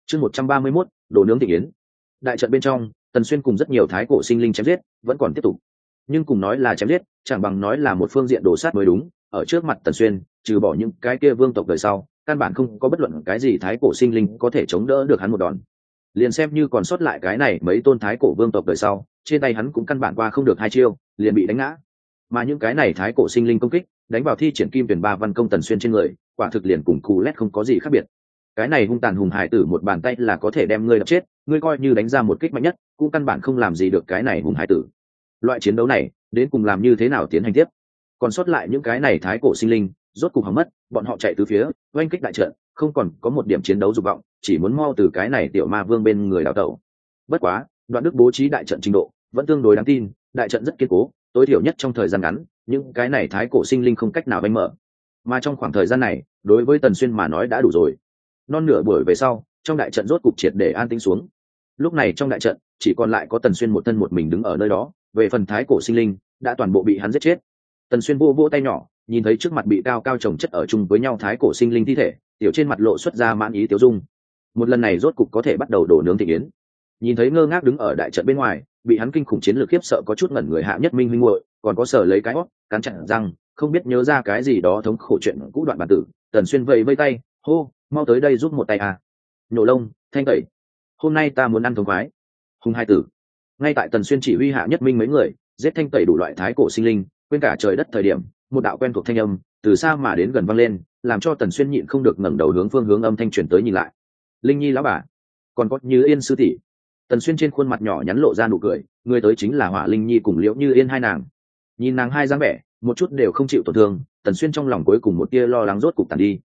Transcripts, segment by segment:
Chương 131, đồ nướng thịnh yến. Đại trận bên trong, Tần Xuyên cùng rất nhiều thái cổ sinh linh chém giết, vẫn còn tiếp tục. Nhưng cùng nói là chém giết, chẳng bằng nói là một phương diện đổ sát mới đúng. Ở trước mặt Tần Xuyên, trừ bỏ những cái kia vương tộc đời sau, căn bản không có bất luận cái gì thái cổ sinh linh có thể chống đỡ được hắn một đòn. Liền xem như còn sót lại cái này mấy tôn thái cổ vương tộc đời sau, trên tay hắn cũng căn bản qua không được hai chiêu, liền bị đánh ngã. Mà những cái này thái cổ sinh linh công kích, đánh vào thi triển kim tuyển ba văn công Tần Xuyên trên người, quả thực liền cùng cù lét không có gì khác biệt. Cái này hung tàn hùng hải tử một bàn tay là có thể đem ngươi đập chết, ngươi coi như đánh ra một kích mạnh nhất cũng căn bản không làm gì được cái này hùng hải tử. Loại chiến đấu này đến cùng làm như thế nào tiến hành tiếp? Còn sót lại những cái này thái cổ sinh linh rốt cục hỏng mất, bọn họ chạy từ phía oanh kích đại trận, không còn có một điểm chiến đấu dục vọng, chỉ muốn mau từ cái này tiểu ma vương bên người đào tẩu. Bất quá Đoạn Đức bố trí đại trận trình độ vẫn tương đối đáng tin, đại trận rất kiên cố, tối thiểu nhất trong thời gian ngắn những cái này thái cổ sinh linh không cách nào đánh mở. Mà trong khoảng thời gian này đối với Tần Xuyên mà nói đã đủ rồi. Non nửa buổi về sau, trong đại trận rốt cục triệt để an tĩnh xuống. Lúc này trong đại trận chỉ còn lại có Tần Xuyên một thân một mình đứng ở nơi đó, về phần thái cổ sinh linh đã toàn bộ bị hắn giết chết. Tần Xuyên vô vô tay nhỏ, nhìn thấy trước mặt bị cao cao chồng chất ở chung với nhau thái cổ sinh linh thi thể, tiểu trên mặt lộ xuất ra mãn ý tiêu dung. Một lần này rốt cục có thể bắt đầu đổ nướng thịnh yến. Nhìn thấy ngơ ngác đứng ở đại trận bên ngoài, bị hắn kinh khủng chiến lược khiếp sợ có chút ngẩn người Hạ Nhất Minh huynh muội, còn có Sở lấy cái hót, cắn chặt răng, không biết nhớ ra cái gì đó thống khổ chuyện cũ Đoạn Bản Tử. Tần Xuyên vẫy vây tay, hô, mau tới đây giúp một tay à. Nhổ lông, thanh tẩy, hôm nay ta muốn ăn thống khoái. Hùng hai tử. Ngay tại Tần Xuyên chỉ huy Hạ Nhất Minh mấy người giết thanh tẩy đủ loại thái cổ sinh linh, quên cả trời đất thời điểm, một đạo quen thuộc thanh âm từ xa mà đến gần vang lên, làm cho Tần Xuyên nhịn không được ngẩng đầu hướng phương hướng âm thanh truyền tới nhìn lại. Linh Nhi lão bà, còn có Như Yên sư tỷ. Tần Xuyên trên khuôn mặt nhỏ nhắn lộ ra nụ cười, người tới chính là Hỏa Linh Nhi cùng Liễu Như Yên hai nàng. Nhìn nàng hai dáng vẻ, một chút đều không chịu tổn thương, Tần Xuyên trong lòng cuối cùng một tia lo lắng rốt cục tàn đi.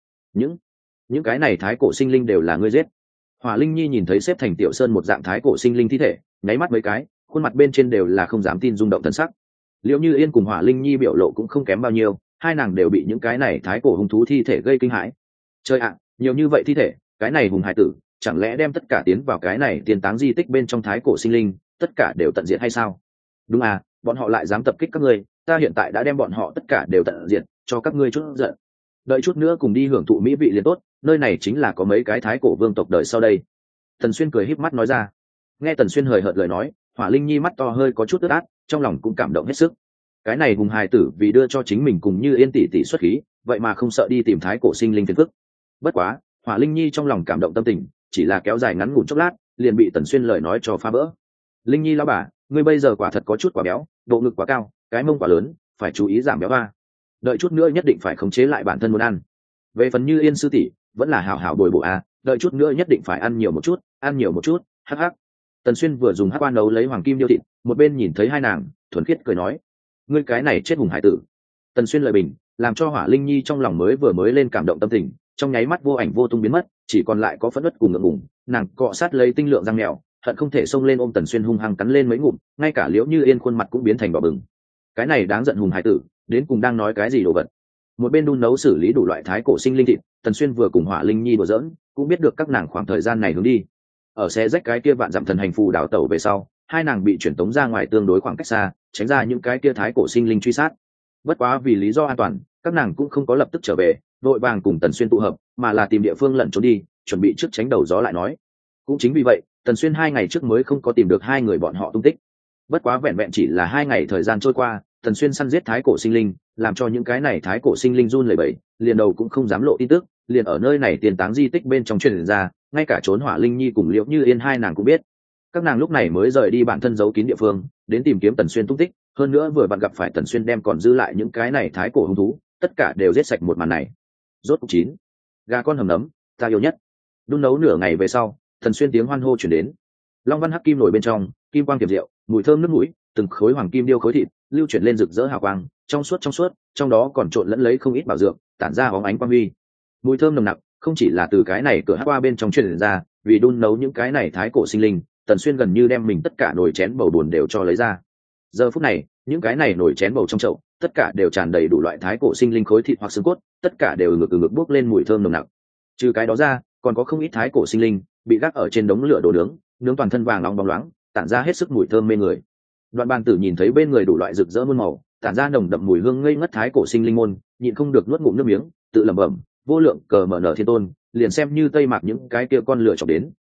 Những cái này thái cổ sinh linh đều là ngươi giết? Hỏa Linh Nhi nhìn thấy xếp thành tiểu sơn một dạng thái cổ sinh linh thi thể, nháy mắt mấy cái, khuôn mặt bên trên đều là không dám tin rung động thần sắc. Liễu Như Yên cùng Hỏa Linh Nhi biểu lộ cũng không kém bao nhiêu, hai nàng đều bị những cái này thái cổ hung thú thi thể gây kinh hãi. Trời ạ, nhiều như vậy thi thể, cái này hùng hải tử chẳng lẽ đem tất cả tiến vào cái này tiền táng di tích bên trong thái cổ sinh linh tất cả đều tận diệt hay sao? Đúng à, bọn họ lại dám tập kích các ngươi, ta hiện tại đã đem bọn họ tất cả đều tận diệt, cho các ngươi chút giận. Đợi chút nữa cùng đi hưởng thụ mỹ vị liền tốt, nơi này chính là có mấy cái thái cổ vương tộc đời sau đây. Tần Xuyên cười híp mắt nói ra. Nghe Tần Xuyên hời hợt lời nói, Hỏa Linh Nhi mắt to hơi có chút ướt át, trong lòng cũng cảm động hết sức. Cái này hùng hài tử vì đưa cho chính mình cùng Như Yên tỷ tỷ xuất khí, vậy mà không sợ đi tìm thái cổ sinh linh phiền phức. Bất quá Hỏa Linh Nhi trong lòng cảm động tâm tình chỉ là kéo dài ngắn ngủn chốc lát, liền bị Tần Xuyên lời nói cho phá vỡ. Linh Nhi lão bà, ngươi bây giờ quả thật có chút quá béo, độ ngực quá cao, cái mông quá lớn, phải chú ý giảm béo ba. Đợi chút nữa nhất định phải khống chế lại bản thân muốn ăn. Về phần Như Yên sư tỷ, vẫn là hảo hảo bồi bổ a, đợi chút nữa nhất định phải ăn nhiều một chút, ăn nhiều một chút. Hắc hắc. Tần Xuyên vừa dùng hắc quan nấu lấy hoàng kim điêu thịt, một bên nhìn thấy hai nàng, thuần khiết cười nói: ngươi cái này chết hùng hải tử. Tần Xuyên lời bình làm cho Hỏa Linh Nhi trong lòng mới lên cảm động tâm tình, trong nháy mắt vô ảnh vô tung biến mất, chỉ còn lại có phẫn uất cùng ngượng ngùng. Nàng cọ sát lấy tinh lượng răng mèo, hận không thể xông lên ôm Tần Xuyên hung hăng cắn lên mấy ngụm, ngay cả Liễu Như Yên khuôn mặt cũng biến thành đỏ bừng. Cái này đáng giận hùng hải tử, đến cùng đang nói cái gì đồ vật? Một bên đun nấu xử lý đủ loại thái cổ sinh linh thịt, Tần Xuyên vừa cùng Hỏa Linh Nhi đùa giỡn, cũng biết được các nàng khoảng thời gian này hướng đi. Ở xe rách cái kia vạn dặm thần hành phù đảo tẩu về sau, hai nàng bị chuyển tống ra ngoài tương đối khoảng cách xa, tránh ra những cái kia thái cổ sinh linh truy sát. Bất quá vì lý do an toàn, các nàng cũng không có lập tức trở về, vội vàng cùng Tần Xuyên tụ hợp, mà là tìm địa phương lẩn trốn đi, chuẩn bị trước tránh đầu gió lại nói. Cũng chính vì vậy, Tần Xuyên 2 ngày trước mới không có tìm được hai người bọn họ tung tích. Bất quá vẹn vẹn chỉ là 2 ngày thời gian trôi qua, Tần Xuyên săn giết thái cổ sinh linh, làm cho những cái này thái cổ sinh linh run lẩy bẩy, liền đầu cũng không dám lộ tin tức, liền ở nơi này tiền táng di tích bên trong truyền ra, ngay cả trốn Hỏa Linh Nhi cùng Liễu Như Yên hai nàng cũng biết. Các nàng lúc này mới rời đi bản thân giấu kín địa phương, đến tìm kiếm Tần Xuyên tung tích, hơn nữa vừa vặn gặp phải Tần Xuyên đem còn dư lại những cái này thái cổ hung thú, tất cả đều giết sạch một màn này. Rốt cục chín, gà con hầm nấm, ta yêu nhất. Đun nấu nửa ngày về sau, Tần Xuyên tiếng hoan hô chuyển đến. Long văn hắc kim nổi bên trong, kim quang tiềm rượu, mùi thơm nước mũi, từng khối hoàng kim điêu khối thịt lưu chuyển lên rực rỡ hào quang, trong suốt, trong đó còn trộn lẫn lấy không ít bảo dược, tản ra bóng ánh quang huy. Mùi thơm nồng nặc, không chỉ là từ cái này cửa hắc qua bên trong truyền ra, vì đun nấu những cái này thái cổ sinh linh, Tần Xuyên gần như đem mình tất cả nồi chén bầu buồn đều cho lấy ra. Giờ phút này, những cái này nồi chén bầu trong chậu, tất cả đều tràn đầy đủ loại thái cổ sinh linh khối thịt hoặc xương cốt, tất cả đều ngực bốc lên mùi thơm nồng nặc. Trừ cái đó ra, còn có không ít thái cổ sinh linh bị gác ở trên đống lửa đồ nướng, nướng toàn thân vàng nóng bóng loáng, tản ra hết sức mùi thơm mê người. Đoạn Bàn Tử nhìn thấy bên người đủ loại rực rỡ muôn màu, tản ra nồng đậm mùi hương ngây ngất thái cổ sinh linh môn, nhịn không được nuốt ngụm nước miếng, tự lẩm bẩm, vô lượng cờ mở nở thiên tôn, liền xem như Tây Mạc những cái kia con lửa chọc đến,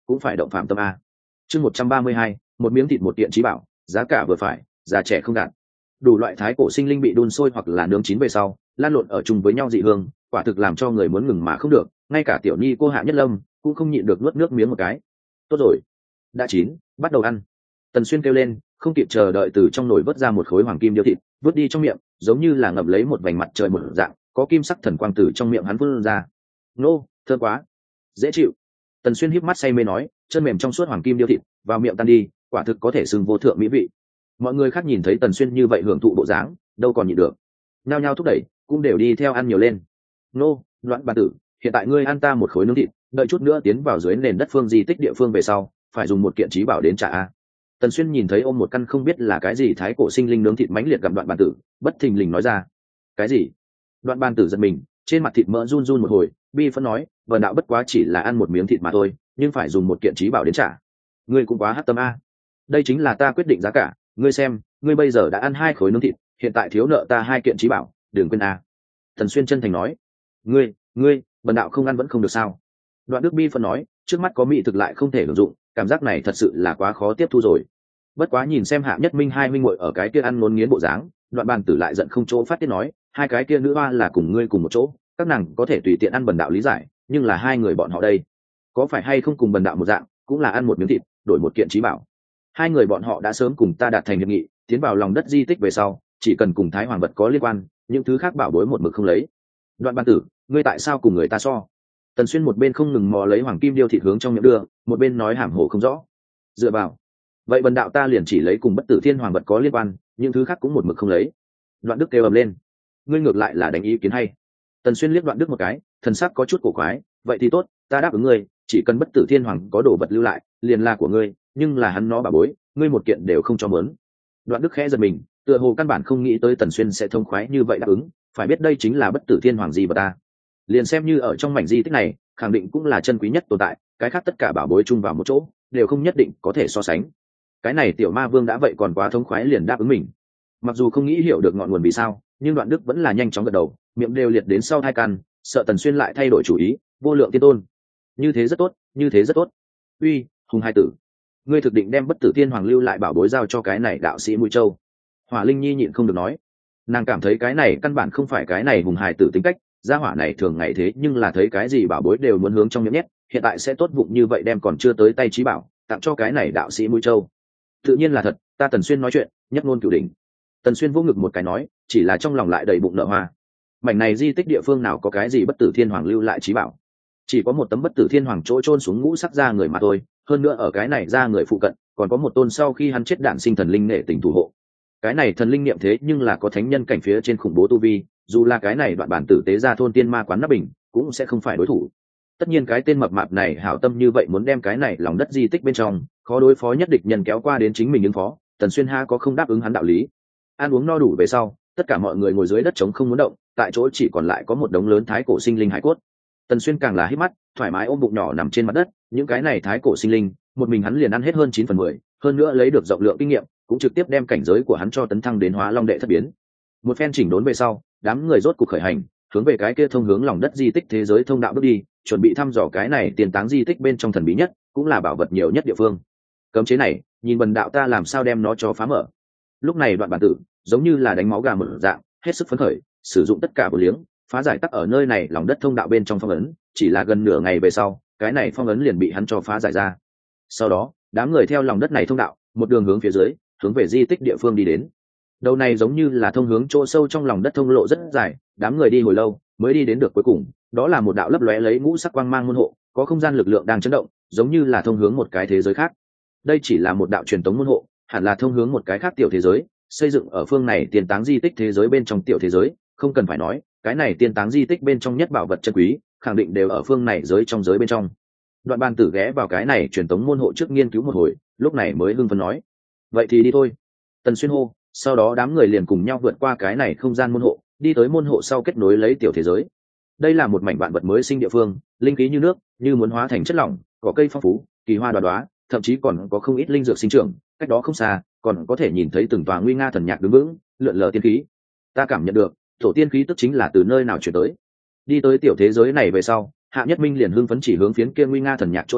cũng phải động phạm tâm a. Chương 132, một miếng thịt một kiện trí bảo, giá cả vừa phải, già trẻ không gạt. Đủ loại thái cổ sinh linh bị đun sôi hoặc là nướng chín về sau, lan lộn ở chung với nhau dị hương, quả thực làm cho người muốn ngừng mà không được, ngay cả tiểu nhi cô Hạ Nhất Lâm cũng không nhịn được nuốt nước miếng một cái. Tốt rồi, đã chín, bắt đầu ăn. Tần Xuyên kêu lên, không kịp chờ đợi từ trong nồi vớt ra một khối hoàng kim điêu thịt, vớt đi trong miệng, giống như là ngậm lấy một vành mặt trời một dạng, có kim sắc thần quang từ trong miệng hắn vươn ra. Nô, thơm quá, dễ chịu. Tần Xuyên híp mắt say mê nói, chân mềm trong suốt hoàng kim điêu thịt, vào miệng tan đi, quả thực có thể xưng vô thượng mỹ vị. Mọi người khác nhìn thấy Tần Xuyên như vậy hưởng thụ bộ dáng, đâu còn nhịn được, nhao nhao thúc đẩy, cũng đều đi theo ăn nhiều lên. Nô, Loạn Bàn Tử, hiện tại ngươi ăn ta một khối nướng thịt, đợi chút nữa tiến vào dưới nền đất phương di tích địa phương về sau, phải dùng một kiện trí bảo đến trả a. Tần Xuyên nhìn thấy ôm một căn không biết là cái gì thái cổ sinh linh nướng thịt mãnh liệt gặm Đoạn Bàn Tử, bất thình lình nói ra. Cái gì? Đoạn Bàn Tử giật mình, trên mặt thịt mỡ run run một hồi, bi phẫn nói, vần đạo bất quá chỉ là ăn một miếng thịt mà thôi, nhưng phải dùng một kiện trí bảo đến trả. Ngươi cũng quá hắc tâm a. Đây chính là ta quyết định giá cả, ngươi xem, ngươi bây giờ đã ăn 2 khối nướng thịt, hiện tại thiếu nợ ta 2 kiện trí bảo, đừng quên a. Tần Xuyên chân thành nói. Ngươi, vần đạo không ăn vẫn không được sao? Đoạn Đức bi phẫn nói, trước mắt có mỹ thực lại không thể hưởng dụng, cảm giác này thật sự là quá khó tiếp thu rồi. Bất quá nhìn xem Hạ Nhất Minh hai huynh muội ở cái kia ăn ngốn nghiến bộ dáng, Đoạn Bàn Tử lại giận không chỗ phát tiết nói, hai cái kia nữ hoa là cùng ngươi cùng một chỗ, các nàng có thể tùy tiện ăn bần đạo lý giải, nhưng là hai người bọn họ đây, có phải hay không cùng bần đạo một dạng, cũng là ăn một miếng thịt, đổi một kiện trí bảo. Hai người bọn họ đã sớm cùng ta đạt thành hiệp nghị, tiến vào lòng đất di tích về sau, chỉ cần cùng Thái Hoàng vật có liên quan, những thứ khác bảo bối một mực không lấy. Đoạn Bàn Tử, ngươi tại sao cùng người ta so? Tần Xuyên một bên không ngừng mò lấy hoàng kim điêu thịt hướng trong miệng đưa, một bên nói hàm hồ không rõ. Dựa vào, vậy bần đạo ta liền chỉ lấy cùng bất tử thiên hoàng vật có liên quan, những thứ khác cũng một mực không lấy. Đoạn Đức kêu ầm lên, ngươi ngược lại là đánh ý kiến hay. Tần Xuyên liếc Đoạn Đức một cái, thần sắc có chút cổ quái, vậy thì tốt, ta đáp ứng ngươi, chỉ cần bất tử thiên hoàng có đồ vật lưu lại, liền là của ngươi, nhưng là hắn nó bảo bối, ngươi một kiện đều không cho mớn. Đoạn Đức khẽ giật mình, tựa hồ căn bản không nghĩ tới Tần Xuyên sẽ thông khoái như vậy đáp ứng, phải biết đây chính là bất tử thiên hoàng gì mà ta. Liền xem như ở trong mảnh di tích này, khẳng định cũng là chân quý nhất tồn tại, cái khác tất cả bảo bối chung vào một chỗ, đều không nhất định có thể so sánh. Cái này tiểu ma vương đã vậy còn quá thống khoái liền đáp ứng mình. Mặc dù không nghĩ hiểu được ngọn nguồn vì sao, nhưng Đoạn Đức vẫn là nhanh chóng gật đầu, miệng đều liệt đến sau hai căn, sợ Tần Xuyên lại thay đổi chủ ý, vô lượng tiên tôn. Như thế rất tốt, như thế rất tốt. Uy, Hùng hai tử, ngươi thực định đem bất tử tiên hoàng lưu lại bảo bối giao cho cái này đạo sĩ Mũi Châu? Hỏa Linh Nhi nhịn không được nói, nàng cảm thấy cái này căn bản không phải cái này Hùng hài tử tính cách, gia hỏa này thường ngày thế nhưng là thấy cái gì bảo bối đều muốn hướng trong miệng nhét, hiện tại sẽ tốt bụng như vậy đem còn chưa tới tay trí bảo tặng cho cái này đạo sĩ Mũi Châu. Tự nhiên là thật, ta Tần Xuyên nói chuyện nhất ngôn cửu đỉnh. Tần Xuyên vô ngực một cái nói, chỉ là trong lòng lại đầy bụng nợ hoa. Mảnh này di tích địa phương nào có cái gì bất tử thiên hoàng lưu lại trí bảo, chỉ có một tấm bất tử thiên hoàng chỗ chôn xuống ngũ sắc da người mà thôi, hơn nữa ở cái này da người phụ cận còn có một tôn sau khi hắn chết đản sinh thần linh nghệ tình thủ hộ. Cái này thần linh niệm thế nhưng là có thánh nhân cảnh phía trên khủng bố tu vi, dù là cái này Đoạn Bản Tử tế ra thôn tiên ma quán nắp bình cũng sẽ không phải đối thủ. Tất nhiên cái tên mập mạp này hảo tâm như vậy muốn đem cái này lòng đất di tích bên trong khó đối phó nhất địch nhân kéo qua đến chính mình ứng phó, Tần Xuyên ha có không đáp ứng hắn đạo lý. Ăn uống no đủ về sau, tất cả mọi người ngồi dưới đất trống không muốn động, tại chỗ chỉ còn lại có một đống lớn thái cổ sinh linh hải cốt. Tần Xuyên càng là hít mắt, thoải mái ôm bụng nhỏ nằm trên mặt đất, những cái này thái cổ sinh linh, một mình hắn liền ăn hết hơn 9/10, hơn nữa lấy được rộng lượng kinh nghiệm, cũng trực tiếp đem cảnh giới của hắn cho tấn thăng đến Hóa Long đệ thất biến. Một phen chỉnh đốn về sau, đám người rốt cục khởi hành, hướng về cái kia thông hướng lòng đất di tích thế giới thông đạo bước đi, chuẩn bị thăm dò cái này tiền táng di tích bên trong thần bí nhất, cũng là bảo vật nhiều nhất địa phương. Cấm chế này, nhìn bần đạo ta làm sao đem nó cho phá mở. Lúc này Đoạn Bản Tử giống như là đánh máu gà mở dạng, hết sức phấn khởi, sử dụng tất cả bổ liếng, phá giải tắc ở nơi này lòng đất thông đạo bên trong phong ấn, chỉ là gần nửa ngày về sau, cái này phong ấn liền bị hắn cho phá giải ra. Sau đó, đám người theo lòng đất này thông đạo, một đường hướng phía dưới, hướng về di tích địa phương đi đến. Đầu này giống như là thông hướng chỗ sâu trong lòng đất thông lộ rất dài, đám người đi hồi lâu mới đi đến được cuối cùng, đó là một đạo lấp lóe lấy ngũ sắc quang mang môn hộ, có không gian lực lượng đang chấn động, giống như là thông hướng một cái thế giới khác. Đây chỉ là một đạo truyền tống môn hộ, hẳn là thông hướng một cái khác tiểu thế giới, xây dựng ở phương này tiền táng di tích thế giới bên trong tiểu thế giới, không cần phải nói, cái này tiền táng di tích bên trong nhất bảo vật chân quý, khẳng định đều ở phương này giới trong giới bên trong. Đoạn Bàn Tử ghé vào cái này truyền tống môn hộ trước nghiên cứu một hồi, lúc này mới hưng phấn nói, vậy thì đi thôi. Tần Xuyên hô, sau đó đám người liền cùng nhau vượt qua cái này không gian môn hộ, đi tới môn hộ sau kết nối lấy tiểu thế giới. Đây là một mảnh vạn vật mới sinh địa phương, linh khí như nước, như muốn hóa thành chất lỏng, có cây phong phú, kỳ hoa đoá đoá, thậm chí còn có không ít linh dược sinh trưởng, cách đó không xa, còn có thể nhìn thấy từng tòa nguy nga thần nhạc đứng vững, lượn lờ tiên khí. Ta cảm nhận được, tổ tiên khí tức chính là từ nơi nào chuyển tới. Đi tới tiểu thế giới này về sau, Hạ Nhất Minh liền hưng phấn chỉ hướng phiến kia nguy nga thần nhạc chỗ sâu,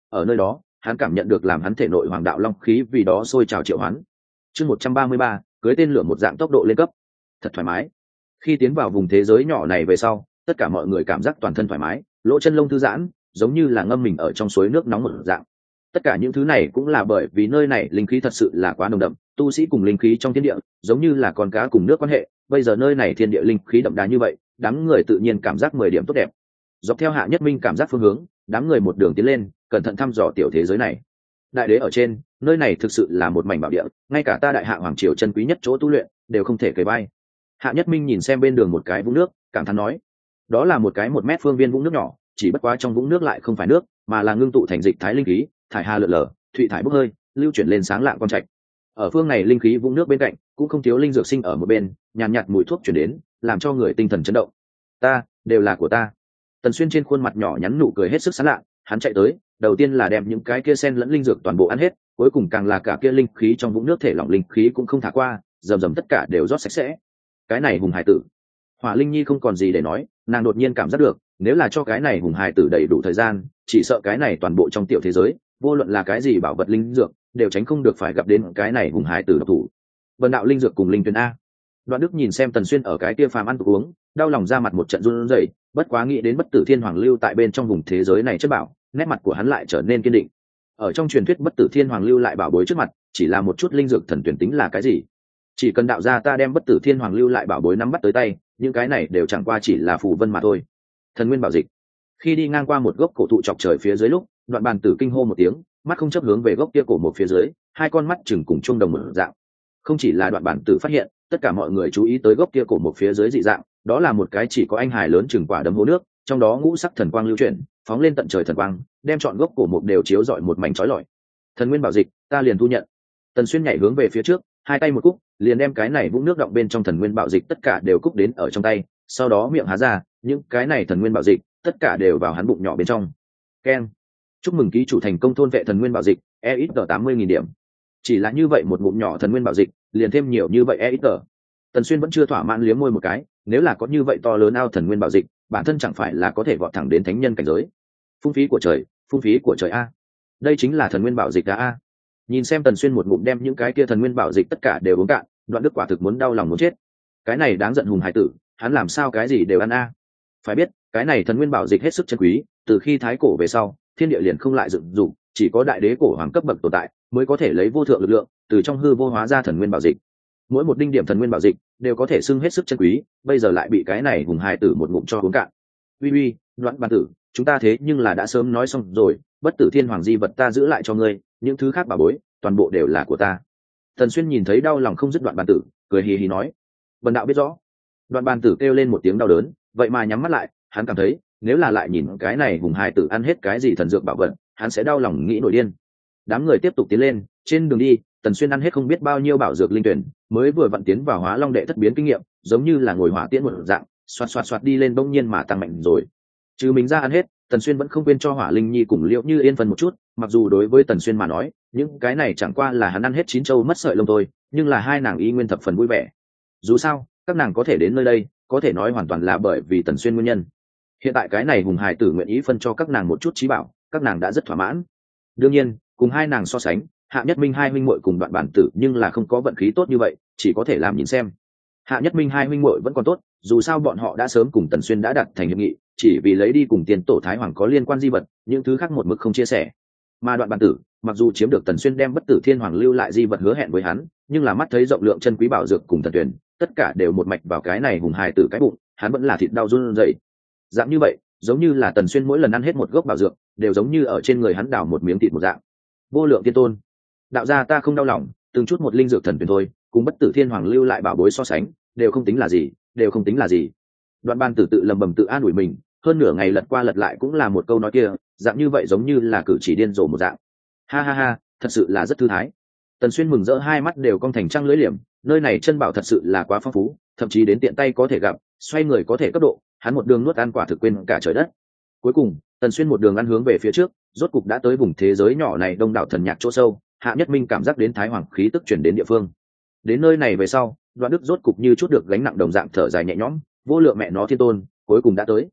ở nơi đó hắn cảm nhận được làm hắn thể nội hoàng đạo long khí vì đó sôi trào triệu hoán. Chương 133, cưới tên lửa một dạng tốc độ lên cấp. Thật thoải mái. Khi tiến vào vùng thế giới nhỏ này về sau, tất cả mọi người cảm giác toàn thân thoải mái, lỗ chân lông thư giãn, giống như là ngâm mình ở trong suối nước nóng một dạng. Tất cả những thứ này cũng là bởi vì nơi này linh khí thật sự là quá nồng đậm, tu sĩ cùng linh khí trong thiên địa giống như là con cá cùng nước quan hệ. Bây giờ nơi này thiên địa linh khí đậm đà như vậy, đám người tự nhiên cảm giác 10 điểm tốt đẹp. Dọc theo Hạ Nhất Minh cảm giác phương hướng, đám người một đường tiến lên, cẩn thận thăm dò tiểu thế giới này. Đại đế ở trên, nơi này thực sự là một mảnh bảo địa, ngay cả ta đại hạ hoàng triều chân quý nhất chỗ tu luyện đều không thể kể vai. Hạ Nhất Minh nhìn xem bên đường một cái vũng nước, cảm thán nói: đó là một cái 1 mét phương viên vũng nước nhỏ, chỉ bất quá trong vũng nước lại không phải nước, mà là ngưng tụ thành dịch thái linh khí, thải hà lượn lờ, thụy thải bốc hơi, lưu chuyển lên sáng lạng con trạch. Ở phương này linh khí vũng nước bên cạnh cũng không thiếu linh dược sinh ở một bên, nhàn nhạt mùi thuốc chuyển đến, làm cho người tinh thần chấn động. Ta, đều là của ta. Tần Xuyên trên khuôn mặt nhỏ nhắn nụ cười hết sức sán lạ, hắn chạy tới, đầu tiên là đem những cái kia sen lẫn linh dược toàn bộ ăn hết, cuối cùng càng là cả kia linh khí trong vũng nước thể lỏng linh khí cũng không thả qua, rầm rầm tất cả đều rót sạch sẽ. Cái này hùng hải tử. Hỏa Linh Nhi không còn gì để nói, nàng đột nhiên cảm giác được, nếu là cho cái này hùng hải tử đầy đủ thời gian, chỉ sợ cái này toàn bộ trong tiểu thế giới, vô luận là cái gì bảo vật linh dược, đều tránh không được phải gặp đến cái này hùng hải tử độc thủ. Vân đạo linh dược cùng linh tuyển a. Đoạn Đức nhìn xem Tần Xuyên ở cái kia phàm ăn uống, đau lòng ra mặt một trận run rẩy, bất quá nghĩ đến bất tử thiên hoàng lưu tại bên trong vùng thế giới này chất bảo, nét mặt của hắn lại trở nên kiên định. Ở trong truyền thuyết bất tử thiên hoàng lưu lại bảo bối trước mặt, chỉ là một chút linh dược thần tuyển tính là cái gì? Chỉ cần đạo gia ta đem bất tử thiên hoàng lưu lại bảo bối nắm bắt tới tay, những cái này đều chẳng qua chỉ là phù vân mà thôi. Thần nguyên bảo dịch. Khi đi ngang qua một gốc cổ thụ chọc trời phía dưới lúc, Đoạn Bàn Tử kinh hô một tiếng, mắt không chấp hướng về gốc kia cổ một phía dưới, hai con mắt chừng cùng chung đồng một dạng. Không chỉ là Đoạn Bàn Tử phát hiện, tất cả mọi người chú ý tới gốc kia cổ một phía dưới dị dạng, đó là một cái chỉ có anh hài lớn chừng quả đấm hố nước, trong đó ngũ sắc thần quang lưu chuyển, phóng lên tận trời thần quang, đem trọn gốc cổ một đều chiếu rọi một mảnh chói lọi. Thần nguyên bảo dịch, ta liền thu nhận. Tần Xuyên nhảy hướng về phía trước, hai tay một cúc, liền đem cái này vũng nước động bên trong thần nguyên bảo dịch tất cả đều cúc đến ở trong tay, sau đó miệng há ra, những cái này thần nguyên bảo dịch tất cả đều vào hắn bụng nhỏ bên trong. Keng, chúc mừng ký chủ thành công thôn vệ thần nguyên bảo dịch, EXP 80.000 điểm. Chỉ là như vậy một ngụm nhỏ thần nguyên bảo dịch, liền thêm nhiều như vậy EXP. Tần Xuyên vẫn chưa thỏa mãn liếm môi một cái, nếu là có như vậy to lớn ao thần nguyên bảo dịch, bản thân chẳng phải là có thể vọt thẳng đến thánh nhân cảnh giới. Phung phí của trời, phung phí của trời a. Đây chính là thần nguyên bảo dịch a. Nhìn xem Tần Xuyên một ngụm đem những cái kia thần nguyên bảo dịch tất cả đều uống cạn, Đoạn Đức quả thực muốn đau lòng muốn chết. Cái này đáng giận hùng hải tử, hắn làm sao cái gì đều ăn a? Phải biết, cái này thần nguyên bảo dịch hết sức chân quý, từ khi thái cổ về sau, thiên địa liền không lại dựng dụng, chỉ có đại đế cổ hoàng cấp bậc tồn tại mới có thể lấy vô thượng lực lượng từ trong hư vô hóa ra thần nguyên bảo dịch. Mỗi một đinh điểm thần nguyên bảo dịch đều có thể xưng hết sức chân quý, bây giờ lại bị cái này hùng hải tử một ngụm cho uống cạn. Uy, Đoạn Bàn Tử, chúng ta thế nhưng là đã sớm nói xong rồi, bất tử thiên hoàng di vật ta giữ lại cho ngươi, những thứ khác bảo bối toàn bộ đều là của ta. Tần Xuyên nhìn thấy đau lòng không dứt Đoạn Bàn Tử, cười hì hì nói: Bần đạo biết rõ. Đoạn Bàn Tử kêu lên một tiếng đau đớn, vậy mà nhắm mắt lại, hắn cảm thấy nếu là lại nhìn cái này hùng hài tử ăn hết cái gì thần dược bảo vật, hắn sẽ đau lòng nghĩ nổi điên. Đám người tiếp tục tiến lên, trên đường đi, Tần Xuyên ăn hết không biết bao nhiêu bảo dược linh tuyển, mới vừa vặn tiến vào Hóa Long đệ thất biến kinh nghiệm, giống như là ngồi hỏa tiễn một dạng, xoạt xoạt xoạt đi lên bỗng nhiên mà tăng mạnh rồi. Trừ mình ra ăn hết, Tần Xuyên vẫn không quên cho Hỏa Linh Nhi cùng Liễu Như Yên phân một chút, mặc dù đối với Tần Xuyên mà nói, những cái này chẳng qua là hắn ăn hết 9 châu mất sợi lông thôi, nhưng là hai nàng y nguyên thập phần vui vẻ. Dù sao, các nàng có thể đến nơi đây, có thể nói hoàn toàn là bởi vì Tần Xuyên nguyên nhân. Hiện tại cái này hùng hài tử nguyện ý phân cho các nàng một chút trí bảo, các nàng đã rất thỏa mãn. Đương nhiên, cùng hai nàng so sánh, Hạ Nhất Minh hai huynh muội cùng Đoạn Bản Tử nhưng là không có vận khí tốt như vậy, chỉ có thể làm nhìn xem. Hạ Nhất Minh hai huynh muội vẫn còn tốt, dù sao bọn họ đã sớm cùng Tần Xuyên đã đặt thành hiệp nghị, chỉ vì lấy đi cùng tiền tổ thái hoàng có liên quan di vật, những thứ khác một mực không chia sẻ. Mà Đoạn Bản Tử, mặc dù chiếm được Tần Xuyên đem bất tử thiên hoàng lưu lại di vật hứa hẹn với hắn, nhưng là mắt thấy rộng lượng chân quý bảo dược cùng thần tuyển, tất cả đều một mạch vào cái này hùng hài tử cái bụng, hắn vẫn là thịt đau run rẩy. Dạng như vậy, giống như là Tần Xuyên mỗi lần ăn hết một gốc bảo dược, đều giống như ở trên người hắn đào một miếng thịt một dạng. Vô lượng tiên tôn, đạo gia ta không đau lòng, từng chút một linh dược thần tuyển thôi, cùng bất tử thiên hoàng lưu lại bảo bối so sánh, đều không tính là gì, đều không tính là gì. Đoạn Ban Tử tự lầm bầm tự an ủi mình, hơn nửa ngày lật qua lật lại cũng là một câu nói kia, dạng như vậy giống như là cử chỉ điên rồ một dạng. Ha ha ha, thật sự là rất thư thái. Tần Xuyên mừng rỡ hai mắt đều cong thành trăng lưỡi liềm, nơi này chân bảo thật sự là quá phong phú, thậm chí đến tiện tay có thể gặp, xoay người có thể cấp độ, hắn một đường nuốt ăn quả thực quên cả trời đất. Cuối cùng, Tần Xuyên một đường ăn hướng về phía trước, rốt cục đã tới vùng thế giới nhỏ này đông đảo thần nhạc chỗ sâu, Hạ Nhất Minh cảm giác đến thái hoàng khí tức truyền đến địa phương. Đến nơi này về sau, Đoạn Đức rốt cục như chút được gánh nặng đồng dạng thở dài nhẹ nhõm, vô lượng mẹ nó thiên tôn, cuối cùng đã tới.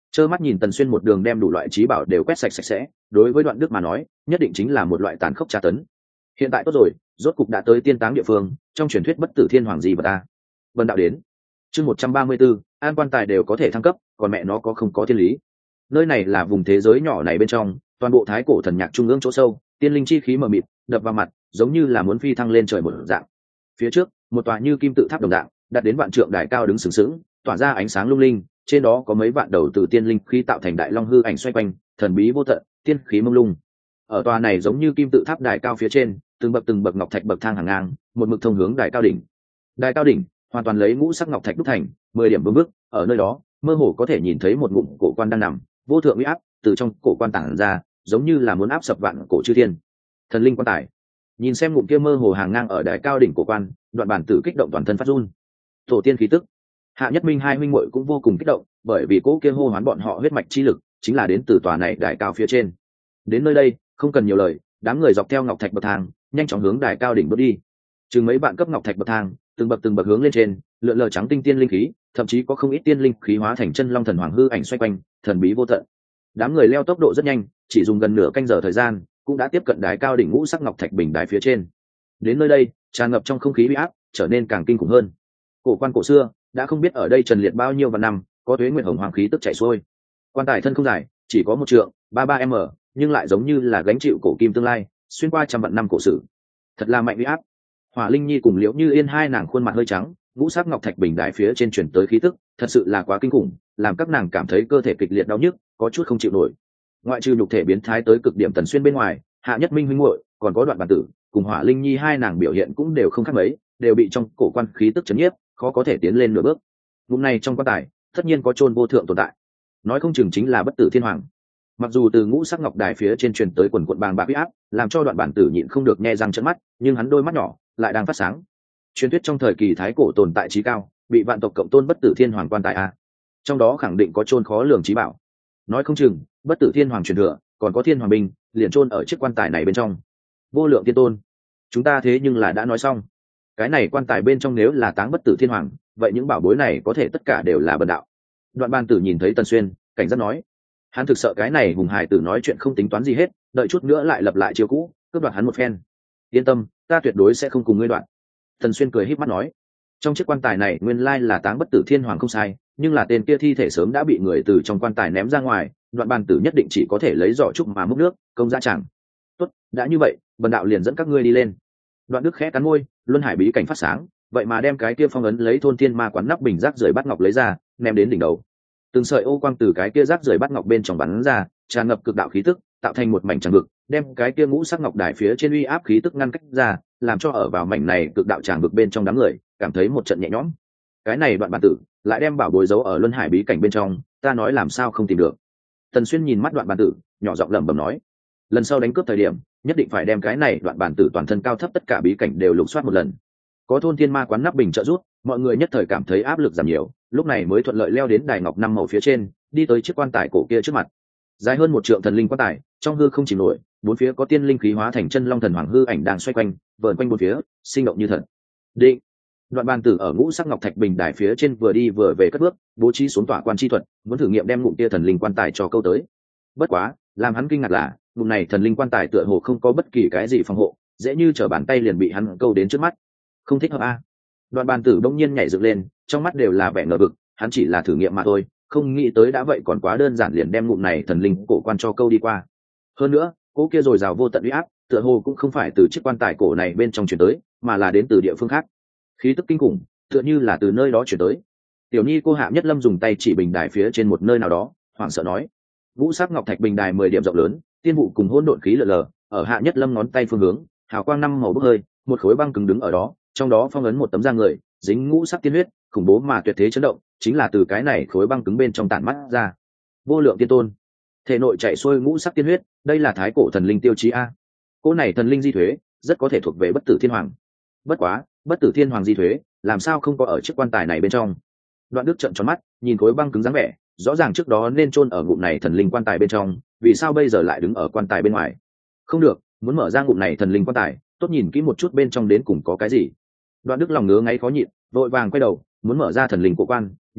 trơ mắt nhìn Tần Xuyên một đường đem đủ loại trí bảo đều quét sạch sạch sẽ, đối với Đoạn Đức mà nói nhất định chính là một loại tàn khốc tra tấn. Hiện tại tốt rồi, rốt cục đã tới tiên táng địa phương, trong truyền thuyết bất tử thiên hoàng gì vật ta. Vân đạo đến. Chương 134, an quan tài đều có thể thăng cấp, còn mẹ nó có không có thiên lý. Nơi này là vùng thế giới nhỏ này bên trong, toàn bộ thái cổ thần nhạc trung ương chỗ sâu, tiên linh chi khí mờ mịt, đập vào mặt, giống như là muốn phi thăng lên trời một dạng. Phía trước, một tòa như kim tự tháp đồng dạng, đặt đến vạn trượng đài cao đứng sừng sững, tỏa ra ánh sáng lung linh, trên đó có mấy vạn đầu từ tiên linh khí tạo thành đại long hư ảnh xoay quanh, thần bí vô tận, tiên khí mông lung. Ở tòa này giống như kim tự tháp đài cao phía trên, từng bậc ngọc thạch bậc thang hàng ngang, một mực thông hướng đài cao đỉnh. Đài cao đỉnh hoàn toàn lấy ngũ sắc ngọc thạch đúc thành, 10 điểm vương bước, ở nơi đó, mơ hồ có thể nhìn thấy một ngụm cổ quan đang nằm, vô thượng uy áp từ trong cổ quan tản ra, giống như là muốn áp sập vạn cổ chư thiên. Thần linh quan tài. Nhìn xem ngụm kia mơ hồ hàng ngang ở đài cao đỉnh cổ quan, Đoạn Bản Tử kích động toàn thân phát run. Tổ tiên khí tức. Hạ Nhất Minh hai huynh muội cũng vô cùng kích động, bởi vì cỗ kia hô hoán bọn họ huyết mạch chi lực, chính là đến từ tòa này đài cao phía trên. Đến nơi đây, không cần nhiều lời, đám người dọc theo ngọc thạch bậc thang, nhanh chóng hướng đài cao đỉnh bước đi. Chừng mấy bạn cấp ngọc thạch bậc thang, từng bậc hướng lên trên, lượn lờ trắng tinh tiên linh khí, thậm chí có không ít tiên linh khí hóa thành chân long thần hoàng hư ảnh xoay quanh, thần bí vô tận. Đám người leo tốc độ rất nhanh, chỉ dùng gần nửa canh giờ thời gian, cũng đã tiếp cận đài cao đỉnh ngũ sắc ngọc thạch bình đài phía trên. Đến nơi đây, tràn ngập trong không khí uy áp, trở nên càng kinh khủng hơn. Cổ quan cổ xưa, đã không biết ở đây trần liệt bao nhiêu vạn năm, có tuế nguyệt hồng hoàng khí tức chảy xuôi. Quan tài thân không dài, chỉ có 1 trượng, 33 m, nhưng lại giống như là gánh chịu cổ kim tương lai, xuyên qua trăm vạn năm cổ sử. Thật là mạnh uy áp. Hỏa Linh Nhi cùng Liễu Như Yên hai nàng khuôn mặt hơi trắng, ngũ sắc ngọc thạch bình đài phía trên truyền tới khí tức, thật sự là quá kinh khủng, làm các nàng cảm thấy cơ thể kịch liệt đau nhức, có chút không chịu nổi. Ngoại trừ nhục thể biến thái tới cực điểm Tần Xuyên bên ngoài, Hạ Nhất Minh huynh muội, còn có Đoạn Bản Tử, cùng Hỏa Linh Nhi hai nàng biểu hiện cũng đều không khác mấy, đều bị trong cổ quan khí tức chấn nhiếp, khó có thể tiến lên nửa bước. Lúc này trong quan tài, tất nhiên có chôn vô thượng tồn tại, nói không chừng chính là bất tử thiên hoàng. Mặc dù từ ngũ sắc ngọc đài phía trên truyền tới quần quần bàng bạc uy áp, làm cho Đoạn Bản Tử nhịn không được nhe răng trợn mắt, nhưng hắn đôi mắt nhỏ lại đang phát sáng. Truyền thuyết trong thời kỳ thái cổ tồn tại trí cao, bị vạn tộc cộng tôn bất tử thiên hoàng quan tài a, trong đó khẳng định có chôn khó lường trí bảo. Nói không chừng bất tử thiên hoàng truyền thừa, còn có thiên hoàng binh liền chôn ở chiếc quan tài này bên trong. Vô lượng tiên tôn, chúng ta thế nhưng là đã nói xong, cái này quan tài bên trong nếu là táng bất tử thiên hoàng, vậy những bảo bối này có thể tất cả đều là bần đạo. Đoạn Ban Tử nhìn thấy Tần Xuyên, cảnh giác nói, hắn thực sợ cái này hùng hải tử nói chuyện không tính toán gì hết, đợi chút nữa lại lập lại chiêu cũ, cướp đoạt hắn một phen. Yên tâm, ta tuyệt đối sẽ không cùng ngươi đoạn. Tần Xuyên cười híp mắt nói, trong chiếc quan tài này nguyên lai là táng bất tử thiên hoàng không sai, nhưng là tên kia thi thể sớm đã bị người từ trong quan tài ném ra ngoài, Đoạn Ban Tử nhất định chỉ có thể lấy giỏ trúc mà múc nước, công ra chẳng. Tốt, đã như vậy, bần đạo liền dẫn các ngươi đi lên. Đoạn Đức khẽ cắn môi, luân hải bí cảnh phát sáng, vậy mà đem cái kia phong ấn lấy thôn thiên ma quán nắp bình rác rưởi bát ngọc lấy ra, ném đến đỉnh đầu. Từng sợi ô quang từ cái kia rác rưởi bát ngọc bên trong bắn ra, tràn ngập cực đạo khí tức, tạo thành một mảnh tràng vực, đem cái kia ngũ sắc ngọc đài phía trên uy áp khí tức ngăn cách ra, làm cho ở vào mảnh này cực đạo tràng vực bên trong đám người cảm thấy một trận nhẹ nhõm. Cái này Đoạn Bản Tử lại đem bảo bối giấu ở luân hải bí cảnh bên trong, ta nói làm sao không tìm được. Tần Xuyên nhìn mắt Đoạn Bản Tử, nhỏ giọng lẩm bẩm nói, lần sau đánh cướp thời điểm, nhất định phải đem cái này Đoạn Bản Tử toàn thân cao thấp tất cả bí cảnh đều lục soát một lần. Có thôn thiên ma quán nắp bình trợ giúp, mọi người nhất thời cảm thấy áp lực giảm nhiều, lúc này mới thuận lợi leo đến đài ngọc 5 màu phía trên, đi tới chiếc quan tài cổ kia trước mặt. Dài hơn 1 trượng thần linh quan tài, trong hư không chìm nổi, bốn phía có tiên linh khí hóa thành chân long thần hoàng hư ảnh đang xoay quanh, vờn quanh bốn phía, sinh động như thật. Định. Đoạn Ban Tử ở ngũ sắc ngọc thạch bình đài phía trên vừa đi vừa về cất bước, bố trí xuống tỏa quan chi thuật, muốn thử nghiệm đem ngụm kia thần linh quan tài cho câu tới. Bất quá, làm hắn kinh ngạc là, ngụm này thần linh quan tài tựa hồ không có bất kỳ cái gì phòng hộ, dễ như trở bàn tay liền bị hắn câu đến trước mắt. Không thích hợp a. Đoạn Ban Tử bỗng nhiên nhảy dựng lên, trong mắt đều là vẻ ngờ vực, hắn chỉ là thử nghiệm mà thôi, không nghĩ tới đã vậy còn quá đơn giản liền đem ngụm này thần linh cổ quan cho câu đi qua. Hơn nữa, cỗ kia rồi rào vô tận uy áp, tựa hồ cũng không phải từ chiếc quan tài cổ này bên trong truyền tới, mà là đến từ địa phương khác. Khí tức kinh khủng, tựa như là từ nơi đó truyền tới. Tiểu Nhi cô Hạ Nhất Lâm dùng tay chỉ bình đài phía trên một nơi nào đó, hoảng sợ nói: "Ngũ sắc ngọc thạch bình đài 10 điểm rộng lớn, tiên vụ cùng hỗn độn khí lờ lờ, ở Hạ Nhất Lâm ngón tay phương hướng, hào quang 5 màu bốc hơi, một khối băng cứng đứng ở đó, trong đó phong ấn một tấm da người, dính ngũ sắc tiên huyết, khủng bố mà tuyệt thế chấn động, chính là từ cái này khối băng cứng bên trong tản mắt ra. Vô lượng tiên tôn, thể nội chạy xuôi ngũ sắc tiên huyết, đây là thái cổ thần linh tiêu chí a. Cỗ này thần linh di thuế, rất có thể thuộc về bất tử thiên hoàng. Bất quá, bất tử thiên hoàng di thuế, làm sao không có ở chiếc quan tài này bên trong?" Đoạn Đức trợn tròn mắt, nhìn khối băng cứng dáng vẻ, rõ ràng trước đó nên chôn ở ngụm này thần linh quan tài bên trong, vì sao bây giờ lại đứng ở quan tài bên ngoài? Không được, muốn mở ra ngụm này thần linh quan tài, tốt nhìn kỹ một chút bên trong đến cùng có cái gì. Đoạn Đức lòng ngứa ngáy khó nhịn, vội vàng quay đầu, muốn mở ra thần linh cổ quan,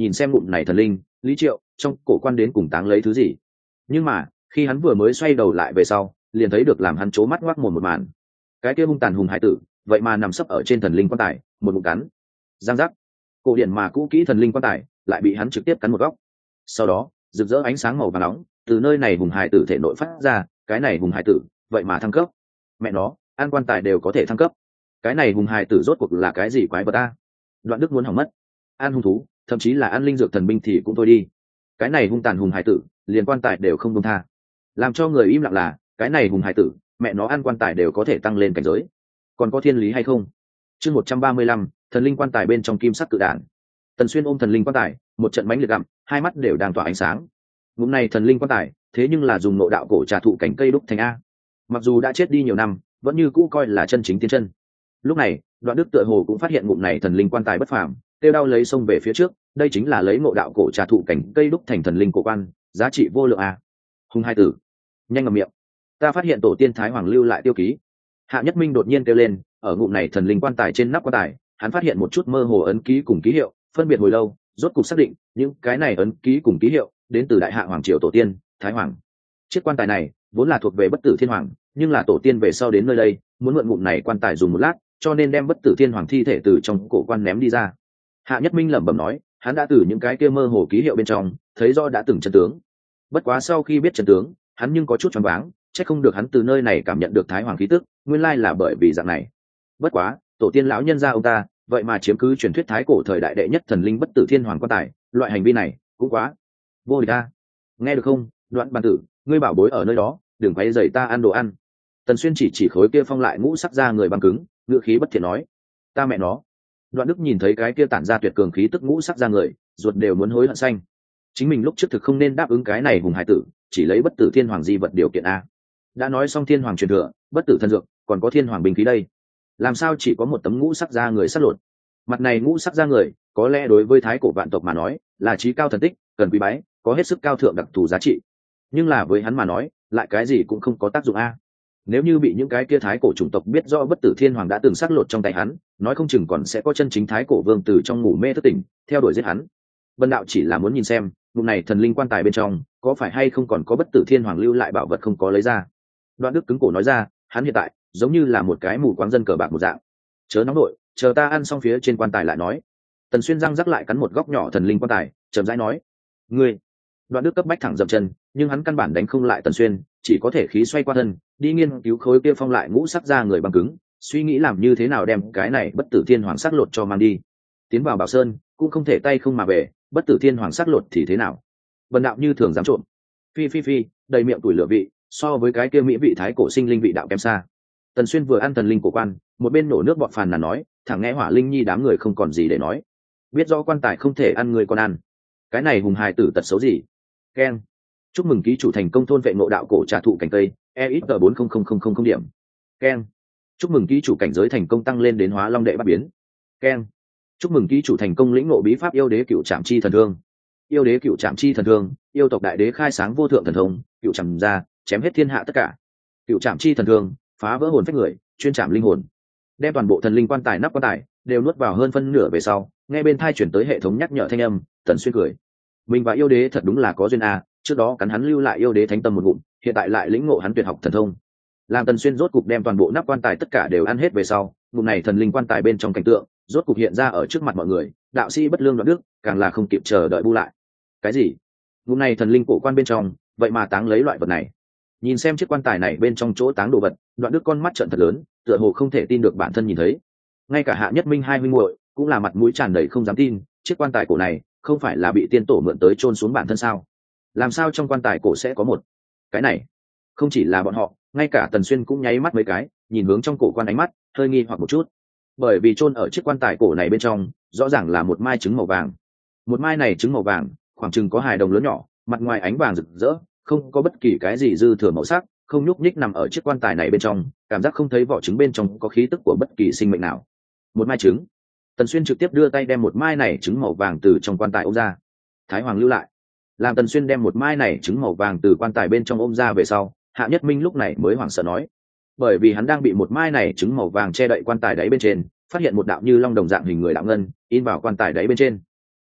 nhìn xem ngụm này thần linh Lý Triệu trong cổ quan đến cùng táng lấy thứ gì. Nhưng mà khi hắn vừa mới xoay đầu lại về sau liền thấy được làm hắn trố mắt ngoác mồm một màn. Cái kia hung tàn hùng hải tử vậy mà nằm sấp ở trên thần linh quan tài, một ngụm cắn. Giang giác, cổ điện mà cũ kỹ thần linh quan tài lại bị hắn trực tiếp cắn một góc. Sau đó rực rỡ ánh sáng màu vàng nóng từ nơi này hùng hải tử thể nội phát ra. Cái này hùng hải tử vậy mà thăng cấp. Mẹ nó, ăn quan tài đều có thể thăng cấp. Cái này hùng hải tử rốt cuộc là cái gì quái vật ta? Đoạn Đức muốn hỏng mất. Ăn hung thú, thậm chí là ăn linh dược thần binh thì cũng thôi đi. Cái này hung tàn hùng hải tử liền quan tài đều không công tha. Làm cho người im lặng là cái này hùng hải tử mẹ nó ăn quan tài đều có thể tăng lên cảnh giới, còn có thiên lý hay không? Chương 135, thần linh quan tài bên trong kim sắc cự đản. Tần Xuyên ôm thần linh quan tài một trận mánh liệt gặm, hai mắt đều đang tỏa ánh sáng. Ngụm này thần linh quan tài thế nhưng là dùng nội đạo cổ trà thụ cảnh cây đúc thành a, mặc dù đã chết đi nhiều năm vẫn như cũ coi là chân chính tiên chân. Lúc này Đoạn Đức tựa hồ cũng phát hiện ngụm này thần linh quan tài bất phàm, tiêu đao lấy xông về phía trước. Đây chính là lấy ngộ đạo cổ trà thụ cảnh cây đúc thành thần linh cổ quan, giá trị vô lượng a. Hùng hai tử, nhanh ngậm miệng, ta phát hiện tổ tiên Thái Hoàng lưu lại tiêu ký. Hạ Nhất Minh đột nhiên kêu lên. Ở ngụm này thần linh quan tài trên nắp quan tài hắn phát hiện một chút mơ hồ ấn ký cùng ký hiệu, phân biệt hồi lâu rốt cục xác định những cái này ấn ký cùng ký hiệu đến từ đại hạ hoàng triều tổ tiên Thái Hoàng. Chiếc quan tài này vốn là thuộc về Bất Tử Thiên Hoàng, nhưng là tổ tiên về sau đến nơi đây muốn mượn ngụm này quan tài dùng một lát, cho nên đem Bất Tử Thiên Hoàng thi thể từ trong cổ quan ném đi ra. Hạ Nhất Minh lẩm bẩm nói, hắn đã từ những cái kia mơ hồ ký hiệu bên trong thấy rõ đã từng chân tướng. Bất quá sau khi biết chân tướng hắn nhưng có chút choáng váng, chắc không được hắn từ nơi này cảm nhận được Thái Hoàng khí tức, nguyên lai là bởi vì dạng này. Bất quá tổ tiên lão nhân gia ông ta vậy mà chiếm cứ truyền thuyết thái cổ thời đại đệ nhất thần linh Bất Tử Thiên Hoàng quan tài, loại hành vi này cũng quá vô địch ta. Nghe được không, Đoạn Bàn Tử, ngươi bảo bối ở nơi đó, đừng quấy rầy ta ăn đồ ăn. Tần Xuyên chỉ khối kia phong lại ngũ sắc ra người băng cứng, ngữ khí bất thiện nói. Ta mẹ nó. Đoạn Đức nhìn thấy cái kia tản ra tuyệt cường khí tức ngũ sắc ra người, ruột đều muốn hối hận xanh. Chính mình lúc trước thực không nên đáp ứng cái này hùng hải tử, chỉ lấy Bất Tử Thiên Hoàng di vật điều kiện a. Đã nói xong Thiên Hoàng truyền thừa, bất tử thần dược, còn có Thiên Hoàng binh khí đây, làm sao chỉ có một tấm ngũ sắc da người sắt lột? Mặt này ngũ sắc da người có lẽ đối với thái cổ vạn tộc mà nói là trí cao thần tích, cần quý bái, có hết sức cao thượng đặc thù giá trị, nhưng là với hắn mà nói lại cái gì cũng không có tác dụng a. Nếu như bị những cái kia thái cổ chủng tộc biết rõ Bất Tử Thiên Hoàng đã từng sắt lột trong tay hắn, nói không chừng còn sẽ có chân chính thái cổ vương từ trong ngủ mê thức tỉnh theo đuổi giết hắn. Vân đạo chỉ là muốn nhìn xem ngụm này thần linh quan tài bên trong có phải hay không còn có Bất Tử Thiên Hoàng lưu lại bảo vật không có lấy ra. Đoạn Đức cứng cổ nói ra, hắn hiện tại giống như là một cái mù quáng dân cờ bạc một dạng. Chớ nóng nội, chờ ta ăn xong phía trên quan tài lại nói. Tần Xuyên răng rắc lại cắn một góc nhỏ thần linh quan tài, chậm rãi nói, ngươi. Đoạn Đức cấp bách thẳng dậm chân, nhưng hắn căn bản đánh không lại Tần Xuyên, chỉ có thể khí xoay qua thân đi nghiên cứu khối kia phong lại ngũ sắc ra người băng cứng, suy nghĩ làm như thế nào đem cái này Bất Tử Thiên Hoàng sắc lột cho mang đi. Tiến vào Bảo Sơn cũng không thể tay không mà về, Bất Tử Thiên Hoàng sắc lột thì thế nào? Bần đạo như thường dám trộm. Phi đầy miệng tuổi lửa vị, so với cái kia mỹ vị thái cổ sinh linh vị đạo kém xa. Tần Xuyên vừa ăn thần linh cổ quan, một bên nổ nước bọt phàn nàn nói, thẳng nghe Hỏa Linh Nhi đám người không còn gì để nói. Biết rõ quan tài không thể ăn người còn ăn, cái này hùng hài tử tật xấu gì? Keng. Chúc mừng ký chủ thành công thôn vệ ngộ đạo cổ trà thụ cảnh cây, EXP 400000 điểm. Keng. Chúc mừng ký chủ cảnh giới thành công tăng lên đến Hóa Long đệ bát biến. Keng. Chúc mừng ký chủ thành công lĩnh ngộ bí pháp yêu đế cựu trảm chi thần thương. Yêu đế cựu trảm chi thần thương, yêu tộc đại đế khai sáng vô thượng thần thông, cựu trảm ra, chém hết thiên hạ tất cả. Cựu trảm chi thần thương, phá vỡ hồn phách người, chuyên trảm linh hồn. Đem toàn bộ thần linh quan tài nắp quan tài đều nuốt vào hơn phân nửa về sau, nghe bên thai chuyển tới hệ thống nhắc nhở thanh âm, Tần Xuyên cười. Mình và yêu đế thật đúng là có duyên a, trước đó cắn hắn lưu lại yêu đế thánh tâm một ngụm, hiện tại lại lĩnh ngộ hắn tuyệt học thần thông. Làm Tần Xuyên rốt cục đem toàn bộ nắp quan tài tất cả đều ăn hết về sau, ngụm này thần linh quan tài bên trong cảnh tượng rốt cục hiện ra ở trước mặt mọi người. Đạo sĩ bất lương Đoạn Đức càng là không kịp chờ đợi bu lại. Cái gì? Ngụm này thần linh cổ quan bên trong vậy mà táng lấy loại vật này? Nhìn xem chiếc quan tài này bên trong chỗ táng đồ vật, Đoạn Đức con mắt trợn thật lớn, tựa hồ không thể tin được bản thân nhìn thấy. Ngay cả Hạ Nhất Minh hai huynh muội cũng là mặt mũi tràn đầy không dám tin, chiếc quan tài cổ này không phải là bị tiên tổ mượn tới chôn xuống bản thân sao? Làm sao trong quan tài cổ sẽ có một cái này? Không chỉ là bọn họ, ngay cả Tần Xuyên cũng nháy mắt mấy cái, nhìn hướng trong cổ quan, ánh mắt hơi nghi hoặc một chút. Bởi vì chôn ở chiếc quan tài cổ này bên trong, rõ ràng là một mai trứng màu vàng. Một mai này trứng màu vàng, khoảng chừng có hài đồng lớn nhỏ, mặt ngoài ánh vàng rực rỡ, không có bất kỳ cái gì dư thừa màu sắc, không nhúc nhích nằm ở chiếc quan tài này bên trong, cảm giác không thấy vỏ trứng bên trong có khí tức của bất kỳ sinh mệnh nào. Một mai trứng. Tần Xuyên trực tiếp đưa tay đem một mai này trứng màu vàng từ trong quan tài ôm ra. Thái Hoàng lưu lại. Làm Tần Xuyên đem một mai này trứng màu vàng từ quan tài bên trong ôm ra về sau, Hạ Nhất Minh lúc này mới hoảng sợ nói, bởi vì hắn đang bị một mai này trứng màu vàng che đậy quan tài đáy bên trên, phát hiện một đạo như long đồng dạng hình người đạo ngân in vào quan tài đáy bên trên.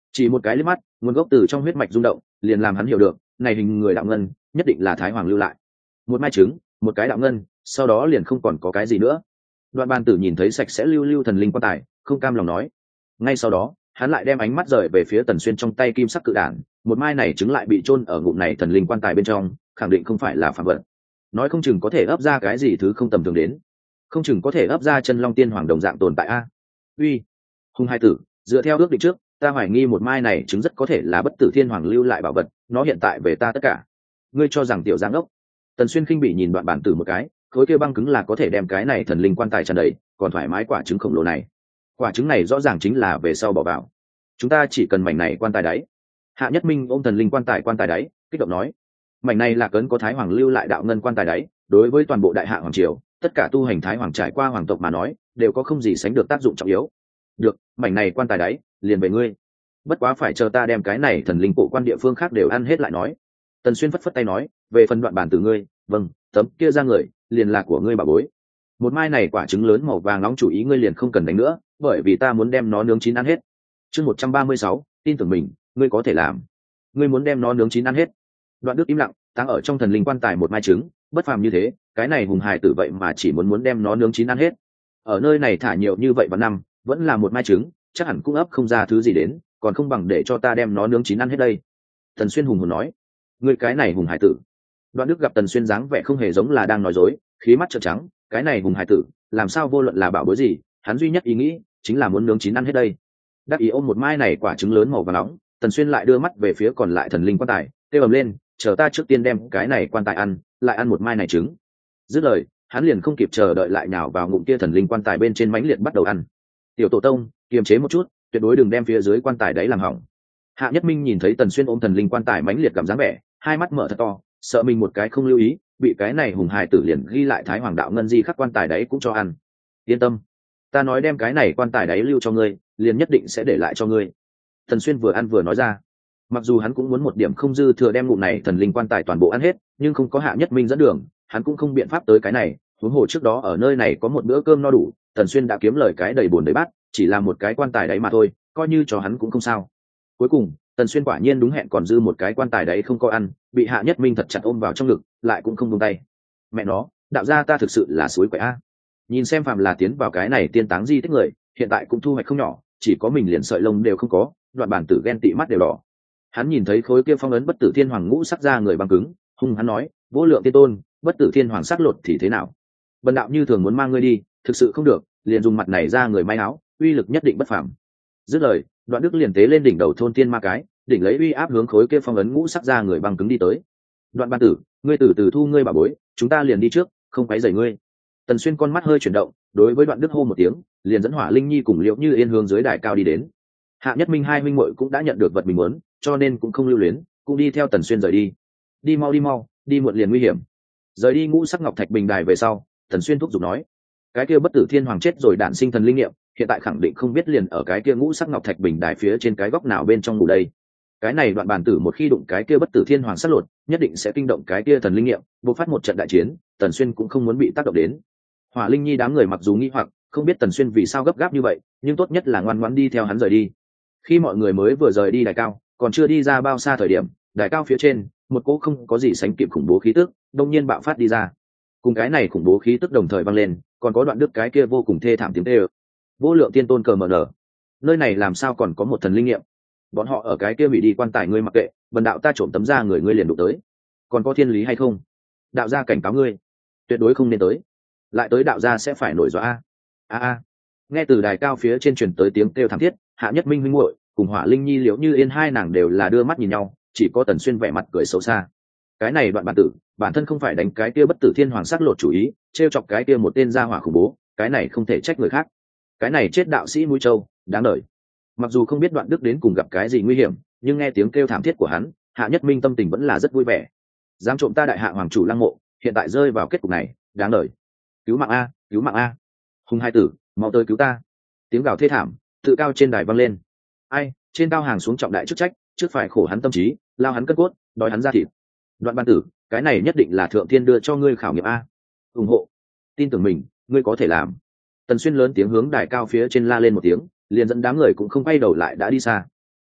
chỉ một cái liếc mắt, nguồn gốc từ trong huyết mạch rung động liền làm hắn hiểu được này hình người đạo ngân nhất định là thái hoàng lưu lại. Một mai trứng, một cái đạo ngân, sau đó liền không còn có cái gì nữa. Đoạn Bàn Tử nhìn thấy sạch sẽ lưu lưu thần linh quan tài, không cam lòng nói. Ngay sau đó hắn lại đem ánh mắt rời về phía Tần Xuyên trong tay kim sắc cự đản, một mai này trứng lại bị chôn ở ngụm này thần linh quan tài bên trong, khẳng định không phải là phàm vật. Nói không chừng có thể ấp ra cái gì thứ không tầm thường đến, không chừng có thể ấp ra chân long tiên hoàng đồng dạng tồn tại a. Uy, Hùng hai tử, dựa theo ước định trước, ta hoài nghi một mai này trứng rất có thể là bất tử thiên hoàng lưu lại bảo vật, nó hiện tại về ta tất cả. Ngươi cho rằng tiểu giang ốc? Tần Xuyên khinh bị nhìn Đoạn Bản Tử một cái, khối kia băng cứng là có thể đem cái này thần linh quan tài tràn đầy, còn thoải mái quả trứng khổng lồ này. Quả trứng này rõ ràng chính là về sau bỏ vào. Chúng ta chỉ cần mảnh này quan tài đáy. Hạ Nhất Minh ôm thần linh quan tài đáy, kích động nói, mảnh này là cấn có thái hoàng lưu lại đạo ngân quan tài đáy, đối với toàn bộ đại hạ hoàng triều, tất cả tu hành thái hoàng trải qua hoàng tộc mà nói, đều có không gì sánh được tác dụng trọng yếu. Được, mảnh này quan tài đáy, liền về ngươi. Bất quá phải chờ ta đem cái này thần linh cổ quan địa phương khác đều ăn hết lại nói. Tần Xuyên phất phất tay nói, về phần Đoạn Bản Tử ngươi, vâng, tấm kia ra người, liền là của ngươi bảo bối. Một mai này quả trứng lớn màu vàng nóng chủ ý ngươi liền không cần đánh nữa, bởi vì ta muốn đem nó nướng chín ăn hết. Chương 136, tin tưởng mình, ngươi có thể làm. Ngươi muốn đem nó nướng chín ăn hết. Đoạn Đức im lặng, táng ở trong thần linh quan tài một mai trứng, bất phàm như thế, cái này hùng hài tử vậy mà chỉ muốn đem nó nướng chín ăn hết. Ở nơi này thả nhiều như vậy vào năm, vẫn là một mai trứng, chắc hẳn cũng ấp không ra thứ gì đến, còn không bằng để cho ta đem nó nướng chín ăn hết đây. Tần Xuyên hùng hồn nói, ngươi cái này hùng hài tử. Đoạn Đức gặp Tần Xuyên dáng vẻ không hề giống là đang nói dối, khí mắt trợn trắng, cái này hùng hài tử, làm sao vô luận là bảo bối gì, hắn duy nhất ý nghĩ chính là muốn nướng chín ăn hết đây. Đắc ý ôm một mai này quả trứng lớn màu vàng nóng, Tần Xuyên lại đưa mắt về phía còn lại thần linh quan tài, kêu ầm lên, chờ ta trước tiên đem cái này quan tài ăn, lại ăn một mai này trứng. Dứt lời, hắn liền không kịp chờ đợi lại nhào vào ngụm kia thần linh quan tài bên trên mãnh liệt bắt đầu ăn. Tiểu tổ tông, kiềm chế một chút, tuyệt đối đừng đem phía dưới quan tài đấy làm hỏng. Hạ Nhất Minh nhìn thấy Tần Xuyên ôm thần linh quan tài mãnh liệt cảm dáng vẻ, hai mắt mở thật to, sợ mình một cái không lưu ý, bị cái này hùng hài tử liền ghi lại thái hoàng đạo ngân di khắc quan tài đấy cũng cho ăn. Yên tâm, ta nói đem cái này quan tài đấy lưu cho ngươi, liền nhất định sẽ để lại cho ngươi. Tần Xuyên vừa ăn vừa nói ra. Mặc dù hắn cũng muốn một điểm không dư thừa đem ngụm này thần linh quan tài toàn bộ ăn hết, nhưng không có Hạ Nhất Minh dẫn đường, hắn cũng không biện pháp tới cái này. Huống hồ trước đó ở nơi này có một bữa cơm no đủ, Tần Xuyên đã kiếm lời cái đầy bồn đầy bát, chỉ là một cái quan tài đấy mà thôi, coi như cho hắn cũng không sao. Cuối cùng, Tần Xuyên quả nhiên đúng hẹn còn dư một cái quan tài đấy không có ăn, bị Hạ Nhất Minh thật chặt ôm vào trong ngực, lại cũng không buông tay. Mẹ nó, đạo gia ta thực sự là suối quậy a. Nhìn xem phàm là tiến vào cái này tiên táng di tích người, hiện tại cũng thu hoạch không nhỏ, chỉ có mình liền sợi lông đều không có, Đoạn Bản Tử ghen tị mắt đều đỏ. Hắn nhìn thấy khối kia phong ấn bất tử thiên hoàng ngũ sắc ra người băng cứng, hung hắn nói, vô lượng tiên tôn, bất tử thiên hoàng sắc lột thì thế nào? Bần đạo như thường muốn mang ngươi đi, thực sự không được, liền dùng mặt này ra người may áo, uy lực nhất định bất phàm. Dứt lời, Đoạn Đức liền tế lên đỉnh đầu thôn tiên ma cái, đỉnh lấy uy áp hướng khối kia phong ấn ngũ sắc ra người băng cứng đi tới. Đoạn Ban Tử, ngươi từ từ thu ngươi bảo bối, chúng ta liền đi trước, không quấy rầy ngươi. Tần Xuyên con mắt hơi chuyển động, đối với Đoạn Đức hô một tiếng, liền dẫn Hỏa Linh Nhi cùng Liễu Như Yên hướng dưới đài cao đi đến. Hạ Nhất Minh hai huynh muội cũng đã nhận được vật mình muốn, cho nên cũng không lưu luyến, cũng đi theo Tần Xuyên rời đi. Đi mau, đi muộn liền nguy hiểm. Rời đi ngũ sắc ngọc thạch bình đài về sau, Tần Xuyên thúc giục nói, cái kia bất tử thiên hoàng chết rồi đản sinh thần linh nghiệm, hiện tại khẳng định không biết liền ở cái kia ngũ sắc ngọc thạch bình đài phía trên cái góc nào bên trong ngủ đây. Cái này Đoạn Bàn Tử một khi đụng cái kia bất tử thiên hoàng sát lột, nhất định sẽ kinh động cái kia thần linh nghiệm, bộc phát một trận đại chiến. Tần Xuyên cũng không muốn bị tác động đến. Hỏa Linh Nhi đám người mặc dù nghi hoặc, không biết Tần Xuyên vì sao gấp gáp như vậy, nhưng tốt nhất là ngoan ngoãn đi theo hắn rời đi. Khi mọi người mới vừa rời đi đài cao, còn chưa đi ra bao xa thời điểm, đài cao phía trên, một cỗ không có gì sánh kịp khủng bố khí tức, đông nhiên bạo phát đi ra. Cùng cái này khủng bố khí tức đồng thời vang lên, còn có Đoạn Đức cái kia vô cùng thê thảm tiếng kêu. Vô lượng tiên tôn cờ mờ nở, nơi này làm sao còn có một thần linh nghiệm? Bọn họ ở cái kia bị đi quan tài ngươi mặc kệ, bần đạo ta trộm tấm da người ngươi liền đụng tới, còn có thiên lý hay không? Đạo gia cảnh cáo ngươi, tuyệt đối không nên tới, lại tới đạo gia sẽ phải nổi dọa. A. Nghe từ đài cao phía trên truyền tới tiếng kêu thảm thiết, Hạ Nhất Minh huynh muội cùng Hỏa Linh Nhi Liễu Như Yên hai nàng đều là đưa mắt nhìn nhau, chỉ có Tần Xuyên vẻ mặt cười xấu xa. Cái này Đoạn Bản Tử, bản thân không phải đánh cái kia bất tử thiên hoàng sắc lột chủ ý, trêu chọc cái kia một tên gia hỏa khủng bố, cái này không thể trách người khác. Cái này chết đạo sĩ mũi trâu, đáng đời. Mặc dù không biết Đoạn Đức đến cùng gặp cái gì nguy hiểm, nhưng nghe tiếng kêu thảm thiết của hắn, Hạ Nhất Minh tâm tình vẫn là rất vui vẻ. Dám trộm ta đại hạ hoàng chủ lăng mộ, hiện tại rơi vào kết cục này, đáng đời. Cứu mạng a, cứu mạng a. Hùng hai tử, mau tới cứu ta. Tiếng gào thê thảm tự cao trên đài vang lên. Ai, trên cao hàng xuống trọng đại chức trách, trước phải khổ hắn tâm trí, lao hắn cất cốt, đòi hắn ra thịt. Đoạn Ban Tử, cái này nhất định là thượng thiên đưa cho ngươi khảo nghiệm a. Ủng hộ, tin tưởng mình, ngươi có thể làm. Tần Xuyên lớn tiếng hướng đài cao phía trên la lên một tiếng, liền dẫn đám người cũng không quay đầu lại đã đi xa.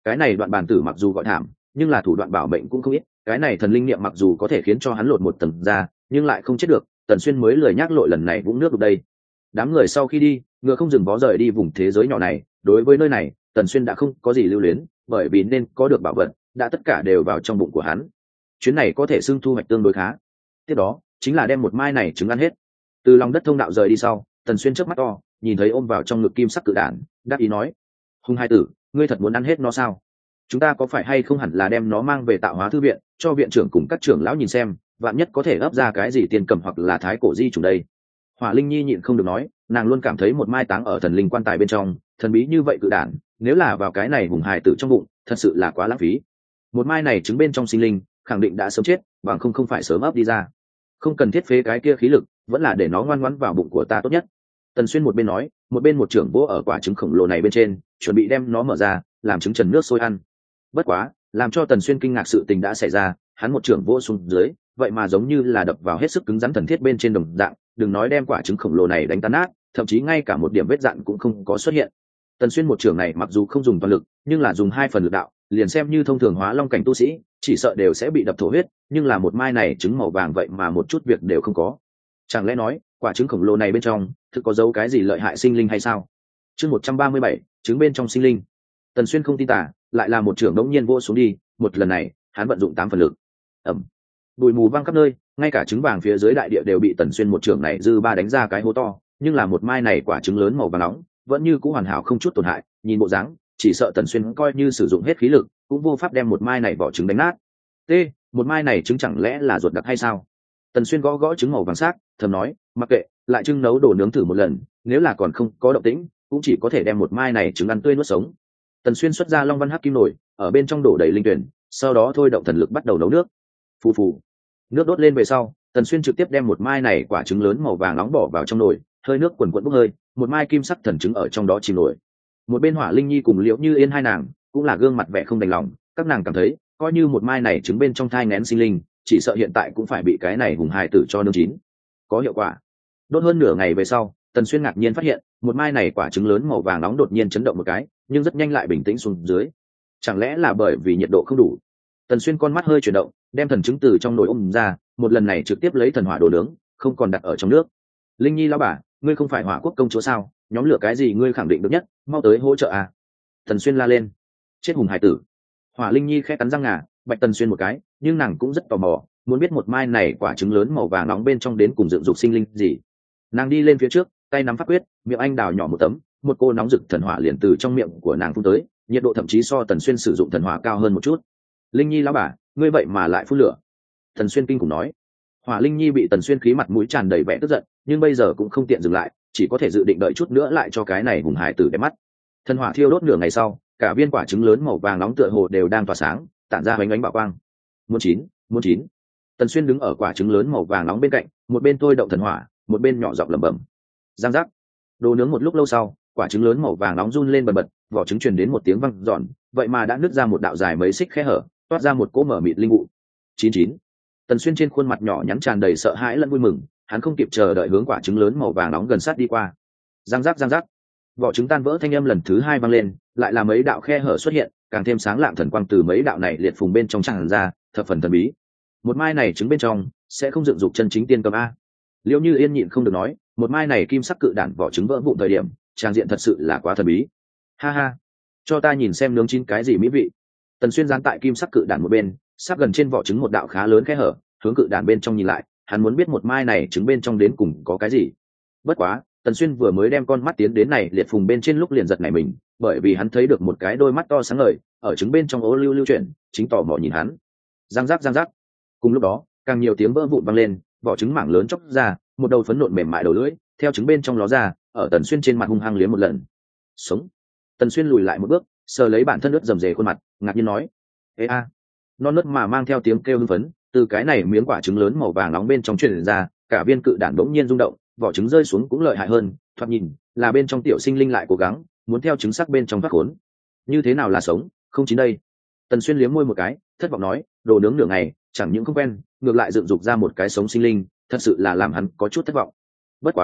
Cái này đoạn bàn tử mặc dù gọi thảm, nhưng là thủ đoạn bảo mệnh cũng không ít. Cái này thần linh niệm mặc dù có thể khiến cho hắn lột một tầng ra, nhưng lại không chết được. Tần Xuyên mới lười nhắc lội lần này vũng nước được đây. Đám người sau khi đi, ngựa không dừng vó rời đi vùng thế giới nhỏ này. Đối với nơi này, Tần Xuyên đã không có gì lưu luyến, bởi vì nên có được bảo vật, đã tất cả đều vào trong bụng của hắn. Chuyến này có thể xưng thu hoạch tương đối khá. Tiếp đó, chính là đem một mai này trứng ăn hết. Từ lòng đất thông đạo rời đi sau, Tần Xuyên chớp mắt to, nhìn thấy ôm vào trong ngực kim sắc cự đản, đáp ý nói: "Hùng hai tử, ngươi thật muốn ăn hết nó sao? Chúng ta có phải hay không hẳn là đem nó mang về Tạo Hóa thư viện, cho viện trưởng cùng các trưởng lão nhìn xem, vạn nhất có thể ấp ra cái gì tiền cầm hoặc là thái cổ di trùng đây." Hỏa Linh Nhi nhịn không được nói, nàng luôn cảm thấy một mai táng ở thần linh quan tài bên trong, thần bí như vậy cự đản, nếu là vào cái này hùng hài tử trong bụng, thật sự là quá lãng phí. Một mai này trứng bên trong sinh linh, khẳng định đã sớm chết, bằng không phải sớm ấp đi ra. Không cần thiết phế cái kia khí lực, vẫn là để nó ngoan ngoãn vào bụng của ta tốt nhất. Tần Xuyên một bên nói, một bên một trưởng vỗ ở quả trứng khổng lồ này bên trên, chuẩn bị đem nó mở ra, làm trứng trần nước sôi ăn. Bất quá, làm cho Tần Xuyên kinh ngạc sự tình đã xảy ra, hắn một trưởng vỗ xuống dưới, vậy mà giống như là đập vào hết sức cứng rắn thần thiết bên trên đồng dạng, đừng nói đem quả trứng khổng lồ này đánh tan nát, thậm chí ngay cả một điểm vết dạn cũng không có xuất hiện. Tần Xuyên một trưởng này mặc dù không dùng toàn lực, nhưng là dùng 2 phần lực đạo, liền xem như thông thường hóa long cảnh tu sĩ, chỉ sợ đều sẽ bị đập thổ huyết, nhưng là một mai này trứng màu vàng vậy mà một chút việc đều không có. Chẳng lẽ nói, quả trứng khổng lồ này bên trong thực có dấu cái gì lợi hại sinh linh hay sao? Chương 137, trứng bên trong sinh linh. Tần Xuyên không tin tả, lại là một trưởng đống nhiên vô xuống đi, một lần này, hắn vận dụng 8 phần lực. Ầm. Bụi mù văng khắp nơi, ngay cả trứng vàng phía dưới đại địa đều bị Tần Xuyên một trưởng này dư ba đánh ra cái hố to, nhưng là một mai này quả trứng lớn màu vàng nóng, vẫn như cũ hoàn hảo không chút tổn hại, nhìn bộ dáng, chỉ sợ Tần Xuyên coi như sử dụng hết khí lực, cũng vô pháp đem một mai này vỏ trứng đánh nát. T, một mai này trứng chẳng lẽ là ruột đặc hay sao? Tần Xuyên gõ gõ trứng màu vàng sắc, thầm nói, mặc kệ, lại trưng nấu đồ nướng thử một lần, nếu là còn không có động tĩnh, cũng chỉ có thể đem một mai này trứng ăn tươi nuốt sống. Tần Xuyên xuất ra Long Văn Hắc Kim nổi, ở bên trong đổ đầy linh tuyển, sau đó thôi động thần lực bắt đầu nấu nước. Phù phù. Nước đốt lên về sau, Tần Xuyên trực tiếp đem một mai này quả trứng lớn màu vàng nóng bỏ vào trong nồi, hơi nước quần quần bốc hơi, một mai kim sắc thần trứng ở trong đó chìm nổi. Một bên Hỏa Linh Nhi cùng Liễu Như Yên hai nàng, cũng là gương mặt vẻ không đành lòng, các nàng cảm thấy, coi như một mai này trứng bên trong thai nghén sinh linh, chỉ sợ hiện tại cũng phải bị cái này hùng hài tử cho nướng chín. Có hiệu quả. Đốt hơn nửa ngày về sau, Tần Xuyên ngạc nhiên phát hiện, một mai này quả trứng lớn màu vàng nóng đột nhiên chấn động một cái, nhưng rất nhanh lại bình tĩnh xuống dưới. Chẳng lẽ là bởi vì nhiệt độ không đủ? Tần Xuyên con mắt hơi chuyển động, đem thần trứng từ trong nồi ôm ra, một lần này trực tiếp lấy thần hỏa đồ nướng, không còn đặt ở trong nước. Linh Nhi lão bà, ngươi không phải Hỏa Quốc công chúa sao? Nhóm lửa cái gì ngươi khẳng định được nhất, mau tới hỗ trợ à? Tần Xuyên la lên. Chết hùng hải tử. Hỏa Linh Nhi khẽ cắn răng ngà, bạch Tần Xuyên một cái, nhưng nàng cũng rất tò mò, muốn biết một mai này quả trứng lớn màu vàng nóng bên trong đến cùng dựng dục sinh linh gì. Nàng đi lên phía trước, tay nắm pháp quyết, miệng anh đào nhỏ một tấm, một cô nóng rực thần hỏa liền từ trong miệng của nàng phun tới, nhiệt độ thậm chí so Tần Xuyên sử dụng thần hỏa cao hơn một chút. Linh Nhi lão bà, ngươi vậy mà lại phun lửa? Tần Xuyên kinh khủng nói. Hỏa Linh Nhi bị Tần Xuyên khí mặt mũi tràn đầy vẻ tức giận, nhưng bây giờ cũng không tiện dừng lại, chỉ có thể dự định đợi chút nữa lại cho cái này hùng hải tử đẹp mắt. Thần hỏa thiêu đốt nửa ngày sau, cả viên quả trứng lớn màu vàng nóng tựa hồ đều đang tỏa sáng, tản ra ánh ánh bảo quang. Muốn chín, muốn chín. Tần Xuyên đứng ở quả trứng lớn màu vàng nóng bên cạnh, một bên thôi động thần hỏa, một bên nhỏ giọng lẩm bẩm. Giang giác. Đồ nướng một lúc lâu sau, quả trứng lớn màu vàng nóng run lên bần bật, vỏ trứng truyền đến một tiếng vang giòn, vậy mà đã nứt ra một đạo dài mấy xích khe hở, toát ra một cỗ mở mịt linh vụ. 99. Tần Xuyên trên khuôn mặt nhỏ nhắn tràn đầy sợ hãi lẫn vui mừng, hắn không kịp chờ đợi hướng quả trứng lớn màu vàng nóng gần sát đi qua. Giang giác giang giác. Vỏ trứng tan vỡ thanh âm lần thứ 2 vang lên, lại là mấy đạo khe hở xuất hiện, càng thêm sáng lạng thần quang từ mấy đạo này liệt phùng bên trong tràn ra, thập phần thần bí. Một mai này trứng bên trong sẽ không dựng dục chân chính tiên cầm a. Liễu Như Yên nhịn không được nói, một mai này kim sắc cự đản vỏ trứng vỡ vụn thời điểm, trang diện thật sự là quá thần bí. Ha ha, cho ta nhìn xem nướng chín cái gì mỹ vị. Tần Xuyên dán tại kim sắc cự đản một bên, sắp gần trên vỏ trứng một đạo khá lớn khe hở, hướng cự đản bên trong nhìn lại, hắn muốn biết một mai này trứng bên trong đến cùng có cái gì. Bất quá, Tần Xuyên vừa mới đem con mắt tiến đến này liệt phùng bên trên lúc liền giật nảy mình, bởi vì hắn thấy được một cái đôi mắt to sáng ngời, ở trứng bên trong ố lưu lưu chuyển, chính tò mò nhìn hắn. Giang giác giang giác. Cùng lúc đó, càng nhiều tiếng vỡ vụn vang lên, vỏ trứng mảng lớn chóc ra, một đầu phấn nộn mềm mại đầu lưỡi, theo trứng bên trong ló ra, ở Tần Xuyên trên mặt hung hăng liếm một lần. Sống. Tần Xuyên lùi lại một bước, sờ lấy bản thân ướt rầm rề khuôn mặt, ngạc nhiên nói: "Ê a." Non nớt mà mang theo tiếng kêu hưng phấn, từ cái này miếng quả trứng lớn màu vàng nóng bên trong truyền ra, cả viên cự đản bỗng nhiên rung động, vỏ trứng rơi xuống cũng lợi hại hơn, thoạt nhìn là bên trong tiểu sinh linh lại cố gắng muốn theo trứng sắc bên trong thoát khốn. Như thế nào là sống, không chín đây? Tần Xuyên liếm môi một cái, thất vọng nói, đồ nướng nửa ngày, chẳng những không quen, ngược lại dựng dục ra một cái sống sinh linh, thật sự là làm hắn có chút thất vọng. Bất quá,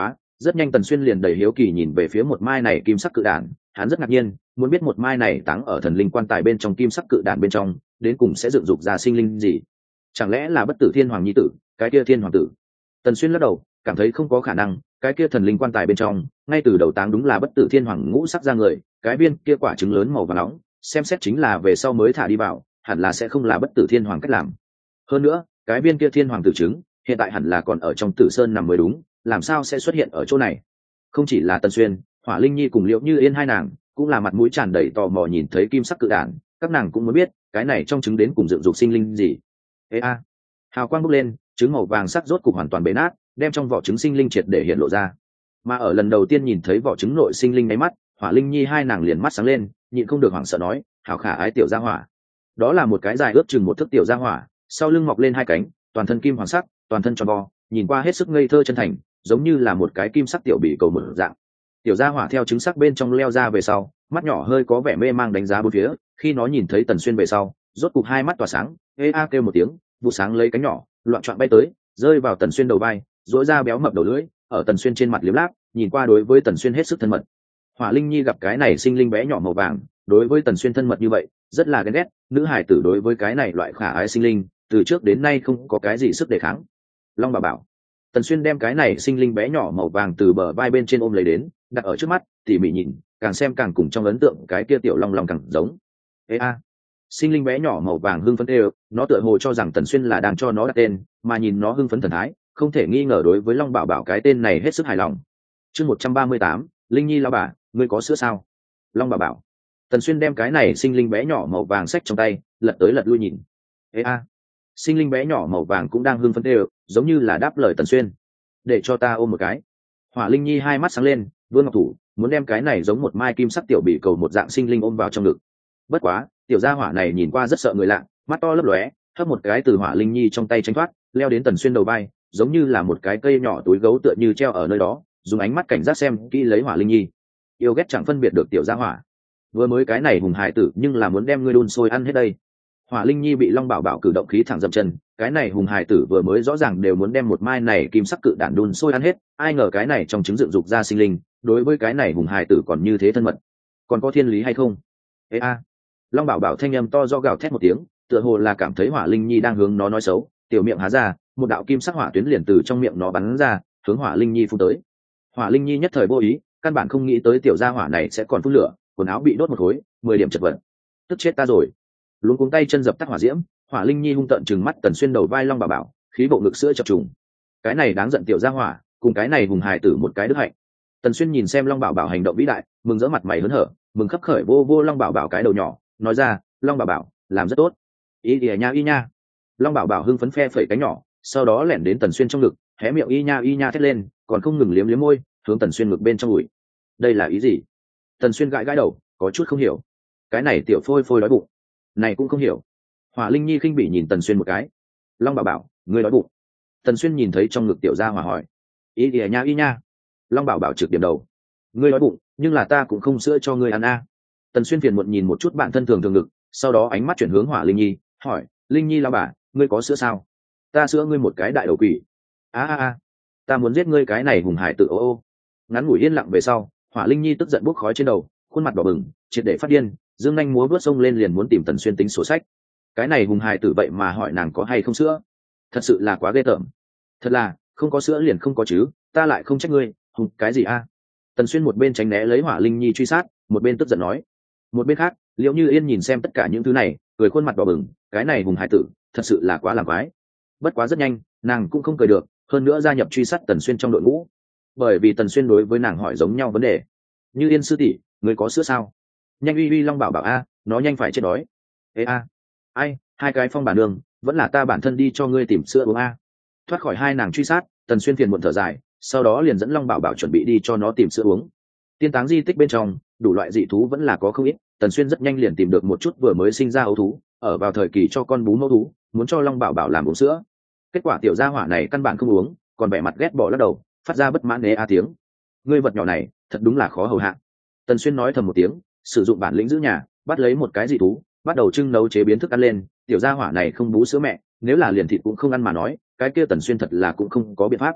Rất nhanh Tần Xuyên liền đầy hiếu kỳ nhìn về phía một mai này kim sắc cự đản, hắn rất ngạc nhiên, muốn biết một mai này táng ở thần linh quan tài bên trong kim sắc cự đản bên trong, đến cùng sẽ dựng dục ra sinh linh gì? Chẳng lẽ là bất tử thiên hoàng nhi tử, cái kia thiên hoàng tử? Tần Xuyên lắc đầu, cảm thấy không có khả năng, cái kia thần linh quan tài bên trong, ngay từ đầu táng đúng là bất tử thiên hoàng ngũ sắc ra người, cái viên kia quả trứng lớn màu vàng nóng, xem xét chính là về sau mới thả đi vào, hẳn là sẽ không là bất tử thiên hoàng cách làm. Hơn nữa, cái viên kia thiên hoàng tử trứng, hiện tại hẳn là còn ở trong Tử Sơn nằm mới đúng, làm sao sẽ xuất hiện ở chỗ này? Không chỉ là Tần Xuyên, Hỏa Linh Nhi cùng Liễu Như Yên hai nàng cũng là mặt mũi tràn đầy tò mò nhìn thấy kim sắc cự đản, các nàng cũng muốn biết cái này trong trứng đến cùng dựng dục sinh linh gì. Ê a, hào quang bốc lên, trứng màu vàng sắc rốt cục hoàn toàn bể nát, đem trong vỏ trứng sinh linh triệt để hiện lộ ra. Mà ở lần đầu tiên nhìn thấy vỏ trứng nội sinh linh nháy mắt, Hỏa Linh Nhi hai nàng liền mắt sáng lên, nhịn không được hoảng sợ nói, hảo khả ái tiểu gia hỏa. Đó là một cái dài ước chừng một thước tiểu gia hỏa, sau lưng mọc lên hai cánh, toàn thân kim hoàng sắc, toàn thân tròn vo, nhìn qua hết sức ngây thơ chân thành, giống như là một cái kim sắc tiểu bị cầu mở dạng. Tiểu gia hỏa theo trứng sắc bên trong leo ra về sau, mắt nhỏ hơi có vẻ mê mang đánh giá bốn phía, khi nó nhìn thấy Tần Xuyên về sau, rốt cục hai mắt tỏa sáng, ê a kêu một tiếng, vụ sáng lấy cánh nhỏ, loạn trọn bay tới, rơi vào Tần Xuyên đầu vai, duỗi ra béo mập đầu lưỡi, ở Tần Xuyên trên mặt liếm láp, nhìn qua đối với Tần Xuyên hết sức thân mật. Hỏa Linh Nhi gặp cái này sinh linh bé nhỏ màu vàng, đối với Tần Xuyên thân mật như vậy, rất là ghen ghét, nữ hải tử đối với cái này loại khả ái sinh linh, từ trước đến nay không có cái gì sức đề kháng. Long bà bảo. Tần Xuyên đem cái này sinh linh bé nhỏ màu vàng từ bờ vai bên trên ôm lấy đến, đặt ở trước mắt, tỉ mỉ nhìn, càng xem càng cùng trong ấn tượng cái kia tiểu long long càng giống. Ê a, sinh linh bé nhỏ màu vàng hưng phấn đều, nó tựa hồ cho rằng Tần Xuyên là đang cho nó đặt tên, mà nhìn nó hưng phấn thần thái, không thể nghi ngờ đối với Long Bảo Bảo cái tên này hết sức hài lòng. Chương 138, Linh Nhi lão bà, ngươi có sữa sao? Long Bảo Bảo. Tần Xuyên đem cái này sinh linh bé nhỏ màu vàng xách trong tay, lật tới lật lui nhìn. Ê a, sinh linh bé nhỏ màu vàng cũng đang hưng phấn đều, giống như là đáp lời Tần Xuyên. Để cho ta ôm một cái. Hỏa Linh Nhi hai mắt sáng lên, vươn ngọc thủ, muốn đem cái này giống một mai kim sắc tiểu bị cầu một dạng sinh linh ôm vào trong ngực. Bất quá, tiểu gia hỏa này nhìn qua rất sợ người lạ, mắt to lấp lóe, hất một cái từ Hỏa Linh Nhi trong tay tránh thoát, leo đến Tần Xuyên đầu vai, giống như là một cái cây nhỏ túi gấu tựa như treo ở nơi đó, dùng ánh mắt cảnh giác xem kỹ lấy Hỏa Linh Nhi. Yêu ghét chẳng phân biệt được tiểu gia hỏa. Vừa mới cái này hùng hài tử nhưng là muốn đem ngươi đun sôi ăn hết đây. Hỏa Linh Nhi bị Long Bảo Bảo cử động khí thẳng dậm chân, cái này hùng hài tử vừa mới rõ ràng đều muốn đem một mai này kim sắc cự đản đun sôi ăn hết, ai ngờ cái này trong trứng dựng dục ra sinh linh, đối với cái này hùng hài tử còn như thế thân mật, còn có thiên lý hay không? Ê a, Long Bảo Bảo thanh âm to do gào thét một tiếng, tựa hồ là cảm thấy Hỏa Linh Nhi đang hướng nó nói xấu, tiểu miệng há ra, một đạo kim sắc hỏa tuyến liền từ trong miệng nó bắn ra, hướng Hỏa Linh Nhi phun tới. Hỏa Linh Nhi nhất thời vô ý, căn bản không nghĩ tới tiểu gia hỏa này sẽ còn phun lửa, quần áo bị đốt một khối, 10 điểm chật vật. Tức chết ta rồi. Luống cuống tay chân dập tắt hỏa diễm, Hỏa Linh Nhi hung tợn trừng mắt Tần Xuyên đầu vai Long Bảo Bảo, khí bộ ngực sữa chập trùng. Cái này đáng giận tiểu gia hỏa, cùng cái này hùng hài tử một cái đức hạnh. Tần Xuyên nhìn xem Long Bảo Bảo hành động vĩ đại, mừng rỡ mặt mày hớn hở, mừng khấp khởi vô vô Long Bảo Bảo cái đầu nhỏ, nói ra, Long Bảo Bảo, làm rất tốt. Y nha. Long Bảo Bảo hưng phấn phe phẩy cánh nhỏ, sau đó lẻn đến Tần Xuyên trong ngực, hé miệng y nha thét lên, còn không ngừng liếm liếm môi, hướng Tần Xuyên ngực bên trong ủi. Đây là ý gì? Tần Xuyên gãi đầu, có chút không hiểu. Cái này tiểu phôi phôi đói bụng, này cũng không hiểu. Hỏa Linh Nhi khinh bỉ nhìn Tần Xuyên một cái. Long Bảo Bảo, ngươi đói bụng? Tần Xuyên nhìn thấy trong ngực tiểu gia hỏa hỏi. Y nha. Long Bảo Bảo trực điểm đầu. Ngươi đói bụng, nhưng là ta cũng không sữa cho ngươi ăn a. Tần Xuyên phiền muộn nhìn một chút bạn thân thường ngực, sau đó ánh mắt chuyển hướng Hỏa Linh Nhi, hỏi, Linh Nhi lão bà, ngươi có sữa sao? Ta sữa ngươi một cái đại đầu quỷ. A, ta muốn giết ngươi cái này hùng hải tử ô. Ngắn ngủi yên lặng về sau, Hỏa Linh Nhi tức giận bốc khói trên đầu, khuôn mặt đỏ bừng, triệt để phát điên, dương nhanh múa vớt sông lên liền muốn tìm Tần Xuyên tính sổ sách. Cái này hùng hài tử vậy mà hỏi nàng có hay không sữa, thật sự là quá ghê tởm. Thật là, không có sữa liền không có chứ, ta lại không trách ngươi, hùng cái gì a? Tần Xuyên một bên tránh né lấy Hỏa Linh Nhi truy sát, một bên tức giận nói. Một bên khác, Liễu Như Yên nhìn xem tất cả những thứ này, cười khuôn mặt đỏ bừng, cái này hùng hài tử, thật sự là quá làm quái. Bất quá rất nhanh, nàng cũng không cười được, hơn nữa gia nhập truy sát Tần Xuyên trong đội ngũ, bởi vì Tần Xuyên đối với nàng hỏi giống nhau vấn đề. Như Yên sư tỷ, ngươi có sữa sao? Nhanh uy Long Bảo Bảo a, nó nhanh phải chết đói. Ê a, ai, hai cái phong bản đường, vẫn là ta bản thân đi cho ngươi tìm sữa uống a. Thoát khỏi hai nàng truy sát, Tần Xuyên phiền muộn thở dài, sau đó liền dẫn Long Bảo Bảo chuẩn bị đi cho nó tìm sữa uống. Tiên táng di tích bên trong, đủ loại dị thú vẫn là có không ít, Tần Xuyên rất nhanh liền tìm được một chút vừa mới sinh ra ấu thú, ở vào thời kỳ cho con bú mẫu thú, muốn cho Long Bảo Bảo làm uống sữa. Kết quả tiểu gia hỏa này căn bản không uống, còn vẻ mặt ghét bỏ lắc đầu, phát ra bất mãn ế a tiếng. Ngươi vật nhỏ này, thật đúng là khó hầu hạ. Tần Xuyên nói thầm một tiếng, sử dụng bản lĩnh giữ nhà, bắt lấy một cái dị thú, bắt đầu trưng nấu chế biến thức ăn lên. Tiểu gia hỏa này không bú sữa mẹ, nếu là liền thịt cũng không ăn mà nói, cái kia Tần Xuyên thật là cũng không có biện pháp.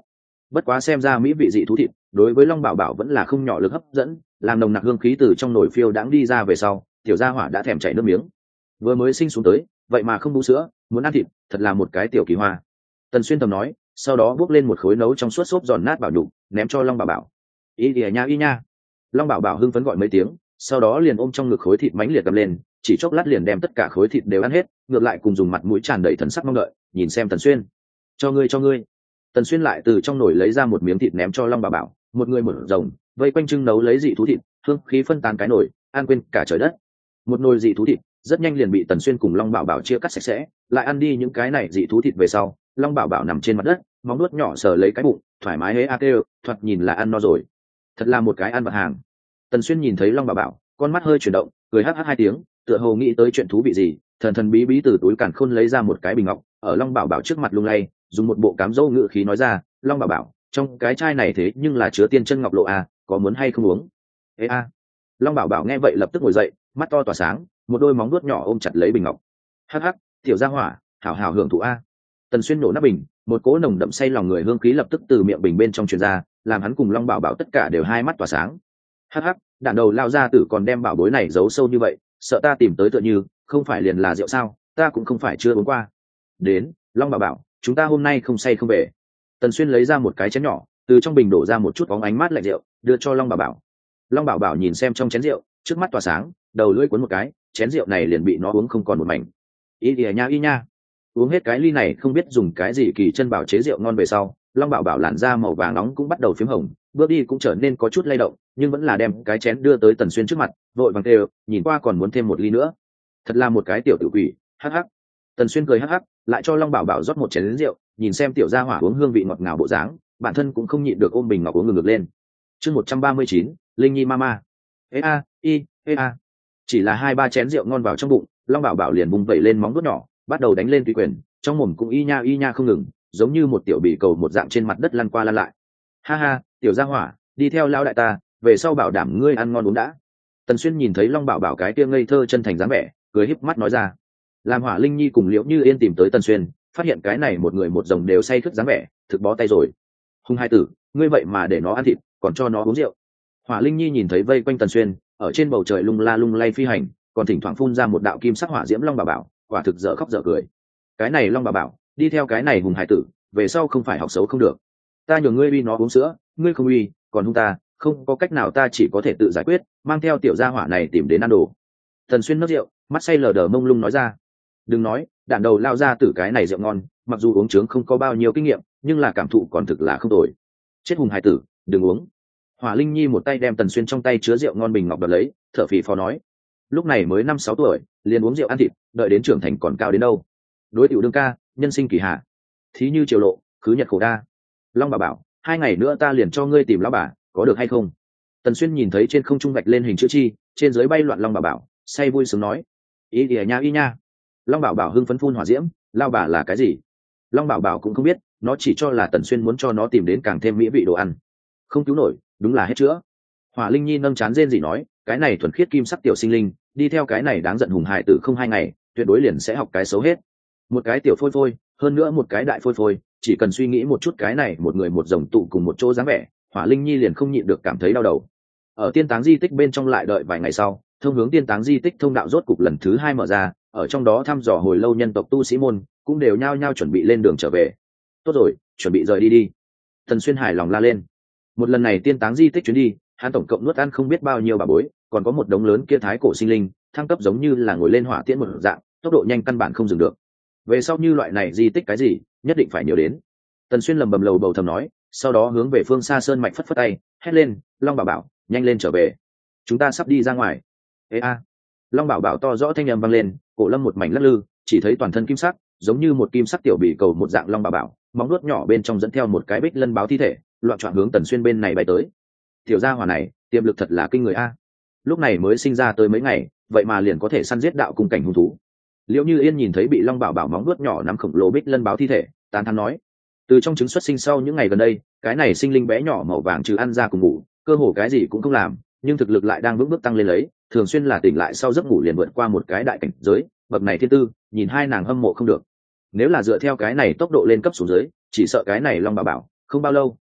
bất quá xem ra mỹ vị dị thú thịt đối với long bảo bảo vẫn là không nhỏ lực hấp dẫn, làm nồng nặc hương khí từ trong nồi phiêu đãng đi ra về sau, tiểu gia hỏa đã thèm chảy nước miếng. Vừa mới sinh xuống tới vậy mà không bú sữa, muốn ăn thịt, thật là một cái tiểu kỳ hoa. Tần Xuyên thầm nói, sau đó bước lên một khối nấu trong suốt xốp giòn nát bảo nhục ném cho long bảo bảo. Ý ỉa nha y nha. Long bảo bảo hưng phấn gọi mấy tiếng, sau đó liền ôm trong ngực khối thịt mánh liệt cầm lên, chỉ chốc lát liền đem tất cả khối thịt đều ăn hết, ngược lại cùng dùng mặt mũi tràn đầy thần sắc mong đợi nhìn xem Tần Xuyên. Cho ngươi cho ngươi. Tần Xuyên lại từ trong nồi lấy ra một miếng thịt ném cho long bảo bảo, một người một rồng vây quanh trưng nấu lấy dị thú thịt, hương khí phân tán cái nồi, ăn quên cả trời đất. Một nồi dị thú thịt rất nhanh liền bị Tần Xuyên cùng long bảo bảo chia cắt sạch sẽ, lại ăn đi những cái này dị thú thịt về sau, long bảo bảo nằm trên mặt đất, móng nuốt nhỏ sờ lấy cái bụng, thoải mái hế a kêu, thoạt nhìn là ăn no rồi. Thật là một cái ăn vặt hàng. Tần Xuyên nhìn thấy long bảo bảo, con mắt hơi chuyển động, cười hắc hắc hai tiếng, tựa hồ nghĩ tới chuyện thú vị gì, thần thần bí bí từ túi càn khôn lấy ra một cái bình ngọc, ở long bảo bảo trước mặt lung lay, dùng một bộ cám dỗ ngự khí nói ra, long bảo bảo, trong cái chai này thế nhưng là chứa tiên chân ngọc lộ à, có muốn hay không uống? Ê a. Long bảo bảo nghe vậy lập tức ngồi dậy, mắt to tỏa sáng, một đôi móng vuốt nhỏ ôm chặt lấy bình ngọc. Hắc hắc, tiểu gia hỏa, hảo hảo hưởng thụ a. Tần Xuyên nổ nắp bình, một cỗ nồng đậm say lòng người hương khí lập tức từ miệng bình bên trong truyền ra, làm hắn cùng long bảo bảo tất cả đều hai mắt tỏa sáng. Hắc hắc, đạn đầu lao ra tử còn đem bảo bối này giấu sâu như vậy, sợ ta tìm tới tựa như không phải liền là rượu sao, ta cũng không phải chưa uống qua. Đến, long bảo bảo, chúng ta hôm nay không say không về. Tần Xuyên lấy ra một cái chén nhỏ, từ trong bình đổ ra một chút bóng ánh mát lạnh rượu, đưa cho long bảo bảo. Long bảo bảo nhìn xem trong chén rượu, trước mắt tỏa sáng, đầu lưỡi cuốn một cái, chén rượu này liền bị nó uống không còn một mảnh. Ý ỉa nha y nha. Uống hết cái ly này không biết dùng cái gì kỳ chân bảo chế rượu ngon về sau, long bảo bảo làn da màu vàng nóng cũng bắt đầu phím hồng, bước đi cũng trở nên có chút lay động, nhưng vẫn là đem cái chén đưa tới Tần Xuyên trước mặt, vội vàng kêu, nhìn qua còn muốn thêm một ly nữa. Thật là một cái tiểu tử quỷ, hắc hắc. Tần Xuyên cười hắc hắc, lại cho long bảo bảo rót một chén rượu, nhìn xem tiểu gia hỏa uống hương vị ngọt ngào bộ dáng, bản thân cũng không nhịn được ôm bình ngọc uống ngược lên. Chương 139, Linh Nhi mama. Ê a, ê a. Chỉ là 2-3 chén rượu ngon vào trong bụng, long bảo bảo liền bung vẩy lên móng vuốt nhỏ, bắt đầu đánh lên tùy quyền, trong mồm cũng y nha không ngừng, giống như một tiểu bì cầu một dạng trên mặt đất lăn qua lăn lại. Ha ha, tiểu gia hỏa, đi theo lão đại ta, về sau bảo đảm ngươi ăn ngon uống đã. Tần Xuyên nhìn thấy long bảo bảo cái kia ngây thơ chân thành dáng vẻ, cười híp mắt nói ra. Làm Hỏa Linh Nhi cùng Liễu Như Yên tìm tới Tần Xuyên, phát hiện cái này một người một rồng đều say khướt dáng vẻ, thực bó tay rồi. Hung hai tử, ngươi vậy mà để nó ăn thịt, còn cho nó uống rượu. Hỏa Linh Nhi nhìn thấy vây quanh Tần Xuyên, ở trên bầu trời lung la lung lay phi hành, còn thỉnh thoảng phun ra một đạo kim sắc hỏa diễm long bảo bảo, quả thực dở khóc dở cười. Cái này long bảo bảo, đi theo cái này hùng hải tử, về sau không phải học xấu không được. Ta nhường ngươi uy nó uống sữa, ngươi không uy, còn hung ta, không có cách nào, ta chỉ có thể tự giải quyết, mang theo tiểu gia hỏa này tìm đến ăn đồ. Tần Xuyên nấc rượu, mắt say lờ đờ mông lung nói ra. Đừng nói, đạn đầu lao ra từ cái này rượu ngon, mặc dù uống trướng không có bao nhiêu kinh nghiệm, nhưng là cảm thụ còn thực là không tồi. Chết hùng hải tử, đừng uống. Hỏa Linh Nhi một tay đem Tần Xuyên trong tay chứa rượu ngon bình ngọc đoạt lấy, thở phì phò nói. Lúc này mới 5-6 tuổi, liền uống rượu ăn thịt, đợi đến trưởng thành còn cao đến đâu. Đối tiểu đương ca, nhân sinh kỳ hạ. Thí như triều lộ, khứ nhật khổ đa. Long bà bảo, 2 ngày nữa ta liền cho ngươi tìm lão bà, có được hay không? Tần Xuyên nhìn thấy trên không trung vạch lên hình chữ chi, trên dưới bay loạn long bà bảo, say vui sướng nói. Ý ỉa nha y nha. Long bảo bảo hưng phấn phun hỏa diễm, lao bà là cái gì? Long bảo bảo cũng không biết, nó chỉ cho là Tần Xuyên muốn cho nó tìm đến càng thêm mỹ vị đồ ăn. Không cứu nổi, đúng là hết chữa. Hỏa Linh Nhi nâng chán rên rỉ nói, cái này thuần khiết kim sắc tiểu sinh linh, đi theo cái này đáng giận hùng hài tử không 2 ngày, tuyệt đối liền sẽ học cái xấu hết. Một cái tiểu phôi phôi, hơn nữa một cái đại phôi phôi, chỉ cần suy nghĩ một chút cái này một người một rồng tụ cùng một chỗ dáng vẻ, Hỏa Linh Nhi liền không nhịn được cảm thấy đau đầu. Ở tiên táng di tích bên trong lại đợi vài ngày sau, thông hướng tiên táng di tích thông đạo rốt cục lần thứ 2 mở ra, ở trong đó thăm dò hồi lâu nhân tộc tu sĩ môn cũng đều nhao nhao chuẩn bị lên đường trở về. Tốt rồi, chuẩn bị rời đi đi. Tần Xuyên hài lòng la lên. Một lần này tiên táng di tích chuyến đi, hắn tổng cộng nuốt ăn không biết bao nhiêu bà bối, còn có một đống lớn kia thái cổ sinh linh, thăng cấp giống như là ngồi lên hỏa tiễn một dạng, tốc độ nhanh căn bản không dừng được. Về sau như loại này di tích cái gì, nhất định phải nhớ đến. Tần Xuyên lầm bầm lầu bầu thầm nói, sau đó hướng về phương xa sơn mạch phất phất tay, hét lên, Long Bảo Bảo, nhanh lên trở về, chúng ta sắp đi ra ngoài. Ê a. Long Bảo Bảo to rõ thanh âm vang lên, cổ lâm một mảnh lắc lư, chỉ thấy toàn thân kim sắc, giống như một kim sắc tiểu bị cầu một dạng Long Bảo Bảo, móng nuốt nhỏ bên trong dẫn theo một cái bích lân báo thi thể, loạn trọn hướng Tần Xuyên bên này bay tới. Tiểu gia hỏa này, tiềm lực thật là kinh người a. Lúc này mới sinh ra tới mấy ngày, vậy mà liền có thể săn giết đạo cung cảnh hung thú. Liễu Như Yên nhìn thấy bị Long Bảo Bảo móng nuốt nhỏ nắm khổng lồ bích lân báo thi thể, tán thán nói: từ trong trứng xuất sinh sau những ngày gần đây, cái này sinh linh bé nhỏ màu vàng trừ ăn ra cùng ngủ, cơ hồ cái gì cũng không làm, nhưng thực lực lại đang vững bước tăng lên lấy, thường xuyên là tỉnh lại sau giấc ngủ liền vượt qua một cái đại cảnh giới, bậc này thiên tư, nhìn hai nàng hâm mộ không được. Nếu là dựa theo cái này tốc độ lên cấp xuống dưới, chỉ sợ cái này Long Bảo Bảo không bao lâu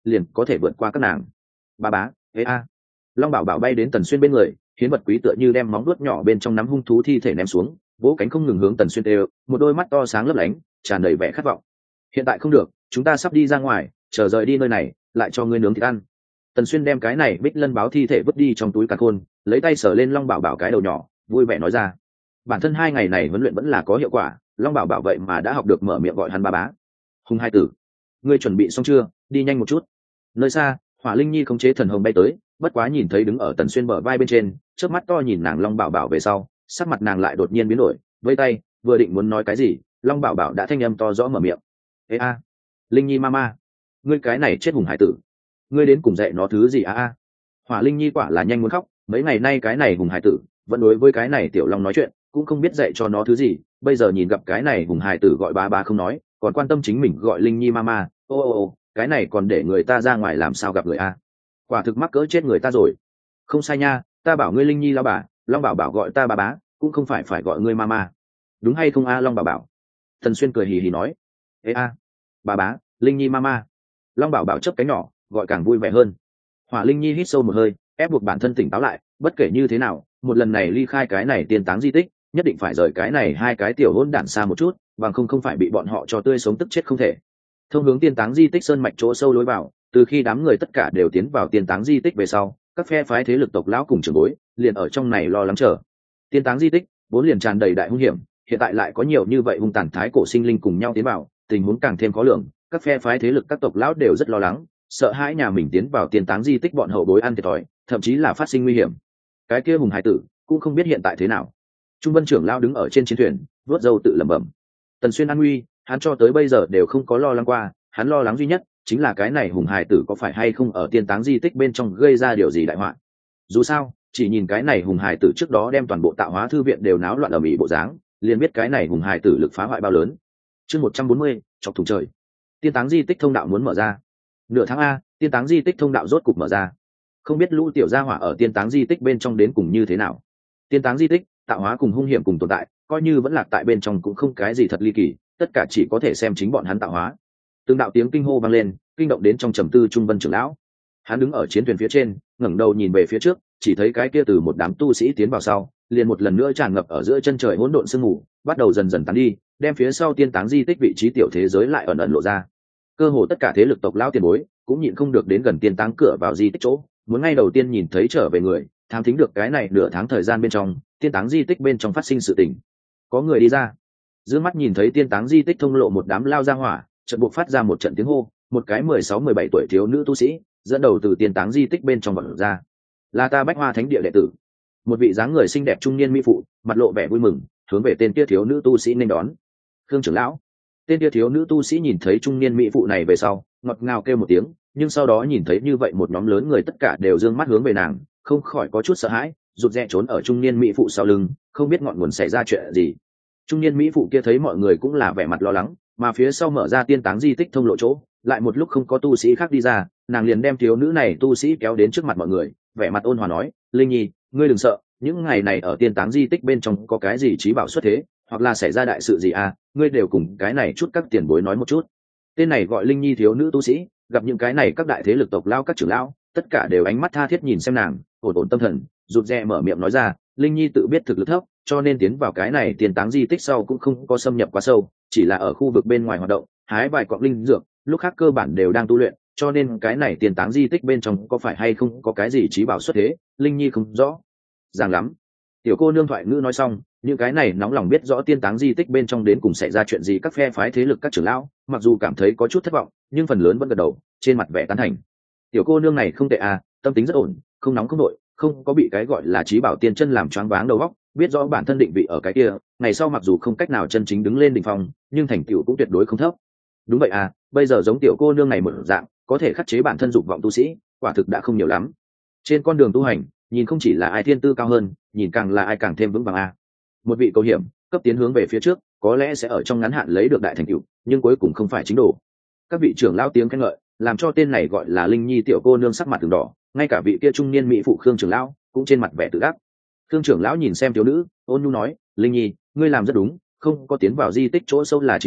liền có thể vượt qua các nàng. Ba bá, ê a. Long bảo bảo bay đến Tần Xuyên bên người, hiến vật quý tựa như đem móng vuốt nhỏ bên trong nắm hung thú thi thể ném xuống, vỗ cánh không ngừng hướng Tần Xuyên đều, một đôi mắt to sáng lấp lánh, tràn đầy vẻ khát vọng. Hiện tại không được, chúng ta sắp đi ra ngoài, chờ rời đi nơi này, lại cho ngươi nướng thịt ăn. Tần Xuyên đem cái này bích lân báo thi thể vứt đi trong túi càn khôn, lấy tay sờ lên Long bảo bảo cái đầu nhỏ, vui vẻ nói ra. Bản thân 2 ngày này huấn luyện vẫn là có hiệu quả, Long bảo bảo vậy mà đã học được mở miệng gọi hắn ba bá. Hùng hai tử, ngươi chuẩn bị xong chưa? Đi nhanh một chút. Nơi xa, Hỏa Linh Nhi khống chế thần hồng bay tới, bất quá nhìn thấy đứng ở Tần Xuyên bờ vai bên trên, chớp mắt to nhìn nàng Long bảo bảo về sau, sắc mặt nàng lại đột nhiên biến đổi, vây tay, vừa định muốn nói cái gì, Long bảo bảo đã thanh âm to rõ mở miệng. Ê a, Linh Nhi mama, ngươi cái này chết hùng hải tử, ngươi đến cùng dạy nó thứ gì a? Hỏa Linh Nhi quả là nhanh muốn khóc, mấy ngày nay cái này hùng hải tử vẫn đối với cái này tiểu long nói chuyện, cũng không biết dạy cho nó thứ gì, bây giờ nhìn gặp cái này hùng hải tử gọi ba ba không nói, còn quan tâm chính mình gọi Linh Nhi mama, ô, cái này còn để người ta ra ngoài làm sao gặp người a? Quả thực mắc cỡ chết người ta rồi. Không sai nha, ta bảo ngươi Linh Nhi lao bà, Long bảo bảo gọi ta ba bá, cũng không phải gọi ngươi mama. Đúng hay không a? Long bảo bảo. Tần Xuyên cười hì hì nói. Ê a, ba bá, Linh Nhi mama. Long bảo bảo chớp cánh nhỏ, gọi càng vui vẻ hơn. Hỏa Linh Nhi hít sâu một hơi, ép buộc bản thân tỉnh táo lại, bất kể như thế nào, một lần này ly khai cái này tiên táng di tích, nhất định phải rời cái này 2 cái tiểu hỗn đản xa một chút, bằng không phải bị bọn họ cho tươi sống tức chết không thể. Thông hướng tiên táng di tích sơn mạch chỗ sâu lối vào, từ khi đám người tất cả đều tiến vào tiên táng di tích về sau, các phe phái thế lực tộc lão cùng trưởng bối liền ở trong này lo lắng chờ. Tiên táng di tích vốn liền tràn đầy đại hung hiểm, hiện tại lại có nhiều như vậy hung tàn thái cổ sinh linh cùng nhau tiến vào, tình huống càng thêm khó lường, các phe phái thế lực các tộc lão đều rất lo lắng, sợ hãi nhà mình tiến vào tiên táng di tích bọn hậu bối ăn thiệt thòi, thậm chí là phát sinh nguy hiểm. Cái kia hùng hải tử cũng không biết hiện tại thế nào. Trung Vân trưởng lão đứng ở trên chiến thuyền, vuốt râu tự lẩm bẩm. Tần Xuyên an nguy, hắn cho tới bây giờ đều không có lo lắng qua, hắn lo lắng duy nhất chính là cái này hùng hải tử có phải hay không ở tiên táng di tích bên trong gây ra điều gì đại họa. Dù sao, chỉ nhìn cái này hùng hải tử trước đó đem toàn bộ Tạo Hóa thư viện đều náo loạn ầm ĩ bộ dáng, liền biết cái này hùng hải tử lực phá hoại bao lớn. Chương 140, chọc thủng trời. Tiên táng di tích thông đạo muốn mở ra. Nửa tháng a, tiên táng di tích thông đạo rốt cục mở ra. Không biết lũ tiểu gia hỏa ở tiên táng di tích bên trong đến cùng như thế nào. Tiên táng di tích, Tạo Hóa cùng hung hiểm cùng tồn tại, coi như vẫn lạc tại bên trong cũng không cái gì thật ly kỳ, tất cả chỉ có thể xem chính bọn hắn tạo hóa. Từng đạo tiếng kinh hô vang lên, kinh động đến trong trầm tư Trung Vân trưởng lão. Hắn đứng ở chiến thuyền phía trên, ngẩng đầu nhìn về phía trước, chỉ thấy cái kia từ một đám tu sĩ tiến vào sau, liền một lần nữa tràn ngập ở giữa chân trời hỗn độn sương mù, bắt đầu dần dần tán đi, đem phía sau tiên táng di tích vị trí tiểu thế giới lại ẩn ẩn lộ ra. Cơ hồ tất cả thế lực tộc lão tiền bối cũng nhịn không được đến gần tiên táng cửa vào di tích chỗ, muốn ngay đầu tiên nhìn thấy trở về người, thám thính được cái này nửa tháng thời gian bên trong, tiên táng di tích bên trong phát sinh sự tình. Có người đi ra, dương mắt nhìn thấy tiên táng di tích thông lộ một đám lao ra hỏa, chợt buộc phát ra một trận tiếng hô, một cái 16-17 tuổi thiếu nữ tu sĩ dẫn đầu từ tiên táng di tích bên trong vọt ra. Là ta Bách Hoa Thánh địa đệ tử. Một vị dáng người xinh đẹp trung niên mỹ phụ, mặt lộ vẻ vui mừng, hướng về tên kia thiếu nữ tu sĩ nên đón. Khương trưởng lão. Tên kia thiếu nữ tu sĩ nhìn thấy trung niên mỹ phụ này về sau, ngọt ngào kêu một tiếng, nhưng sau đó nhìn thấy như vậy một nhóm lớn người tất cả đều dương mắt hướng về nàng, không khỏi có chút sợ hãi, rụt rè trốn ở trung niên mỹ phụ sau lưng, không biết ngọn nguồn xảy ra chuyện gì. Trung niên mỹ phụ kia thấy mọi người cũng là vẻ mặt lo lắng, mà phía sau mở ra tiên táng di tích thông lộ chỗ, lại một lúc không có tu sĩ khác đi ra, nàng liền đem thiếu nữ này tu sĩ kéo đến trước mặt mọi người, vẻ mặt ôn hòa nói: Linh Nhi, ngươi đừng sợ, những ngày này ở tiên táng di tích bên trong có cái gì trí bảo xuất thế, hoặc là xảy ra đại sự gì à, ngươi đều cùng cái này chút các tiền bối nói một chút. Tên này gọi Linh Nhi thiếu nữ tu sĩ, gặp những cái này các đại thế lực tộc lao các trưởng lão, tất cả đều ánh mắt tha thiết nhìn xem nàng, ổn ổn tâm thần, rụt rè mở miệng nói ra: Linh Nhi tự biết thực lực thấp, cho nên tiến vào cái này tiên táng di tích sau cũng không có xâm nhập quá sâu, chỉ là ở khu vực bên ngoài hoạt động, hái vài cọng linh dược, lúc khác cơ bản đều đang tu luyện, cho nên cái này tiên táng di tích bên trong có phải hay không có cái gì trí bảo xuất thế, Linh Nhi không rõ ràng lắm. Tiểu cô nương thoại ngữ nói xong, những cái này nóng lòng biết rõ tiên táng di tích bên trong đến cùng xảy ra chuyện gì, các phe phái thế lực các trưởng lão mặc dù cảm thấy có chút thất vọng, nhưng phần lớn vẫn gật đầu, trên mặt vẻ tán thành. Tiểu cô nương này không tệ à, tâm tính rất ổn, không nóng không nội, không có bị cái gọi là trí bảo tiên chân làm choáng váng đầu óc, biết rõ bản thân định vị ở cái kia, ngày sau mặc dù không cách nào chân chính đứng lên đỉnh phong, nhưng thành tựu cũng tuyệt đối không thấp. Đúng vậy à, bây giờ giống tiểu cô nương này một dạng, có thể khắc chế bản thân dục vọng tu sĩ, quả thực đã không nhiều lắm. Trên con đường tu hành, nhìn không chỉ là ai thiên tư cao hơn, nhìn càng là ai càng thêm vững vàng a. Một vị cầu hiểm, cấp tiến hướng về phía trước, có lẽ sẽ ở trong ngắn hạn lấy được đại thành tựu, nhưng cuối cùng không phải chính đồ. Các vị trưởng lão tiếng khen ngợi, làm cho tên này gọi là Linh Nhi tiểu cô nương sắc mặt từng đỏ, ngay cả vị kia trung niên mỹ phụ Khương trưởng lão cũng trên mặt vẻ tự đắc. Khương trưởng lão nhìn xem thiếu nữ, ôn nhu nói: Linh Nhi, ngươi làm rất đúng, không có tiến vào di tích chỗ sâu là chính xác,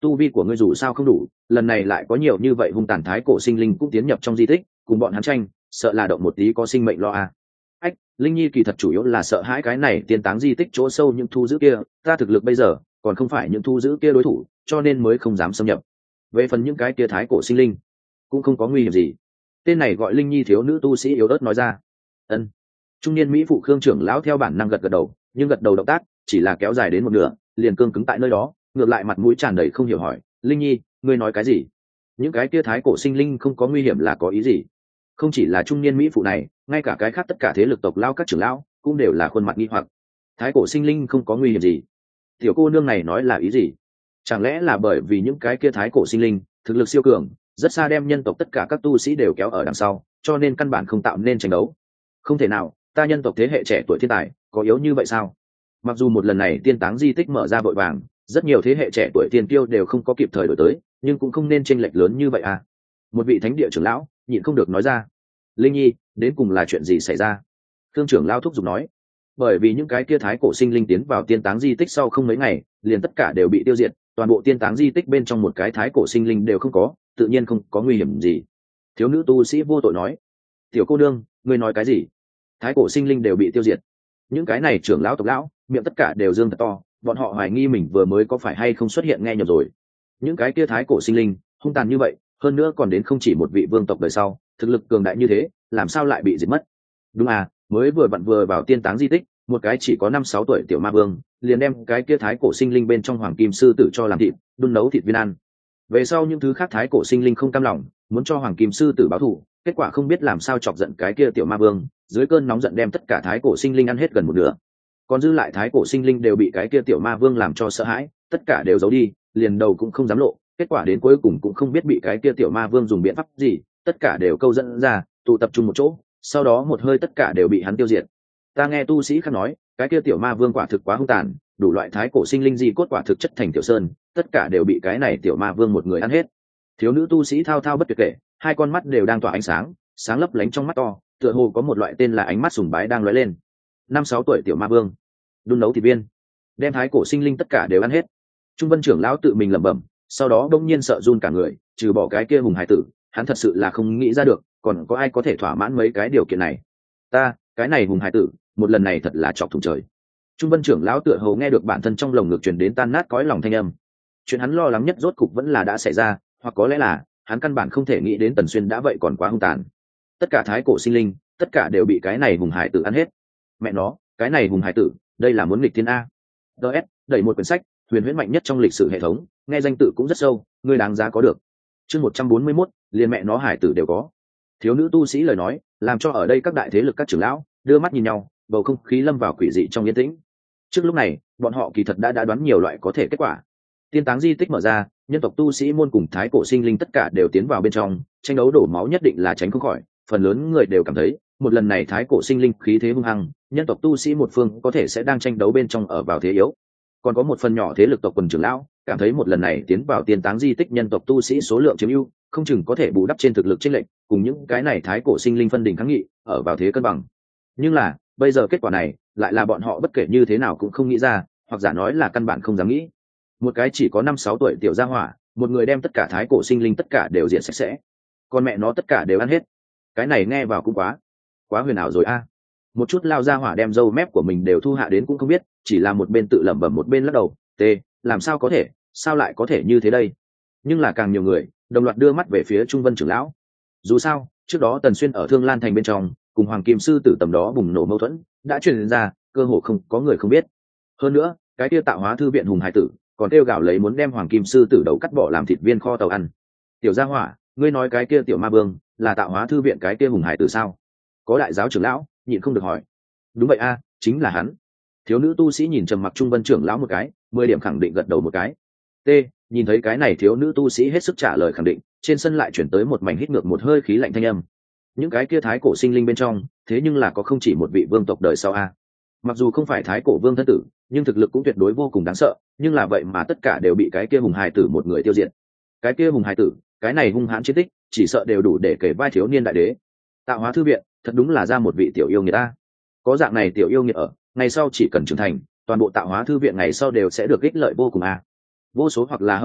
tu vi của ngươi dù sao không đủ, lần này lại có nhiều như vậy hung tàn thái cổ sinh linh cũng tiến nhập trong di tích cùng bọn hắn tranh, sợ là động một tí có sinh mệnh lo à. Ách, Linh Nhi kỳ thật chủ yếu là sợ hãi cái này tiên táng di tích chỗ sâu những thu giữ kia, ta thực lực bây giờ còn không phải những thu giữ kia đối thủ, cho nên mới không dám xâm nhập. Về phần những cái kia thái cổ sinh linh cũng không có nguy hiểm gì. Tên này gọi Linh Nhi thiếu nữ tu sĩ yếu ớt nói ra. Ân. Trung niên mỹ phụ Khương trưởng lão theo bản năng gật gật đầu, nhưng gật đầu động tác chỉ là kéo dài đến một nửa, liền cương cứng tại nơi đó, ngược lại mặt mũi tràn đầy không hiểu hỏi, Linh Nhi, ngươi nói cái gì? Những cái kia thái cổ sinh linh không có nguy hiểm là có ý gì? Không chỉ là trung niên mỹ phụ này, ngay cả cái khác tất cả thế lực tộc lao các trưởng lão cũng đều là khuôn mặt nghi hoặc. Thái cổ sinh linh không có nguy hiểm gì? Tiểu cô nương này nói là ý gì? Chẳng lẽ là bởi vì những cái kia thái cổ sinh linh thực lực siêu cường, rất xa đem nhân tộc tất cả các tu sĩ đều kéo ở đằng sau, cho nên căn bản không tạo nên tranh đấu? Không thể nào, ta nhân tộc thế hệ trẻ tuổi thiên tài có yếu như vậy sao? Mặc dù một lần này tiên táng di tích mở ra vội vàng, rất nhiều thế hệ trẻ tuổi tiên tiêu đều không có kịp thời đổi tới, nhưng cũng không nên chênh lệch lớn như vậy à. Một vị thánh địa trưởng lão nhịn không được nói ra. Linh Nhi, đến cùng là chuyện gì xảy ra? Thương trưởng lão thúc giục nói. Bởi vì những cái kia thái cổ sinh linh tiến vào tiên táng di tích sau không mấy ngày, liền tất cả đều bị tiêu diệt, toàn bộ tiên táng di tích bên trong một cái thái cổ sinh linh đều không có, tự nhiên không có nguy hiểm gì. Thiếu nữ tu sĩ vô tội nói. Tiểu cô nương, ngươi nói cái gì? Thái cổ sinh linh đều bị tiêu diệt? Những cái này trưởng lão tộc lão miệng tất cả đều dương thật to, bọn họ hoài nghi mình vừa mới có phải hay không xuất hiện nghe nhầm rồi. Những cái kia thái cổ sinh linh hung tàn như vậy, hơn nữa còn đến không chỉ một vị vương tộc đời sau, thực lực cường đại như thế, làm sao lại bị diệt mất? Đúng à, mới vừa vào tiên táng di tích, một cái chỉ có 5-6 tuổi tiểu ma vương liền đem cái kia thái cổ sinh linh bên trong hoàng kim sư tử cho làm thịt, đun nấu thịt viên ăn. Về sau những thứ khác thái cổ sinh linh không cam lòng, muốn cho hoàng kim sư tử báo thù, kết quả không biết làm sao chọc giận cái kia tiểu ma vương, dưới cơn nóng giận đem tất cả thái cổ sinh linh ăn hết gần một nửa. Còn dư lại thái cổ sinh linh đều bị cái kia tiểu ma vương làm cho sợ hãi, tất cả đều giấu đi, liền đầu cũng không dám lộ, kết quả đến cuối cùng cũng không biết bị cái kia tiểu ma vương dùng biện pháp gì, tất cả đều câu dẫn ra, tụ tập trung một chỗ, sau đó một hơi tất cả đều bị hắn tiêu diệt. Ta nghe tu sĩ khác nói, cái kia tiểu ma vương quả thực quá hung tàn, đủ loại thái cổ sinh linh di cốt quả thực chất thành tiểu sơn, tất cả đều bị cái này tiểu ma vương một người ăn hết. Thiếu nữ tu sĩ thao thao bất tuyệt kể, hai con mắt đều đang tỏa ánh sáng, sáng lấp lánh trong mắt to, tựa hồ có một loại tên là ánh mắt sùng bái đang lóe lên. 5-6 tuổi tiểu ma vương đun nấu thịt viên, đem thái cổ sinh linh tất cả đều ăn hết. Trung Vân trưởng lão tự mình lẩm bẩm, sau đó đông nhiên sợ run cả người, trừ bỏ cái kia hùng hải tử, hắn thật sự là không nghĩ ra được còn có ai có thể thỏa mãn mấy cái điều kiện này. Cái này hùng hải tử một lần này thật là chọc thủng trời. Trung Vân trưởng lão tựa hồ nghe được bản thân trong lồng ngực truyền đến tan nát cõi lòng thanh âm. Chuyện hắn lo lắng nhất rốt cục vẫn là đã xảy ra, hoặc có lẽ là hắn căn bản không thể nghĩ đến Tần Xuyên đã vậy còn quá hung tàn. Tất cả thái cổ sinh linh tất cả đều bị cái này hùng hải tử ăn hết. Mẹ nó, cái này hùng hải tử đây là muốn nghịch thiên a. DS đẩy một quyển sách huyền huyễn mạnh nhất trong lịch sử hệ thống, nghe danh tự cũng rất sâu, ngươi đáng giá có được. Chương 141, liền mẹ nó hải tử đều có. Thiếu nữ tu sĩ lời nói làm cho ở đây các đại thế lực các trưởng lão đưa mắt nhìn nhau, bầu không khí lâm vào quỷ dị trong yên tĩnh. Trước lúc này bọn họ kỳ thật đã đoán nhiều loại có thể kết quả. Tiên táng di tích mở ra, nhân tộc tu sĩ môn cùng thái cổ sinh linh tất cả đều tiến vào bên trong, tranh đấu đổ máu nhất định là tránh không khỏi. Phần lớn người đều cảm thấy một lần này thái cổ sinh linh khí thế hung hăng, nhân tộc tu sĩ một phương có thể sẽ đang tranh đấu bên trong ở vào thế yếu. Còn có một phần nhỏ thế lực tộc quần trưởng lão cảm thấy một lần này tiến vào tiên táng di tích nhân tộc tu sĩ số lượng chiếm ưu, không chừng có thể bù đắp trên thực lực chênh lệch, cùng những cái này thái cổ sinh linh phân đỉnh kháng nghị, ở vào thế cân bằng. Nhưng là bây giờ kết quả này lại là bọn họ bất kể như thế nào cũng không nghĩ ra, hoặc giả nói là căn bản không dám nghĩ. Một cái chỉ có 5-6 tuổi tiểu gia hỏa, một người đem tất cả thái cổ sinh linh tất cả đều diệt sạch sẽ, con mẹ nó tất cả đều ăn hết. Cái này nghe vào cũng quá huyền ảo rồi a. Một chút lao gia hỏa đem râu mép của mình đều thu hạ đến cũng không biết, chỉ là một bên tự lẩm bẩm một bên lắc đầu, làm sao có thể, sao lại có thể như thế đây. Nhưng là càng nhiều người đồng loạt đưa mắt về phía Trung Vân trưởng lão. Dù sao trước đó Tần Xuyên ở Thương Lan thành bên trong cùng Hoàng Kim sư tử tầm đó bùng nổ mâu thuẫn đã truyền ra, cơ hồ không có người không biết. Hơn nữa cái kia tạo hóa thư viện hùng hải tử còn kêu gào lấy muốn đem Hoàng Kim sư tử đầu cắt bỏ làm thịt viên kho tàu ăn. Tiểu gia hỏa, ngươi nói cái kia tiểu ma vương là tạo hóa thư viện cái kia hùng hải tử sao? Có đại giáo trưởng lão nhịn không được hỏi. Đúng vậy a, chính là hắn. Thiếu nữ tu sĩ nhìn trầm mặc Trung Vân trưởng lão một cái, 10 điểm khẳng định gật đầu một cái. Nhìn thấy cái này thiếu nữ tu sĩ hết sức trả lời khẳng định, trên sân lại chuyển tới một mảnh hít ngược một hơi khí lạnh thanh âm. Những cái kia thái cổ sinh linh bên trong thế nhưng là có không chỉ một vị vương tộc đời sau a. Mặc dù không phải thái cổ vương thân tử, nhưng thực lực cũng tuyệt đối vô cùng đáng sợ, nhưng là vậy mà tất cả đều bị cái kia hùng hài tử một người tiêu diệt. Cái kia hùng hài tử, cái này hung hãn chiến tích chỉ sợ đều đủ để kể vai thiếu niên đại đế. Tạo hóa thư viện thật đúng là ra một vị tiểu yêu nghiệt ta. Có dạng này tiểu yêu nghiệt ở, ngày sau chỉ cần trưởng thành, toàn bộ tạo hóa thư viện ngày sau đều sẽ được ích lợi vô cùng a. Vô số hoặc là hâm mộ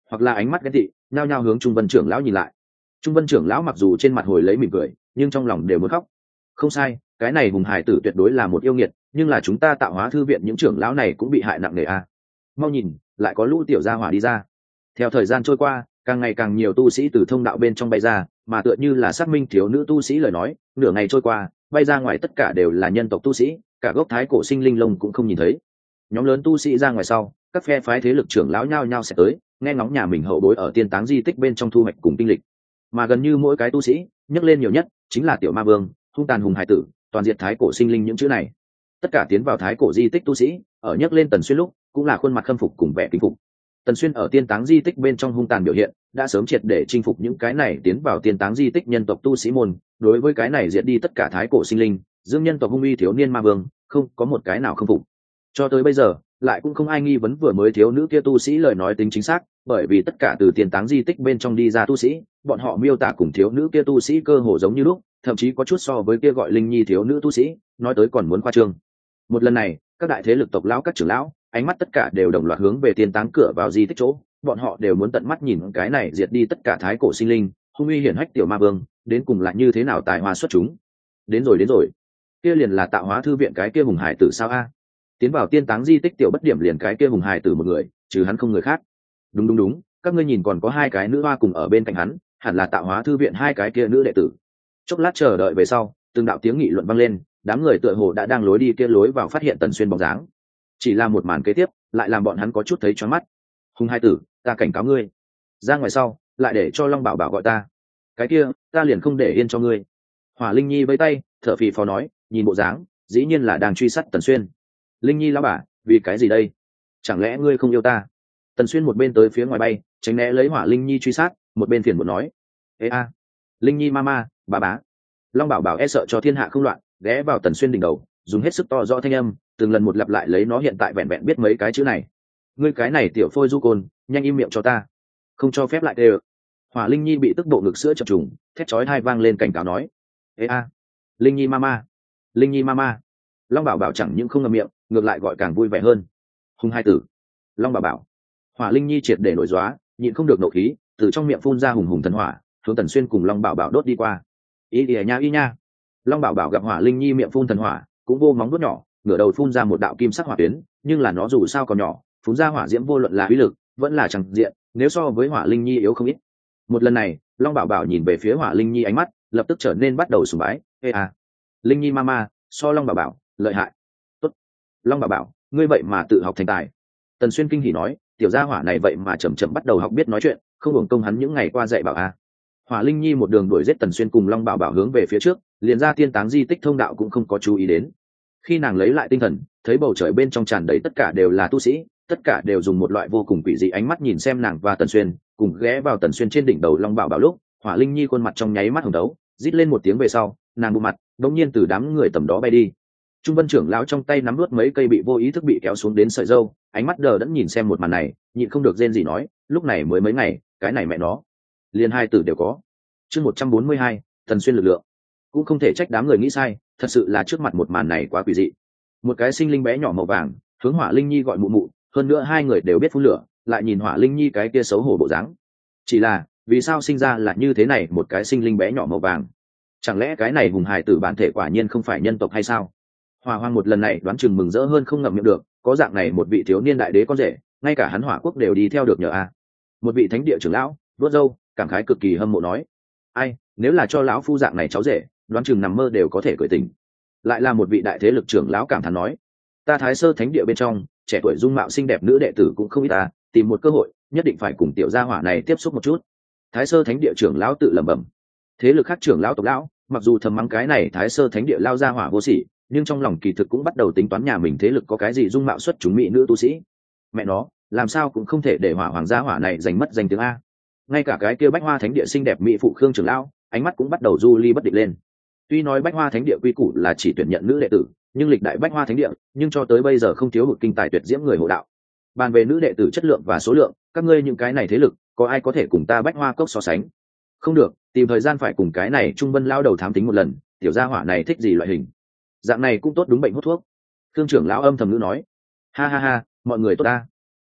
hoặc là ánh mắt ghét tị nhao nhao hướng Trung Vân trưởng lão nhìn lại. Trung Vân trưởng lão mặc dù trên mặt hồi lấy mỉm cười nhưng trong lòng đều muốn khóc. Không sai, cái này hùng hải tử tuyệt đối là một yêu nghiệt, nhưng là chúng ta Tạo Hóa thư viện những trưởng lão này cũng bị hại nặng nề a. Mau nhìn, lại có lũ tiểu gia hỏa đi ra. Theo thời gian trôi qua, càng ngày càng nhiều tu sĩ từ thông đạo bên trong bay ra, mà tựa như là xác minh thiếu nữ tu sĩ lời nói, nửa ngày trôi qua, bay ra ngoài tất cả đều là nhân tộc tu sĩ, cả gốc thái cổ sinh linh lông cũng không nhìn thấy. Nhóm lớn tu sĩ ra ngoài sau, các phe phái thế lực trưởng lão nhao nhao sẽ tới, nghe ngóng nhà mình hậu bối ở tiên táng di tích bên trong thu hoạch cùng tinh lịch. Mà gần như mỗi cái tu sĩ nhắc lên nhiều nhất chính là tiểu ma vương, hung tàn hùng hải tử, toàn diệt thái cổ sinh linh những chữ này. Tất cả tiến vào thái cổ di tích tu sĩ ở nhắc lên Tần Xuyên lúc cũng là khuôn mặt khâm phục cùng vẻ kính phục. Tần Xuyên ở tiên táng di tích bên trong hung tàn biểu hiện đã sớm triệt để chinh phục những cái này tiến vào tiên táng di tích nhân tộc tu sĩ môn. Đối với cái này diệt đi tất cả thái cổ sinh linh, dương nhân tộc hung uy thiếu niên ma vương không có một cái nào không phục. Cho tới bây giờ lại cũng không ai nghi vấn vừa mới thiếu nữ kia tu sĩ lời nói tính chính xác, bởi vì tất cả từ tiên táng di tích bên trong đi ra tu sĩ, bọn họ miêu tả cùng thiếu nữ kia tu sĩ cơ hồ giống như lúc, thậm chí có chút so với kia gọi Linh Nhi thiếu nữ tu sĩ nói tới còn muốn khoa trương. Một lần này, các đại thế lực tộc lão, các trưởng lão ánh mắt tất cả đều đồng loạt hướng về tiên táng cửa vào di tích chỗ, bọn họ đều muốn tận mắt nhìn cái này diệt đi tất cả thái cổ sinh linh hung uy hiển hách tiểu ma vương đến cùng là như thế nào tài hoa xuất chúng. Đến rồi, kia liền là Tạo Hóa thư viện cái kia hùng hải tử sao a? Tiến vào tiên táng di tích tiểu bất điểm liền cái kia hùng hải tử một người, trừ hắn không người khác. Đúng, các ngươi nhìn còn có hai cái nữ hoa cùng ở bên cạnh hắn, hẳn là Tạo Hóa thư viện hai cái kia nữ đệ tử. Chốc lát chờ đợi về sau, từng đạo tiếng nghị luận vang lên, đám người tựa hồ đã đang lối đi kia lối vào phát hiện Tần Xuyên bóng dáng. Chỉ là một màn kế tiếp lại làm bọn hắn có chút thấy choáng mắt. Hùng hai tử, ta cảnh cáo ngươi, ra ngoài sau lại để cho Long Bảo Bảo gọi ta, cái kia ta liền không để yên cho ngươi. Hỏa Linh Nhi vẫy tay thở phì phò nói, nhìn bộ dáng dĩ nhiên là đang truy sát Tần Xuyên. Linh Nhi lão bà, vì cái gì đây? Chẳng lẽ ngươi không yêu ta? Tần Xuyên một bên tới phía ngoài bay tránh né lấy Hỏa Linh Nhi truy sát, một bên phiền muộn nói, ê a, Linh Nhi mama, bà bá. Long Bảo Bảo e sợ cho thiên hạ không loạn, ghé vào Tần Xuyên đỉnh đầu, dùng hết sức to rõ thanh âm, từng lần một lặp lại lấy nó hiện tại vẹn vẹn biết mấy cái chữ này. Ngươi cái này tiểu phôi du côn, nhanh im miệng cho ta, không cho phép lại đê. Hỏa Linh Nhi bị tức bộ ngực sữa chập trùng, thét chói tai vang lên cảnh cáo nói, ê a, Linh Nhi mama, Linh Nhi mama. Long Bảo Bảo chẳng những không ngậm miệng, ngược lại gọi càng vui vẻ hơn. Hùng hai tử, Long Bảo Bảo. Hỏa Linh Nhi triệt để nổi gióa, nhịn không được nộ khí, từ trong miệng phun ra hùng hùng thần hỏa, hướng Tần Xuyên cùng Long Bảo Bảo đốt đi qua. Y nha. Long Bảo Bảo gặp Hỏa Linh Nhi miệng phun thần hỏa, cũng vô móng đốt nhỏ, ngửa đầu phun ra một đạo kim sắc hỏa tuyến, nhưng là nó dù sao còn nhỏ, phun ra hỏa diễm vô luận là uy lực vẫn là chẳng diện, nếu so với Hỏa Linh Nhi yếu không ít. Một lần này, Long Bảo Bảo nhìn về phía Hỏa Linh Nhi ánh mắt lập tức trở nên bắt đầu sùng bái. Ê à, Linh Nhi mama, so Long Bảo Bảo lợi hại. Tốt, Long Bảo Bảo, ngươi vậy mà tự học thành tài. Tần Xuyên kinh hỉ nói, tiểu gia hỏa này vậy mà chậm chậm bắt đầu học biết nói chuyện, không hưởng công hắn những ngày qua dạy bảo a. Hỏa Linh Nhi một đường đuổi giết Tần Xuyên cùng Long Bảo Bảo hướng về phía trước, liền ra tiên táng di tích thông đạo cũng không có chú ý đến. Khi nàng lấy lại tinh thần, thấy bầu trời bên trong tràn đầy tất cả đều là tu sĩ, tất cả đều dùng một loại vô cùng quỷ dị ánh mắt nhìn xem nàng và Tần Xuyên, cùng ghé vào Tần Xuyên trên đỉnh đầu Long Bảo Bảo lúc, Hỏa Linh Nhi khuôn mặt trong nháy mắt hồng đấu, rít lên một tiếng về sau, nàng bụng mặt, đột nhiên từ đám người tầm đó bay đi. Trung Vân trưởng lão trong tay nắm nuốt mấy cây bị vô ý thức bị kéo xuống đến sợi râu, ánh mắt đờ đẫn nhìn xem một màn này, nhịn không được rên gì nói, lúc này mới mấy ngày, cái này mẹ nó, liền hai tử đều có. Chương 142, Tần Xuyên lực lượng. Cũng không thể trách đám người nghĩ sai, thật sự là trước mặt một màn này quá quỷ dị. Một cái sinh linh bé nhỏ màu vàng, hướng Hỏa Linh Nhi gọi mụ mụ, hơn nữa hai người đều biết phun lửa, lại nhìn Hỏa Linh Nhi cái kia xấu hổ bộ dáng. Chỉ là, vì sao sinh ra là như thế này một cái sinh linh bé nhỏ màu vàng? Chẳng lẽ cái này hùng hài tử bản thể quả nhiên không phải nhân tộc hay sao? Hỏa Hoang một lần này đoán chừng mừng rỡ hơn không ngậm miệng được, có dạng này một vị thiếu niên đại đế con rể, ngay cả hắn Hỏa Quốc đều đi theo được nhờ a. Một vị thánh địa trưởng lão, vuốt râu, cảm khái cực kỳ hâm mộ nói, ai, nếu là cho lão phu dạng này cháu rể, đoán chừng nằm mơ đều có thể cười tình. Lại là một vị đại thế lực trưởng lão cảm thán nói, ta Thái Sơ thánh địa bên trong, trẻ tuổi dung mạo xinh đẹp nữ đệ tử cũng không ít ta, tìm một cơ hội, nhất định phải cùng tiểu gia hỏa này tiếp xúc một chút. Thái Sơ thánh địa trưởng lão tự lẩm bẩm. Thế lực khác trưởng lão tộc lão, mặc dù thầm mắng cái này Thái Sơ thánh địa lao gia hỏa vô sỉ, nhưng trong lòng kỳ thực cũng bắt đầu tính toán nhà mình thế lực có cái gì dung mạo xuất chúng mỹ nữ tu sĩ. Mẹ nó, làm sao cũng không thể để Hỏa Hoàng gia hỏa này giành mất danh tiếng a. Ngay cả cái kia Bách Hoa thánh địa xinh đẹp mỹ phụ Khương trưởng lão, ánh mắt cũng bắt đầu du ly bất định lên. Tuy nói Bách Hoa thánh địa quy củ là chỉ tuyển nhận nữ đệ tử, nhưng lịch đại Bách Hoa thánh địa, nhưng cho tới bây giờ không thiếu hụt kinh tài tuyệt diễm người hộ đạo. Bàn về nữ đệ tử chất lượng và số lượng, các ngươi những cái này thế lực, có ai có thể cùng ta Bách Hoa cốc so sánh? Không được, tìm thời gian phải cùng cái này Trung Vân lao đầu thám tính một lần, tiểu gia hỏa này thích gì loại hình. Dạng này cũng tốt, đúng bệnh hút thuốc. Khương trưởng lão âm thầm ngữ nói, ha ha ha, mọi người tốt ta.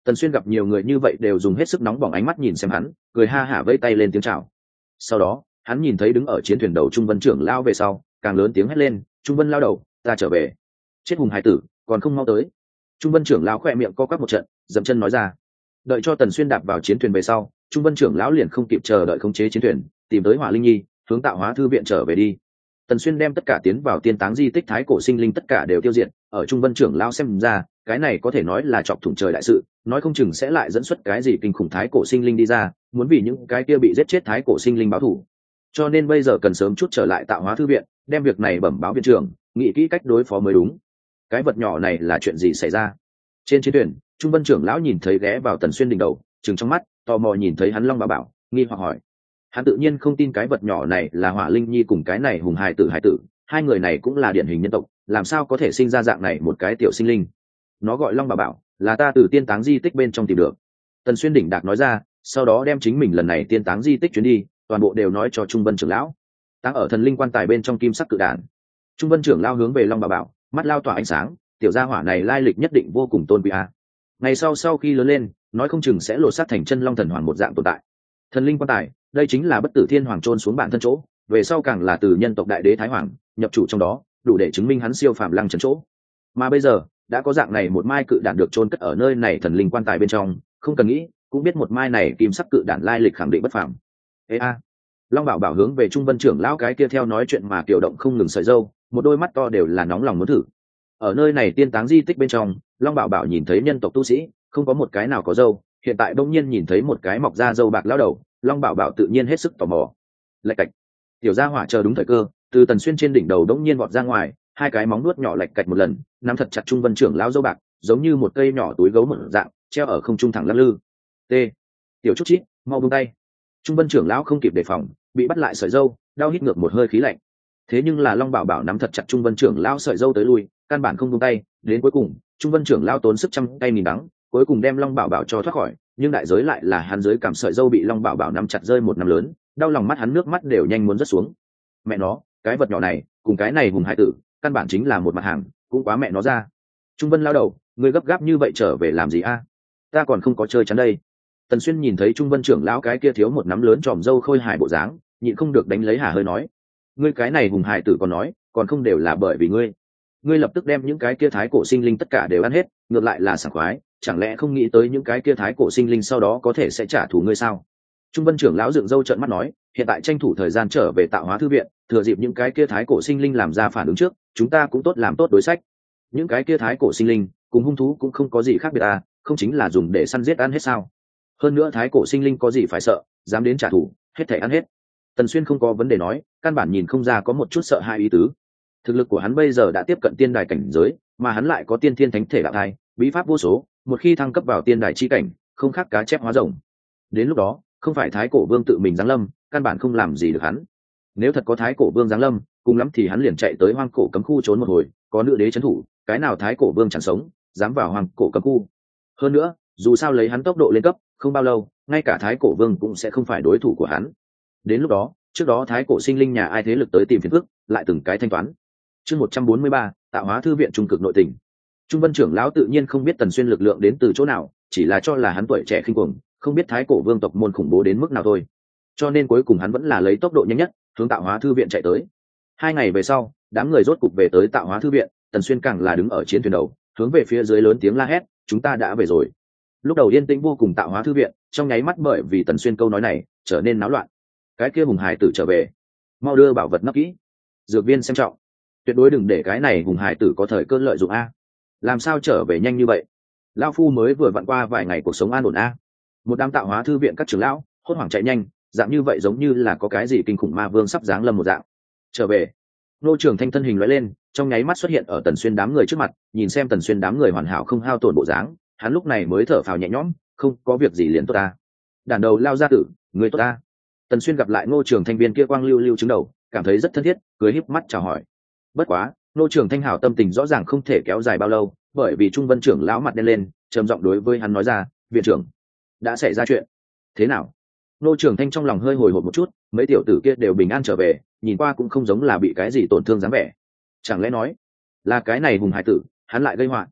Tần Xuyên gặp nhiều người như vậy đều dùng hết sức nóng bỏng ánh mắt nhìn xem hắn, cười ha hả vây tay lên tiếng chào. Sau đó hắn nhìn thấy đứng ở chiến thuyền đầu Trung Vân trưởng lão về sau, càng lớn tiếng hét lên, Trung Vân lao đầu, ta trở về. Chết hùng hải tử, còn không mau tới. Trung Vân trưởng lão khỏe miệng co quắp một trận, dậm chân nói ra. Đợi cho Tần Xuyên đạp vào chiến thuyền về sau, Trung Vân trưởng lão liền không kịp chờ đợi khống chế chiến thuyền, tìm tới Hỏa Linh Nhi, hướng Tạo Hóa thư viện trở về đi. Tần Xuyên đem tất cả tiến vào tiên táng di tích thái cổ sinh linh tất cả đều tiêu diệt, ở Trung Vân trưởng lão xem ra, cái này có thể nói là chọc thủng trời đại sự, nói không chừng sẽ lại dẫn xuất cái gì kinh khủng thái cổ sinh linh đi ra, muốn vì những cái kia bị giết chết thái cổ sinh linh báo thù. Cho nên bây giờ cần sớm chút trở lại Tạo Hóa thư viện, đem việc này bẩm báo viện trưởng, nghĩ kỹ cách đối phó mới đúng. Cái vật nhỏ này là chuyện gì xảy ra? Trên chiến thuyền, Trung Vân trưởng lão nhìn thấy ghé vào Tần Xuyên đỉnh đầu, trừng trong mắt, tò mò nhìn thấy hắn Long Bảo, nghi hoặc hỏi. Hắn tự nhiên không tin cái vật nhỏ này là Hỏa Linh Nhi cùng cái này hùng hài tử, hai người này cũng là điển hình nhân tộc, làm sao có thể sinh ra dạng này một cái tiểu sinh linh? Nó gọi Long Bảo, là ta từ tiên táng di tích bên trong tìm được. Tần Xuyên đỉnh đạc nói ra, sau đó đem chính mình lần này tiên táng di tích chuyến đi, toàn bộ đều nói cho Trung Vân trưởng lão. Táng ở thần linh quan tài bên trong kim sắc cự đản. Trung Vân trưởng lão hướng về Long Bảo, mắt lao tỏa ánh sáng, tiểu gia hỏa này lai lịch nhất định vô cùng tôn quý a. Ngày sau khi lớn lên, nói không chừng sẽ lột xác thành chân long thần hoàng một dạng tồn tại. Thần linh quan tài, đây chính là bất tử thiên hoàng trôn xuống bản thân chỗ, về sau càng là từ nhân tộc đại đế thái hoàng nhập chủ trong đó, đủ để chứng minh hắn siêu phàm lăng trần chỗ. Mà bây giờ đã có dạng này một mai cự đản được chôn cất ở nơi này thần linh quan tài bên trong, không cần nghĩ cũng biết một mai này kim sắc cự đản lai lịch khẳng định bất phàm. Ê a! Long Bảo hướng về Trung Vân trưởng lão cái kia theo nói chuyện mà kiểu động không ngừng sợi dâu, một đôi mắt to đều là nóng lòng muốn thử. Ở nơi này tiên táng di tích bên trong, Long Bảo nhìn thấy nhân tộc tu sĩ không có một cái nào có dâu, hiện tại đông nhiên nhìn thấy một cái mọc ra dâu bạc lão đầu, Long Bảo tự nhiên hết sức tò mò. Lạch cạch, tiểu gia hỏa chờ đúng thời cơ, từ Tần Xuyên trên đỉnh đầu đông nhiên vọt ra ngoài, hai cái móng nuốt nhỏ lạch cạch một lần, nắm thật chặt Trung Vân trưởng lão dâu bạc, giống như một cây nhỏ túi gấu một dạng, treo ở không trung thẳng lắc lư. T, tiểu chút chít, mau buông tay. Trung Vân trưởng lão không kịp đề phòng, bị bắt lại sợi dâu, đau hít ngược một hơi khí lạnh. Thế nhưng là Long Bảo nắm thật chặt Trung Vân trưởng lão sợi dâu tới lui, căn bản không buông tay, đến cuối cùng Trung Vân trưởng lão tốn sức trăm tay nghìn đắng, cuối cùng đem Long Bảo cho thoát khỏi, nhưng đại giới lại là hắn dưới cảm sợi dâu bị Long Bảo nắm chặt rơi một nắm lớn, đau lòng mắt hắn nước mắt đều nhanh muốn rớt xuống. Mẹ nó, cái vật nhỏ này cùng cái này hùng hải tử căn bản chính là một mặt hàng, cũng quá mẹ nó ra. Trung Vân lao đầu, ngươi gấp gáp như vậy trở về làm gì a? Ta còn không có chơi chắn đây. Tần Xuyên nhìn thấy Trung Vân trưởng lão cái kia thiếu một nắm lớn tròm dâu khôi hài bộ dáng, nhịn không được đánh lấy hà hơi nói, ngươi cái này hùng hải tử còn nói, còn không đều là bởi vì ngươi lập tức đem những cái kia thái cổ sinh linh tất cả đều ăn hết, ngược lại là sảng khoái, chẳng lẽ không nghĩ tới những cái kia thái cổ sinh linh sau đó có thể sẽ trả thù ngươi sao? Trung Vân trưởng lão dựng râu trợn mắt nói, hiện tại tranh thủ thời gian trở về Tạo Hóa thư viện, thừa dịp những cái kia thái cổ sinh linh làm ra phản ứng trước, chúng ta cũng tốt làm tốt đối sách. Những cái kia thái cổ sinh linh cùng hung thú cũng không có gì khác biệt à, không chính là dùng để săn giết ăn hết sao? Hơn nữa thái cổ sinh linh có gì phải sợ, dám đến trả thù, hết thảy ăn hết. Tần Xuyên không có vấn đề nói, căn bản nhìn không ra có một chút sợ hãi ý tứ. Thực lực của hắn bây giờ đã tiếp cận tiên đài cảnh giới, mà hắn lại có tiên thiên thánh thể đạo thai, bí pháp vô số, một khi thăng cấp vào tiên đài chi cảnh, không khác cá chép hóa rồng. Đến lúc đó, không phải thái cổ vương tự mình giáng lâm, căn bản không làm gì được hắn. Nếu thật có thái cổ vương giáng lâm, cùng lắm thì hắn liền chạy tới hoang cổ cấm khu trốn một hồi, có nữ đế trấn thủ, cái nào thái cổ vương chẳng sống, dám vào hoang cổ cấm khu. Hơn nữa, dù sao lấy hắn tốc độ lên cấp, không bao lâu, ngay cả thái cổ vương cũng sẽ không phải đối thủ của hắn. Đến lúc đó, trước đó thái cổ sinh linh nhà ai thế lực tới tìm phiền phức, lại từng cái thanh toán. Chương 143, Tạo Hóa thư viện trung cực nội tình. Trung Vân trưởng lão tự nhiên không biết Tần Xuyên lực lượng đến từ chỗ nào, chỉ là cho là hắn tuổi trẻ khinh cuồng, không biết thái cổ vương tộc môn khủng bố đến mức nào thôi. Cho nên cuối cùng hắn vẫn là lấy tốc độ nhanh nhất, hướng Tạo Hóa thư viện chạy tới. 2 ngày về sau, đám người rốt cục về tới Tạo Hóa thư viện, Tần Xuyên càng là đứng ở chiến thuyền đầu, hướng về phía dưới lớn tiếng la hét, chúng ta đã về rồi. Lúc đầu yên tĩnh vô cùng Tạo Hóa thư viện, trong nháy mắt bởi vì Tần Xuyên câu nói này, trở nên náo loạn. Cái kia hùng hải tử trở về, mau đưa bảo vật nấp kỹ, dược viên xem trọng, tuyệt đối đừng để cái này hùng hải tử có thời cơ lợi dụng a. Làm sao trở về nhanh như vậy? Lão phu mới vừa vặn qua vài ngày cuộc sống an ổn a. Một đám Tạo Hóa thư viện các trưởng lão hốt hoảng chạy nhanh, dạng như vậy giống như là có cái gì kinh khủng ma vương sắp giáng lâm một dạng. Trở về. Nô Trường Thanh thân hình lóe lên, trong nháy mắt xuất hiện ở Tần Xuyên đám người trước mặt, nhìn xem Tần Xuyên đám người hoàn hảo không hao tổn bộ dáng, hắn lúc này mới thở phào nhẹ nhõm, không có việc gì liền tốt ta. Đàn đầu lao ra tử, người tốt ta. Tần Xuyên gặp lại Ngô Trường Thanh viên kia quang lưu lưu chứng đầu, cảm thấy rất thân thiết, cười híp mắt chào hỏi. Bất quá, Ngô Trường Thanh hảo tâm tình rõ ràng không thể kéo dài bao lâu, bởi vì Trung Vân trưởng lão mặt đen lên, trầm giọng đối với hắn nói ra, "Viện trưởng, đã xảy ra chuyện." "Thế nào?" Ngô Trường Thanh trong lòng hơi hồi hộp một chút, mấy tiểu tử kia đều bình an trở về, nhìn qua cũng không giống là bị cái gì tổn thương dáng vẻ. Chẳng lẽ nói, là cái này hùng hải tử, hắn lại gây họa?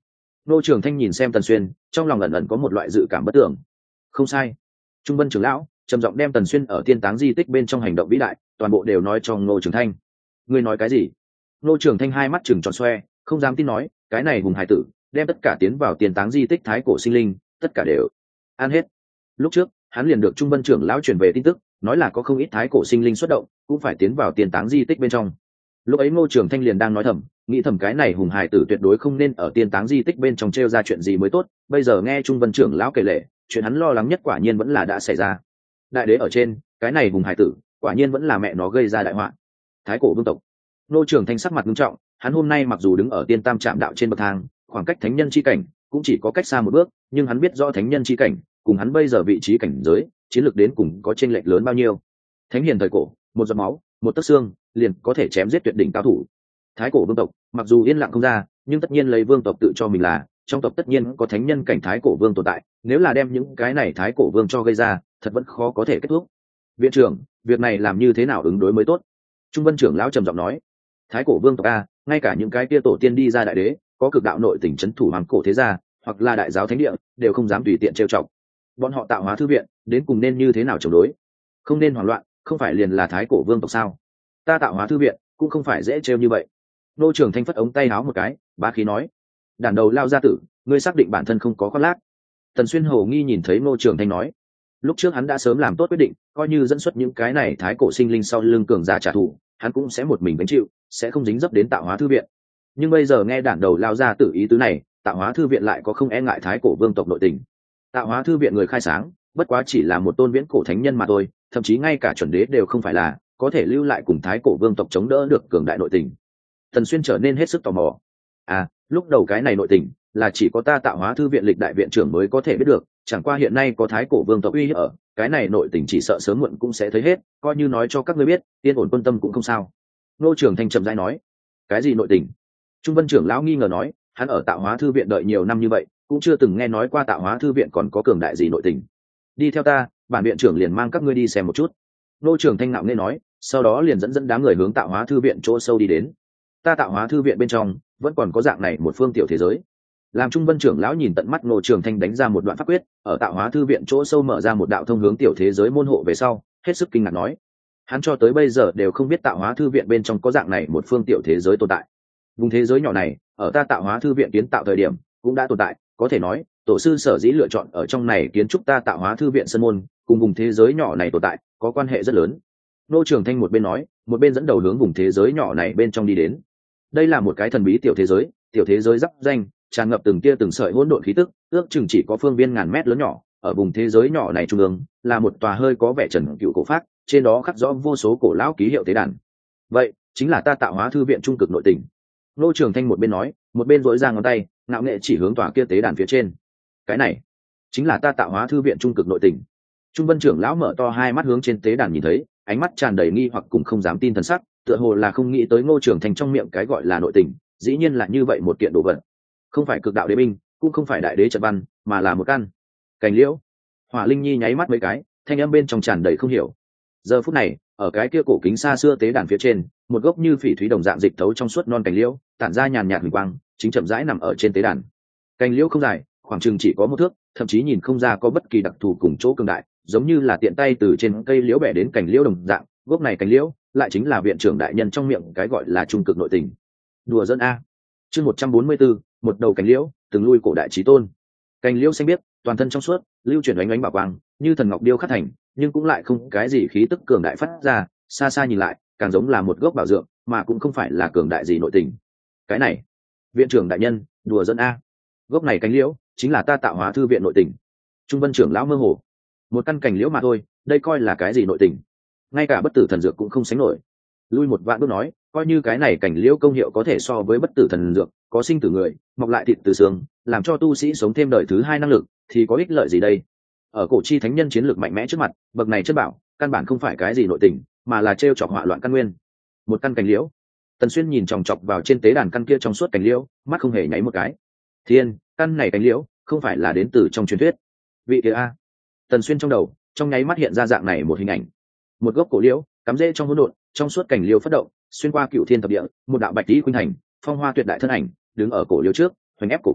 Ngô Trường Thanh nhìn xem Tần Xuyên, trong lòng ẩn ẩn có một loại dự cảm bất tưởng. Không sai. Trung Vân trưởng lão trầm giọng đem Tần Xuyên ở tiên táng di tích bên trong hành động vĩ đại toàn bộ đều nói cho Ngô Trường Thanh. Ngươi nói cái gì? Ngô Trường Thanh hai mắt trừng tròn xoe, không dám tin nói, cái này hùng hải tử đem tất cả tiến vào tiên táng di tích thái cổ sinh linh tất cả đều ăn hết. Lúc trước hắn liền được Trung Vân trưởng lão truyền về tin tức, nói là có không ít thái cổ sinh linh xuất động cũng phải tiến vào tiên táng di tích bên trong. Lúc ấy Ngô Trường Thanh liền đang nói thầm, nghĩ thầm cái này hùng hải tử tuyệt đối không nên ở tiên táng di tích bên trong trêu ra chuyện gì mới tốt. Bây giờ nghe Trung Vân trưởng lão kể lể, chuyện hắn lo lắng nhất quả nhiên vẫn là đã xảy ra. Đại đế ở trên, cái này hùng hải tử quả nhiên vẫn là mẹ nó gây ra đại họa. Thái cổ vương tộc. Ngô Trường Thanh sắc mặt nghiêm trọng, hắn hôm nay mặc dù đứng ở tiên tam trạm đạo trên bậc thang, khoảng cách thánh nhân chi cảnh cũng chỉ có cách xa một bước, nhưng hắn biết rõ thánh nhân chi cảnh cùng hắn bây giờ vị trí cảnh giới, chiến lược đến cùng có chênh lệch lớn bao nhiêu. Thánh hiền thời cổ, một giọt máu, một tấc xương, liền có thể chém giết tuyệt đỉnh cao thủ. Thái cổ vương tộc, mặc dù yên lặng không ra, nhưng tất nhiên lấy vương tộc tự cho mình là, trong tộc tất nhiên có thánh nhân cảnh thái cổ vương tồn tại, nếu là đem những cái này thái cổ vương cho gây ra, thật vẫn khó có thể kết thúc. Viện trưởng, việc này làm như thế nào ứng đối mới tốt? Trung Vân trưởng lão trầm giọng nói. Thái cổ vương tộc a, ngay cả những cái kia tổ tiên đi ra đại đế, có cực đạo nội tình trấn thủ hoàng cổ thế gia, hoặc là đại giáo thánh địa, đều không dám tùy tiện trêu chọc. Bọn họ tạo hóa thư viện, đến cùng nên như thế nào chống đối? Không nên hoảng loạn, không phải liền là thái cổ vương tộc sao? Ta tạo hóa thư viện cũng không phải dễ trêu như vậy. Nô Trường Thanh phất ống tay áo một cái, bá khí nói: "Đàn đầu lao gia tử, ngươi xác định bản thân không có khoác lác?" Tần Xuyên hồ nghi nhìn thấy Nô Trường Thanh nói: "Lúc trước hắn đã sớm làm tốt quyết định, coi như dẫn xuất những cái này thái cổ sinh linh sau lưng cường giả trả thù, hắn cũng sẽ một mình gánh chịu, sẽ không dính dấp đến tạo hóa thư viện. Nhưng bây giờ nghe đàn đầu lao gia tử ý tứ này, tạo hóa thư viện lại có không e ngại thái cổ vương tộc nội tình. Tạo hóa thư viện người khai sáng, bất quá chỉ là một tôn viễn cổ thánh nhân mà thôi, thậm chí ngay cả chuẩn đế đều không phải là, có thể lưu lại cùng thái cổ vương tộc chống đỡ được cường đại nội tình." Tần Xuyên trở nên hết sức tò mò. À, lúc đầu cái này nội tình là chỉ có ta tạo hóa thư viện lịch đại viện trưởng mới có thể biết được, chẳng qua hiện nay có thái cổ vương tộc uy hiếp ở, cái này nội tình chỉ sợ sớm muộn cũng sẽ thấy hết, coi như nói cho các ngươi biết, yên ổn quân tâm cũng không sao. Nô Trường Thanh trầm rãi nói. Cái gì nội tình? Trung Vân trưởng lão nghi ngờ nói, hắn ở tạo hóa thư viện đợi nhiều năm như vậy, cũng chưa từng nghe nói qua tạo hóa thư viện còn có cường đại gì nội tình. Đi theo ta, bản viện trưởng liền mang các ngươi đi xem một chút. Nô Trường Thanh ngạo nghễ nói, sau đó liền dẫn đám người hướng tạo hóa thư viện chỗ sâu đi đến. Ta tạo hóa thư viện bên trong vẫn còn có dạng này một phương tiểu thế giới. Làm Trung Vân trưởng lão nhìn tận mắt Ngô Trường Thanh đánh ra một đoạn pháp quyết, ở tạo hóa thư viện chỗ sâu mở ra một đạo thông hướng tiểu thế giới môn hộ về sau, hết sức kinh ngạc nói: hắn cho tới bây giờ đều không biết tạo hóa thư viện bên trong có dạng này một phương tiểu thế giới tồn tại. Vùng thế giới nhỏ này, ở ta tạo hóa thư viện kiến tạo thời điểm cũng đã tồn tại, có thể nói, tổ sư sở dĩ lựa chọn ở trong này kiến trúc ta tạo hóa thư viện sân môn, cùng vùng thế giới nhỏ này tồn tại có quan hệ rất lớn. Ngô Trường Thanh một bên nói, một bên dẫn đầu hướng vùng thế giới nhỏ này bên trong đi đến. Đây là một cái thần bí tiểu thế giới giáp danh, tràn ngập từng tia từng sợi hỗn độn khí tức, ước chừng chỉ có phương viên ngàn mét lớn nhỏ. Ở vùng thế giới nhỏ này trung ương là một tòa hơi có vẻ trần cựu cổ phác, trên đó khắc rõ vô số cổ lão ký hiệu tế đàn. Vậy chính là ta tạo hóa thư viện trung cực nội tình. Ngô Trường Thanh một bên nói, một bên duỗi ra ngón tay, ngạo nghệ chỉ hướng tòa kia tế đàn phía trên. Cái này chính là ta tạo hóa thư viện trung cực nội tình. Trung Vân trưởng lão mở to hai mắt hướng trên tế đàn nhìn thấy, ánh mắt tràn đầy nghi hoặc cùng không dám tin thần sắc, tựa hồ là không nghĩ tới Ngô Trường Thanh trong miệng cái gọi là nội tình, dĩ nhiên là như vậy một kiện đồ vật. Không phải cực đạo đế binh, cũng không phải đại đế trận văn, mà là một căn cành liễu. Hỏa Linh Nhi nháy mắt mấy cái, thanh âm bên trong tràn đầy không hiểu. Giờ phút này, ở cái kia cổ kính xa xưa tế đàn phía trên, một gốc như phỉ thúy đồng dạng dịch thấu trong suốt non cành liễu, tản ra nhàn nhạt huỳnh quang, chính chậm rãi nằm ở trên tế đàn. Cành liễu không dài, khoảng chừng chỉ có một thước, thậm chí nhìn không ra có bất kỳ đặc thù cùng chỗ cường đại, giống như là tiện tay từ trên cây liễu bẻ đến cành liễu đồng dạng. Gốc này cành liễu lại chính là viện trưởng đại nhân trong miệng cái gọi là trung cực nội tình. Đùa dẫn a. Chương 144, một đầu cành liễu, từng lui cổ đại chí tôn. Cành liễu xanh biếc, toàn thân trong suốt, lưu chuyển ánh ánh bảo quang, như thần ngọc điêu khắc thành, nhưng cũng lại không cái gì khí tức cường đại phát ra, xa xa nhìn lại, càng giống là một gốc bảo dược, mà cũng không phải là cường đại gì nội tình. Cái này, viện trưởng đại nhân, đùa dẫn a. Gốc này cành liễu chính là ta tạo hóa thư viện nội tình. Trung Vân trưởng lão mơ hồ. Một căn cành liễu mà thôi, đây coi là cái gì nội tình? Ngay cả bất tử thần dược cũng không sánh nổi. Lui một vạn bước nói, coi như cái này cành liễu công hiệu có thể so với bất tử thần dược, có sinh tử người, mọc lại thịt từ xương, làm cho tu sĩ sống thêm đời thứ hai năng lực, thì có ích lợi gì đây? Ở cổ chi thánh nhân chiến lược mạnh mẽ trước mặt, bậc này chất bảo, căn bản không phải cái gì nội tình, mà là trêu chọc họa loạn căn nguyên. Một căn cành liễu. Tần Xuyên nhìn chòng chọc vào trên tế đàn căn kia trong suốt cành liễu, mắt không hề nháy một cái. Thiên, căn này cành liễu, không phải là đến từ trong truyền thuyết. Vị kia a. Tần Xuyên trong đầu, trong nháy mắt hiện ra dạng này một hình ảnh. Một gốc cổ liễu, cắm rễ trong hỗn độn, trong suốt cành liễu phất động, xuyên qua cựu thiên thập địa, một đạo bạch tí khuynh thành, phong hoa tuyệt đại thân ảnh, đứng ở cổ liễu trước, hoành ép cổ kim,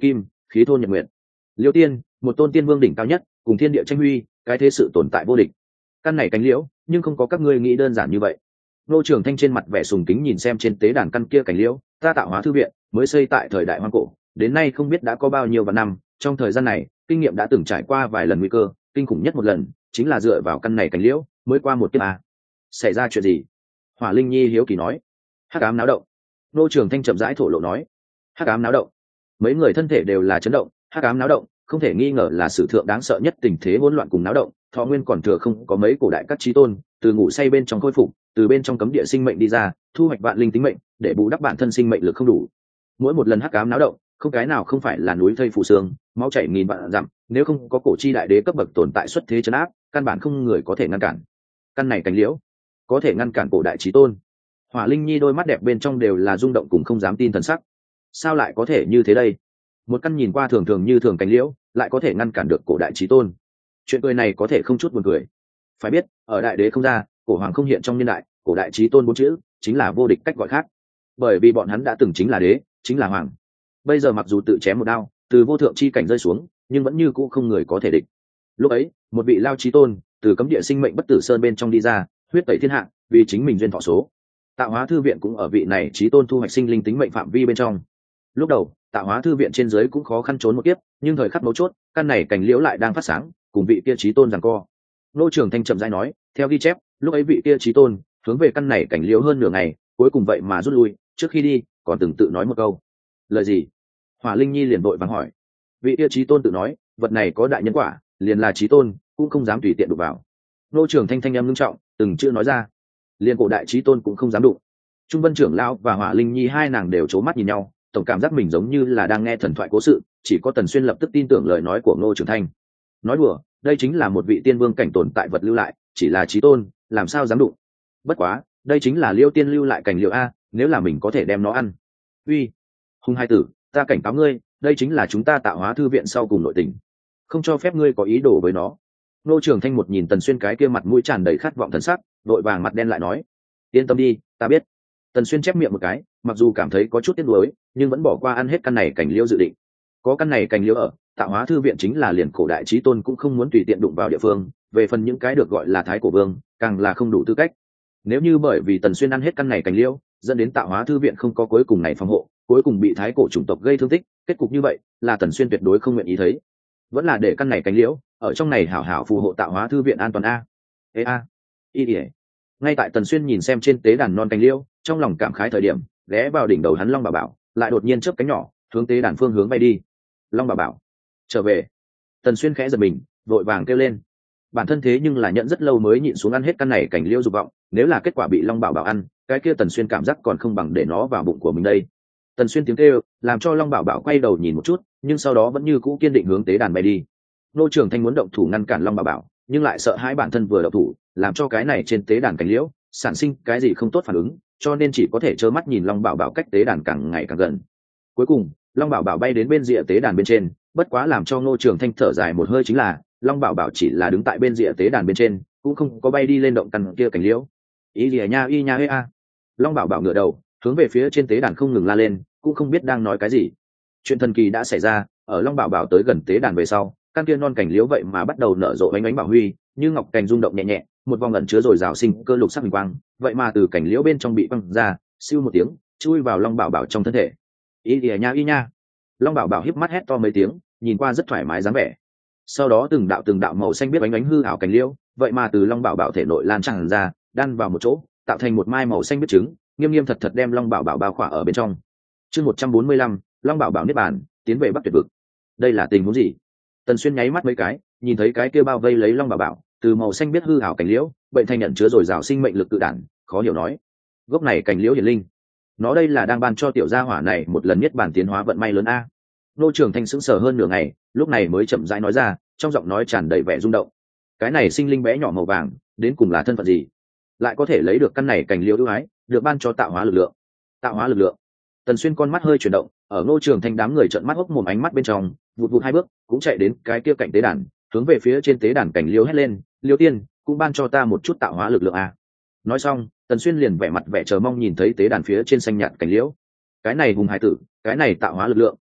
khí thôn nhật nguyện. Liêu tiên, một tôn tiên vương đỉnh cao nhất, cùng thiên địa tranh huy, cái thế sự tồn tại vô địch. Căn này cánh liễu, nhưng không có các ngươi nghĩ đơn giản như vậy. Ngô Trường Thanh trên mặt vẻ sùng kính nhìn xem trên tế đàn căn kia cánh liễu, ta tạo hóa thư viện mới xây tại thời đại hoang cổ, đến nay không biết đã có bao nhiêu vạn năm, trong thời gian này, kinh nghiệm đã từng trải qua vài lần nguy cơ, kinh khủng nhất một lần, chính là dựa vào căn này cánh liễu, mới qua một kiếp a. Xảy ra chuyện gì? Hỏa Linh Nhi hiếu kỳ nói. Hắc ám náo động. Ngô Trường Thanh chậm rãi thổ lộ nói. Hắc ám náo động. Mấy người thân thể đều là chấn động, hắc ám náo động, không thể nghi ngờ là sử thượng đáng sợ nhất tình thế hỗn loạn cùng náo động. Thọ nguyên còn thừa không có mấy cổ đại các chí tôn, từ ngủ say bên trong khôi phục, từ bên trong cấm địa sinh mệnh đi ra, thu hoạch vạn linh tính mệnh, để bù đắp bản thân sinh mệnh lực không đủ. Mỗi một lần hắc ám náo động, không cái nào không phải là núi thây phủ xương, máu chảy nghìn vạn dặm, nếu không có cổ chi đại đế cấp bậc tồn tại xuất thế trấn áp, căn bản không người có thể ngăn cản. Căn này cánh liễu, có thể ngăn cản cổ đại chí tôn. Hỏa Linh Nhi đôi mắt đẹp bên trong đều là rung động cùng không dám tin thần sắc. Sao lại có thể như thế đây? Một căn nhìn qua thường thường như thường cánh liễu, lại có thể ngăn cản được cổ đại chí tôn. Chuyện cười này có thể không chút buồn cười. Phải biết, ở đại đế không ra, cổ hoàng không hiện trong niên đại, cổ đại chí tôn bốn chữ chính là vô địch cách gọi khác. Bởi vì bọn hắn đã từng chính là đế, chính là hoàng. Bây giờ mặc dù tự chém một đao, từ vô thượng chi cảnh rơi xuống, nhưng vẫn như cũ không người có thể địch. Lúc ấy, một vị lao chí tôn từ cấm địa sinh mệnh bất tử sơn bên trong đi ra, huyết tẩy thiên hạ, vì chính mình duyên thọ số. Tạo hóa thư viện cũng ở vị này chí tôn thu hoạch sinh linh tính mệnh phạm vi bên trong. Lúc đầu, tạo hóa thư viện trên dưới cũng khó khăn trốn một kiếp, nhưng thời khắc mấu chốt, căn này cành liễu lại đang phát sáng, cùng vị kia chí tôn giằng co. Nô Trường Thanh chậm rãi nói, theo ghi chép, lúc ấy vị kia chí tôn hướng về căn này cành liễu hơn nửa ngày, cuối cùng vậy mà rút lui, trước khi đi, còn từng tự nói một câu. Lời gì? Hỏa Linh Nhi liền vội vàng hỏi. Vị kia chí tôn tự nói, vật này có đại nhân quả, liền là chí tôn, cũng không dám tùy tiện đụng vào. Nô Trường Thanh thanh âm nghiêm trọng, từng chữ nói ra. Liên cổ đại chí tôn cũng không dám đụng. Trung Vân trưởng lão và Hỏa Linh Nhi hai nàng đều trố mắt nhìn nhau, tổng cảm giác mình giống như là đang nghe thần thoại cố sự, chỉ có Tần Xuyên lập tức tin tưởng lời nói của Ngô Trường Thanh. Nói đùa, đây chính là một vị tiên vương cảnh tồn tại vật lưu lại, chỉ là chí tôn, làm sao dám đụng? Bất quá, đây chính là Liêu tiên lưu lại cảnh liệu a, nếu là mình có thể đem nó ăn. Uy, Hùng hai tử, ta cảnh cáo ngươi, đây chính là chúng ta tạo hóa thư viện sau cùng nội tình, không cho phép ngươi có ý đồ với nó. Ngô Trường Thanh một nhìn Tần Xuyên cái kia mặt mũi tràn đầy khát vọng thần sắc, đội vàng mặt đen lại nói: yên tâm đi, ta biết. Tần Xuyên chép miệng một cái, mặc dù cảm thấy có chút tiếc nuối, nhưng vẫn bỏ qua ăn hết căn này cảnh liễu dự định. Có căn này cảnh liễu ở, tạo hóa thư viện chính là liền cổ đại chí tôn cũng không muốn tùy tiện đụng vào địa phương, về phần những cái được gọi là thái cổ vương, càng là không đủ tư cách. Nếu như bởi vì Tần Xuyên ăn hết căn này cảnh liễu, dẫn đến tạo hóa thư viện không có cuối cùng này phòng hộ, cuối cùng bị thái cổ chủng tộc gây thương tích, kết cục như vậy, là Tần Xuyên tuyệt đối không nguyện ý thấy. Vẫn là để căn này cảnh liễu, ở trong này hảo hảo phù hộ tạo hóa thư viện an toàn a. Ê a. Y. Ngay tại Tần Xuyên nhìn xem trên tế đàn non cánh liễu, trong lòng cảm khái thời điểm, ghé vào đỉnh đầu hắn Long Bảo Bảo, lại đột nhiên chớp cánh nhỏ, hướng tế đàn phương hướng bay đi. Long Bảo Bảo, trở về. Tần Xuyên khẽ giật mình, vội vàng kêu lên. Bản thân thế nhưng là nhận rất lâu mới nhịn xuống ăn hết căn này cảnh liễu dục vọng, nếu là kết quả bị Long Bảo Bảo ăn, cái kia Tần Xuyên cảm giác còn không bằng để nó vào bụng của mình đây. Tần Xuyên tiếng kêu làm cho Long Bảo Bảo quay đầu nhìn một chút, nhưng sau đó vẫn như cũ kiên định hướng tế đàn bay đi. Nô Trường Thanh muốn động thủ ngăn cản Long Bảo Bảo, nhưng lại sợ hãi bản thân vừa động thủ, làm cho cái này trên tế đàn cảnh liễu sản sinh cái gì không tốt phản ứng, cho nên chỉ có thể trơ mắt nhìn Long Bảo Bảo cách tế đàn càng ngày càng gần. Cuối cùng, Long Bảo Bảo bay đến bên rìa tế đàn bên trên, bất quá làm cho Ngô Trường Thanh thở dài một hơi chính là, Long Bảo Bảo chỉ là đứng tại bên rìa tế đàn bên trên, cũng không có bay đi lên động căn kia cảnh liễu. Ý lìa nha y nha ê a. Long Bảo Bảo ngửa đầu, hướng về phía trên tế đàn không ngừng la lên, cũng không biết đang nói cái gì. Chuyện thần kỳ đã xảy ra, ở Long Bảo Bảo tới gần tế đàn về sau, căn kia non cảnh liễu vậy mà bắt đầu nở rộ ánh ánh bảo huy, như ngọc cành rung động nhẹ nhẹ, một vòng ẩn chứa rồi rào sinh cơ lục sắc huỳnh quang, vậy mà từ cảnh liễu bên trong bị văng ra, siêu một tiếng, chui vào Long Bảo Bảo trong thân thể. Ý lìa nha y nha. Long Bảo Bảo híp mắt hét to mấy tiếng, nhìn qua rất thoải mái dáng vẻ. Sau đó từng đạo màu xanh biết ánh ánh hư ảo cảnh liễu, vậy mà từ Long Bảo Bảo thể nội lan tràn ra, đan vào một chỗ, tạo thành một mai màu xanh biết trứng, nghiêm nghiêm thật thật đem Long Bảo Bảo bao khỏa ở bên trong. Chương 145, Long Bảo Bảo niết bàn, tiến về Bắc Tuyệt vực. Đây là tình huống gì? Tần Xuyên nháy mắt mấy cái, nhìn thấy cái kia bao vây lấy Long Bảo Bảo, từ màu xanh biết hư ảo cảnh liễu, bệnh thanh nhận chứa rồi rào sinh mệnh lực tự đản, khó hiểu nói. Gốc này cảnh liễu hiển linh, nó đây là đang ban cho tiểu gia hỏa này một lần niết bàn tiến hóa vận may lớn a. Nô Trường Thanh sững sờ hơn nửa ngày, lúc này mới chậm rãi nói ra, trong giọng nói tràn đầy vẻ rung động. Cái này sinh linh bé nhỏ màu vàng, đến cùng là thân phận gì? Lại có thể lấy được căn này cảnh liễu ưu ái, được ban cho tạo hóa lực lượng. Tạo hóa lực lượng. Tần Xuyên con mắt hơi chuyển động, ở Ngô Trường Thanh đám người trợn mắt hốc mồm ánh mắt bên trong, vụt vụt hai bước, cũng chạy đến cái kia cạnh tế đàn, hướng về phía trên tế đàn cảnh liễu hét lên, "Liễu tiên, cũng ban cho ta một chút tạo hóa lực lượng a." Nói xong, Tần Xuyên liền vẻ mặt vẻ chờ mong nhìn thấy tế đàn phía trên xanh nhạt cảnh liễu. Cái này hùng hải tử, cái này tạo hóa lực lượng,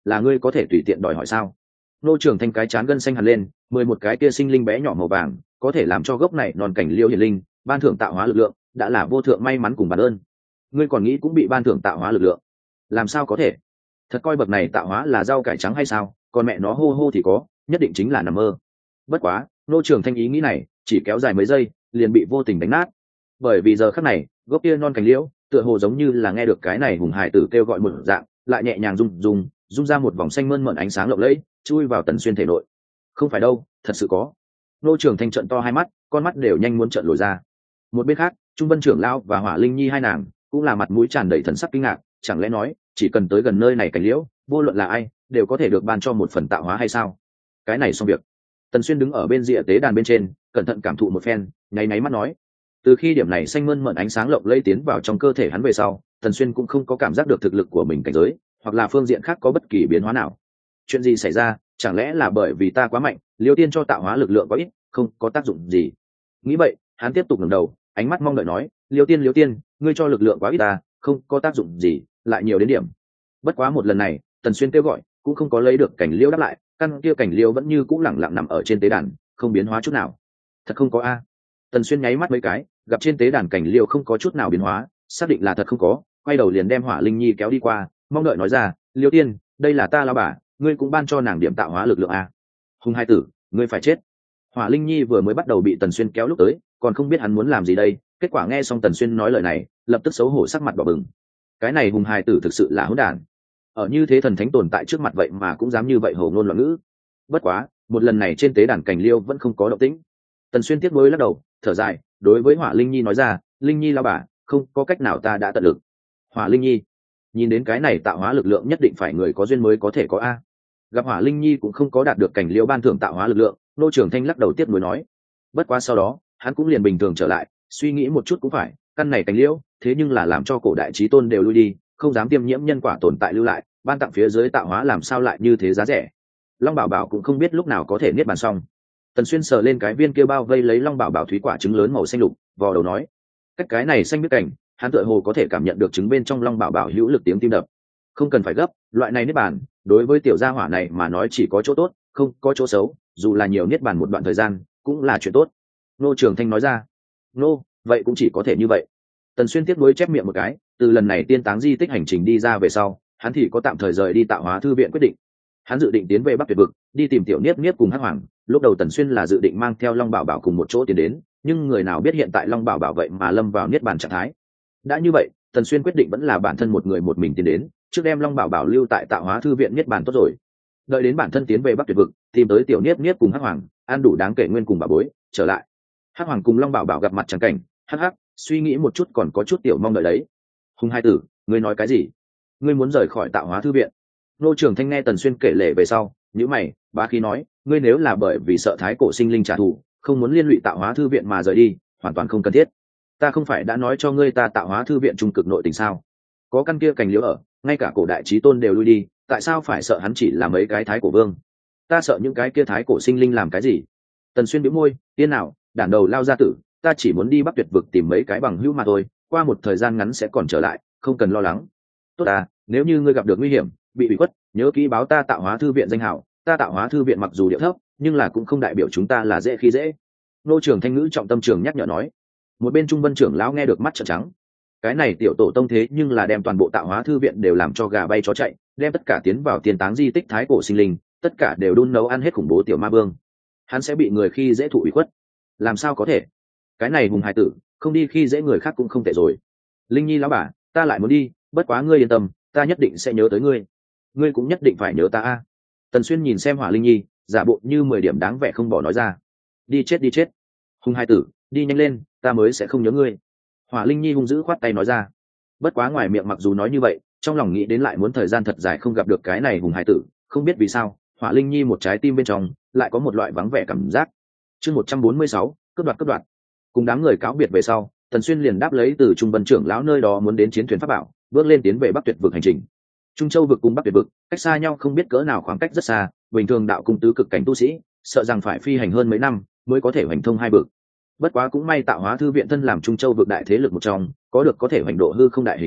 là ngươi có thể tùy tiện đòi hỏi sao? Nô Trường Thanh cái chán gân xanh hẳn lên, 11 cái kia sinh linh bé nhỏ màu vàng, có thể làm cho gốc này non cảnh liêu hiển linh, ban thưởng tạo hóa lực lượng, đã là vô thượng may mắn cùng bản ơn. Ngươi còn nghĩ cũng bị ban thưởng tạo hóa lực lượng? Làm sao có thể? Thật coi bậc này tạo hóa là rau cải trắng hay sao? Còn mẹ nó hô hô thì có, nhất định chính là nằm mơ. Bất quá, Nô Trường Thanh ý nghĩ này, chỉ kéo dài mấy giây, liền bị vô tình đánh nát. Bởi vì giờ khắc này, gốc kia non cảnh liễu, tựa hồ giống như là nghe được cái này hùng hải tử kêu gọi một dạng, lại nhẹ nhàng rung ra một vòng xanh mơn mởn ánh sáng lộng lẫy, chui vào Tần Xuyên thể nội. Không phải đâu, thật sự có. Nô Trường Thanh trợn to hai mắt, con mắt đều nhanh muốn trợn lồi ra. Một bên khác, Trung Vân trưởng lão và Hỏa Linh Nhi hai nàng cũng là mặt mũi tràn đầy thần sắc kinh ngạc, chẳng lẽ nói, chỉ cần tới gần nơi này cảnh liễu, vô luận là ai, đều có thể được ban cho một phần tạo hóa hay sao? Cái này xong việc. Tần Xuyên đứng ở bên rìa tế đàn bên trên, cẩn thận cảm thụ một phen, nháy mắt nói: từ khi điểm này xanh mơn mởn ánh sáng lộng lẫy tiến vào trong cơ thể hắn về sau, Tần Xuyên cũng không có cảm giác được thực lực của mình cảnh giới, hoặc là phương diện khác có bất kỳ biến hóa nào. Chuyện gì xảy ra? Chẳng lẽ là bởi vì ta quá mạnh, Liêu Tiên cho tạo hóa lực lượng có ít, không có tác dụng gì? Nghĩ vậy, hắn tiếp tục ngẩng đầu, ánh mắt mong đợi nói: Liêu Tiên, ngươi cho lực lượng quá ít ta, không có tác dụng gì, lại nhiều đến điểm. Bất quá một lần này, Tần Xuyên kêu gọi cũng không có lấy được cảnh liêu đáp lại, căn kia cảnh liêu vẫn như cũng lẳng lặng nằm ở trên tế đàn, không biến hóa chút nào. Thật không có a? Tần Xuyên nháy mắt mấy cái, gặp trên tế đàn cảnh liêu không có chút nào biến hóa, xác định là thật không có, quay đầu liền đem Hỏa Linh Nhi kéo đi qua, mong đợi nói ra: Liêu Tiên, đây là ta lão bà, ngươi cũng ban cho nàng điểm tạo hóa lực lượng a. Hùng hai tử, ngươi phải chết. Hỏa Linh Nhi vừa mới bắt đầu bị Tần Xuyên kéo lúc tới, còn không biết hắn muốn làm gì đây, kết quả nghe xong Tần Xuyên nói lời này, lập tức xấu hổ sắc mặt đỏ bừng. Cái này hùng hài tử thực sự là hỗn đản, ở như thế thần thánh tồn tại trước mặt vậy mà cũng dám như vậy hồ ngôn loạn ngữ. Bất quá, một lần này trên tế đàn cảnh liêu vẫn không có động tĩnh. Tần Xuyên tiếc nuối lắc đầu, thở dài, đối với Hỏa Linh Nhi nói ra: Linh Nhi lão bà, không có cách nào, ta đã tận lực. Hỏa Linh Nhi, nhìn đến cái này tạo hóa lực lượng nhất định phải người có duyên mới có thể có a. Gặp Hỏa Linh Nhi cũng không có đạt được cảnh liêu ban thưởng tạo hóa lực lượng, Nô Trường Thanh lắc đầu tiếc nuối nói. Bất quá sau đó, hắn cũng liền bình thường trở lại, suy nghĩ một chút cũng phải, căn này cảnh liễu, thế nhưng là làm cho cổ đại chí tôn đều lui đi, không dám tiêm nhiễm nhân quả tồn tại lưu lại, ban tặng phía dưới tạo hóa làm sao lại như thế giá rẻ. Long Bảo Bảo cũng không biết lúc nào có thể niết bàn xong. Tần Xuyên sờ lên cái viên kia bao vây lấy Long Bảo Bảo thúy quả trứng lớn màu xanh lục, vò đầu nói: cách cái này xanh biết cảnh, hắn tựa hồ có thể cảm nhận được trứng bên trong Long Bảo Bảo hữu lực tiếng tim đập. Không cần phải gấp, loại này niết bàn, đối với tiểu gia hỏa này mà nói chỉ có chỗ tốt, không có chỗ xấu, dù là nhiều niết bàn một đoạn thời gian, cũng là chuyện tốt. Nô Trường Thanh nói ra. Nô, vậy cũng chỉ có thể như vậy. Tần Xuyên tiếp nối chép miệng một cái, từ lần này tiên táng di tích hành trình đi ra về sau, hắn thì có tạm thời rời đi tạo hóa thư viện quyết định. Hắn dự định tiến về Bắc Tuyệt vực, đi tìm tiểu Niếp Niếp cùng Hắc Hoàng. Lúc đầu Tần Xuyên là dự định mang theo Long Bảo Bảo cùng một chỗ tiến đến, nhưng người nào biết hiện tại Long Bảo Bảo vậy mà lâm vào niết bàn trạng thái. Đã như vậy, Tần Xuyên quyết định vẫn là bản thân một người một mình tiến đến, trước đem Long Bảo Bảo lưu tại tạo hóa thư viện niết bàn tốt rồi. Đợi đến bản thân tiến về Bắc Tuyệt vực, tìm tới tiểu Niếp Niếp cùng Hắc Hoàng, ăn đủ đáng kể nguyên cùng bà bối, trở lại. Hắc Hoàng cùng Long Bảo Bảo gặp mặt chẳng cảnh, hắc, suy nghĩ một chút còn có chút tiểu mong đợi đấy. Hùng hai tử, ngươi nói cái gì? Ngươi muốn rời khỏi tạo hóa thư viện? Nô Trường Thanh nghe Tần Xuyên kể lể về sau, nhíu mày, bá khí nói: ngươi nếu là bởi vì sợ thái cổ sinh linh trả thù, không muốn liên lụy tạo hóa thư viện mà rời đi, hoàn toàn không cần thiết. Ta không phải đã nói cho ngươi ta tạo hóa thư viện trung cực nội tình sao? Có căn kia cành liễu ở, ngay cả cổ đại chí tôn đều lui đi, tại sao phải sợ hắn chỉ là mấy cái thái cổ vương? Ta sợ những cái kia thái cổ sinh linh làm cái gì? Tần Xuyên bĩu môi, tiên nào, đản đầu lao ra tử, ta chỉ muốn đi Bắc Tuyệt vực tìm mấy cái bằng hữu mà thôi, qua một thời gian ngắn sẽ còn trở lại, không cần lo lắng. Tốt à, nếu như ngươi gặp được nguy hiểm, bị ủy khuất, nhớ kỹ báo ta tạo hóa thư viện danh hảo, ta tạo hóa thư viện mặc dù địa thấp, nhưng là cũng không đại biểu chúng ta là dễ khi dễ. Nô Trường Thanh ngữ trọng tâm trường nhắc nhở nói. Một bên Trung Vân trưởng lão nghe được mắt trợn trắng. Cái này tiểu tổ tông thế nhưng là đem toàn bộ tạo hóa thư viện đều làm cho gà bay chó chạy, đem tất cả tiến vào tiên táng di tích thái cổ sinh linh, tất cả đều đun nấu ăn hết khủng bố tiểu ma vương. Hắn sẽ bị người khi dễ thụ ủy khuất, làm sao có thể? Cái này hùng hải tử, không đi khi dễ người khác cũng không tệ rồi. Linh Nhi lão bà, ta lại muốn đi, bất quá ngươi yên tâm, ta nhất định sẽ nhớ tới ngươi. Ngươi cũng nhất định phải nhớ ta a. Tần Xuyên nhìn xem Hỏa Linh Nhi, giả bộ như 10 điểm đáng vẻ không bỏ nói ra. Đi chết. Hùng hải tử, đi nhanh lên, ta mới sẽ không nhớ ngươi. Hỏa Linh Nhi hung dữ khoát tay nói ra. Bất quá ngoài miệng mặc dù nói như vậy, trong lòng nghĩ đến lại muốn thời gian thật dài không gặp được cái này hùng hải tử, không biết vì sao, Hỏa Linh Nhi một trái tim bên trong lại có một loại vắng vẻ cảm giác. Chương 146, cướp đoạt. Cùng đám người cáo biệt về sau, Tần Xuyên liền đáp lấy từ Trung Vân trưởng lão nơi đó muốn đến chiến thuyền pháp bảo, bước lên tiến về Bắc Tuyệt vực hành trình. Trung Châu vực cùng Bắc Tuyệt vực cách xa nhau không biết cỡ nào, khoảng cách rất xa, bình thường đạo cung tứ cực cảnh tu sĩ sợ rằng phải phi hành hơn mấy năm mới có thể hành thông hai vực. Bất quá cũng may tạo hóa thư viện thân làm Trung Châu vực đại thế lực một trong, có được có thể hành độ hư không đại hình pháp trận,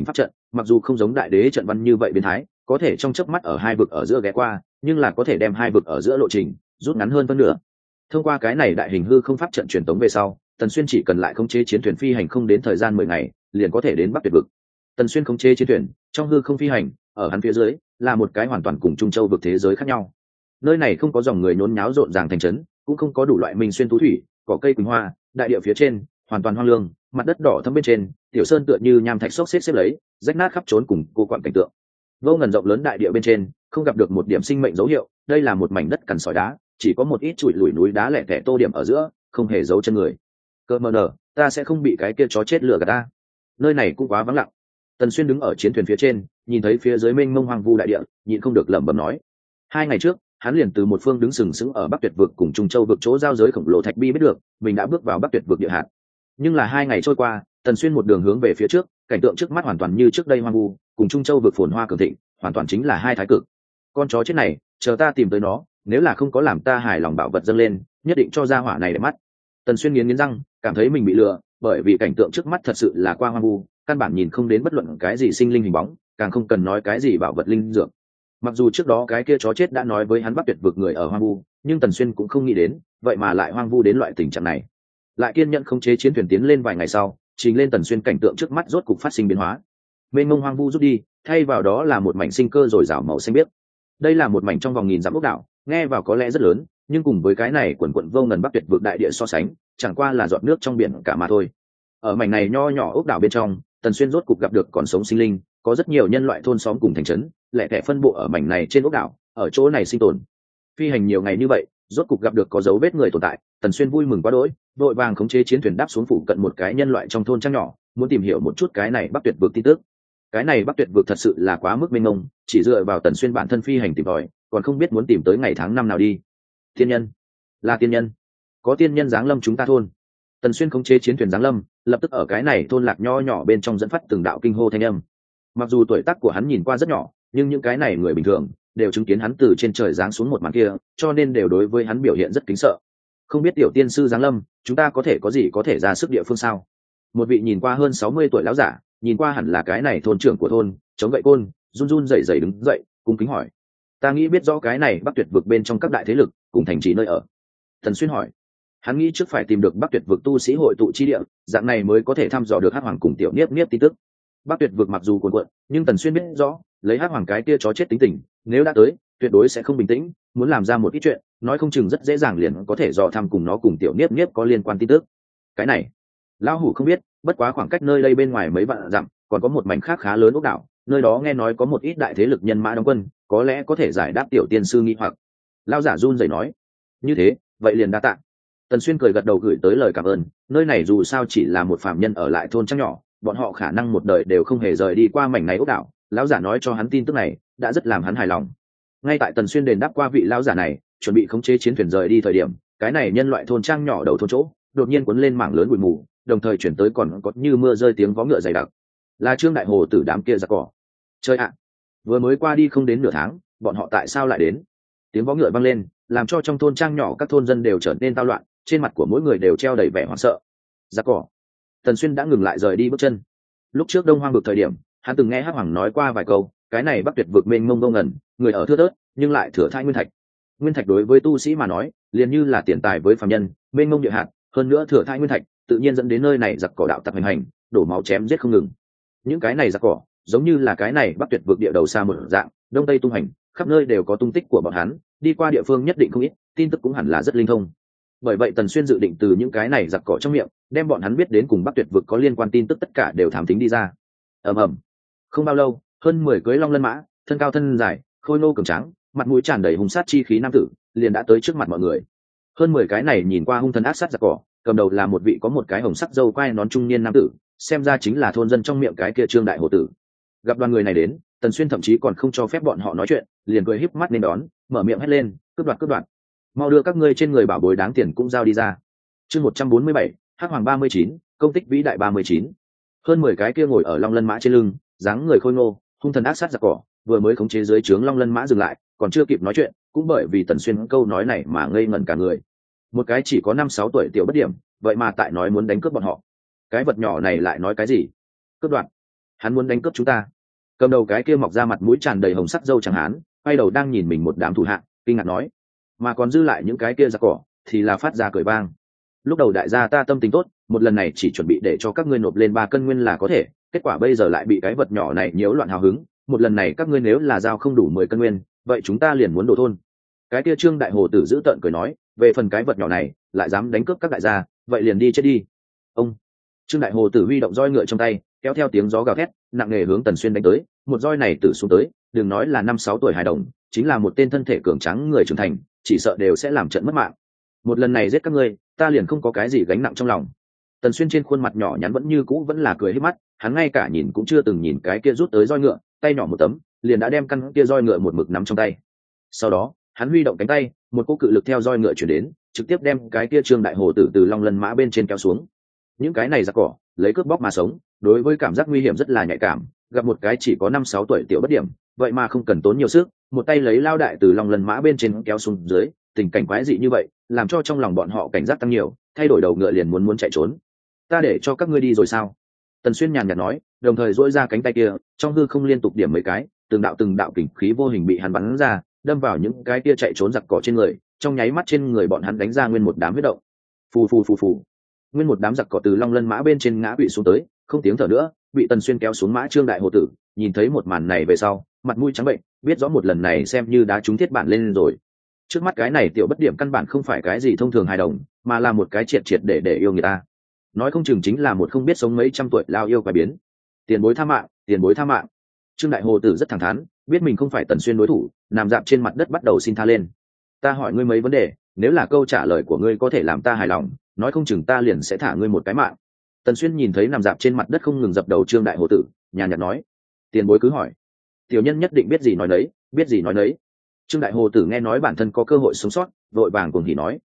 mặc dù không giống đại đế trận văn như vậy biến thái, có thể trong chớp mắt ở hai vực ở giữa ghé qua, nhưng là có thể đem hai vực ở giữa lộ trình rút ngắn hơn phân nửa. Thông qua cái này đại hình hư không pháp trận truyền tống về sau, Tần Xuyên chỉ cần lại khống chế chiến thuyền phi hành không đến thời gian 10 ngày, liền có thể đến Bắc Tuyệt vực. Tần Xuyên khống chế chiến thuyền, trong hư không phi hành, ở hắn phía dưới là một cái hoàn toàn cùng Trung Châu vực thế giới khác nhau. Nơi này không có dòng người nhốn nháo rộn ràng thành trấn, cũng không có đủ loại minh xuyên tú thủy, cỏ cây quỳnh hoa, đại địa phía trên hoàn toàn hoang lương, mặt đất đỏ thẫm bên trên, tiểu sơn tựa như nham thạch xốc xếp lấy, rách nát khắp trốn cùng cô quặn cảnh tượng. Vô ngần rộng lớn đại địa bên trên, không gặp được một điểm sinh mệnh dấu hiệu, đây là một mảnh đất cằn sỏi đá, chỉ có một ít trụi lủi núi đá lẻ tẻ tô điểm ở giữa, không hề dấu chân người. Cơ mờ nở, ta sẽ không bị cái kia chó chết lừa gạt ta. Nơi này cũng quá vắng lặng. Tần Xuyên đứng ở chiến thuyền phía trên, nhìn thấy phía dưới mênh mông hoang vu đại địa, nhịn không được lẩm bẩm nói. 2 ngày trước, hắn liền từ một phương đứng sừng sững ở Bắc Tuyệt vực cùng Trung Châu vực chỗ giao giới khổng lồ thạch bi biết được, mình đã bước vào Bắc Tuyệt vực địa hạt. Nhưng là 2 ngày trôi qua, Tần Xuyên một đường hướng về phía trước, cảnh tượng trước mắt hoàn toàn như trước đây hoang vu, cùng Trung Châu vực phồn hoa cường thịnh, hoàn toàn chính là hai thái cực. Con chó chết này, chờ ta tìm tới nó, nếu là không có làm ta hài lòng bảo vật dâng lên, nhất định cho ra hỏa này để mắt. Tần Xuyên nghiến răng, cảm thấy mình bị lừa, bởi vì cảnh tượng trước mắt thật sự là qua hoang vu, căn bản nhìn không đến bất luận cái gì sinh linh hình bóng, càng không cần nói cái gì bảo vật linh dược. Mặc dù trước đó cái kia chó chết đã nói với hắn Bắc Tuyệt vực người ở hoang vu, nhưng Tần Xuyên cũng không nghĩ đến, vậy mà lại hoang vu đến loại tình trạng này. Lại kiên nhẫn khống chế chiến thuyền tiến lên vài ngày sau, trình lên Tần Xuyên cảnh tượng trước mắt rốt cục phát sinh biến hóa. Mênh mông hoang vu rút đi, thay vào đó là một mảnh sinh cơ rồi rào màu xanh biếc. Đây là một mảnh trong vòng nghìn dặm ốc đảo, nghe vào có lẽ rất lớn, nhưng cùng với cái này quần quận vô ngần Bắc Tuyệt vực đại địa so sánh, chẳng qua là giọt nước trong biển cả mà thôi. Ở mảnh này nho nhỏ ốc đảo bên trong, Tần Xuyên rốt cục gặp được còn sống sinh linh, có rất nhiều nhân loại thôn xóm cùng thành trấn, lẻ tẻ phân bộ ở mảnh này trên ốc đảo, ở chỗ này sinh tồn. Phi hành nhiều ngày như vậy, rốt cục gặp được có dấu vết người tồn tại, Tần Xuyên vui mừng quá đỗi, vội vàng khống chế chiến thuyền đáp xuống phụ cận một cái nhân loại trong thôn trang nhỏ, muốn tìm hiểu một chút cái này Bắc Tuyệt vực tin tức. Cái này Bắc Tuyệt vực thật sự là quá mức mênh mông, chỉ dựa vào Tần Xuyên bản thân phi hành tìm tòi, còn không biết muốn tìm tới ngày tháng năm nào đi. Tiên nhân, là tiên nhân, có tiên nhân giáng lâm chúng ta thôn. Tần Xuyên khống chế chiến thuyền giáng lâm, lập tức ở cái này thôn lạc nho nhỏ bên trong dẫn phát từng đạo kinh hô thanh âm. Mặc dù tuổi tác của hắn nhìn qua rất nhỏ, nhưng những cái này người bình thường đều chứng kiến hắn từ trên trời giáng xuống một màn kia, cho nên đều đối với hắn biểu hiện rất kính sợ. Không biết tiểu tiên sư giáng lâm, chúng ta có thể có gì có thể ra sức địa phương sao? Một vị nhìn qua hơn 60 tuổi lão giả, nhìn qua hẳn là cái này thôn trưởng của thôn, chống gậy côn, run run rẩy rẩy đứng dậy, cung kính hỏi. Ta nghĩ biết rõ cái này Bắc Tuyệt vực bên trong các đại thế lực cùng thành trì nơi ở. Tần Xuyên hỏi. Hắn nghĩ trước phải tìm được Bắc Tuyệt vực tu sĩ hội tụ chi địa, dạng này mới có thể thăm dò được Hắc Hoàng cùng Tiểu Niếp Niếp tin tức. Bắc Tuyệt vực mặc dù cuồn cuộn, nhưng Tần Xuyên biết rõ, lấy Hắc Hoàng cái kia chó chết tính tình, nếu đã tới, tuyệt đối sẽ không bình tĩnh, muốn làm ra một ít chuyện, nói không chừng rất dễ dàng liền có thể dò thăm cùng nó cùng Tiểu Niếp Niếp có liên quan tin tức. Cái này, lão hủ không biết, bất quá khoảng cách nơi đây bên ngoài mấy vạn dặm, còn có một mảnh khác khá lớn ốc đảo, nơi đó nghe nói có một ít đại thế lực nhân mã đóng quân, có lẽ có thể giải đáp tiểu tiên sư nghi hoặc. Lão giả run rẩy nói. Như thế, vậy liền đa tạ. Tần Xuyên cười gật đầu gửi tới lời cảm ơn, nơi này dù sao chỉ là một phàm nhân ở lại thôn trăng nhỏ, bọn họ khả năng một đời đều không hề rời đi qua mảnh này ốc đảo. Lão giả nói cho hắn tin tức này, đã rất làm hắn hài lòng. Ngay tại Tần Xuyên đền đáp qua vị lão giả này, chuẩn bị khống chế chiến thuyền rời đi thời điểm, cái này nhân loại thôn trang nhỏ đầu thôn chỗ, đột nhiên cuốn lên mảng lớn bụi mù, đồng thời chuyển tới còn có như mưa rơi tiếng vó ngựa dày đặc. Là Trương Đại Hồ tử đám kia giặc cỏ. Chơi ạ, vừa mới qua đi không đến nửa tháng, bọn họ tại sao lại đến? Tiếng vó ngựa vang lên, làm cho trong thôn trang nhỏ các thôn dân đều trở nên tao loạn, trên mặt của mỗi người đều treo đầy vẻ hoảng sợ. Giặc cỏ. Tần Xuyên đã ngừng lại rời đi bước chân. Lúc trước Đông Hoang vực thời điểm, hắn từng nghe Hắc Hoàng nói qua vài câu, cái này Bắc Tuyệt vực mênh mông vô ngần, người ở thưa thớt, nhưng lại thừa thãi nguyên thạch. Nguyên thạch đối với tu sĩ mà nói, liền như là tiền tài với phàm nhân, mênh mông địa hạt, hơn nữa thừa thãi nguyên thạch, tự nhiên dẫn đến nơi này giặc cỏ đạo tặc hành hành, đổ máu chém giết không ngừng. Những cái này giặc cỏ, giống như là cái này Bắc Tuyệt vực địa đầu xa một dạng, đông tây tung hành, khắp nơi đều có tung tích của bọn hắn, đi qua địa phương nhất định không ít, tin tức cũng hẳn là rất linh thông. Bởi vậy Tần Xuyên dự định từ những cái này giặc cỏ trong miệng, đem bọn hắn biết đến cùng Bắc Tuyệt vực có liên quan tin tức tất cả đều thám thính đi ra. Ầm ầm. Không bao lâu, hơn 10 cưỡi long lân mã, thân cao thân dài, khôi ngô cường tráng, mặt mũi tràn đầy hung sát chi khí nam tử, liền đã tới trước mặt mọi người. Hơn 10 cái này nhìn qua hung thần ác sát giặc cỏ, cầm đầu là một vị có một cái hồng sắc râu quai nón trung niên nam tử, xem ra chính là thôn dân trong miệng cái kia Trương Đại Hồ tử. Gặp đoàn người này đến, Tần Xuyên thậm chí còn không cho phép bọn họ nói chuyện, liền cười híp mắt nên đón, mở miệng hét lên, cướp đoạt, mau đưa các ngươi trên người bảo bối đáng tiền cũng giao đi ra. Chương 147, Hắc Hoàng 39, công tích vĩ đại 39. Hơn 10 cái kia ngồi ở long lân mã trên lưng, dáng người khôi ngô, hung thần ác sát giặc cỏ, vừa mới khống chế dưới trướng long lân mã dừng lại, còn chưa kịp nói chuyện, cũng bởi vì Tần Xuyên câu nói này mà ngây ngẩn cả người. Một cái chỉ có 5-6 tuổi tiểu bất điểm, vậy mà tại nói muốn đánh cướp bọn họ. Cái vật nhỏ này lại nói cái gì? Cướp đoạt? Hắn muốn đánh cướp chúng ta? cầm đầu cái kia mọc ra mặt mũi tràn đầy hồng sắc dâu chẳng hán quay đầu đang nhìn mình một đám thủ hạ kinh ngạc nói, mà còn dư lại những cái kia giặc cỏ thì là phát ra cười vang. Lúc đầu đại gia ta tâm tính tốt, một lần này chỉ chuẩn bị để cho các ngươi nộp lên 3 cân nguyên là có thể, kết quả bây giờ lại bị cái vật nhỏ này nhiễu loạn hào hứng, một lần này các ngươi nếu là giao không đủ 10 cân nguyên, vậy chúng ta liền muốn đổ thôn. Cái kia Trương Đại Hồ Tử giữ tợn cười nói, về phần cái vật nhỏ này lại dám đánh cướp các đại gia, vậy liền đi chết đi. Ông Trương Đại Hồ Tử huy động roi ngựa trong tay, kéo theo tiếng gió gào thét, nặng nề hướng Tần Xuyên đánh tới, một roi này tử xuống tới, đừng nói là 5-6 tuổi hài đồng, chính là một tên thân thể cường tráng người trưởng thành, chỉ sợ đều sẽ làm trận mất mạng. Một lần này giết các ngươi, ta liền không có cái gì gánh nặng trong lòng. Tần Xuyên trên khuôn mặt nhỏ nhắn vẫn như cũ vẫn là cười hết mắt, hắn ngay cả nhìn cũng chưa từng nhìn cái kia rút tới roi ngựa, tay nhỏ một tấm, liền đã đem căn kia roi ngựa một mực nắm trong tay. Sau đó, hắn huy động cánh tay, một cỗ cự lực theo roi ngựa chuyển đến, trực tiếp đem cái kia Trương Đại Hồ Tử từ long lân mã bên trên kéo xuống. Những cái này giặc cỏ, lấy cướp bóc mà sống, đối với cảm giác nguy hiểm rất là nhạy cảm, gặp một cái chỉ có 5-6 tuổi tiểu bất điểm, vậy mà không cần tốn nhiều sức, một tay lấy lao đại từ long lân mã bên trên kéo xuống dưới, tình cảnh quái dị như vậy, làm cho trong lòng bọn họ cảnh giác tăng nhiều, thay đổi đầu ngựa liền muốn chạy trốn. Ta để cho các ngươi đi rồi sao? Tần Xuyên nhàn nhạt nói, đồng thời duỗi ra cánh tay kia, trong hư không liên tục điểm mấy cái, từng đạo kình khí vô hình bị hắn bắn ra, đâm vào những cái kia chạy trốn giặc cỏ trên người, trong nháy mắt trên người bọn hắn đánh ra nguyên một đám huyết động. Phù phù phù phù. Nguyên một đám giặc cỏ từ long lân mã bên trên ngã bị xuống tới, không tiếng thở nữa, bị Tần Xuyên kéo xuống mã. Trương Đại Hồ Tử nhìn thấy một màn này về sau, mặt mũi trắng bệnh, biết rõ một lần này xem như đá trúng thiết bản lên rồi. Trước mắt cái này tiểu bất điểm căn bản không phải cái gì thông thường hài đồng, mà là một cái triệt triệt để yêu người ta. Nói không chừng chính là một không biết sống mấy trăm tuổi lao yêu quái biến. Tiền bối tha mạng, tiền bối tha mạng. Trương Đại Hồ Tử rất thẳng thắn, biết mình không phải Tần Xuyên đối thủ, nằm dạp trên mặt đất bắt đầu xin tha lên. Ta hỏi ngươi mấy vấn đề, nếu là câu trả lời của ngươi có thể làm ta hài lòng, nói không chừng ta liền sẽ thả ngươi một cái mạng. Tần Xuyên nhìn thấy nằm dạp trên mặt đất không ngừng dập đầu Trương Đại Hồ Tử, nhàn nhạt nói, tiền bối cứ hỏi. Tiểu nhân nhất định biết gì nói nấy, biết gì nói nấy. Trương Đại Hồ Tử nghe nói bản thân có cơ hội sống sót, vội vàng cuồng hỉ nói,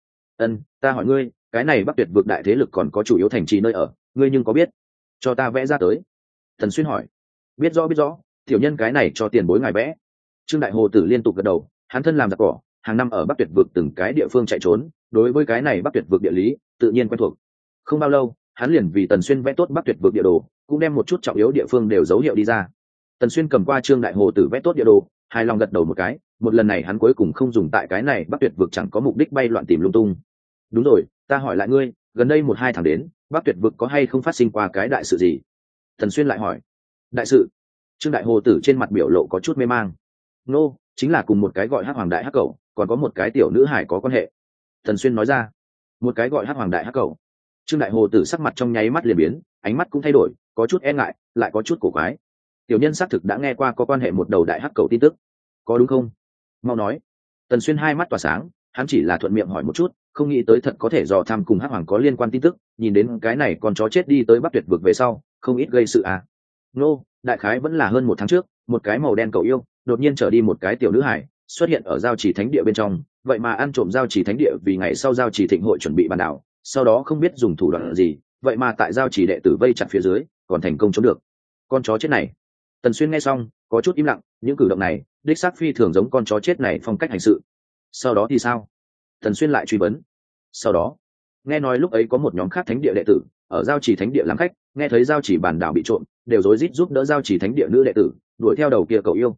ta hỏi ngươi, cái này Bắc Tuyệt vực đại thế lực còn có chủ yếu thành trì nơi ở, ngươi nhưng có biết? Cho ta vẽ ra tới. Tần Xuyên hỏi. Biết rõ, tiểu nhân cái này cho tiền bối ngài vẽ. Trương Đại Hồ Tử liên tục gật đầu, hắn thân làm giặc cỏ, hàng năm ở Bắc Tuyệt vực từng cái địa phương chạy trốn, đối với cái này Bắc Tuyệt vực địa lý tự nhiên quen thuộc. Không bao lâu, hắn liền vì Tần Xuyên vẽ tốt Bắc Tuyệt vực địa đồ, cũng đem một chút trọng yếu địa phương đều dấu hiệu đi ra. Tần Xuyên cầm qua Trương Đại Hồ Tử vẽ tốt địa đồ, hài lòng gật đầu một cái, một lần này hắn cuối cùng không dùng tại cái này Bắc Tuyệt vực chẳng có mục đích bay loạn tìm lung tung. Đúng rồi, ta hỏi lại ngươi, gần đây 1-2 tháng đến, Bắc Tuyệt vực có hay không phát sinh qua cái đại sự gì? Tần Xuyên lại hỏi. Đại sự? Trương Đại Hồ Tử trên mặt biểu lộ có chút mê mang. Nô, chính là cùng một cái gọi Hắc Hoàng Đại Hắc Cẩu, còn có một cái tiểu nữ hải có quan hệ. Tần Xuyên nói ra. Một cái gọi Hắc Hoàng Đại Hắc Cẩu. Trương Đại Hồ Tử sắc mặt trong nháy mắt liền biến, ánh mắt cũng thay đổi, có chút e ngại, lại có chút cổ quái. Tiểu nhân xác thực đã nghe qua có quan hệ một đầu đại hắc cẩu tin tức, có đúng không? Mau nói. Tần Xuyên hai mắt tỏa sáng, hắn chỉ là thuận miệng hỏi một chút, không nghĩ tới thật có thể dò thăm cùng Hắc Hoàng có liên quan tin tức. Nhìn đến cái này con chó chết đi tới Bắc Tuyệt vực về sau, không ít gây sự à? Nô, đại khái vẫn là hơn 1 tháng trước, một cái màu đen cẩu yêu đột nhiên trở đi một cái tiểu nữ hải, xuất hiện ở giao trì thánh địa bên trong, vậy mà ăn trộm giao trì thánh địa vì ngày sau giao trì thịnh hội chuẩn bị bàn đảo, sau đó không biết dùng thủ đoạn gì, vậy mà tại giao trì đệ tử vây chặt phía dưới, còn thành công chống được. Con chó chết này. Tần Xuyên nghe xong, có chút im lặng, những cử động này, đích xác phi thường giống con chó chết này phong cách hành sự. Sau đó thì sao? Tần Xuyên lại truy vấn. Sau đó, nghe nói lúc ấy có một nhóm khác thánh địa đệ tử ở giao trì thánh địa làm khách, nghe thấy giao trì bản đảo bị trộm, đều rối rít giúp đỡ giao trì thánh địa nữ đệ tử đuổi theo đầu kia cậu yêu.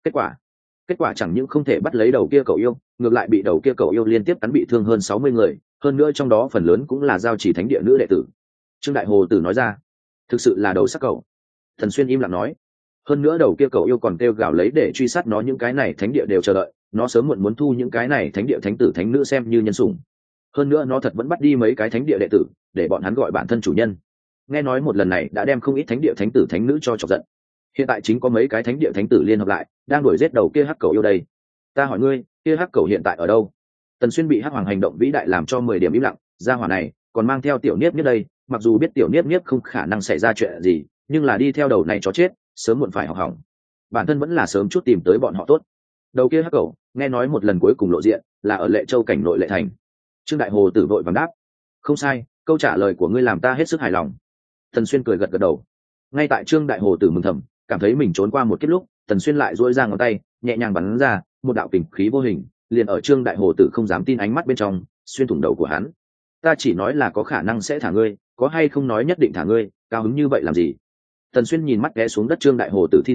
Kết quả chẳng những không thể bắt lấy đầu kia cậu yêu, ngược lại bị đầu kia cậu yêu liên tiếp cắn bị thương hơn 60 người, hơn nữa trong đó phần lớn cũng là giao trì thánh địa nữ đệ tử. Trương Đại Hồ Tử nói ra. Thực sự là đầu sắc cậu. Tần Xuyên im lặng nói. Hơn nữa đầu kia cậu yêu còn kêu gào lấy để truy sát nó, những cái này thánh địa đều chờ đợi, nó sớm muộn muốn thu những cái này thánh địa thánh tử thánh nữ xem như nhân sủng. Hơn nữa nó thật vẫn bắt đi mấy cái thánh địa đệ tử, để bọn hắn gọi bản thân chủ nhân. Nghe nói một lần này đã đem không ít thánh địa thánh tử thánh nữ cho chọc giận. Hiện tại chính có mấy cái thánh địa thánh tử liên hợp lại, đang đuổi giết đầu kia hắc cẩu yêu đây. Ta hỏi ngươi, kia hắc cẩu hiện tại ở đâu? Tần Xuyên bị Hắc Hoàng hành động vĩ đại làm cho 10 điểm im lặng, gia hỏa này còn mang theo tiểu niếp niếp đây, mặc dù biết tiểu niếp niếp không khả năng xảy ra chuyện gì, nhưng là đi theo đầu này chó chết, sớm muộn phải học hỏng. Bản thân vẫn là sớm chút tìm tới bọn họ tốt. Đầu kia hắc cẩu, nghe nói một lần cuối cùng lộ diện là ở Lệ Châu cảnh nội Lệ thành. Trương Đại Hồ Tử vội vàng đáp. Không sai, câu trả lời của ngươi làm ta hết sức hài lòng. Tần Xuyên cười gật gật đầu. Ngay tại Trương Đại Hồ Tử mừng thầm, cảm thấy mình trốn qua một kiếp lúc, Tần Xuyên lại duỗi ra ngón tay, nhẹ nhàng bắn ra một đạo kình khí vô hình, liền ở Trương Đại Hồ Tử không dám tin ánh mắt bên trong, xuyên thủng đầu của hắn. Ta chỉ nói là có khả năng sẽ thả ngươi, có hay không nói nhất định thả ngươi, cao hứng như vậy làm gì? Tần Xuyên nhìn mắt ghé xuống đất Trương Đại Hồ Tử thi thể,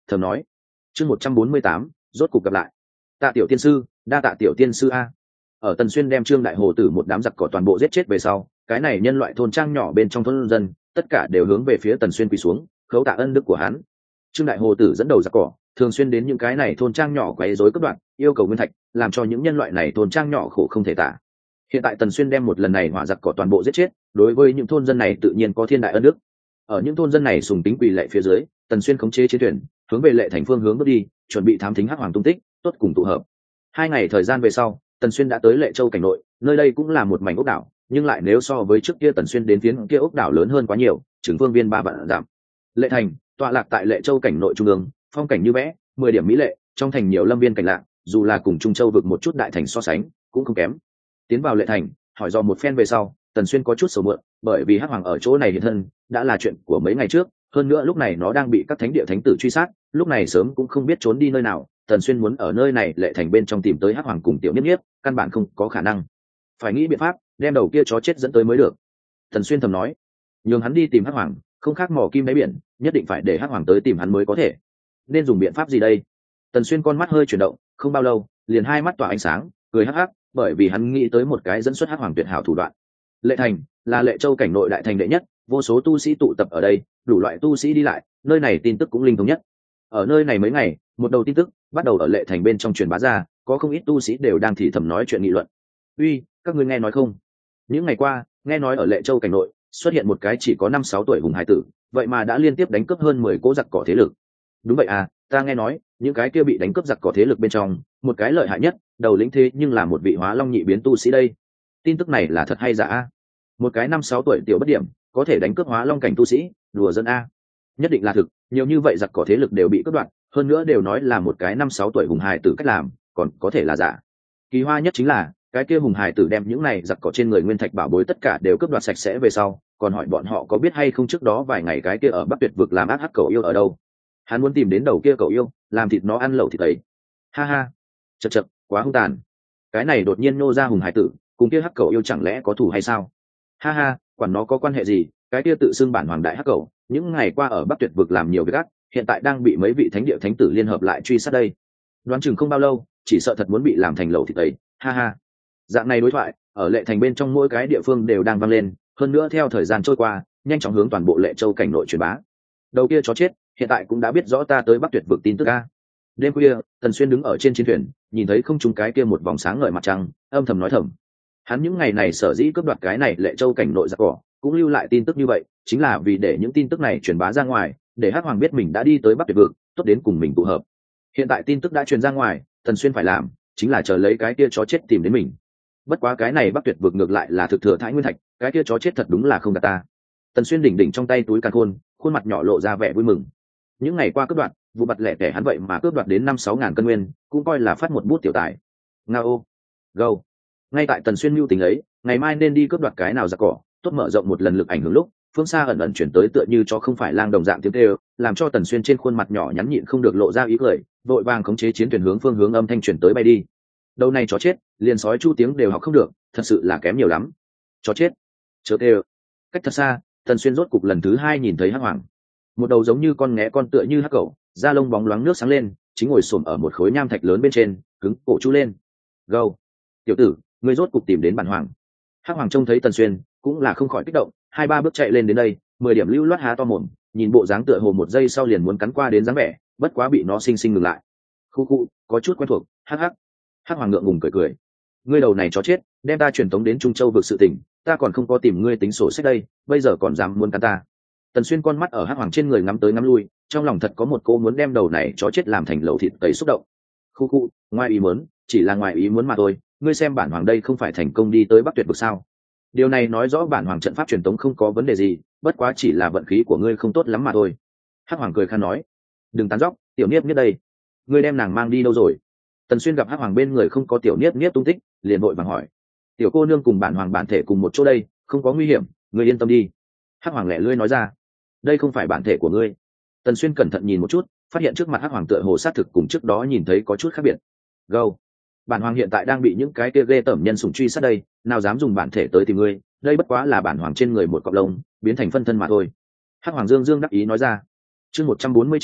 thầm nói. Chương 148, rốt cục gặp lại. Tạ tiểu tiên sư, đa tạ tiểu tiên sư a. Ở Tần Xuyên đem Trương Đại Hồ Tử một đám giặc cỏ toàn bộ giết chết về sau, cái này nhân loại thôn trang nhỏ bên trong thôn dân, tất cả đều hướng về phía Tần Xuyên quỳ xuống, khấu tạ ân đức của hắn. Trương Đại Hồ Tử dẫn đầu giặc cỏ, thường xuyên đến những cái này thôn trang nhỏ quấy rối cướp đoạt, yêu cầu nguyên thạch, làm cho những nhân loại này thôn trang nhỏ khổ không thể tả. Hiện tại Tần Xuyên đem một lần này hỏa giặc cỏ toàn bộ giết chết, đối với những thôn dân này tự nhiên có thiên đại ân đức. Ở những thôn dân này sùng tính quỳ lạy phía dưới, Tần Xuyên khống chế chiến thuyền, hướng về Lệ Thành phương hướng bước đi, chuẩn bị thám thính Hắc Hoàng tung tích, tốt cùng tụ hợp. 2 ngày thời gian về sau, Tần Xuyên đã tới Lệ Châu cảnh nội, nơi đây cũng là một mảnh ốc đảo, nhưng lại nếu so với trước kia Tần Xuyên đến phiến kia ốc đảo lớn hơn quá nhiều, chừng phương viên 3 vạn dặm. Lệ Thành tọa lạc tại Lệ Châu cảnh nội trung ương, phong cảnh như vẽ, 10 điểm mỹ lệ, trong thành nhiều lâm viên cảnh lạ, dù là cùng Trung Châu vực một chút đại thành so sánh, cũng không kém. Tiến vào Lệ Thành, hỏi do một phen về sau, Tần Xuyên có chút sầu muộn, bởi vì Hắc Hoàng ở chỗ này hiện thân, đã là chuyện của mấy ngày trước, hơn nữa lúc này nó đang bị các thánh địa thánh tử truy sát, lúc này sớm cũng không biết trốn đi nơi nào. Tần Xuyên muốn ở nơi này Lệ Thành bên trong tìm tới Hắc Hoàng cùng Tiểu Niếp Niếp, căn bản không có khả năng. Phải nghĩ biện pháp đem đầu kia chó chết dẫn tới mới được. Tần Xuyên thầm nói, nhường hắn đi tìm Hắc Hoàng, không khác mò kim đáy biển, nhất định phải để Hắc Hoàng tới tìm hắn mới có thể. Nên dùng biện pháp gì đây? Tần Xuyên con mắt hơi chuyển động, không bao lâu, liền hai mắt tỏa ánh sáng, cười hắc hắc, bởi vì hắn nghĩ tới một cái dẫn xuất Hắc Hoàng tuyệt hảo thủ đoạn. Lệ Thành là Lệ Châu cảnh nội đại thành đệ nhất, vô số tu sĩ tụ tập ở đây, đủ loại tu sĩ đi lại, nơi này tin tức cũng linh thống nhất. Ở nơi này mấy ngày, một đầu tin tức bắt đầu ở Lệ Thành bên trong truyền bá ra, có không ít tu sĩ đều đang thì thầm nói chuyện nghị luận. Uy, các ngươi nghe nói không? Những ngày qua, nghe nói ở Lệ Châu cảnh nội xuất hiện một cái chỉ có 5-6 tuổi hùng hải tử, vậy mà đã liên tiếp đánh cướp hơn 10 cỗ giặc cỏ thế lực. Đúng vậy à, ta nghe nói, những cái kia bị đánh cướp giặc cỏ thế lực bên trong, một cái lợi hại nhất, đầu lĩnh thế nhưng là một vị Hóa Long nhị biến tu sĩ đây. Tin tức này là thật hay giả? Một cái 5-6 tuổi tiểu bất điểm, có thể đánh cướp Hóa Long cảnh tu sĩ, đùa dân a. Nhất định là thực, nhiều như vậy giặc cỏ thế lực đều bị cướp đoạt, hơn nữa đều nói là một cái 5-6 tuổi hùng hài tử cách làm, còn có thể là giả. Kỳ hoa nhất chính là cái kia hùng hài tử đem những này giặc cỏ trên người nguyên thạch bảo bối tất cả đều cướp đoạt sạch sẽ về sau, còn hỏi bọn họ có biết hay không trước đó vài ngày cái kia ở Bắc Tuyệt vực làm ác hắc cẩu yêu ở đâu. Hắn muốn tìm đến đầu kia cẩu yêu, làm thịt nó ăn lẩu thịt ấy. Ha ha, chật chật, quá hung tàn. Cái này đột nhiên nô ra hùng hài tử, cùng kia hắc cẩu yêu chẳng lẽ có thù hay sao? Ha ha, quản nó có quan hệ gì, cái kia tự xưng bản hoàng đại hắc cẩu, những ngày qua ở Bắc Tuyệt vực làm nhiều việc ác, hiện tại đang bị mấy vị thánh địa thánh tử liên hợp lại truy sát đây. Đoán chừng không bao lâu, chỉ sợ thật muốn bị làm thành lẩu thịt ấy. Ha ha. Dạng này đối thoại ở Lệ Thành bên trong mỗi cái địa phương đều đang vang lên, hơn nữa theo thời gian trôi qua, nhanh chóng hướng toàn bộ Lệ Châu cảnh nội truyền bá. Đầu kia chó chết, hiện tại cũng đã biết rõ ta tới Bắc Tuyệt vực tin tức a. Đêm khuya, Tần Xuyên đứng ở trên chiến thuyền, nhìn thấy không trung cái kia một vòng sáng ngời mặt trăng, âm thầm nói thầm. Hắn những ngày này sở dĩ cướp đoạt cái này Lệ Châu cảnh nội giặc cỏ, cũng lưu lại tin tức như vậy, chính là vì để những tin tức này truyền bá ra ngoài, để Hắc Hoàng biết mình đã đi tới Bắc Tuyệt vực, tốt đến cùng mình tụ hợp. Hiện tại tin tức đã truyền ra ngoài, Tần Xuyên phải làm chính là chờ lấy cái kia chó chết tìm đến mình. Bất quá cái này Bắc Tuyệt vực ngược lại là thực thừa Thái Nguyên Thạch, cái kia chó chết thật đúng là không gạt ta. Tần Xuyên đỉnh đỉnh trong tay túi càn khôn, khuôn mặt nhỏ lộ ra vẻ vui mừng. Những ngày qua cướp đoạt, vụ bặt lẻ tẻ hắn vậy mà cướp đoạt đến 5-6 ngàn cân nguyên, cũng coi là phát một bút tiểu tài. Ngao, gâu. Ngay tại Tần Xuyên mưu tính ấy, ngày mai nên đi cướp đoạt cái nào giặc cỏ, tốt mở rộng một lần lực ảnh hưởng lúc, phương xa ẩn ẩn chuyển tới tựa như cho không phải lang đồng dạng tiếng kêu, làm cho Tần Xuyên trên khuôn mặt nhỏ nhắn nhịn không được lộ ra ý cười, vội vàng khống chế chiến thuyền hướng phương hướng âm thanh chuyển tới bay đi. Đầu này chó chết, liền sói chu tiếng đều học không được, thật sự là kém nhiều lắm. Chó chết, chớ kêu. Cách thật xa, Tần Xuyên rốt cục lần thứ 2 nhìn thấy Hắc Hoàng. Một đầu giống như con nghé con tựa như hắc cẩu, da lông bóng loáng nước sáng lên, chính ngồi xổm ở một khối nham thạch lớn bên trên, cứng cổ chu lên. Gâu, tiểu tử, ngươi rốt cục tìm đến bản hoàng. Hắc Hoàng trông thấy Tần Xuyên, cũng là không khỏi kích động, 2-3 bước chạy lên đến đây, 10 điểm lưu loát há to mồm, nhìn bộ dáng tựa hồ một giây sau liền muốn cắn qua đến dáng vẻ, bất quá bị nó xinh xinh ngừng lại. Khu khu, có chút quen thuộc, hắc hắc. Hắc Hoàng ngượng ngùng cười cười. Ngươi đầu này chó chết, đem ta truyền tống đến Trung Châu vực sự tình, ta còn không có tìm ngươi tính sổ sách đây, bây giờ còn dám muốn cắn ta. Tần Xuyên con mắt ở Hắc Hoàng trên người ngắm tới ngắm lui, trong lòng thật có một cô muốn đem đầu này chó chết làm thành lẩu thịt tẩy xúc động. Khu khu, ngoài ý muốn, chỉ là ngoài ý muốn mà thôi, ngươi xem bản hoàng đây không phải thành công đi tới Bắc Tuyệt vực sao? Điều này nói rõ bản hoàng trận pháp truyền tống không có vấn đề gì, bất quá chỉ là vận khí của ngươi không tốt lắm mà thôi. Hắc Hoàng cười khan nói, đừng tán dóc, tiểu niếp niếp đây, ngươi đem nàng mang đi đâu rồi? Tần Xuyên gặp Hắc Hoàng bên người không có tiểu niếp niếp tung tích, liền vội vàng hỏi, tiểu cô nương cùng bản hoàng bản thể cùng một chỗ đây, không có nguy hiểm, ngươi yên tâm đi. Hắc Hoàng lẹ lưỡi nói ra, đây không phải bản thể của ngươi. Tần Xuyên cẩn thận nhìn một chút, phát hiện trước mặt Hắc Hoàng tựa hồ sát thực cùng trước đó nhìn thấy có chút khác biệt. Gâu, bản hoàng hiện tại đang bị những cái kia ghê tởm nhân sủng truy sát đây, nào dám dùng bản thể tới tìm ngươi, đây bất quá là bản hoàng trên người một cọng lông biến thành phân thân mà thôi. Hắc Hoàng dương dương đắc ý nói ra. Chương 149,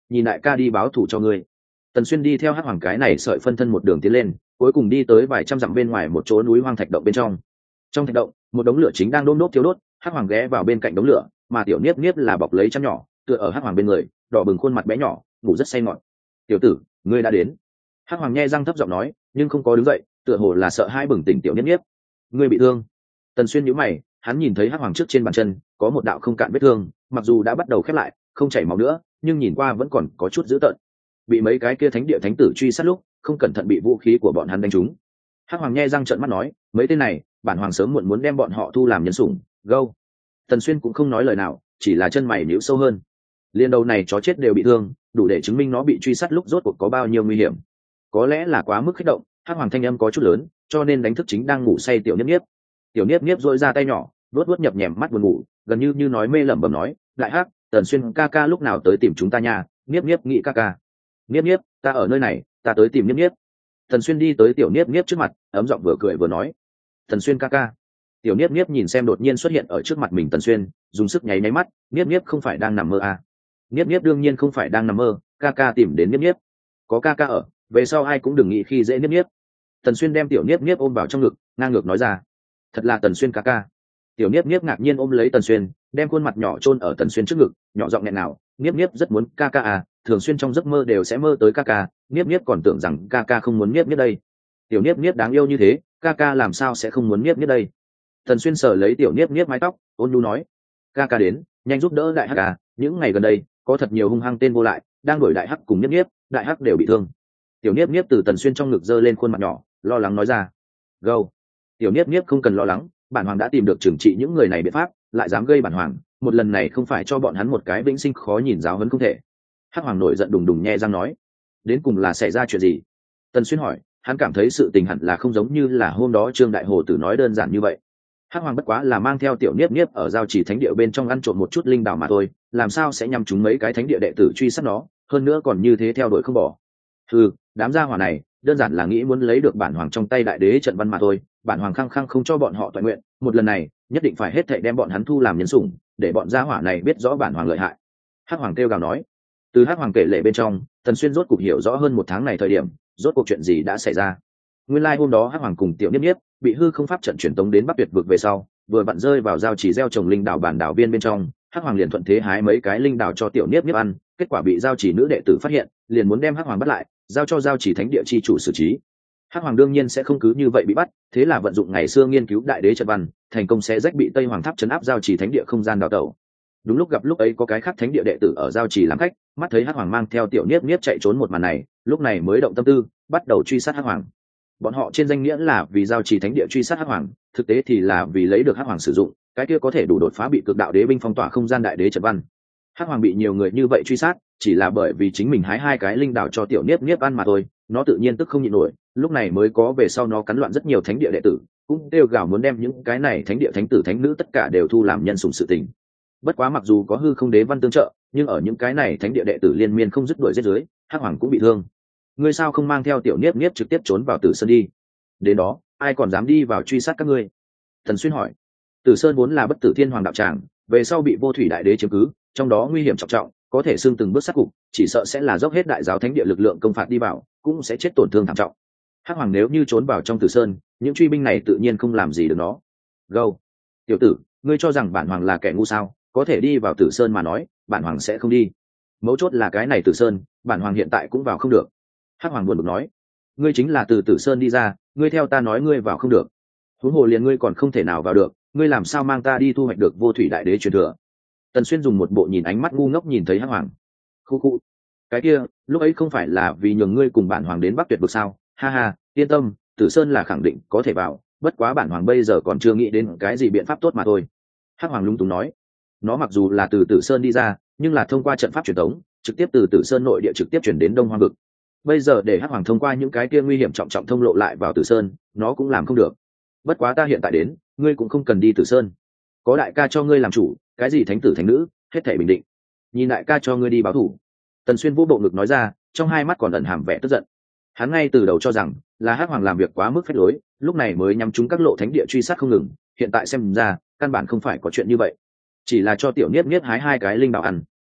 nhìn đại ca đi báo thù cho ngươi. Tần Xuyên đi theo Hắc Hoàng cái này sợi phân thân một đường tiến lên, cuối cùng đi tới vài trăm dặm bên ngoài một chỗ núi hoang thạch động bên trong. Trong thạch động, một đống lửa chính đang đôm đốt thiêu đốt, Hắc Hoàng ghé vào bên cạnh đống lửa, mà tiểu Niếp Niếp là bọc lấy chăn nhỏ, tựa ở Hắc Hoàng bên người, đỏ bừng khuôn mặt bé nhỏ, ngủ rất say ngọt. "Tiểu tử, ngươi đã đến." Hắc Hoàng nhe răng thấp giọng nói, nhưng không có đứng dậy, tựa hồ là sợ hai bừng tỉnh tiểu Niếp Niếp. "Ngươi bị thương?" Tần Xuyên nhíu mày, hắn nhìn thấy Hắc Hoàng trước trên bàn chân có một đạo không cạn vết thương, mặc dù đã bắt đầu khép lại, không chảy máu nữa, nhưng nhìn qua vẫn còn có chút dữ tợn. Bị mấy cái kia thánh địa thánh tử truy sát lúc, không cẩn thận bị vũ khí của bọn hắn đánh trúng. Hắc Hoàng nhe răng trợn mắt nói, mấy tên này, bản hoàng sớm muộn muốn đem bọn họ thu làm nhân sủng. Gâu. Tần Xuyên cũng không nói lời nào, chỉ là chân mày nhíu sâu hơn. Liên đầu này chó chết đều bị thương, đủ để chứng minh nó bị truy sát lúc rốt cuộc có bao nhiêu nguy hiểm. Có lẽ là quá mức kích động, Hắc Hoàng thanh âm có chút lớn, cho nên đánh thức chính đang ngủ say tiểu Niếp Niếp. Tiểu Niếp Niếp duỗi ra tay nhỏ, vuốt nhập nhèm mắt buồn ngủ, gần như nói mê lẩm bẩm nói, đại Hắc, Tần Xuyên ca ca lúc nào tới tìm chúng ta nha? Niếp Niếp nghĩ ca ca. Niếp Niếp, ta ở nơi này, ta tới tìm Niếp Niếp. Tần Xuyên đi tới tiểu Niếp Niếp trước mặt, ấm giọng vừa cười vừa nói, Tần Xuyên ca ca. Tiểu Niếp Niếp nhìn xem đột nhiên xuất hiện ở trước mặt mình Tần Xuyên, dùng sức nháy mắt, Niếp Niếp không phải đang nằm mơ à? Niếp Niếp đương nhiên không phải đang nằm mơ, ca ca tìm đến Niếp Niếp. Có ca ca ở, về sau ai cũng đừng nghĩ khi dễ Niếp Niếp. Tần Xuyên đem tiểu Niếp Niếp ôm vào trong ngực, ngang ngược nói ra, thật là Tần Xuyên ca ca. Tiểu Niếp Niếp ngạc nhiên ôm lấy Tần Xuyên, đem khuôn mặt nhỏ chôn ở Tần Xuyên trước ngực, nhỏ giọng nghẹn nào, Niếp Niếp rất muốn ca ca à, thường xuyên trong giấc mơ đều sẽ mơ tới ca ca, Niếp Niếp còn tưởng rằng ca ca không muốn Niếp Niếp đây. Tiểu Niếp Niếp đáng yêu như thế, ca ca làm sao sẽ không muốn Niếp Niếp đây. Tần Xuyên sờ lấy tiểu Niếp Niếp mái tóc, ôn nhu nói, ca ca đến, nhanh giúp đỡ đại Hắc à, những ngày gần đây có thật nhiều hung hăng tên vô lại đang đuổi đại Hắc cùng Niếp Niếp, đại Hắc đều bị thương. Tiểu Niếp Niếp từ Tần Xuyên trong ngực giơ lên khuôn mặt nhỏ, lo lắng nói ra, gâu. Tiểu Niếp Niếp không cần lo lắng, bản hoàng đã tìm được trừng trị những người này biện pháp, lại dám gây bản hoàng, một lần này không phải cho bọn hắn một cái vĩnh sinh khó nhìn giáo huấn không thể. Hắc Hoàng nổi giận đùng đùng nhe răng nói, đến cùng là xảy ra chuyện gì? Tần Xuyên hỏi, hắn cảm thấy sự tình hẳn là không giống như là hôm đó Trương Đại Hồ Tử nói đơn giản như vậy. Hắc Hoàng bất quá là mang theo tiểu Niếp Niếp ở giao chỉ thánh địa bên trong ăn trộm một chút linh đảo mà thôi, làm sao sẽ nhắm chúng mấy cái thánh địa đệ tử truy sát nó, hơn nữa còn như thế theo đuổi không bỏ. Đám gia hỏa này đơn giản là nghĩ muốn lấy được bản hoàng trong tay đại đế trận văn mà thôi, bản hoàng khăng khăng không cho bọn họ toàn nguyện, một lần này nhất định phải hết thảy đem bọn hắn thu làm nhân sủng, để bọn gia hỏa này biết rõ bản hoàng lợi hại. Hắc Hoàng kêu gào nói. Từ Hắc Hoàng kể lể bên trong, Tần Xuyên rốt cuộc hiểu rõ hơn một tháng này thời điểm, rốt cuộc chuyện gì đã xảy ra. Nguyên lai hôm đó Hắc Hoàng cùng tiểu Niếp Niếp bị hư không pháp trận truyền tống đến Bắc Tuyệt vực về sau, vừa vặn rơi vào giao chỉ gieo trồng linh đảo bản đảo viên bên trong, Hắc Hoàng liền thuận thế hái mấy cái linh đảo cho tiểu Niếp Niếp ăn, kết quả bị giao chỉ nữ đệ tử phát hiện, liền muốn đem Hắc Hoàng bắt lại, giao cho giao chỉ thánh địa chi chủ xử trí. Hắc Hoàng đương nhiên sẽ không cứ như vậy bị bắt, thế là vận dụng ngày xưa nghiên cứu đại đế trận văn, thành công sẽ rách bị Tây Hoàng tháp trấn áp giao chỉ thánh địa không gian đào tẩu. Đúng lúc gặp lúc ấy có cái khác thánh địa đệ tử ở giao chỉ làm khách, mắt thấy Hắc Hoàng mang theo tiểu Niếp Niếp chạy trốn một màn này, lúc này mới động tâm tư, bắt đầu truy sát Hắc Hoàng. Bọn họ trên danh nghĩa là vì giao chỉ thánh địa truy sát Hắc Hoàng, thực tế thì là vì lấy được Hắc Hoàng sử dụng, cái kia có thể đủ đột phá bị cực đạo đế binh phong tỏa không gian đại đế trận văn. Hắc Hoàng bị nhiều người như vậy truy sát, chỉ là bởi vì chính mình hái hai cái linh đảo cho tiểu Niếp Niếp ăn mà thôi, nó tự nhiên tức không nhịn nổi, lúc này mới có về sau nó cắn loạn rất nhiều thánh địa đệ tử, cũng kêu gào muốn đem những cái này thánh địa thánh tử thánh nữ tất cả đều thu làm nhân sủng sự tình. Bất quá mặc dù có hư không đế văn tương trợ, nhưng ở những cái này thánh địa đệ tử liên miên không dứt đuổi giết dưới, Hắc Hoàng cũng bị thương. Ngươi sao không mang theo tiểu Niếp Niếp trực tiếp trốn vào Tử Sơn đi? Đến đó, ai còn dám đi vào truy sát các ngươi? Thần Xuyên hỏi. Tử Sơn vốn là bất tử thiên hoàng đạo tràng, về sau bị vô thủy đại đế chiếm cứ, trong đó nguy hiểm trọng trọng, có thể xương từng bước sát cục, chỉ sợ sẽ là dốc hết đại giáo thánh địa lực lượng công phạt đi vào, cũng sẽ chết tổn thương thảm trọng. Hắc Hoàng nếu như trốn vào trong Tử Sơn, những truy binh này tự nhiên không làm gì được nó. Gâu, tiểu tử, ngươi cho rằng bản hoàng là kẻ ngu sao? Có thể đi vào Tử Sơn mà nói, bản hoàng sẽ không đi. Mấu chốt là cái này Tử Sơn, bản hoàng hiện tại cũng vào không được. Hắc Hoàng buồn bực nói, ngươi chính là từ Tử Sơn đi ra, ngươi theo ta nói ngươi vào không được. Huống hồ liền ngươi còn không thể nào vào được, ngươi làm sao mang ta đi thu hoạch được vô thủy đại đế truyền thừa? Tần Xuyên dùng một bộ nhìn ánh mắt ngu ngốc nhìn thấy Hắc Hoàng. Khu, cái kia, lúc ấy không phải là vì nhường ngươi cùng bản hoàng đến Bắc Tuyệt vực sao? Ha ha, yên tâm, Tử Sơn là khẳng định có thể vào, bất quá bản hoàng bây giờ còn chưa nghĩ đến cái gì biện pháp tốt mà thôi. Hắc Hoàng lung túng nói, nó mặc dù là từ Tử Sơn đi ra, nhưng là thông qua trận pháp truyền thống, trực tiếp từ Tử Sơn nội địa trực tiếp chuyển đến Đông Hoang vực. Bây giờ để Hắc Hoàng thông qua những cái kia nguy hiểm trọng trọng thông lộ lại vào Tử Sơn, nó cũng làm không được. Bất quá ta hiện tại đến, ngươi cũng không cần đi Tử Sơn, có đại ca cho ngươi làm chủ, cái gì thánh tử thánh nữ, hết thảy bình định. Nhìn đại ca cho ngươi đi báo thù. Tần Xuyên vũ bộ ngực nói ra, trong hai mắt còn ẩn hàm vẻ tức giận. Hắn ngay từ đầu cho rằng là Hắc Hoàng làm việc quá mức phách lối, lúc này mới nhắm trúng các lộ thánh địa truy sát không ngừng, hiện tại xem ra căn bản không phải có chuyện như vậy, chỉ là cho tiểu Niếp Niếp hái hai cái linh đảo ăn,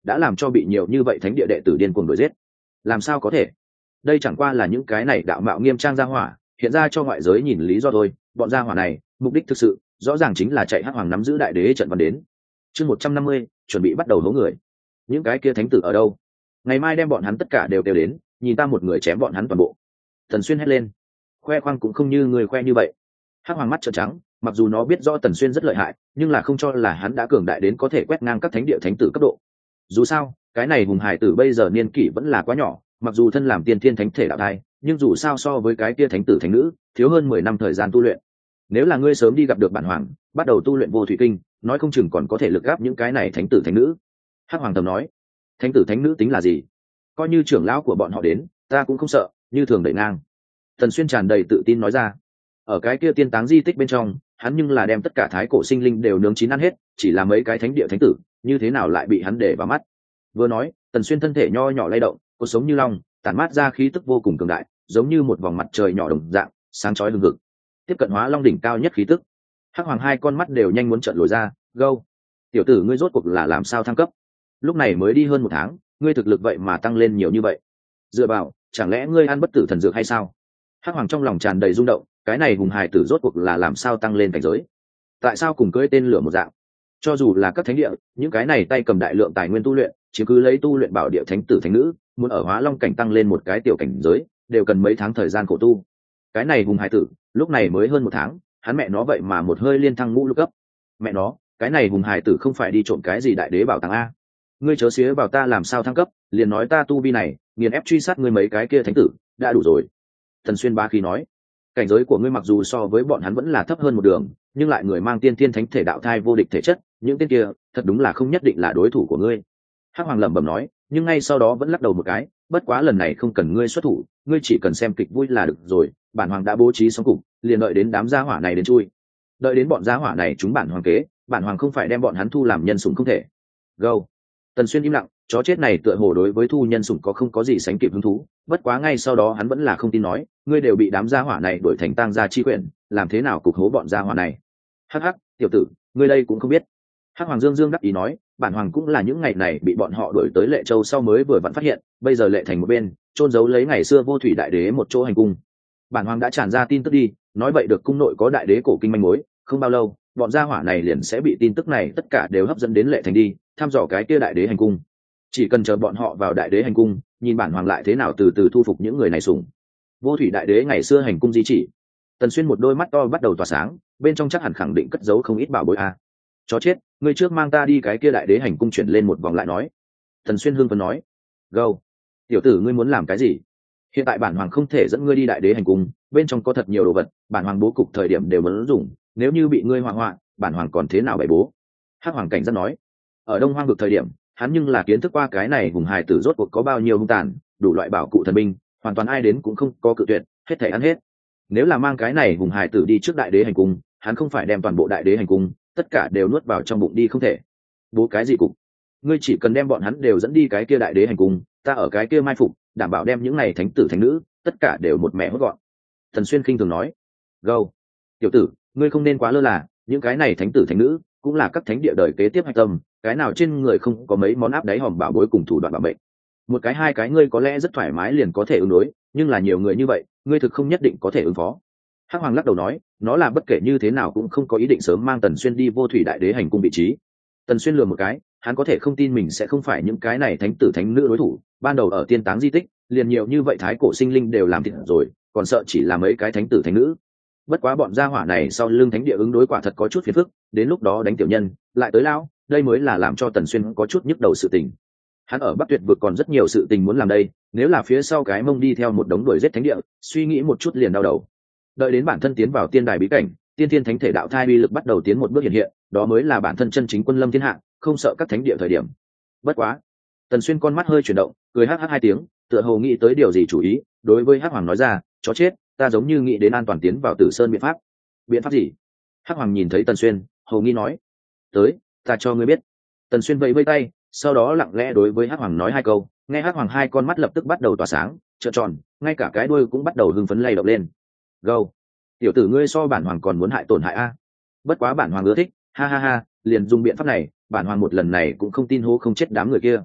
đã làm cho bị nhiều như vậy thánh địa đệ tử điên cuồng đuổi giết. Làm sao có thể? Đây chẳng qua là những cái này đạo mạo nghiêm trang gia hỏa hiện ra cho ngoại giới nhìn lý do thôi. Bọn gia hỏa này mục đích thực sự rõ ràng chính là chạy Hắc Hoàng nắm giữ đại đế trận văn đến. Chương 150, chuẩn bị bắt đầu hố người. Những cái kia thánh tử ở đâu? Ngày mai đem bọn hắn tất cả đều đến, nhìn ta một người chém bọn hắn toàn bộ. Tần Xuyên hét lên. Khoe khoang cũng không như người khoe như vậy. Hắc Hoàng mắt trợn trắng, mặc dù nó biết rõ Tần Xuyên rất lợi hại, nhưng là không cho là hắn đã cường đại đến có thể quét ngang các thánh địa thánh tử cấp độ. Dù sao, cái này hùng hải tử bây giờ niên kỷ vẫn là quá nhỏ, mặc dù thân làm tiên thiên thánh thể đạo thai, nhưng dù sao so với cái kia thánh tử thánh nữ, thiếu hơn 10 năm thời gian tu luyện. Nếu là ngươi sớm đi gặp được bản hoàng, bắt đầu tu luyện vô thủy kinh, nói không chừng còn có thể lực gáp những cái này thánh tử thánh nữ. Hắc Hoàng thầm nói, thánh tử thánh nữ tính là gì? Coi như trưởng lão của bọn họ đến, ta cũng không sợ, như thường đẩy ngang. Tần Xuyên tràn đầy tự tin nói ra. Ở cái kia tiên táng di tích bên trong, hắn nhưng là đem tất cả thái cổ sinh linh đều nướng chín ăn hết, chỉ là mấy cái thánh địa thánh tử, như thế nào lại bị hắn để vào mắt. Vừa nói, Tần Xuyên thân thể nho nhỏ lay động, cuộc sống như long, tản mát ra khí tức vô cùng cường đại, giống như một vòng mặt trời nhỏ đồng dạng, sáng chói hừng hực. Tiếp cận hóa long đỉnh cao nhất khí tức. Hắc Hoàng hai con mắt đều nhanh muốn trợn lồi ra, gâu. Tiểu tử ngươi rốt cuộc là làm sao thăng cấp? Lúc này mới đi hơn 1 tháng, ngươi thực lực vậy mà tăng lên nhiều như vậy. Dựa vào, chẳng lẽ ngươi ăn bất tử thần dược hay sao? Hắc Hoàng trong lòng tràn đầy rung động, cái này hùng hài tử rốt cuộc là làm sao tăng lên cảnh giới? Tại sao cùng cưỡi tên lửa một dạng? Cho dù là các thánh địa, những cái này tay cầm đại lượng tài nguyên tu luyện, chỉ cứ lấy tu luyện bảo địa thánh tử thánh nữ, muốn ở hóa long cảnh tăng lên một cái tiểu cảnh giới, đều cần mấy tháng thời gian khổ tu. Cái này hùng hài tử, lúc này mới hơn 1 tháng, hắn mẹ nó vậy mà một hơi liên thăng ngũ lục cấp. Mẹ nó, cái này hùng hài tử không phải đi trộm cái gì đại đế bảo tàng a? Ngươi chớ xía vào ta làm sao thăng cấp, liền nói ta tu vi này, nghiền ép truy sát ngươi mấy cái kia thánh tử, đã đủ rồi. Thần Xuyên ba khí nói, cảnh giới của ngươi mặc dù so với bọn hắn vẫn là thấp hơn một đường, nhưng lại người mang tiên thiên thánh thể đạo thai vô địch thể chất, những tên kia thật đúng là không nhất định là đối thủ của ngươi. Hắc Hoàng lẩm bẩm nói, nhưng ngay sau đó vẫn lắc đầu một cái, bất quá lần này không cần ngươi xuất thủ, ngươi chỉ cần xem kịch vui là được rồi, bản hoàng đã bố trí xong cục, liền đợi đến đám gia hỏa này đến chui. Đợi đến bọn gia hỏa này chúng bản hoàng kế, bản hoàng không phải đem bọn hắn thu làm nhân sủng không thể. Go. Tần Xuyên im lặng, chó chết này tựa hồ đối với thu nhân sủng không có gì sánh kịp hứng thú, bất quá ngay sau đó hắn vẫn là không tin nói, ngươi đều bị đám gia hỏa này đuổi thành tang gia chi quyển, làm thế nào cục hố bọn gia hỏa này? Hắc hắc, tiểu tử, ngươi đây cũng không biết. Hắc Hoàng Dương Dương đắc ý nói, bản hoàng cũng là những ngày này bị bọn họ đuổi tới Lệ Châu sau mới vừa vặn phát hiện, bây giờ Lệ Thành một bên, trôn giấu lấy ngày xưa vô thủy đại đế một chỗ hành cung. Bản hoàng đã tràn ra tin tức đi, nói vậy được cung nội có đại đế cổ kinh manh mối, không bao lâu, bọn gia hỏa này liền sẽ bị tin tức này tất cả đều hấp dẫn đến Lệ Thành đi, thăm dò cái kia đại đế hành cung. Chỉ cần chờ bọn họ vào đại đế hành cung, nhìn bản hoàng lại thế nào từ từ thu phục những người này sủng. Vô thủy đại đế ngày xưa hành cung di chỉ. Tần Xuyên một đôi mắt to bắt đầu tỏa sáng, bên trong chắc hẳn khẳng định cất giấu không ít bảo bối a. Chó chết, ngươi trước mang ta đi cái kia đại đế hành cung chuyển lên một vòng lại nói. Tần Xuyên hưng phấn nói. Go. Tiểu tử ngươi muốn làm cái gì? Hiện tại bản hoàng không thể dẫn ngươi đi đại đế hành cung, bên trong có thật nhiều đồ vật, bản hoàng bố cục thời điểm đều muốn dùng, nếu như bị ngươi hoạ hoạ, bản hoàng còn thế nào bày bố? Hắc Hoàng cảnh giác nói. Ở Đông Hoang vực thời điểm, hắn nhưng là kiến thức qua cái này hùng hài tử rốt cuộc có bao nhiêu hung tàn, đủ loại bảo cụ thần binh, hoàn toàn ai đến cũng không có cự tuyệt, hết thảy ăn hết. Nếu là mang cái này hùng hài tử đi trước đại đế hành cung, hắn không phải đem toàn bộ đại đế hành cung tất cả đều nuốt vào trong bụng đi không thể. Bố cái gì cục? Ngươi chỉ cần đem bọn hắn đều dẫn đi cái kia đại đế hành cung, ta ở cái kia mai phục, đảm bảo đem những này thánh tử thánh nữ tất cả đều một mẹ hốt gọn. Thần Xuyên khinh thường nói. Go. Tiểu tử, ngươi không nên quá lơ là, những cái này thánh tử thánh nữ cũng là các thánh địa đời kế tiếp hạch tâm, cái nào trên người không có mấy món áp đáy hòm bảo bối cùng thủ đoạn bảo mệnh. Một cái hai cái ngươi có lẽ rất thoải mái liền có thể ứng đối, nhưng là nhiều người như vậy, ngươi thực không nhất định có thể ứng phó. Hắc Hoàng lắc đầu nói, nó là bất kể như thế nào cũng không có ý định sớm mang Tần Xuyên đi vô thủy đại đế hành cung vị trí. Tần Xuyên lừa một cái, hắn có thể không tin mình sẽ không phải những cái này thánh tử thánh nữ đối thủ, ban đầu ở tiên táng di tích, liền nhiều như vậy thái cổ sinh linh đều làm thịt rồi, còn sợ chỉ là mấy cái thánh tử thánh nữ. Bất quá bọn gia hỏa này sau lưng thánh địa ứng đối quả thật có chút phiền phức, đến lúc đó đánh tiểu nhân, lại tới lão, đây mới là làm cho Tần Xuyên có chút nhức đầu sự tình. Hắn ở Bắc Tuyệt vực còn rất nhiều sự tình muốn làm đây, nếu là phía sau cái mông đi theo một đống đuổi giết thánh địa, suy nghĩ một chút liền đau đầu. Đợi đến bản thân tiến vào tiên đài bí cảnh, tiên thiên thánh thể đạo thai uy lực bắt đầu tiến một bước hiện hiện, đó mới là bản thân chân chính quân lâm thiên hạ, không sợ các thánh địa thời điểm. Bất quá, Tần Xuyên con mắt hơi chuyển động, cười hắc hắc hai tiếng, tựa hồ nghĩ tới điều gì chủ ý, đối với Hắc Hoàng nói ra, chó chết, ta giống như nghĩ đến an toàn tiến vào Tử Sơn biện pháp. Biện pháp gì? Hắc Hoàng nhìn thấy Tần Xuyên, hồ nghi nói, tới, ta cho ngươi biết. Tần Xuyên vẫy vẫy tay, sau đó lặng lẽ đối với Hắc Hoàng nói hai câu, nghe Hắc Hoàng hai con mắt lập tức bắt đầu tỏa sáng, trợn tròn, ngay cả cái đuôi cũng bắt đầu hưng phấn lay động lên. Go, tiểu tử ngươi so bản hoàng còn muốn hại tổn hại a. Bất quá bản hoàng ưa thích, ha ha ha, liền dùng biện pháp này, bản hoàng một lần này cũng không tin hố không chết đám người kia.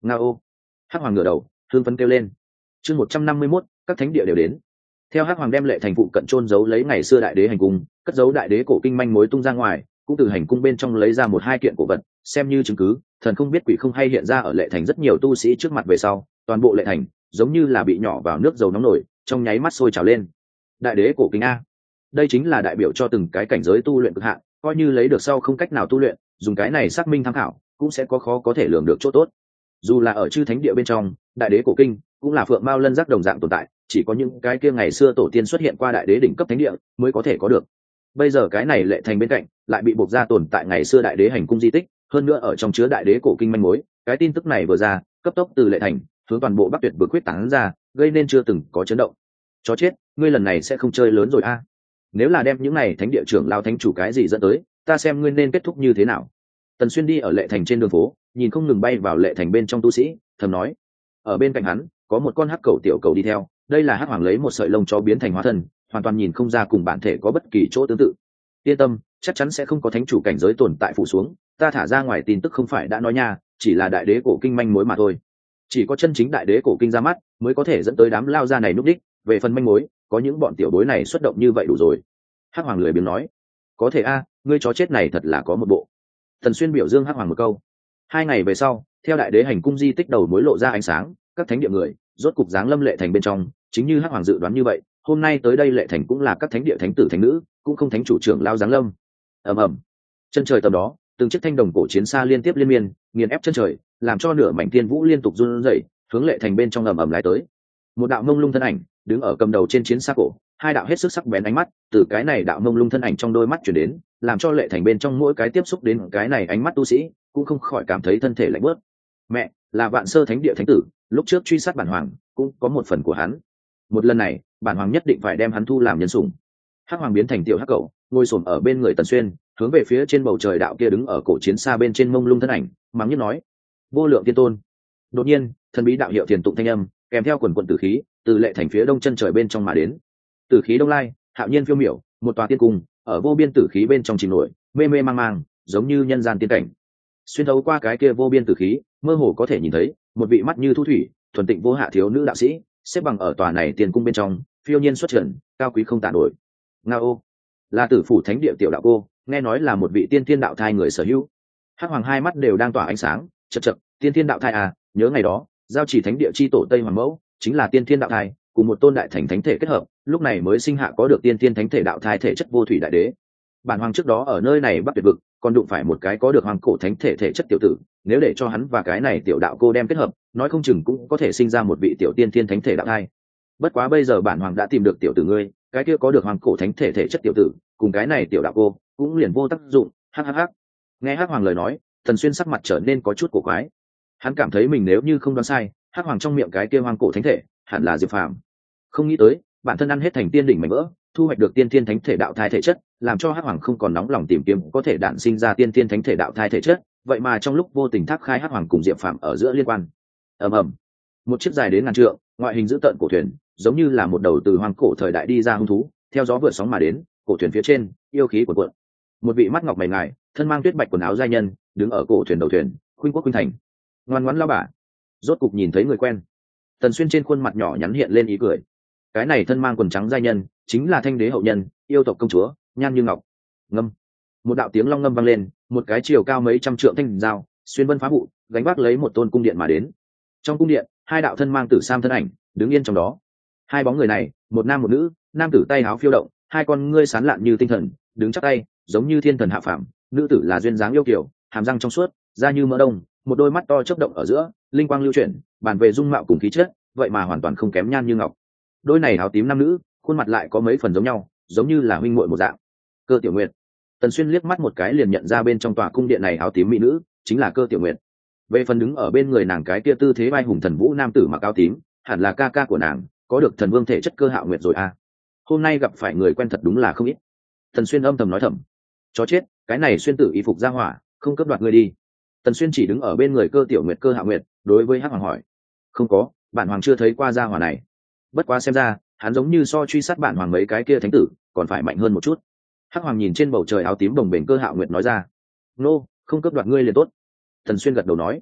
nga ô. Hắc hoàng ngửa đầu hương phấn kêu lên. Chương 151, các thánh địa đều đến. Theo Hắc hoàng đem Lệ Thành phụ cận chôn giấu lấy ngày xưa đại đế hành cung, cất giấu đại đế cổ kinh manh mối tung ra ngoài, cũng từ hành cung bên trong lấy ra một hai kiện cổ vật xem như chứng cứ, thần không biết quỷ không hay hiện ra ở Lệ Thành rất nhiều tu sĩ trước mặt về sau, toàn bộ Lệ Thành giống như là bị nhỏ vào nước dầu nóng nổi, trong nháy mắt sôi trào lên. Đại đế cổ kinh a, đây chính là đại biểu cho từng cái cảnh giới tu luyện cực hạn, coi như lấy được sau không cách nào tu luyện, dùng cái này xác minh tham khảo cũng sẽ có khó có thể lường được chỗ tốt. Dù là ở chư thánh địa bên trong, đại đế cổ kinh cũng là phượng mao lân giác đồng dạng tồn tại, chỉ có những cái kia ngày xưa tổ tiên xuất hiện qua đại đế đỉnh cấp thánh địa mới có thể có được. Bây giờ cái này Lệ Thành bên cạnh lại bị buộc ra tồn tại ngày xưa đại đế hành cung di tích, hơn nữa ở trong chứa đại đế cổ kinh manh mối, cái tin tức này vừa ra, cấp tốc từ Lệ Thành hướng toàn bộ Bắc Tuyệt vực quyết tán ra, gây nên chưa từng có chấn động. Chó chết, ngươi lần này sẽ không chơi lớn rồi a. Nếu là đem những này thánh địa trưởng lao thánh chủ cái gì dẫn tới, ta xem ngươi nên kết thúc như thế nào. Tần Xuyên đi ở Lệ Thành trên đường phố, nhìn không ngừng bay vào Lệ Thành bên trong tu sĩ, thầm nói. Ở bên cạnh hắn có một con hắc cẩu tiểu cẩu đi theo, đây là Hắc hoàng lấy một sợi lông chó biến thành hóa thân, hoàn toàn nhìn không ra cùng bản thể có bất kỳ chỗ tương tự. Yên tâm, chắc chắn sẽ không có thánh chủ cảnh giới tồn tại phụ xuống, ta thả ra ngoài tin tức không phải đã nói nha, chỉ là đại đế cổ kinh manh mối mà thôi. Chỉ có chân chính đại đế cổ kinh ra mắt mới có thể dẫn tới đám lao ra này núp đích, về phần manh mối có những bọn tiểu bối này xuất động như vậy đủ rồi. Hắc hoàng lười biếng nói. Có thể a, ngươi chó chết này thật là có một bộ. Thần Xuyên biểu dương Hắc hoàng một câu. 2 ngày về sau, theo đại đế hành cung di tích đầu mối lộ ra ánh sáng, các thánh địa người rốt cục giáng lâm Lệ Thành bên trong, chính như Hắc hoàng dự đoán như vậy, hôm nay tới đây Lệ Thành cũng là các thánh địa thánh tử thánh nữ, cũng không thánh chủ trưởng lao giáng lâm. Ầm ầm, chân trời tầm đó, từng chiếc thanh đồng cổ chiến xa liên tiếp liên miên, nghiền ép chân trời, làm cho nửa mảnh thiên vũ liên tục run rẩy, hướng Lệ Thành bên trong ầm ầm lái tới. Một đạo mông lung thân ảnh đứng ở cầm đầu trên chiến xa cổ, hai đạo hết sức sắc bén ánh mắt từ cái này đạo mông lung thân ảnh trong đôi mắt chuyển đến, làm cho Lệ Thành bên trong mỗi cái tiếp xúc đến cái này ánh mắt tu sĩ cũng không khỏi cảm thấy thân thể lạnh bớt. Mẹ, là Vạn Sơ thánh địa thánh tử, lúc trước truy sát bản hoàng cũng có một phần của hắn, một lần này bản hoàng nhất định phải đem hắn thu làm nhân sủng. Hắc hoàng biến thành tiểu hắc cẩu, ngồi xổm ở bên người Tần Xuyên, hướng về phía trên bầu trời đạo kia đứng ở cổ chiến xa bên trên mông lung thân ảnh mắng nhất nói. Vô lượng tiên tôn. Đột nhiên thần bí đạo hiệu thiền tụng thanh âm kèm theo quần quần tử khí từ Lệ Thành phía đông chân trời bên trong mà đến. Tử khí đông lai, hạo nhiên phiêu miểu, một tòa tiên cung ở vô biên tử khí bên trong chìm nổi, mê mê mang mang, giống như nhân gian tiên cảnh. Xuyên thấu qua cái kia vô biên tử khí, mơ hồ có thể nhìn thấy một vị mắt như thu thủy, thuần tịnh vô hạ thiếu nữ đạo sĩ xếp bằng ở tòa này tiên cung bên trong, phiêu nhiên xuất trần, cao quý không tàn nổi. Ngao, là Tử phủ thánh địa tiểu đạo cô, nghe nói là một vị tiên thiên đạo thai người sở hữu. Hắc hoàng hai mắt đều đang tỏa ánh sáng, chậc chậc, tiên thiên đạo thai à, nhớ ngày đó giao chỉ thánh địa chi tổ Tây Hoàng mẫu chính là tiên thiên đạo thai, cùng một tôn đại thành thánh thể kết hợp, lúc này mới sinh hạ có được tiên thiên thánh thể đạo thai thể chất vô thủy đại đế. Bản hoàng trước đó ở nơi này Bắc Tuyệt vực còn đụng phải một cái có được hoàng cổ thánh thể thể chất tiểu tử, nếu để cho hắn và cái này tiểu đạo cô đem kết hợp, nói không chừng cũng có thể sinh ra một vị tiểu tiên thiên thánh thể đạo thai. Bất quá bây giờ bản hoàng đã tìm được tiểu tử ngươi, cái kia có được hoàng cổ thánh thể thể chất tiểu tử cùng cái này tiểu đạo cô cũng liền vô tác dụng. Hắc. Nghe Hắc hoàng lời nói, Thần Xuyên sắc mặt trở nên có chút cổ quái. Hắn cảm thấy mình nếu như không đoán sai, Hắc hoàng trong miệng cái kia hoàng cổ thánh thể hẳn là Diệp Phàm. Không nghĩ tới bản thân ăn hết thành tiên đỉnh mảnh vỡ, thu hoạch được tiên thiên thánh thể đạo thai thể chất, làm cho Hắc hoàng không còn nóng lòng tìm kiếm có thể đản sinh ra tiên thiên thánh thể đạo thai thể chất, vậy mà trong lúc vô tình thác khai Hắc hoàng cùng Diệp Phàm ở giữa liên quan. Ầm, một chiếc dài đến ngàn trượng, ngoại hình dữ tợn cổ thuyền, giống như là một đầu từ hoang cổ thời đại đi ra hung thú, theo gió vượt sóng mà đến, cổ thuyền phía trên yêu khí cuồn cuộn. Một vị mắt ngọc mày ngài, thân mang tuyết bạch quần áo giai nhân, đứng ở cổ thuyền đầu thuyền, khuynh quốc khuynh thành. Ngoan ngoãn lao bà, rốt cục nhìn thấy người quen. Tần Xuyên trên khuôn mặt nhỏ nhắn hiện lên ý cười. Cái này thân mang quần trắng giai nhân chính là Thanh đế hậu nhân, yêu tộc công chúa Nhan Như Ngọc. Ngâm, một đạo tiếng long ngâm vang lên, một cái chiều cao mấy trăm trượng thanh dao xuyên vân phá vụ, gánh vác lấy một tôn cung điện mà đến. Trong cung điện, hai đạo thân mang tử sam thân ảnh đứng yên trong đó. Hai bóng người này, một nam một nữ, nam tử tay áo phiêu động, hai con ngươi sáng lạn như tinh thần, đứng chắp tay giống như thiên thần hạ phàm. Nữ tử là duyên dáng yêu kiều, hàm răng trong suốt, da như mỡ đông, một đôi mắt to chớp động ở giữa, linh quang lưu chuyển, bàn về dung mạo cùng khí chất, vậy mà hoàn toàn không kém Nhan Như Ngọc. Đôi này áo tím nam nữ, khuôn mặt lại có mấy phần giống nhau, giống như là huynh muội một dạng. Cơ Tiểu Nguyệt. Tần Xuyên liếc mắt một cái liền nhận ra bên trong tòa cung điện này áo tím mỹ nữ chính là Cơ Tiểu Nguyệt. Về phần đứng ở bên người nàng cái kia tư thế vai hùng thần vũ nam tử mặc áo tím, hẳn là ca ca của nàng, có được thần vương thể chất Cơ Hạo Nguyệt rồi à. Hôm nay gặp phải người quen thật đúng là không ít. Tần Xuyên âm thầm nói thầm. Chó chết, cái này xuyên tử y phục ra hỏa, không cướp đoạt ngươi đi. Tần Xuyên chỉ đứng ở bên người Cơ Tiểu Nguyệt Cơ Hạo Nguyệt, đối với Hắc hoàng hỏi. Không có, bản hoàng chưa thấy qua gia hỏa này. Bất quá xem ra hắn giống như so truy sát bản hoàng mấy cái kia thánh tử còn phải mạnh hơn một chút. Hắc hoàng nhìn trên bầu trời áo tím đồng bền Cơ Hạo Nguyệt nói ra. Nô, không cướp đoạt ngươi liền tốt. Tần Xuyên gật đầu nói.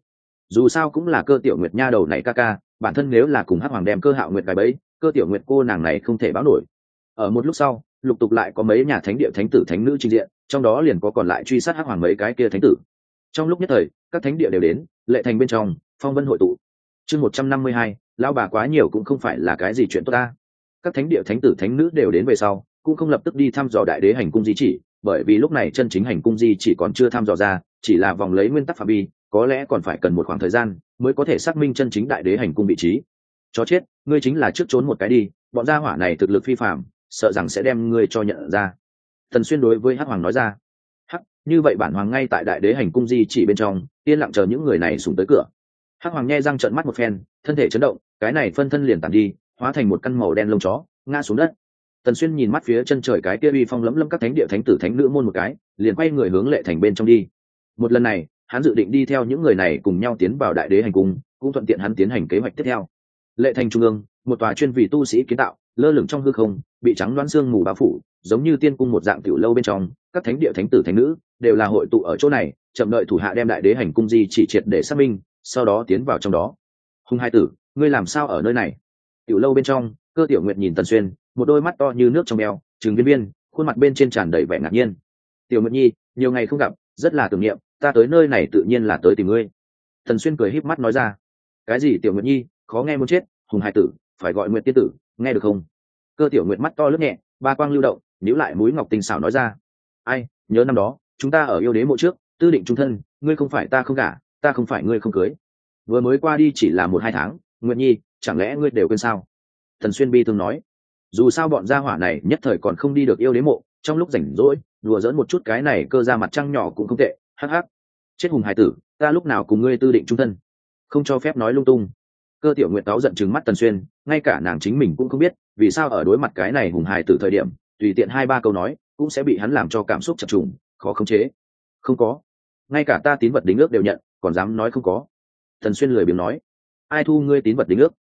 dù sao cũng là Cơ Tiểu Nguyệt nha đầu này ca ca, bản thân nếu là cùng Hắc Hoàng đem Cơ Hạo Nguyệt gài bẫy, Cơ Tiểu Nguyệt cô nàng này không thể báo nổi. Ở một lúc sau, lục tục lại có mấy nhà thánh địa thánh tử thánh nữ trình diện, trong đó liền có còn lại truy sát Hắc Hoàng mấy cái kia thánh tử. Trong lúc nhất thời, các thánh địa đều đến, lệ thành bên trong, phong vân hội tụ. Chương 152, lão bà quá nhiều cũng không phải là cái gì chuyện tốt ta. Các thánh địa thánh tử thánh nữ đều đến về sau, cũng không lập tức đi thăm dò đại đế hành cung di chỉ, bởi vì lúc này chân chính hành cung di chỉ còn chưa thăm dò ra, chỉ là vòng lấy nguyên tắc phạm vi, có lẽ còn phải cần một khoảng thời gian mới có thể xác minh chân chính đại đế hành cung vị trí. Chó chết, ngươi chính là trước trốn một cái đi, bọn gia hỏa này thực lực phi phàm, sợ rằng sẽ đem ngươi cho nhận ra. Tần Xuyên đối với Hắc Hoàng nói ra. Hắc, như vậy bản hoàng ngay tại đại đế hành cung di chỉ bên trong, yên lặng chờ những người này xuống tới cửa. Hắc Hoàng nhe răng trợn mắt một phen, thân thể chấn động, cái này phân thân liền tản đi, hóa thành một căn màu đen lông chó, ngã xuống đất. Tần Xuyên nhìn mắt phía chân trời cái kia uy phong lẫm lẫm các thánh địa thánh tử thánh nữ môn một cái, liền quay người hướng lệ thành bên trong đi. Một lần này, hắn dự định đi theo những người này cùng nhau tiến vào đại đế hành cung, cũng thuận tiện hắn tiến hành kế hoạch tiếp theo. Lệ thành trung ương, một tòa chuyên vì tu sĩ kiến tạo, lơ lửng trong hư không, bị trắng đoán sương mù bao phủ, giống như tiên cung một dạng tiểu lâu bên trong, các thánh địa thánh tử thánh nữ đều là hội tụ ở chỗ này, chậm đợi thủ hạ đem đại đế hành cung di chỉ triệt để xác minh, sau đó tiến vào trong đó. Hùng hai tử, ngươi làm sao ở nơi này? Tiểu lâu bên trong, Cơ Tiểu Nguyệt nhìn Tần Xuyên, một đôi mắt to như nước trong veo, trừng viên viên, khuôn mặt bên trên tràn đầy vẻ ngạc nhiên. Tiểu Nguyệt nhi, nhiều ngày không gặp, rất là tưởng niệm, ta tới nơi này tự nhiên là tới tìm ngươi. Tần Xuyên cười híp mắt nói ra. Cái gì Tiểu Nguyệt nhi, khó nghe muốn chết, Hùng hai tử, phải gọi Nguyệt tiên tử, nghe được không? Cơ Tiểu Nguyệt mắt to lướt nhẹ, ba quang lưu động, níu lại mũi ngọc tinh xảo nói ra. Ai, nhớ năm đó, chúng ta ở yêu đế mộ trước, tư định chung thân, ngươi không phải ta không gả, ta không phải ngươi không cưới. Vừa mới qua đi chỉ là 1-2 tháng, Nguyệt nhi, chẳng lẽ ngươi đều quên sao? Tần Xuyên bi thương nói. Dù sao bọn gia hỏa này nhất thời còn không đi được yêu đế mộ, trong lúc rảnh rỗi đùa giỡn một chút cái này cơ ra mặt trăng nhỏ cũng không tệ. Hắc hắc, chết Hùng hải tử, ta lúc nào cùng ngươi tư định chung thân, không cho phép nói lung tung. Cơ Tiểu Nguyệt cáu giận trừng mắt Tần Xuyên, ngay cả nàng chính mình cũng không biết vì sao ở đối mặt cái này Hùng hải tử thời điểm, tùy tiện 2-3 câu nói cũng sẽ bị hắn làm cho cảm xúc chập trùng, khó khống chế. Không có, ngay cả ta tín vật đính ước đều nhận, còn dám nói không có? Tần Xuyên lười biếng nói. Ai thu ngươi tín vật đính ước?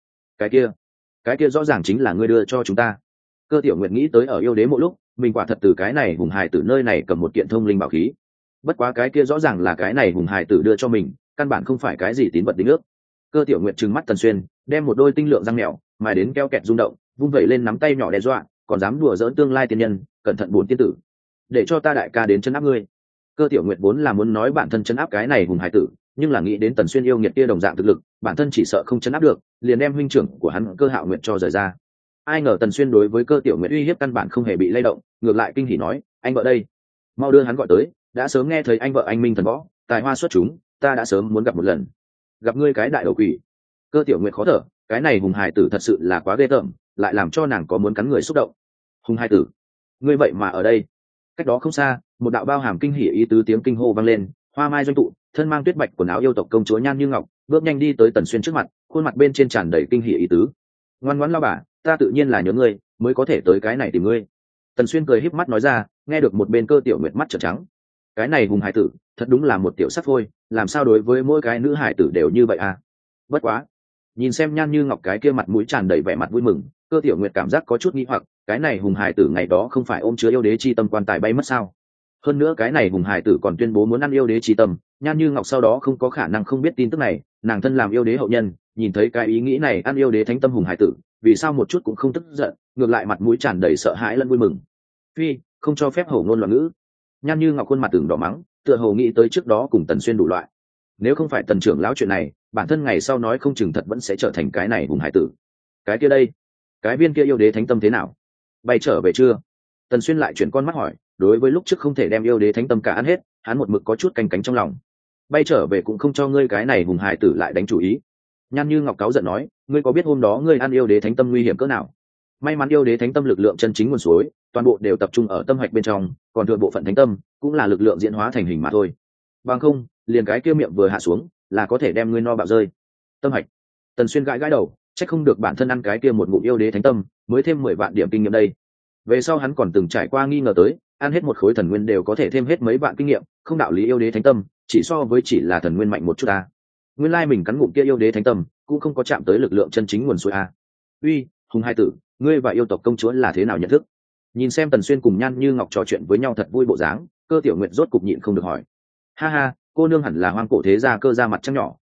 Cái kia rõ ràng chính là ngươi đưa cho chúng ta. Cơ Tiểu Nguyệt nghĩ tới ở yêu đế mỗi lúc mình quả thật từ cái này Hùng hải tử nơi này cầm một kiện thông linh bảo khí, bất quá cái kia rõ ràng là cái này Hùng hải tử đưa cho mình, căn bản không phải cái gì tín vật đính ước. Cơ Tiểu Nguyệt trừng mắt Tần Xuyên, đem một đôi tinh lượng răng mèo mài đến keo kẹt rung động, vung vẩy lên nắm tay nhỏ đe dọa, còn dám đùa giỡn tương lai tiên nhân, cẩn thận bốn tiên tử, để cho ta đại ca đến chân áp ngươi. Cơ Tiểu Nguyệt vốn là muốn nói bản thân chân áp cái này Hùng hải tử, nhưng là nghĩ đến Tần Xuyên yêu nghiệt kia đồng dạng thực lực, bản thân chỉ sợ không chân áp được, liền đem huynh trưởng của hắn Cơ Hạo Nguyệt cho rời ra. Ai ngờ Tần Xuyên đối với Cơ Tiểu Nguyệt uy hiếp căn bản không hề bị lay động, ngược lại kinh hỉ nói, anh vợ đây, mau đưa hắn gọi tới, đã sớm nghe thấy anh vợ anh minh thần võ, tài hoa xuất chúng, ta đã sớm muốn gặp một lần. Gặp ngươi cái đại đầu quỷ. Cơ Tiểu Nguyệt khó thở, cái này Hùng hải tử thật sự là quá ghê tởm, lại làm cho nàng có muốn cắn người xúc động. Hùng hải tử, ngươi vậy mà ở đây? Cách đó không xa, một đạo bao hàm kinh hỉ ý tứ tiếng kinh hô vang lên, hoa mai doanh tụ, thân mang tuyết bạch quần áo yêu tộc công chúa Nhan Như Ngọc bước nhanh đi tới Tần Xuyên trước mặt, khuôn mặt bên trên tràn đầy kinh hỉ ý tứ. Ngoan ngoãn lao bà, ta tự nhiên là nhớ ngươi, mới có thể tới cái này tìm ngươi. Tần Xuyên cười híp mắt nói ra, nghe được một bên Cơ Tiểu Nguyệt mắt trợn trắng. Cái này Hùng hải tử, thật đúng là một tiểu sắc phôi, làm sao đối với mỗi cái nữ hải tử đều như vậy à? Bất quá, nhìn xem Nhan Như Ngọc cái kia mặt mũi tràn đầy vẻ mặt vui mừng, Cơ Tiểu Nguyệt cảm giác có chút nghi hoặc, cái này Hùng hải tử ngày đó không phải ôm chứa yêu đế chi tâm quan tài bay mất sao? Hơn nữa cái này Hùng hải tử còn tuyên bố muốn ăn yêu đế chi tâm, Nhan Như Ngọc sau đó không có khả năng không biết tin tức này, nàng thân làm yêu đế hậu nhân, nhìn thấy cái ý nghĩ này ăn yêu đế thánh tâm Hùng hải tử, vì sao một chút cũng không tức giận, ngược lại mặt mũi tràn đầy sợ hãi lẫn vui mừng. Phi, không cho phép hổ ngôn loạn ngữ. Nhan Như Ngọc khuôn mặt tưởng đỏ mắng, tựa hồ nghĩ tới trước đó cùng Tần Xuyên đủ loại. Nếu không phải Tần trưởng lão chuyện này, bản thân ngày sau nói không chừng thật vẫn sẽ trở thành cái này Hùng hải tử. Cái kia đây, cái viên kia yêu đế thánh tâm thế nào? Bay trở về chưa? Tần Xuyên lại chuyển con mắt hỏi, đối với lúc trước không thể đem yêu đế thánh tâm cả ăn hết, hắn một mực có chút canh cánh trong lòng. Bay trở về cũng không cho ngươi cái này Hùng hải tử lại đánh chủ ý. Nhan Như Ngọc cáu giận nói, ngươi có biết hôm đó ngươi ăn yêu đế thánh tâm nguy hiểm cỡ nào? May mắn yêu đế thánh tâm lực lượng chân chính nguồn suối, toàn bộ đều tập trung ở tâm hạch bên trong, còn thừa bộ phận thánh tâm cũng là lực lượng diễn hóa thành hình mà thôi. Bằng không, liền cái kia miệng vừa hạ xuống, là có thể đem ngươi no bạo rơi. Tâm hạch. Tần Xuyên gãi gãi đầu, chắc không được bản thân ăn cái kia một ngụm yêu đế thánh tâm, mới thêm 10 vạn điểm kinh nghiệm đây. Về sau hắn còn từng trải qua nghi ngờ tới, ăn hết một khối thần nguyên đều có thể thêm hết mấy vạn kinh nghiệm, không đạo lý yêu đế thánh tâm, chỉ so với chỉ là thần nguyên mạnh một chút a. Nguyên lai mình cắn ngụm kia yêu đế thánh tâm, cũng không có chạm tới lực lượng chân chính nguồn suối a. Uy, Hùng hai tử, ngươi và yêu tộc công chúa là thế nào nhận thức? Nhìn xem Tần Xuyên cùng Nhan Như Ngọc trò chuyện với nhau thật vui bộ dáng, Cơ Tiểu Nguyệt rốt cục nhịn không được hỏi. Ha ha, cô nương hẳn là hoang cổ thế gia Cơ gia mặt trăng nhỏ,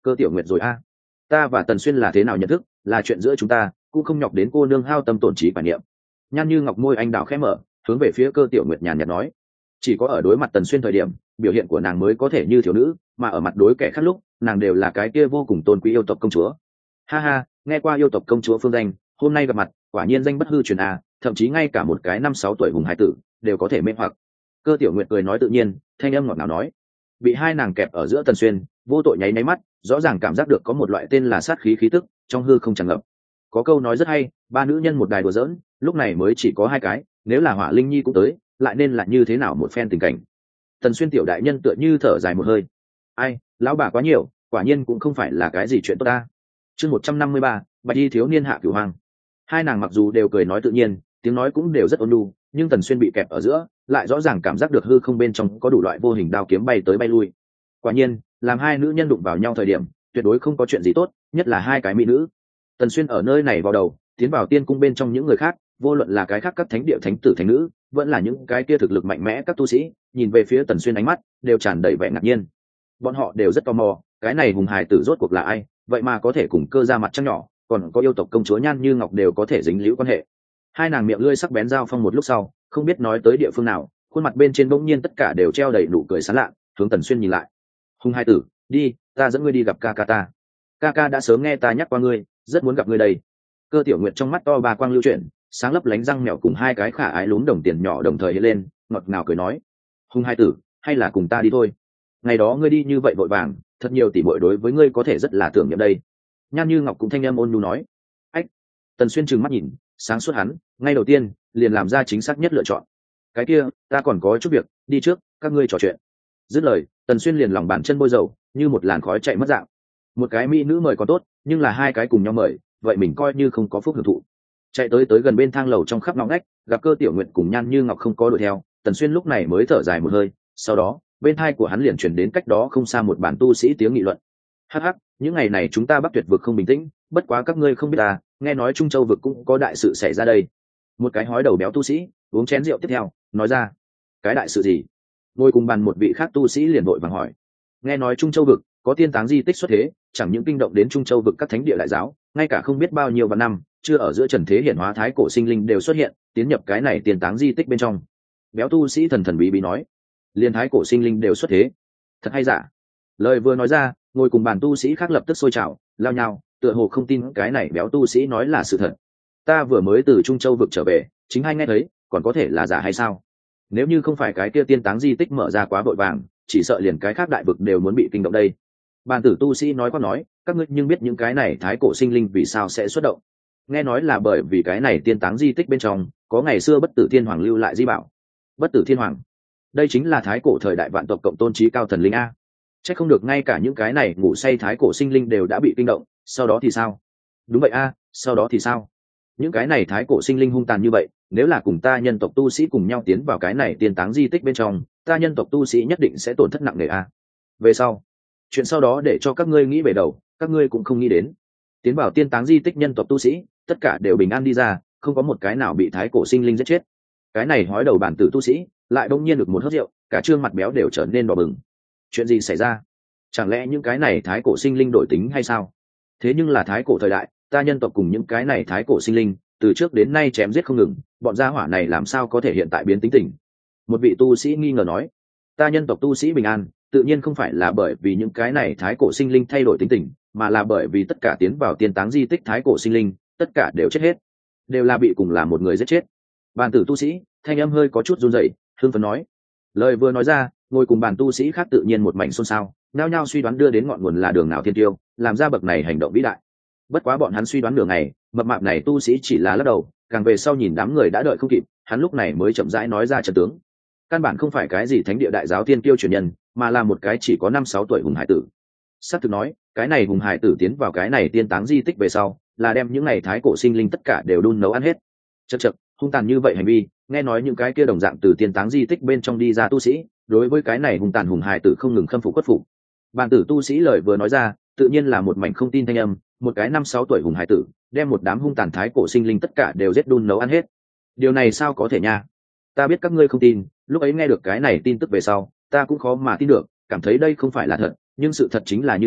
Cơ Tiểu Nguyệt rồi a. Ta và Tần Xuyên là thế nào nhận thức, là chuyện giữa chúng ta, cũng không nhọc đến cô nương hao tâm tổn trí quả niệm. Nhan Như Ngọc môi anh đào khẽ mở, hướng về phía Cơ Tiểu Nguyệt nhàn nhạt nói, chỉ có ở đối mặt Tần Xuyên thời điểm, biểu hiện của nàng mới có thể như thiếu nữ, mà ở mặt đối kẻ khác lúc, nàng đều là cái kia vô cùng tôn quý yêu tộc công chúa. Ha ha, nghe qua yêu tộc công chúa phương danh, hôm nay gặp mặt, quả nhiên danh bất hư truyền a, thậm chí ngay cả một cái 5-6 tuổi hùng hải tử đều có thể mê hoặc. Cơ Tiểu Nguyệt cười nói tự nhiên, thanh âm ngọt ngào nói. Bị hai nàng kẹp ở giữa Tần Xuyên, vô tội nháy mắt, rõ ràng cảm giác được có một loại tên là sát khí khí tức trong hư không tràn ngập. Có câu nói rất hay, ba nữ nhân một đài đùa giỡn, lúc này mới chỉ có hai cái, nếu là Hỏa Linh Nhi cũng tới, lại nên là như thế nào một phen tình cảnh. Tần Xuyên tiểu đại nhân tựa như thở dài một hơi. Ai, lão bà quá nhiều, quả nhiên cũng không phải là cái gì chuyện tốt ta. Chương 153, Bạch Y thiếu niên hạ cửu hoàng. Hai nàng mặc dù đều cười nói tự nhiên, tiếng nói cũng đều rất ôn nhu, nhưng Tần Xuyên bị kẹp ở giữa, lại rõ ràng cảm giác được hư không bên trong có đủ loại vô hình đao kiếm bay tới bay lui. Quả nhiên, làm hai nữ nhân đụng vào nhau thời điểm, tuyệt đối không có chuyện gì tốt, nhất là hai cái mỹ nữ. Tần Xuyên ở nơi này vào đầu, tiến vào tiên cung bên trong những người khác, vô luận là cái khác các thánh địa thánh tử thánh nữ, vẫn là những cái kia thực lực mạnh mẽ các tu sĩ, nhìn về phía Tần Xuyên ánh mắt đều tràn đầy vẻ ngạc nhiên. Bọn họ đều rất tò mò, cái này hùng hài tử rốt cuộc là ai, vậy mà có thể cùng Cơ ra mặt trăng nhỏ, còn có yêu tộc công chúa Nhan Như Ngọc đều có thể dính líu quan hệ. Hai nàng miệng lưỡi sắc bén giao phong một lúc sau, không biết nói tới địa phương nào, khuôn mặt bên trên bỗng nhiên tất cả đều treo đầy nụ cười sán lạ, hướng Tần Xuyên nhìn lại. Hùng hai tử, đi, ta dẫn ngươi đi gặp ca ca ta. Ca ca đã sớm nghe ta nhắc qua ngươi, rất muốn gặp ngươi đây. Cơ Tiểu Nguyệt trong mắt to ba quang lưu chuyển, sáng lấp lánh răng mèo cùng hai cái khả ái lún đồng tiền nhỏ đồng thời hiện lên, ngọt ngào cười nói, hùng hai tử, hay là cùng ta đi thôi. Ngày đó ngươi đi như vậy vội vàng, thật nhiều tỷ muội đối với ngươi có thể rất là tưởng niệm đây. Nhan Như Ngọc cũng thanh em ôn nhu nói. Ách. Tần Xuyên trừng mắt nhìn, sáng suốt hắn, ngay đầu tiên liền làm ra chính xác nhất lựa chọn. Cái kia, ta còn có chút việc, đi trước, các ngươi trò chuyện. Dứt lời, Tần Xuyên liền lòng bàn chân bôi dầu, như một làn khói chạy mất dạng. Một cái mỹ nữ mời còn tốt, nhưng là hai cái cùng nhau mời, vậy mình coi như không có phúc hưởng thụ. Chạy tới gần bên thang lầu trong khắp ngõ ngách, gặp Cơ Tiểu Nguyệt cùng Nhan Như Ngọc không có đuổi theo, Tần Xuyên lúc này mới thở dài một hơi, sau đó, bên tai của hắn liền truyền đến cách đó không xa một bản tu sĩ tiếng nghị luận. Hắc hắc, những ngày này chúng ta Bắc Tuyệt vực không bình tĩnh, bất quá các ngươi không biết à, nghe nói Trung Châu vực cũng có đại sự xảy ra đây. Một cái hói đầu béo tu sĩ uống chén rượu tiếp theo, nói ra, cái đại sự gì? Ngồi cùng bàn một vị khác tu sĩ liền vội vàng hỏi. Nghe nói Trung Châu vực có tiên táng di tích xuất thế, chẳng những kinh động đến Trung Châu vực các thánh địa đại giáo, ngay cả không biết bao nhiêu vạn năm chưa ở giữa trần thế hiển hóa thái cổ sinh linh đều xuất hiện, tiến nhập cái này tiên táng di tích bên trong. Béo tu sĩ thần thần bí bí nói, liên thái cổ sinh linh đều xuất thế, thật hay giả? Lời vừa nói ra, ngồi cùng bàn tu sĩ khác lập tức sôi trào, lao nhau, tựa hồ không tin cái này béo tu sĩ nói là sự thật. Ta vừa mới từ Trung Châu vực trở về, chính hay nghe thấy, còn có thể là giả hay sao? Nếu như không phải cái kia tiên táng di tích mở ra quá vội vàng, chỉ sợ liền cái khác đại vực đều muốn bị kinh động đây. Bàn tử tu sĩ nói qua nói, các ngươi nhưng biết những cái này thái cổ sinh linh vì sao sẽ xuất động? Nghe nói là bởi vì cái này tiên táng di tích bên trong có ngày xưa bất tử thiên hoàng lưu lại di bảo. Bất tử thiên hoàng, đây chính là thái cổ thời đại vạn tộc cộng tôn trí cao thần linh a. Chắc không được ngay cả những cái này ngủ say thái cổ sinh linh đều đã bị kinh động, sau đó thì sao? Đúng vậy a, sau đó thì sao? Những cái này thái cổ sinh linh hung tàn như vậy, nếu là cùng ta nhân tộc tu sĩ cùng nhau tiến vào cái này tiên táng di tích bên trong, ta nhân tộc tu sĩ nhất định sẽ tổn thất nặng nề a. Về sau, chuyện sau đó để cho các ngươi nghĩ về đầu, các ngươi cũng không nghĩ đến. Tiến vào tiên táng di tích nhân tộc tu sĩ, tất cả đều bình an đi ra, không có một cái nào bị thái cổ sinh linh giết chết. Cái này hói đầu bản tử tu sĩ, lại đông nhiên được một hớp rượu, cả trương mặt béo đều trở nên đỏ bừng. Chuyện gì xảy ra? Chẳng lẽ những cái này thái cổ sinh linh đổi tính hay sao? Thế nhưng là thái cổ thời đại, ta nhân tộc cùng những cái này thái cổ sinh linh từ trước đến nay chém giết không ngừng, bọn gia hỏa này làm sao có thể hiện tại biến tính tình? Một vị tu sĩ nghi ngờ nói, ta nhân tộc tu sĩ bình an, tự nhiên không phải là bởi vì những cái này thái cổ sinh linh thay đổi tính tình, mà là bởi vì tất cả tiến vào tiên táng di tích thái cổ sinh linh, tất cả đều chết hết, đều là bị cùng là một người giết chết. Bàn tử tu sĩ, thanh âm hơi có chút run rẩy, hưng phấn nói. Lời vừa nói ra, ngồi cùng bàn tu sĩ khác tự nhiên một mảnh xôn xao, nao nhao suy đoán đưa đến ngọn nguồn là đường nào thiên tiêu, làm ra bậc này hành động vĩ đại. Bất quá bọn hắn suy đoán đường này, mập mạp này tu sĩ chỉ là lắc đầu, càng về sau nhìn đám người đã đợi không kịp, hắn lúc này mới chậm rãi nói ra trận tướng. Căn bản không phải cái gì thánh địa đại giáo thiên kiêu truyền nhân, mà là một cái chỉ có 5-6 tuổi hùng hải tử. Sắp thực nói, cái này hùng hải tử tiến vào cái này tiên táng di tích về sau, là đem những này thái cổ sinh linh tất cả đều đun nấu ăn hết. Chậc, hung tàn như vậy hành vi, nghe nói những cái kia đồng dạng từ tiên táng di tích bên trong đi ra tu sĩ, đối với cái này hung tàn hùng hải tử không ngừng khâm phục khuất phục. Bàn tử tu sĩ lời vừa nói ra, tự nhiên là một mảnh không tin thanh âm, một cái 5-6 tuổi hùng hải tử, đem một đám hung tàn thái cổ sinh linh tất cả đều giết đun nấu ăn hết. Điều này sao có thể nha? Ta biết các ngươi không tin, lúc ấy nghe được cái này tin tức về sau, ta cũng khó mà tin được, cảm thấy đây không phải là thật, nhưng sự thật chính là như thế,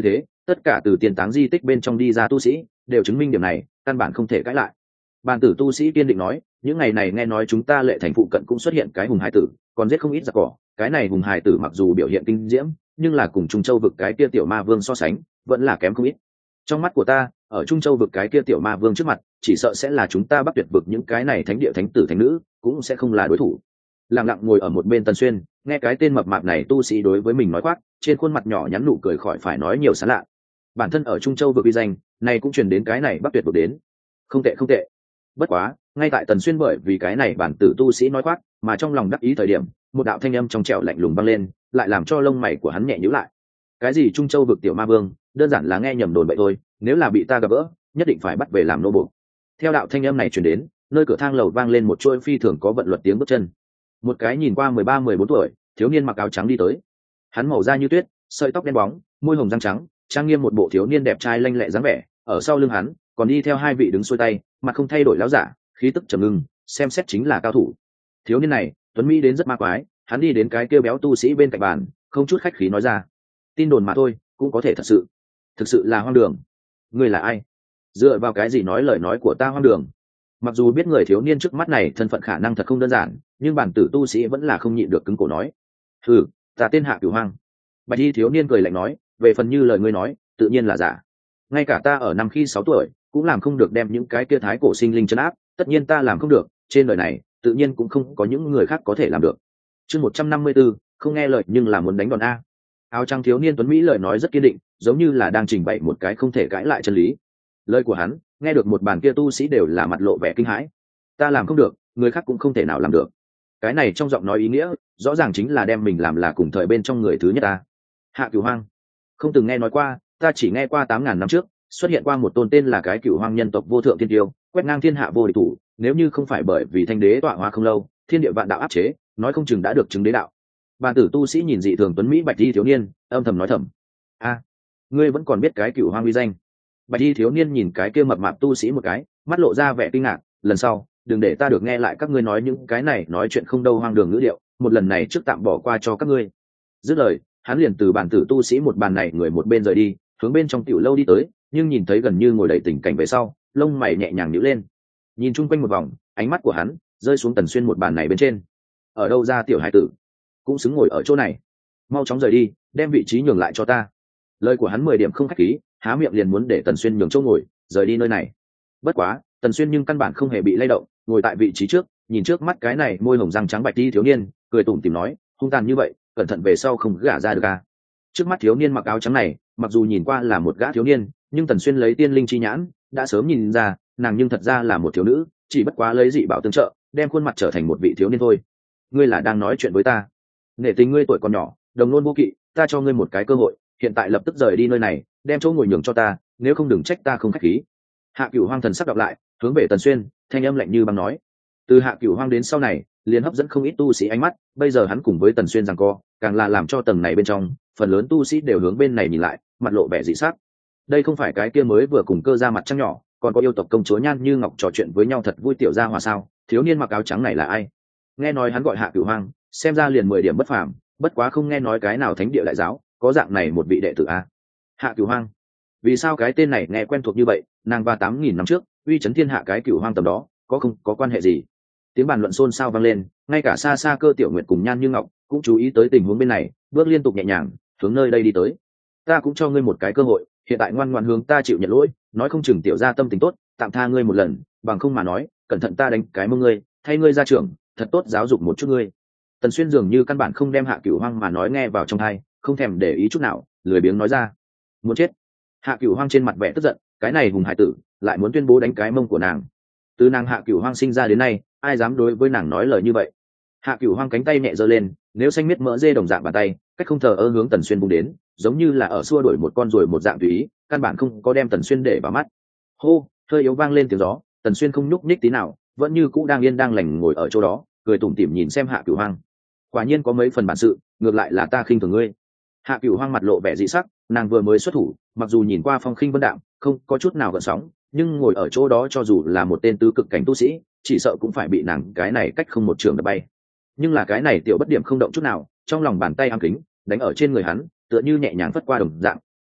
tất cả từ tiền táng di tích bên trong đi ra tu sĩ đều chứng minh điểm này, căn bản không thể cãi lại. Bàn tử tu sĩ kiên định nói, những ngày này nghe nói chúng ta Lệ Thành phụ cận cũng xuất hiện cái hùng hải tử, còn giết không ít giặc cỏ. Cái này hùng hải tử mặc dù biểu hiện kinh diễm, nhưng là cùng Trung Châu vực cái kia tiểu ma vương so sánh, vẫn là kém không ít. Trong mắt của ta, ở Trung Châu vực cái kia tiểu ma vương trước mặt, chỉ sợ sẽ là chúng ta Bắc Tuyệt vực những cái này thánh địa thánh tử thánh nữ, cũng sẽ không là đối thủ. Lặng lặng ngồi ở một bên Tần Xuyên, nghe cái tên mập mạp này tu sĩ đối với mình nói khoác, trên khuôn mặt nhỏ nhắn nụ cười khỏi phải nói nhiều sán lạ. Bản thân ở Trung Châu vực uy danh, này cũng truyền đến cái này Bắc Tuyệt vực đến. Không tệ không tệ. Bất quá, ngay tại Tần Xuyên bởi vì cái này bản tử tu sĩ nói khoác, mà trong lòng đắc ý thời điểm, một đạo thanh âm trong trẻo lạnh lùng vang lên, lại làm cho lông mày của hắn nhẹ nhíu lại. Cái gì Trung Châu vực tiểu ma vương, đơn giản là nghe nhầm đồn vậy thôi, nếu là bị ta gặp gỡ, nhất định phải bắt về làm nô buộc. Theo đạo thanh âm này truyền đến, nơi cửa thang lầu vang lên một chuỗi phi thường có vận luật tiếng bước chân. Một cái nhìn qua 13-14 tuổi, thiếu niên mặc áo trắng đi tới. Hắn màu da như tuyết, sợi tóc đen bóng, môi hồng răng trắng, trang nghiêm một bộ thiếu niên đẹp trai lanh lẹ dáng vẻ, ở sau lưng hắn còn đi theo hai vị đứng xuôi tay, mặt không thay đổi láo giả, khí tức trầm ngưng, xem xét chính là cao thủ. Thiếu niên này, tuấn mỹ đến rất ma quái, hắn đi đến cái kêu béo tu sĩ bên cạnh bàn, không chút khách khí nói ra: tin đồn mà thôi, cũng có thể thật sự. Thực sự là hoang đường. Ngươi là ai? Dựa vào cái gì nói lời nói của ta hoang đường? Mặc dù biết người thiếu niên trước mắt này thân phận khả năng thật không đơn giản, nhưng bản tử tu sĩ vẫn là không nhịn được cứng cổ nói: hừ, ta tên Hạ Cửu Hoang. Bạch y thiếu niên cười lạnh nói: về phần như lời ngươi nói, tự nhiên là giả. Ngay cả ta ở năm khi 6 tuổi cũng làm không được đem những cái kia thái cổ sinh linh trấn áp, tất nhiên ta làm không được, trên đời này tự nhiên cũng không có những người khác có thể làm được. Chương 154, không nghe lời nhưng là muốn đánh đòn a. Áo trắng thiếu niên tuấn mỹ lời nói rất kiên định, giống như là đang trình bày một cái không thể cãi lại chân lý. Lời của hắn nghe được một bàn kia tu sĩ đều là mặt lộ vẻ kinh hãi. Ta làm không được, người khác cũng không thể nào làm được. Cái này trong giọng nói ý nghĩa rõ ràng chính là đem mình làm là cùng thời bên trong người thứ nhất ta. Hạ Cửu Hoang, không từng nghe nói qua, ta chỉ nghe qua 8.000 năm trước xuất hiện qua một tôn tên là cái Cửu Hoang nhân tộc vô thượng thiên tiêu, quét ngang thiên hạ vô địch thủ, nếu như không phải bởi vì thanh đế tọa hóa không lâu, thiên địa vạn đạo áp chế, nói không chừng đã được chứng đế đạo. Bàn tử tu sĩ nhìn dị thường tuấn mỹ bạch y thiếu niên, âm thầm nói thầm: a, ngươi vẫn còn biết cái Cửu Hoang uy danh? Bạch y thiếu niên nhìn cái kia mập mạp tu sĩ một cái, mắt lộ ra vẻ kinh ngạc. Lần sau đừng để ta được nghe lại các ngươi nói những cái này nói chuyện không đâu hoang đường ngữ điệu, một lần này trước tạm bỏ qua cho các ngươi. Dứt lời, hắn liền từ bàn tử tu sĩ một bàn này người một bên rời đi, hướng bên trong tiểu lâu đi tới, nhưng nhìn thấy gần như ngồi đầy tình cảnh về sau, lông mày nhẹ nhàng nhíu lên. Nhìn chung quanh một vòng, ánh mắt của hắn rơi xuống Tần Xuyên một bàn này bên trên. Ở đâu ra tiểu hải tử, cũng xứng ngồi ở chỗ này. Mau chóng rời đi, đem vị trí nhường lại cho ta. Lời của hắn 10 điểm không khách khí, há miệng liền muốn để Tần Xuyên nhường chỗ ngồi, rời đi nơi này. Bất quá, Tần Xuyên nhưng căn bản không hề bị lay động, ngồi tại vị trí trước, nhìn trước mắt cái này môi hồng răng trắng bạch đi thiếu niên, cười tủm tỉm nói: hung tàn như vậy, cẩn thận về sau không gả ra được à. Trước mắt thiếu niên mặc áo trắng này, mặc dù nhìn qua là một gã thiếu niên, nhưng Tần Xuyên lấy tiên linh chi nhãn, đã sớm nhìn ra, nàng nhưng thật ra là một thiếu nữ, chỉ bất quá lấy dị bảo tương trợ, đem khuôn mặt trở thành một vị thiếu niên thôi. Ngươi là đang nói chuyện với ta? Nể tình ngươi tuổi còn nhỏ, đồng nôn vô kỵ, ta cho ngươi một cái cơ hội, hiện tại lập tức rời đi nơi này, đem chỗ ngồi nhường cho ta, nếu không đừng trách ta không khách khí. Hạ Cửu Hoang thần sắc đọc lại, hướng về Tần Xuyên, thanh âm lạnh như băng nói. Từ Hạ Cửu Hoang đến sau này, liền hấp dẫn không ít tu sĩ ánh mắt, bây giờ hắn cùng với Tần Xuyên giằng co, càng là làm cho tầng này bên trong, phần lớn tu sĩ đều hướng bên này nhìn lại, mặt lộ vẻ dị sắc. Đây không phải cái kia mới vừa cùng Cơ ra mặt trăng nhỏ, còn có yêu tộc công chúa Nhan Như Ngọc trò chuyện với nhau thật vui tiểu gia hòa sao? Thiếu niên mặc áo trắng này là ai? Nghe nói hắn gọi Hạ Cửu Hoang, xem ra liền 10 điểm bất phàm, bất quá không nghe nói cái nào thánh địa đại giáo có dạng này một vị đệ tử a. Hạ Cửu Hoang, vì sao cái tên này nghe quen thuộc như vậy? Nàng và 8.000 năm trước uy chấn thiên hạ cái Cửu Hoang tầm đó không có quan hệ gì? Tiếng bàn luận xôn xao vang lên, ngay cả xa xa Cơ Tiểu Nguyệt cùng Nhan Như Ngọc cũng chú ý tới tình huống bên này, bước liên tục nhẹ nhàng hướng nơi đây đi tới. Ta cũng cho ngươi một cái cơ hội, hiện tại ngoan ngoãn hướng ta chịu nhận lỗi, nói không chừng tiểu gia tâm tình tốt, tạm tha ngươi một lần, bằng không mà nói, cẩn thận ta đánh cái mông ngươi, thay ngươi ra trưởng, thật tốt giáo dục một chút ngươi. Tần Xuyên dường như căn bản không đem Hạ Cửu Hoang mà nói nghe vào trong tai, không thèm để ý chút nào, lười biếng nói ra: muốn chết. Hạ Cửu Hoang trên mặt vẻ tức giận, cái này hùng hải tử lại muốn tuyên bố đánh cái mông của nàng. Từ nàng Hạ Cửu Hoang sinh ra đến nay, ai dám đối với nàng nói lời như vậy? Hạ Cửu Hoang cánh tay nhẹ giơ lên, nếu xanh miết mỡ dê đồng dạng bàn tay, cách không thờ ơ hướng Tần Xuyên vung đến, giống như là ở xua đuổi một con ruồi một dạng tùy ý, căn bản không có đem Tần Xuyên để vào mắt. Hô, hơi yếu vang lên tiếng gió, Tần Xuyên không nhúc nhích tí nào, vẫn như cũ đang yên đang lành ngồi ở chỗ đó, cười tủm tỉm nhìn xem Hạ Cửu Hoang. Quả nhiên có mấy phần bản sự, ngược lại là ta khinh thường ngươi. Hạ Cửu Hoang mặt lộ vẻ dị sắc, nàng vừa mới xuất thủ, mặc dù nhìn qua phong khinh vân đạm, không có chút nào gợn sóng, nhưng ngồi ở chỗ đó cho dù là một tên tứ cực cảnh tu sĩ, chỉ sợ cũng phải bị nàng cái này cách không một trường đập bay. Nhưng là cái này tiểu bất điểm không động chút nào, trong lòng bàn tay ám kính đánh ở trên người hắn, tựa như nhẹ nhàng phất qua đồng dạng,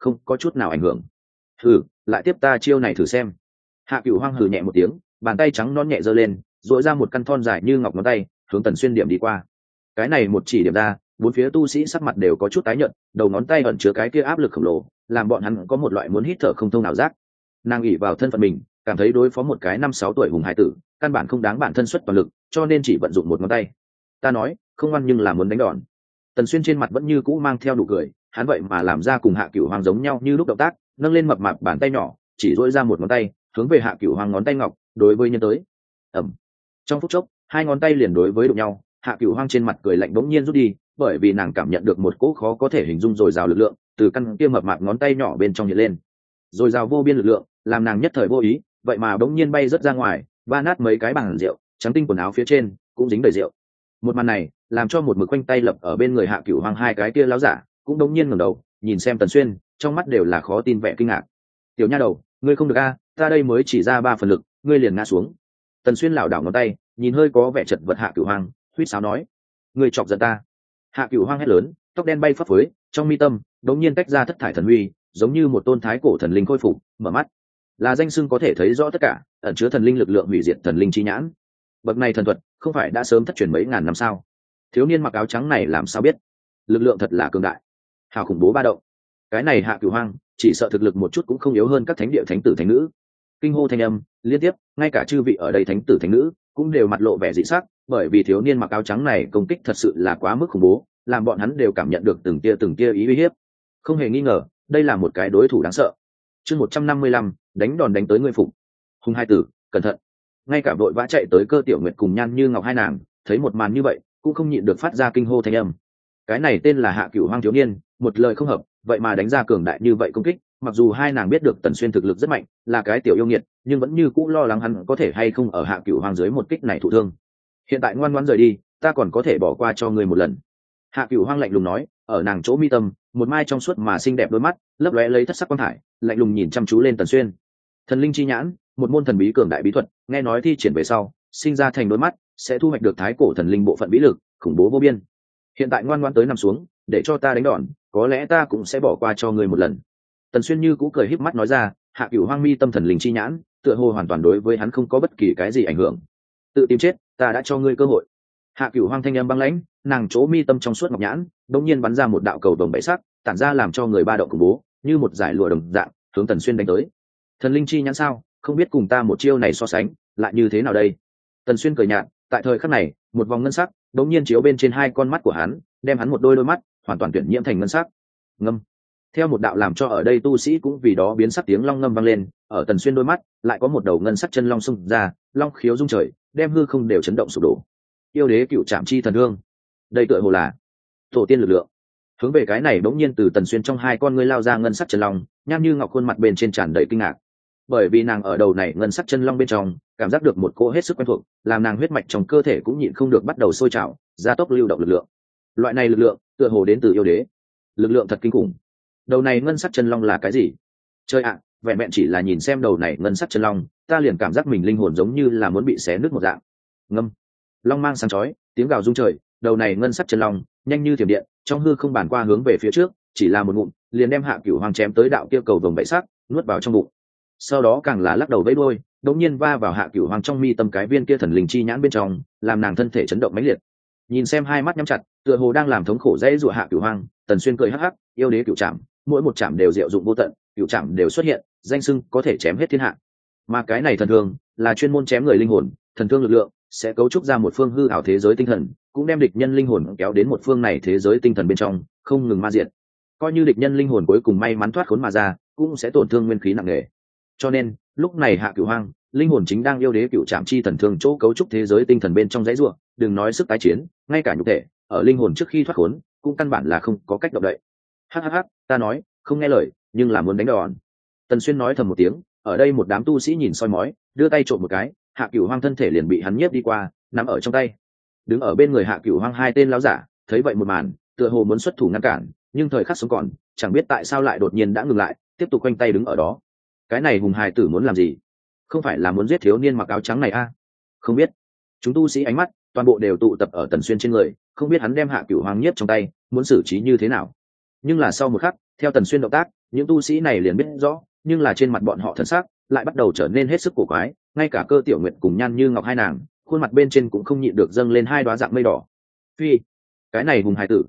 không có chút nào ảnh hưởng. Hừ, lại tiếp ta chiêu này thử xem. Hạ Cửu Hoang hừ nhẹ một tiếng, bàn tay trắng non nhẹ giơ lên, duỗi ra một căn thon dài như ngọc ngón tay, hướng Tần Xuyên điểm đi qua. Cái này một chỉ điểm ra, bốn phía tu sĩ sắc mặt đều có chút tái nhợt, đầu ngón tay ẩn chứa cái kia áp lực khổng lồ, làm bọn hắn có một loại muốn hít thở không thông nào giác. Nàng ỷ vào thân phận mình, cảm thấy đối phó một cái 5-6 tuổi hùng hải tử, căn bản không đáng bản thân xuất toàn lực, cho nên chỉ vận dụng một ngón tay. Ta nói, không ngoan nhưng là muốn đánh đòn. Tần Xuyên trên mặt vẫn như cũ mang theo nụ cười, hắn vậy mà làm ra cùng Hạ Cửu Hoang giống nhau như lúc động tác, nâng lên mập mạp bàn tay nhỏ, chỉ duỗi ra một ngón tay, hướng về Hạ Cửu Hoang ngón tay ngọc, đối với nhân tới. Ầm. Trong phút chốc, hai ngón tay liền đối với đụng nhau, Hạ Cửu Hoang trên mặt cười lạnh bỗng nhiên rút đi, bởi vì nàng cảm nhận được một cỗ khó có thể hình dung dồi dào lực lượng từ căn kia mập mạp ngón tay nhỏ bên trong hiện lên. Dồi dào vô biên lực lượng, làm nàng nhất thời vô ý, vậy mà bỗng nhiên bay rất ra ngoài, va nát mấy cái bàn rượu, trắng tinh quần áo phía trên cũng dính đầy rượu. Một màn này, làm cho một mực quanh tay lập ở bên người Hạ Cửu Hoang hai cái kia láo giả, cũng đống nhiên ngẩng đầu, nhìn xem Tần Xuyên, trong mắt đều là khó tin vẻ kinh ngạc. Tiểu nha đầu, ngươi không được a, ta đây mới chỉ ra 3 phần lực, ngươi liền ngã xuống. Tần Xuyên lảo đảo ngón tay, nhìn hơi có vẻ chật vật Hạ Cửu Hoang, huýt sáo nói: ngươi chọc giận ta. Hạ Cửu Hoang hét lớn, tóc đen bay phấp phới, trong mi tâm đống nhiên tách ra thất thải thần huy, giống như một tôn thái cổ thần linh khôi phục, mở mắt, là danh xưng có thể thấy rõ tất cả, ẩn chứa thần linh lực lượng hủy diệt thần linh chi nhãn. Bậc này thần thuật, không phải đã sớm thất truyền mấy ngàn năm sao? Thiếu niên mặc áo trắng này làm sao biết? Lực lượng thật là cường đại, hào khủng bố ba động. Cái này Hạ Cửu Hoang, chỉ sợ thực lực một chút cũng không yếu hơn các thánh địa thánh tử thánh nữ. Kinh hô thanh âm liên tiếp, ngay cả chư vị ở đây thánh tử thánh nữ cũng đều mặt lộ vẻ dị sắc, bởi vì thiếu niên mặc áo trắng này công kích thật sự là quá mức khủng bố, làm bọn hắn đều cảm nhận được từng tia ý uy hiếp. Không hề nghi ngờ, đây là một cái đối thủ đáng sợ. Chương 155, đánh đòn đánh tới ngươi phục. Hùng hai tử, cẩn thận. Ngay cả vội vã chạy tới Cơ Tiểu Nguyệt cùng Nhan Như Ngọc hai nàng, thấy một màn như vậy, cũng không nhịn được phát ra kinh hô thanh âm. Cái này tên là Hạ Cửu Hoang thiếu niên, một lời không hợp, vậy mà đánh ra cường đại như vậy công kích, mặc dù hai nàng biết được Tần Xuyên thực lực rất mạnh, là cái tiểu yêu nghiệt, nhưng vẫn như cũ lo lắng hắn có thể hay không ở Hạ Cửu Hoang dưới một kích này thụ thương. Hiện tại ngoan ngoãn rời đi, ta còn có thể bỏ qua cho ngươi một lần. Hạ Cửu Hoang lạnh lùng nói, ở nàng chỗ mi tâm, một mai trong suốt mà xinh đẹp đôi mắt, lấp lóe lấy thất sắc quang thải, lạnh lùng nhìn chăm chú lên Tần Xuyên. Thần linh chi nhãn, một môn thần bí cường đại bí thuật, nghe nói thi triển về sau, sinh ra thành đôi mắt, sẽ thu hoạch được thái cổ thần linh bộ phận vĩ lực, khủng bố vô biên. Hiện tại ngoan ngoãn tới nằm xuống, để cho ta đánh đòn, có lẽ ta cũng sẽ bỏ qua cho ngươi một lần. Tần Xuyên như cũ cười híp mắt nói ra, Hạ Cửu Hoang mi tâm thần linh chi nhãn, tựa hồ hoàn toàn đối với hắn không có bất kỳ cái gì ảnh hưởng. Tự tìm chết, ta đã cho ngươi cơ hội. Hạ Cửu Hoang thanh âm băng lãnh, nàng chỗ mi tâm trong suốt ngọc nhãn, đột nhiên bắn ra một đạo cầu vồng bảy sắc, tản ra làm cho người ba động khủng bố, như một dải lụa đồng dạng, hướng Tần Xuyên đánh tới. Thần linh chi nhãn sao, không biết cùng ta một chiêu này so sánh, lại như thế nào đây? Tần Xuyên cười nhạt, tại thời khắc này, một vòng ngân sắc đột nhiên chiếu bên trên hai con mắt của hắn, đem hắn một đôi mắt hoàn toàn tuyển nhiễm thành ngân sắc. Ngâm. Theo một đạo làm cho ở đây tu sĩ cũng vì đó biến sắc tiếng long ngâm vang lên, ở Tần Xuyên đôi mắt lại có một đầu ngân sắc chân long xung ra, long khiếu rung trời, đem hư không đều chấn động sụp đổ. Yêu đế cựu trảm chi thần hương, đây tựa hồ là tổ tiên lực lượng. Hướng về cái này đống nhiên từ Tần Xuyên trong hai con ngươi lao ra ngân sắc chân long, Nhan Như Ngọc khuôn mặt bên trên tràn đầy kinh ngạc, bởi vì nàng ở đầu này ngân sắc chân long bên trong cảm giác được một cỗ hết sức quen thuộc, làm nàng huyết mạch trong cơ thể cũng nhịn không được bắt đầu sôi trào, gia tốc lưu động lực lượng. Loại này lực lượng tựa hồ đến từ yêu đế, lực lượng thật kinh khủng. Đầu này ngân sắc chân long là cái gì? Chơi ạ, vẹn vẹn chỉ là nhìn xem đầu này ngân sắc chân long, ta liền cảm giác mình linh hồn giống như là muốn bị xé nứt một dạng. Ngâm. Long mang sáng chói, tiếng gào rung trời, đầu này ngân sắc chân long nhanh như thiểm điện, trong hư không bản qua hướng về phía trước, chỉ là một ngụm, liền đem Hạ Cửu Hoang chém tới đạo kia cầu vồng bảy sắc, nuốt vào trong bụng. Sau đó càng là lắc đầu vẫy đuôi, đột nhiên va vào Hạ Cửu Hoang trong mi tâm cái viên kia thần linh chi nhãn bên trong, làm nàng thân thể chấn động mãnh liệt. Nhìn xem hai mắt nhắm chặt, tựa hồ đang làm thống khổ dễ dụa Hạ Cửu Hoang, Tần Xuyên cười hắc hắc, yêu đế cửu trảm, mỗi một trảm đều diệu dụng vô tận, cửu trảm đều xuất hiện, danh xưng có thể chém hết thiên hạ. Mà cái này thần thương là chuyên môn chém người linh hồn, thần thương lực lượng sẽ cấu trúc ra một phương hư ảo thế giới tinh thần, cũng đem địch nhân linh hồn kéo đến một phương này thế giới tinh thần bên trong, không ngừng ma diệt. Coi như địch nhân linh hồn cuối cùng may mắn thoát khốn mà ra, cũng sẽ tổn thương nguyên khí nặng nề. Cho nên, lúc này Hạ Cửu Hoang, linh hồn chính đang yêu đế cửu trảm chi thần thương chỗ cấu trúc thế giới tinh thần bên trong dãy rủa, đừng nói sức tái chiến, ngay cả nhục thể, ở linh hồn trước khi thoát khốn, cũng căn bản là không có cách động đậy. Hắc, ta nói, không nghe lời, nhưng là muốn đánh đòn. Tần Xuyên nói thầm một tiếng, ở đây một đám tu sĩ nhìn soi mói, đưa tay trộm một cái, Hạ Cửu Hoang thân thể liền bị hắn nhiếp đi qua, nắm ở trong tay. Đứng ở bên người Hạ Cửu Hoang hai tên lão giả, thấy vậy một màn, tựa hồ muốn xuất thủ ngăn cản, nhưng thời khắc sống còn, chẳng biết tại sao lại đột nhiên đã ngừng lại, tiếp tục quanh tay đứng ở đó. Cái này hùng hài tử muốn làm gì? Không phải là muốn giết thiếu niên mặc áo trắng này a? Không biết. Chúng tu sĩ ánh mắt toàn bộ đều tụ tập ở Tần Xuyên trên người, không biết hắn đem Hạ Cửu Hoang nhiếp trong tay, muốn xử trí như thế nào. Nhưng là sau một khắc, Theo Tần Xuyên động tác, những tu sĩ này liền biết rõ, nhưng là trên mặt bọn họ thần sắc lại bắt đầu trở nên hết sức cổ quái, ngay cả Cơ Tiểu Nguyệt cùng Nhan Như Ngọc hai nàng, khuôn mặt bên trên cũng không nhịn được dâng lên hai đóa dạng mây đỏ. Phi, cái này hùng hài tử,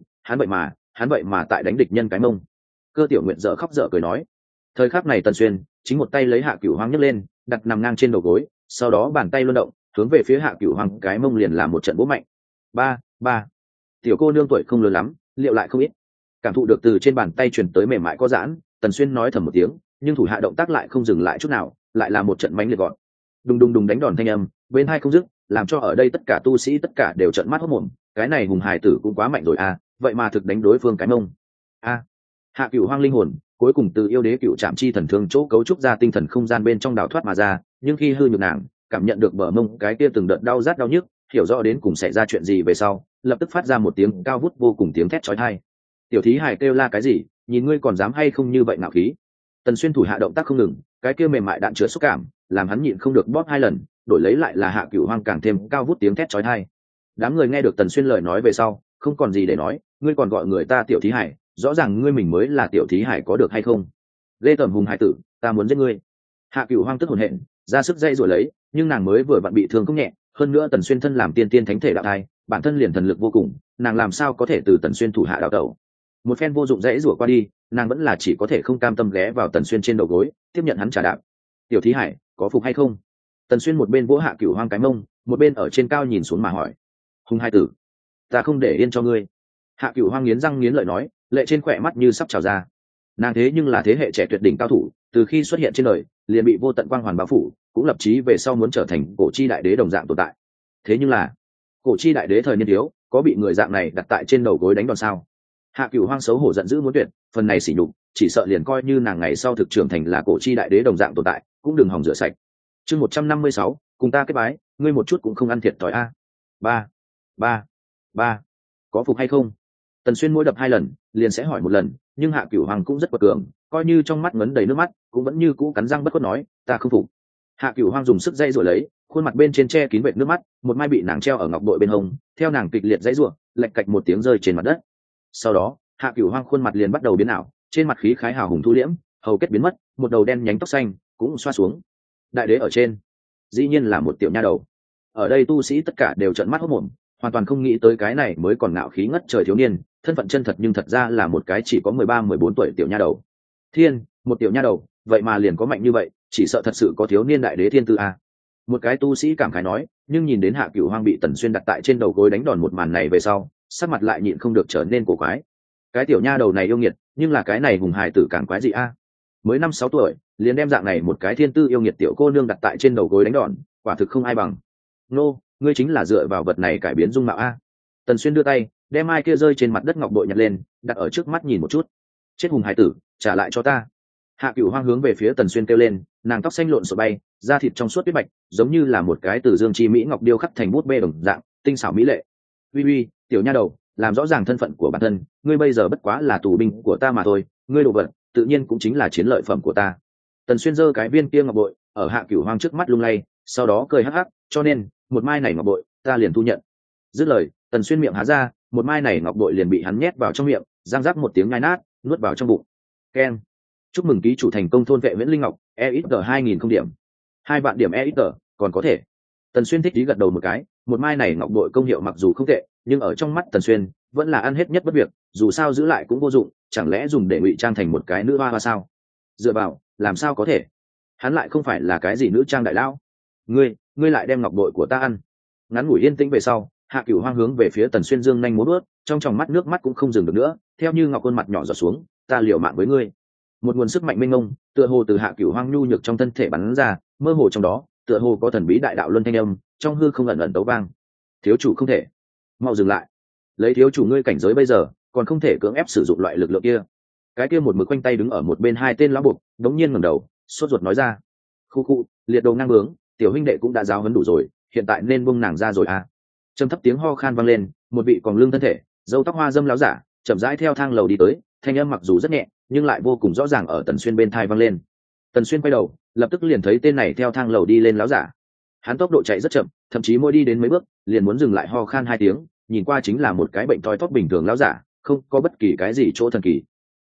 hắn vậy mà tại đánh địch nhân cái mông. Cơ Tiểu Nguyệt dở khóc dở cười nói. Thời khắc này Tần Xuyên chính một tay lấy Hạ Cửu Hoang nhấc lên, đặt nằm ngang trên đầu gối, sau đó bàn tay luân động, hướng về phía Hạ Cửu Hoang cái mông liền làm một trận vỗ mạnh. Ba, ba. Tiểu cô nương tuổi không lớn lắm, liệu lại không ít. Cảm thụ được từ trên bàn tay truyền tới mềm mại có giãn, Tần Xuyên nói thầm một tiếng, nhưng thủ hạ động tác lại không dừng lại chút nào, lại là một trận mãnh liệt gọn. Đùng đùng đùng đánh đòn thanh âm, bên hai không dứt, làm cho ở đây tất cả tu sĩ tất cả đều trợn mắt hốt mồm, cái này hùng hài tử cũng quá mạnh rồi à, vậy mà thực đánh đối phương cái mông. A. Hạ Cửu Hoang linh hồn cuối cùng từ yêu đế cựu trạm chi thần thương chỗ cấu trúc ra tinh thần không gian bên trong đào thoát mà ra, nhưng khi hư nhược nàng cảm nhận được bờ mông cái kia từng đợt đau rát đau nhức, hiểu rõ đến cùng xảy ra chuyện gì về sau, lập tức phát ra một tiếng cao vút vô cùng tiếng thét chói tai. Tiểu thí hài kêu la cái gì, nhìn ngươi còn dám hay không như vậy ngạo khí. Tần Xuyên thủ hạ động tác không ngừng, cái kia mềm mại đạn chứa xúc cảm làm hắn nhịn không được bóp hai lần, đổi lấy lại là Hạ Cửu Hoang càng thêm cao vút tiếng thét chói tai. Đám người nghe được Tần Xuyên lời nói về sau không còn gì để nói, ngươi còn gọi người ta tiểu thí hài, rõ ràng ngươi mình mới là tiểu thí hài có được hay không. Lê Tầm hùng hải tử, ta muốn giết ngươi. Hạ Cửu Hoang tức hổn hển, ra sức dây rồi lấy, nhưng nàng mới vừa vặn bị thương không nhẹ, hơn nữa Tần Xuyên thân làm tiên tiên thánh thể đạo thai, bản thân liền thần lực vô cùng, nàng làm sao có thể từ Tần Xuyên thủ hạ đạo tẩu. Một phen vô dụng dãy rủa qua đi, nàng vẫn là chỉ có thể không cam tâm ghé vào Tần Xuyên trên đầu gối, tiếp nhận hắn trả đạp. Tiểu thí hải, có phục hay không? Tần Xuyên một bên vỗ Hạ Cửu Hoang cái mông, một bên ở trên cao nhìn xuống mà hỏi. Hùng hải tử, ta không để yên cho ngươi. Hạ Cửu Hoang nghiến răng nghiến lợi nói, lệ trên khỏe mắt như sắp trào ra. Nàng thế nhưng là thế hệ trẻ tuyệt đỉnh cao thủ, từ khi xuất hiện trên đời liền bị vô tận quang hoàn bao phủ, cũng lập chí về sau muốn trở thành cổ chi đại đế đồng dạng tồn tại. Thế nhưng là cổ chi đại đế thời niên thiếu có bị người dạng này đặt tại trên đầu gối đánh đòn sao? Hạ Cửu Hoang xấu hổ giận dữ muốn tuyệt, phần này sỉ nhục chỉ sợ liền coi như nàng ngày sau thực trưởng thành là cổ chi đại đế đồng dạng tồn tại cũng đừng hòng rửa sạch. Chương 156, cùng ta kết bái, ngươi một chút cũng không ăn thiệt thòi a. Ba, ba, ba, có phục hay không? Tần Xuyên mỗi đập hai lần liền sẽ hỏi một lần, nhưng Hạ Cửu Hoang cũng rất quật cường, coi như trong mắt ngấn đầy nước mắt cũng vẫn như cũ cắn răng bất khuất nói, ta không phục. Hạ Cửu Hoang dùng sức dây rồi lấy, khuôn mặt bên trên che kín vệt nước mắt, một mai bị nàng treo ở ngọc bội bên hông, theo nàng kịch liệt dãy rủa, lệch cạch một tiếng rơi trên mặt đất. Sau đó Hạ Cửu Hoang khuôn mặt liền bắt đầu biến ảo, trên mặt khí khái hào hùng thu liễm, hầu kết biến mất, một đầu đen nhánh tóc xanh cũng xoa xuống. Đại đế ở trên, dĩ nhiên là một tiểu nha đầu. Ở đây tu sĩ tất cả đều trợn mắt hốt mồm, hoàn toàn không nghĩ tới cái này mới còn ngạo khí ngất trời thiếu niên, thân phận chân thật nhưng thật ra là một cái chỉ có 13-14 tuổi tiểu nha đầu. Thiên, một tiểu nha đầu, vậy mà liền có mạnh như vậy, chỉ sợ thật sự có thiếu niên đại đế thiên tư a. Một cái tu sĩ cảm khái nói, nhưng nhìn đến Hạ Cửu Hoang bị Tần Xuyên đặt tại trên đầu gối đánh đòn một màn này về sau, sắc mặt lại nhịn không được trở nên cổ quái. Cái tiểu nha đầu này yêu nghiệt, nhưng là cái này hùng hài tử càng quái gì a? Mới 5-6 tuổi, liền đem dạng này một cái thiên tư yêu nghiệt tiểu cô nương đặt tại trên đầu gối đánh đòn, quả thực không ai bằng. Nô, ngươi chính là dựa vào vật này cải biến dung mạo a. Tần Xuyên đưa tay đem ai kia rơi trên mặt đất ngọc bội nhặt lên, đặt ở trước mắt nhìn một chút. Chết hùng hải tử, trả lại cho ta. Hạ Cửu Hoang hướng về phía Tần Xuyên kêu lên, nàng tóc xanh lộn xộn bay, da thịt trong suốt tuyết bạch, giống như là một cái từ dương chi mỹ ngọc điêu khắc thành bút bê đồng dạng, tinh xảo mỹ lệ. Uy uy, tiểu nha đầu, làm rõ ràng thân phận của bản thân, ngươi bây giờ bất quá là tù binh của ta mà thôi, ngươi đồ vật, tự nhiên cũng chính là chiến lợi phẩm của ta. Tần Xuyên giơ cái viên kia ngọc bội, ở Hạ Cửu Hoang trước mắt lung lay, sau đó cười hắc hắc, cho nên, một mai này ngọc bội, ta liền thu nhận. Dứt lời, Tần Xuyên miệng há ra, một mai này ngọc bội liền bị hắn nhét vào trong miệng, răng rắc một tiếng ngai nát, nuốt vào trong bụng. Keng. Chúc mừng ký chủ thành công thôn vệ Viễn Linh Ngọc, EXP 2000 không điểm. 2 vạn điểm EXP, còn có thể. Tần Xuyên thích ý gật đầu một cái, một mai này ngọc bội công hiệu mặc dù không tệ, nhưng ở trong mắt Tần Xuyên, vẫn là ăn hết nhất bất việc, dù sao giữ lại cũng vô dụng, chẳng lẽ dùng để ngụy trang thành một cái nữ hoa sao? Dựa vào, làm sao có thể? Hắn lại không phải là cái gì nữ trang đại lão. Ngươi lại đem ngọc bội của ta ăn. Ngắn ngủi yên tĩnh về sau, Hạ Cửu Hoang hướng về phía Tần Xuyên dương nhanh múa vuốt, trong tròng mắt nước mắt cũng không dừng được nữa, theo như ngọc khuôn mặt nhỏ giọt xuống, ta liều mạng với ngươi. Một nguồn sức mạnh mênh mông, tựa hồ từ Hạ Cửu Hoang nhu nhược trong thân thể bắn ra, mơ hồ trong đó, tựa hồ có thần bí đại đạo luân thanh âm, trong hư không ẩn ẩn tấu vang. Thiếu chủ không thể, mau dừng lại. Lấy thiếu chủ ngươi cảnh giới bây giờ, còn không thể cưỡng ép sử dụng loại lực lượng kia. Cái kia một mực quanh tay đứng ở một bên hai tên lão buộc, đống nhiên ngẩng đầu, sốt ruột nói ra. Khu khu, liệt đầu ngang bướng, tiểu huynh đệ cũng đã giáo huấn đủ rồi, hiện tại nên buông nàng ra rồi à. Trầm thấp tiếng ho khan vang lên, một vị còn lưng thân thể, râu tóc hoa dâm láo giả, chậm rãi theo thang lầu đi tới, thanh âm mặc dù rất nhẹ, nhưng lại vô cùng rõ ràng ở Tần Xuyên bên tai vang lên. Tần Xuyên quay đầu, lập tức liền thấy tên này theo thang lầu đi lên láo giả. Hắn tốc độ chạy rất chậm, thậm chí mỗi đi đến mấy bước, liền muốn dừng lại ho khan 2 tiếng, nhìn qua chính là một cái bệnh toi thóp bình thường láo giả, không có bất kỳ cái gì chỗ thần kỳ.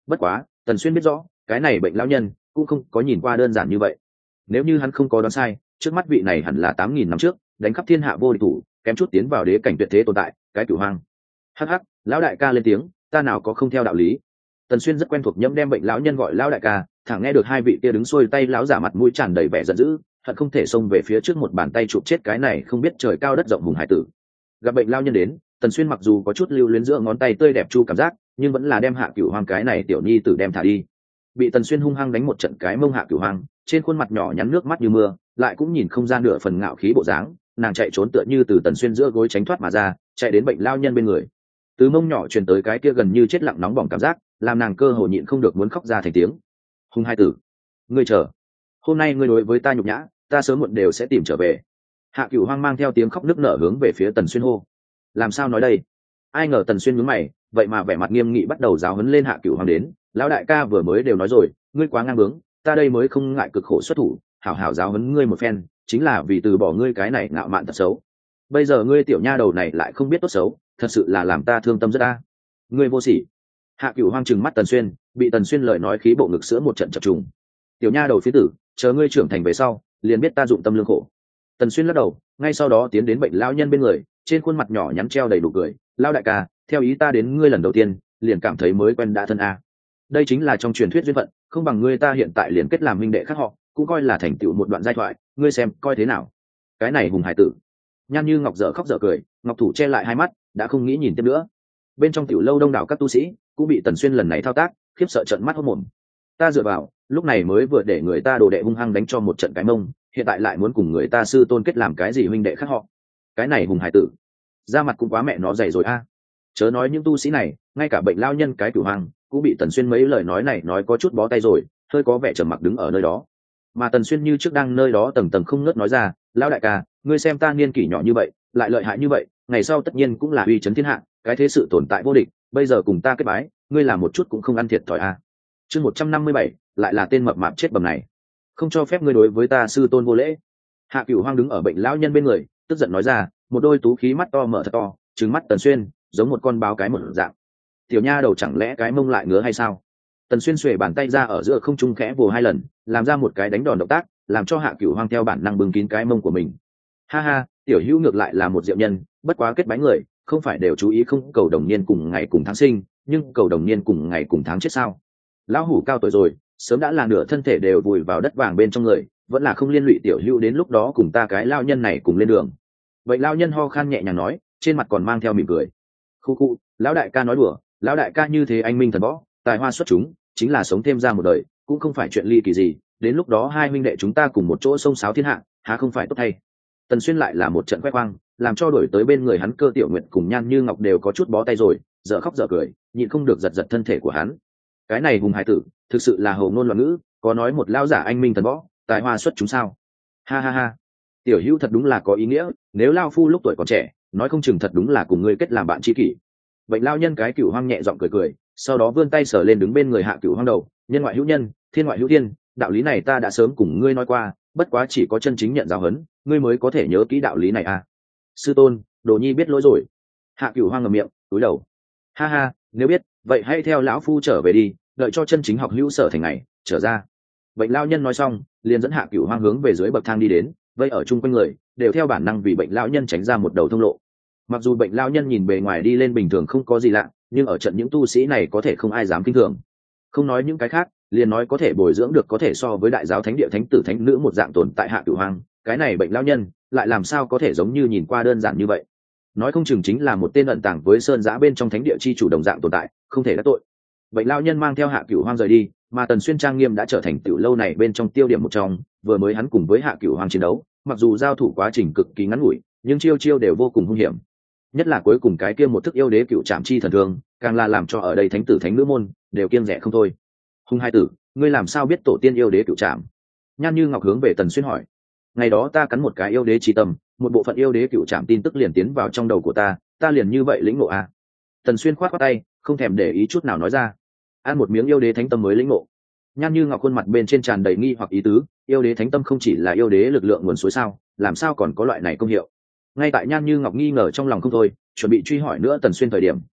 Bất quá Tần Xuyên biết rõ cái này bệnh lão nhân cũng không có nhìn qua đơn giản như vậy. Nếu như hắn không có đoán sai, trước mắt vị này hẳn là 8.000 năm trước đánh khắp thiên hạ vô địch thủ, kém chút tiến vào đế cảnh tuyệt thế tồn tại, cái Cửu Hoang. Hắc hắc, lão đại ca lên tiếng, ta nào có không theo đạo lý. Tần Xuyên rất quen thuộc nhẫm đem bệnh lão nhân gọi lão đại ca, thẳng nghe được hai vị kia đứng xuôi tay lão giả mặt mũi tràn đầy vẻ giận dữ, hận không thể xông về phía trước một bàn tay chụp chết cái này không biết trời cao đất rộng hùng hải tử. Gặp bệnh lão nhân đến, Tần Xuyên mặc dù có chút lưu luyến giữa ngón tay tươi đẹp chu cảm giác, nhưng vẫn là đem Hạ Cửu Hoang cái này tiểu nhi tử đem thả đi. Bị Tần Xuyên hung hăng đánh một trận cái mông Hạ Cửu Hoang, trên khuôn mặt nhỏ nhắn nước mắt như mưa, lại cũng nhìn không ra nửa phần ngạo khí bộ dáng, nàng chạy trốn tựa như từ Tần Xuyên giữa gối tránh thoát mà ra, chạy đến bệnh lão nhân bên người. Từ mông nhỏ truyền tới cái kia gần như chết lặng nóng bỏng cảm giác, làm nàng cơ hồ nhịn không được muốn khóc ra thành tiếng. Hung hai tử, ngươi chờ, hôm nay ngươi đối với ta nhục nhã, ta sớm muộn đều sẽ tìm trở về. Hạ Cửu Hoang mang theo tiếng khóc nức nở hướng về phía Tần Xuyên hô. Làm sao nói đây? Ai ngờ Tần Xuyên nhướng mày, vậy mà vẻ mặt nghiêm nghị bắt đầu giáo huấn lên Hạ Cửu Hoang đến. Lão đại ca vừa mới đều nói rồi, ngươi quá ngang bướng, ta đây mới không ngại cực khổ xuất thủ, hảo hảo giáo huấn ngươi một phen, chính là vì từ bỏ ngươi cái này ngạo mạn thật xấu. Bây giờ ngươi tiểu nha đầu này lại không biết tốt xấu, thật sự là làm ta thương tâm rất a. Ngươi vô sỉ. Hạ Cửu Hoang trừng mắt Tần Xuyên, bị Tần Xuyên lời nói khí bộ ngực sữa một trận chập trùng. Tiểu nha đầu phía tử, chờ ngươi trưởng thành về sau, liền biết ta dụng tâm lương khổ. Tần Xuyên lắc đầu, ngay sau đó tiến đến bệnh lão nhân bên người, trên khuôn mặt nhỏ nhắn treo đầy đủ cười. Lão đại ca, theo ý ta đến ngươi lần đầu tiên, liền cảm thấy mới quen đã thân a. Đây chính là trong truyền thuyết duyên phận, không bằng ngươi ta hiện tại liền kết làm huynh đệ khác họ, cũng coi là thành tựu một đoạn giai thoại, ngươi xem coi thế nào. Cái này hùng hải tử. Nhan Như Ngọc dở khóc dở cười, Ngọc Thủ che lại hai mắt, đã không nghĩ nhìn tiếp nữa. Bên trong tiểu lâu đông đảo các tu sĩ cũng bị Tần Xuyên lần này thao tác khiếp sợ trợn mắt hốt mồm. Ta dựa vào, lúc này mới vừa để người ta đồ đệ hung hăng đánh cho một trận cái mông, hiện tại lại muốn cùng người ta sư tôn kết làm cái gì huynh đệ khác họ. Cái này hùng hải tử, da mặt cũng quá mẹ nó dày rồi a. Chớ nói những tu sĩ này, ngay cả bệnh lao nhân cái Cửu Hoang cũng bị Tần Xuyên mấy lời nói này nói có chút bó tay rồi, hơi có vẻ trầm mặc đứng ở nơi đó. Mà Tần Xuyên như trước đang nơi đó tầng tầng không ngớt nói ra, lão đại ca, ngươi xem ta niên kỷ nhỏ như vậy, lại lợi hại như vậy, ngày sau tất nhiên cũng là uy chấn thiên hạ, cái thế sự tồn tại vô địch, bây giờ cùng ta kết bái, ngươi làm một chút cũng không ăn thiệt thòi a. Chương 157, lại là tên mập mạp chết bầm này, không cho phép ngươi đối với ta sư tôn vô lễ. Hạ Cửu Hoang đứng ở bệnh lão nhân bên người, tức giận nói ra, một đôi tú khí mắt to mở thật to, trừng mắt Tần Xuyên, giống một con báo cái một dạng. Tiểu nha đầu chẳng lẽ cái mông lại ngứa hay sao? Tần Xuyên xuề bàn tay ra ở giữa không trung khẽ vồ hai lần, làm ra một cái đánh đòn động tác, làm cho Hạ Cửu Hoang theo bản năng bưng kín cái mông của mình. Ha ha, tiểu hữu ngược lại là một diệu nhân, bất quá kết bái người, không phải đều chú ý không cầu đồng niên cùng ngày cùng tháng sinh, nhưng cầu đồng niên cùng ngày cùng tháng chết sao? Lão hủ cao tuổi rồi, sớm đã là nửa thân thể đều vùi vào đất vàng bên trong người, vẫn là không liên lụy tiểu hữu đến lúc đó cùng ta cái lao nhân này cùng lên đường. Vậy lao nhân ho khan nhẹ nhàng nói, trên mặt còn mang theo mỉm cười. Khu khu, lão đại ca nói đùa, lão đại ca như thế anh minh thần võ, tài hoa xuất chúng, chính là sống thêm ra một đời, cũng không phải chuyện ly kỳ gì, đến lúc đó hai huynh đệ chúng ta cùng một chỗ xông xáo thiên hạ, há không phải tốt thay. Tần Xuyên lại là một trận khoe khoang, làm cho đổi tới bên người hắn Cơ Tiểu Nguyệt cùng Nhan Như Ngọc đều có chút bó tay rồi, dở khóc dở cười, nhịn không được giật giật thân thể của hắn. Cái này hùng hải tử, thực sự là hầu ngôn loạn ngữ, có nói một lao giả anh minh thần võ, tài hoa xuất chúng sao? Ha ha ha, tiểu hữu thật đúng là có ý nghĩa, nếu lao phu lúc tuổi còn trẻ, nói không chừng thật đúng là cùng ngươi kết làm bạn tri kỷ. Vậy lao nhân cái Cửu Hoang nhẹ giọng cười cười, sau đó vươn tay sờ lên đứng bên người Hạ Cửu Hoang đầu, nhân ngoại hữu nhân, thiên ngoại hữu thiên, đạo lý này ta đã sớm cùng ngươi nói qua, bất quá chỉ có chân chính nhận giáo huấn, ngươi mới có thể nhớ kỹ đạo lý này à. Sư tôn, đồ nhi biết lỗi rồi. Hạ Cửu Hoang ngậm miệng, cúi đầu. Ha ha, nếu biết, vậy hãy theo lão phu trở về đi, đợi cho chân chính học hữu sở thành ngày trở ra. Bệnh lao nhân nói xong, liền dẫn Hạ Cửu Hoang hướng về dưới bậc thang đi đến, vây ở chung quanh người đều theo bản năng vì bệnh lao nhân tránh ra một đầu thông lộ. Mặc dù bệnh lao nhân nhìn bề ngoài đi lên bình thường không có gì lạ, nhưng ở trận những tu sĩ này có thể không ai dám kinh thường. Không nói những cái khác, liền nói có thể bồi dưỡng được có thể so với đại giáo thánh địa thánh tử thánh nữ một dạng tồn tại Hạ Cửu Hoang, cái này bệnh lao nhân lại làm sao có thể giống như nhìn qua đơn giản như vậy. Nói không chừng chính là một tên ẩn tàng với sơn giã bên trong thánh địa chi chủ đồng dạng tồn tại, không thể đắc tội. Bệnh lao nhân mang theo Hạ Cửu Hoang rời đi, mà Tần Xuyên trang nghiêm đã trở thành tiểu lâu này bên trong tiêu điểm một trong. Vừa mới hắn cùng với Hạ Cửu Hoang chiến đấu, mặc dù giao thủ quá trình cực kỳ ngắn ngủi, nhưng chiêu chiêu đều vô cùng hung hiểm. Nhất là cuối cùng cái kia một thức yêu đế cựu trảm chi thần thương, càng là làm cho ở đây thánh tử thánh nữ môn đều kiêng rẻ không thôi. Hung hai tử, ngươi làm sao biết tổ tiên yêu đế cựu trảm? Nhan Như Ngọc hướng về Tần Xuyên hỏi. Ngày đó ta cắn một cái yêu đế chi tâm, một bộ phận yêu đế cựu trảm tin tức liền tiến vào trong đầu của ta liền như vậy lĩnh ngộ à? Tần Xuyên khoát khoát tay, không thèm để ý chút nào nói ra. Ăn một miếng yêu đế thánh tâm mới lĩnh ngộ. Nhan Như Ngọc khuôn mặt bên trên tràn đầy nghi hoặc ý tứ, yêu đế thánh tâm không chỉ là yêu đế lực lượng nguồn suối sao, làm sao còn có loại này công hiệu? Ngay tại Nhan Như Ngọc nghi ngờ trong lòng không thôi, chuẩn bị truy hỏi nữa Tần Xuyên thời điểm,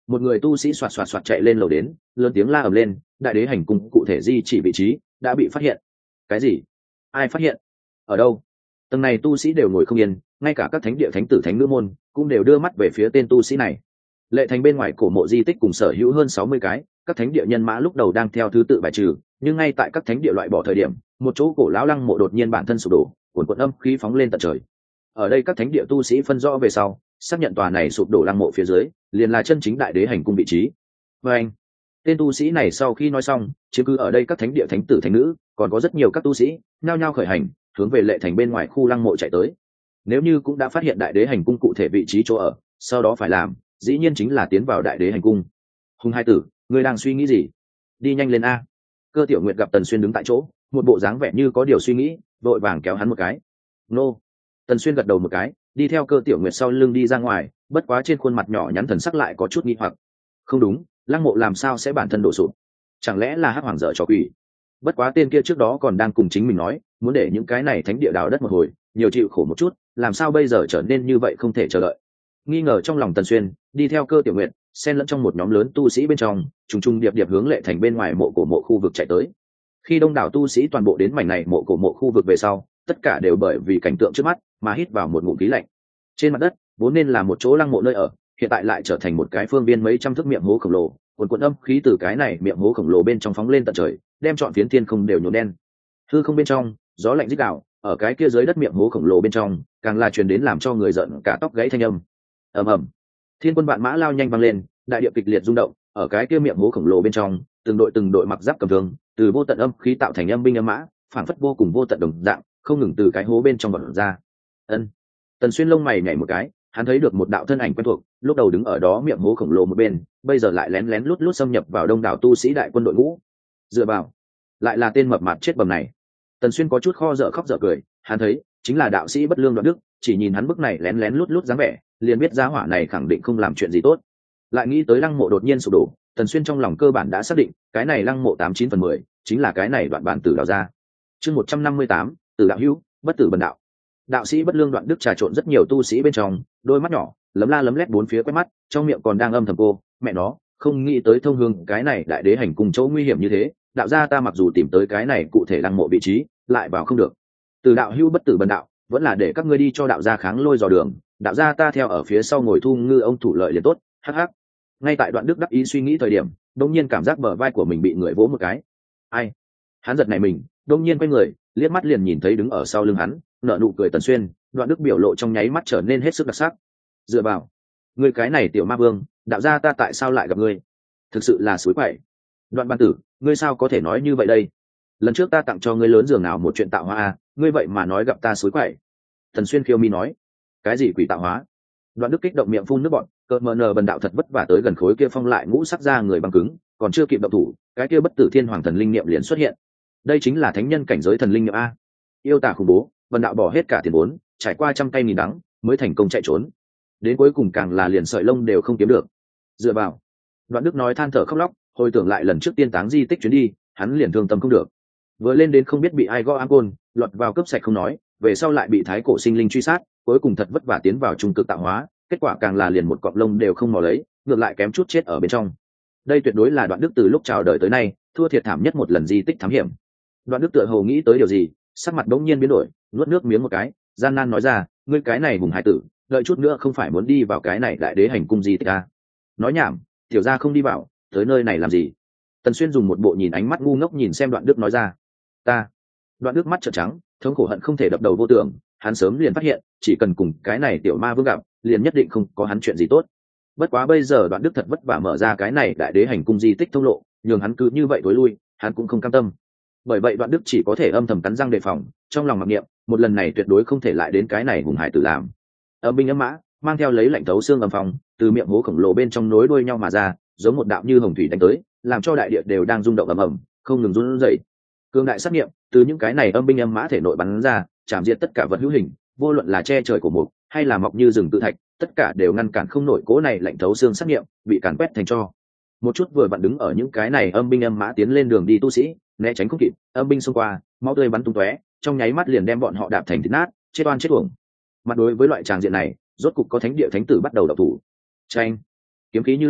một người tu sĩ xoạt xoạt xoạt chạy lên lầu đến, lớn tiếng la ầm lên, đại đế hành cung cụ thể di chỉ vị trí đã bị phát hiện. Cái gì? Ai phát hiện? Ở đâu? Tầng này tu sĩ đều ngồi không yên, ngay cả các thánh địa thánh tử thánh nữ môn cũng đều đưa mắt về phía tên tu sĩ này. Lệ thành bên ngoài cổ mộ di tích cùng sở hữu hơn 60 cái, các thánh địa nhân mã lúc đầu đang theo thứ tự bài trừ, nhưng ngay tại các thánh địa loại bỏ thời điểm, một chỗ cổ lão lăng mộ đột nhiên bản thân sụp đổ, cuồn cuộn âm khí phóng lên tận trời. Ở đây các thánh địa tu sĩ phân rõ về sau, xác nhận tòa này sụp đổ lăng mộ phía dưới, liền là chân chính đại đế hành cung vị trí. Và anh, tên tu sĩ này sau khi nói xong, chiếm cứ ở đây các thánh địa thánh tử thánh nữ, còn có rất nhiều các tu sĩ nhao nhao khởi hành, hướng về Lệ thành bên ngoài khu lăng mộ chạy tới. Nếu như cũng đã phát hiện đại đế hành cung cụ thể vị trí chỗ ở, sau đó phải làm, dĩ nhiên chính là tiến vào đại đế hành cung. Hùng hai tử, ngươi đang suy nghĩ gì? Đi nhanh lên a. Cơ Tiểu Nguyệt gặp Tần Xuyên đứng tại chỗ, một bộ dáng vẻ như có điều suy nghĩ, vội vàng kéo hắn một cái. Nô. Tần Xuyên gật đầu một cái, đi theo Cơ Tiểu Nguyệt sau lưng đi ra ngoài, bất quá trên khuôn mặt nhỏ nhắn thần sắc lại có chút nghi hoặc. Không đúng, lăng mộ làm sao sẽ bản thân đổ sụp? Chẳng lẽ là hắc hoàng dở trò quỷ? Bất quá tên kia trước đó còn đang cùng chính mình nói, muốn để những cái này thánh địa đào đất một hồi, nhiều chịu khổ một chút, làm sao bây giờ trở nên như vậy không thể chờ đợi. Nghi ngờ trong lòng Tần Xuyên, đi theo Cơ Tiểu Nguyệt, xen lẫn trong một nhóm lớn tu sĩ bên trong, trùng trùng điệp điệp hướng Lệ thành bên ngoài mộ cổ mộ khu vực chạy tới. Khi đông đảo tu sĩ toàn bộ đến mảnh này mộ cổ mộ khu vực về sau, tất cả đều bởi vì cảnh tượng trước mắt mà hít vào một ngụm khí lạnh. Trên mặt đất vốn nên là một chỗ lăng mộ nơi ở, hiện tại lại trở thành một cái phương viên mấy trăm thước miệng hố khổng lồ, cuồn cuộn âm khí từ cái này miệng hố khổng lồ bên trong phóng lên tận trời, đem trọn phiến thiên không đều nhuộm đen. Hư không bên trong, gió lạnh rít gào, ở cái kia dưới đất miệng hố khổng lồ bên trong, càng là truyền đến làm cho người giận cả tóc gãy thanh âm. Ầm ầm. Thiên quân vạn mã lao nhanh vang lên, đại địa kịch liệt rung động, ở cái kia miệng hố khổng lồ bên trong, từng đội mặc giáp cầm thương, từ vô tận âm khí tạo thành âm binh âm mã, phảng phất vô cùng vô tận đồng dạng, không ngừng từ cái hố bên trong bật ra. Ân. Tần Xuyên lông mày nhảy một cái, hắn thấy được một đạo thân ảnh quen thuộc, lúc đầu đứng ở đó miệng hố khổng lồ một bên, bây giờ lại lén lén lút lút xâm nhập vào đông đảo tu sĩ đại quân đội ngũ. Dựa vào, lại là tên mập mạp chết bầm này. Tần Xuyên có chút kho dở khóc dở cười, hắn thấy chính là đạo sĩ bất lương Đoạn Đức, chỉ nhìn hắn bức này lén lén lút lút dáng vẻ, liền biết gia hỏa này khẳng định không làm chuyện gì tốt. Lại nghĩ tới lăng mộ đột nhiên sụp đổ, Tần Xuyên trong lòng cơ bản đã xác định, cái này lăng mộ 89/10 chính là cái này Đoạn bản tử đào ra. Chương 158, Tử đạo hữu, bất tử bần đạo. Đạo sĩ bất lương Đoạn Đức trà trộn rất nhiều tu sĩ bên trong, đôi mắt nhỏ lấm la lấm lét bốn phía quét mắt, trong miệng còn đang âm thầm cô, mẹ nó, không nghĩ tới thông hương cái này đại đế hành cùng chỗ nguy hiểm như thế, đạo gia ta mặc dù tìm tới cái này cụ thể lăng mộ vị trí, lại vào không được. Từ đạo hữu bất tử bần đạo, vẫn là để các ngươi đi cho đạo gia kháng lôi dò đường, đạo gia ta theo ở phía sau ngồi thu ngư ông thủ lợi liền tốt. Hắc hắc. Ngay tại Đoạn Đức đắc ý suy nghĩ thời điểm, đột nhiên cảm giác bờ vai của mình bị người vỗ một cái. Ai? Hắn giật nảy mình, đột nhiên quay người, liếc mắt liền nhìn thấy đứng ở sau lưng hắn, nở nụ cười Tần Xuyên. Đoạn Đức biểu lộ trong nháy mắt trở nên hết sức đặc sắc. Dựa vào, ngươi cái này tiểu ma vương, đạo gia ta tại sao lại gặp ngươi? Thực sự là suối quậy. Đoạn Ban tử, ngươi sao có thể nói như vậy đây? Lần trước ta tặng cho ngươi lớn giường nào một chuyện tạo hóa à, ngươi vậy mà nói gặp ta suối quậy. Tần Xuyên khiêu mi nói, cái gì quỷ tạo hóa? Đoạn Đức kích động miệng phun nước bọt, cợt mờ nờ bần đạo thật vất vả tới gần khối kia phong lại ngũ sắc ra người băng cứng, còn chưa kịp động thủ, cái kia bất tử thiên hoàng thần linh niệm liền xuất hiện. Đây chính là thánh nhân cảnh giới thần linh niệm a. Yêu tả khủng bố, bần đạo bỏ hết cả tiền vốn, trải qua trăm cây nghìn đắng, mới thành công chạy trốn. Đến cuối cùng càng là liền sợi lông đều không kiếm được. Dựa vào. Đoạn Đức nói than thở khóc lóc, hồi tưởng lại lần trước tiên táng di tích chuyến đi, hắn liền thương tâm không được. Vừa lên đến không biết bị ai gõ ám côn, lọt vào cướp sạch không nói, về sau lại bị thái cổ sinh linh truy sát, cuối cùng thật vất vả tiến vào trung cực tạo hóa, kết quả càng là liền một cọng lông đều không mò lấy, ngược lại kém chút chết ở bên trong. Đây tuyệt đối là Đoạn Đức từ lúc chào đời tới nay thua thiệt thảm nhất một lần di tích thám hiểm. Đoạn Đức tựa hồ nghĩ tới điều gì, sắc mặt bỗng nhiên biến đổi, nuốt nước miếng một cái, gian nan nói ra, ngươi cái này vùng hải tử, đợi chút nữa không phải muốn đi vào cái này đại đế hành cung di tích à? Nói nhảm, tiểu gia không đi vào, tới nơi này làm gì? Tần Xuyên dùng một bộ nhìn ánh mắt ngu ngốc nhìn xem Đoạn Đức nói ra. Ta. Đoạn Đức mắt trợn trắng, thống khổ hận không thể đập đầu vô tưởng, hắn sớm liền phát hiện, chỉ cần cùng cái này tiểu ma vương gặp, liền nhất định không có hắn chuyện gì tốt. Bất quá bây giờ Đoạn Đức thật vất vả mở ra cái này đại đế hành cung di tích thông lộ, nhường hắn cứ như vậy tối lui, hắn cũng không cam tâm. Bởi vậy Đoạn Đức chỉ có thể âm thầm cắn răng đề phòng, trong lòng mặc niệm, một lần này tuyệt đối không thể lại đến cái này hùng hải tử làm. Âm binh âm mã mang theo lấy lạnh thấu xương âm phòng, từ miệng hố khổng lồ bên trong nối đuôi nhau mà ra, giống một đạo như hồng thủy đánh tới, làm cho đại địa đều đang rung động ầm ầm, không ngừng run rẩy. Cương đại sát nghiệm từ những cái này âm binh âm mã thể nội bắn ra, chạm diệt tất cả vật hữu hình, vô luận là che trời của mục hay là mọc như rừng tự thạch, tất cả đều ngăn cản không nổi cỗ này lạnh thấu xương sát nghiệm, bị càn quét thành tro. Một chút vừa vặn đứng ở những cái này âm binh âm mã tiến lên đường đi tu sĩ, né tránh không kịp, âm binh xông qua, máu tươi bắn tung tóe, trong nháy mắt liền đem bọn họ đạp thành thịt nát, chết oan chết uổng. Mặt đối với loại tràng diện này, rốt cục có thánh địa thánh tử bắt đầu động thủ. Tranh, kiếm khí như long,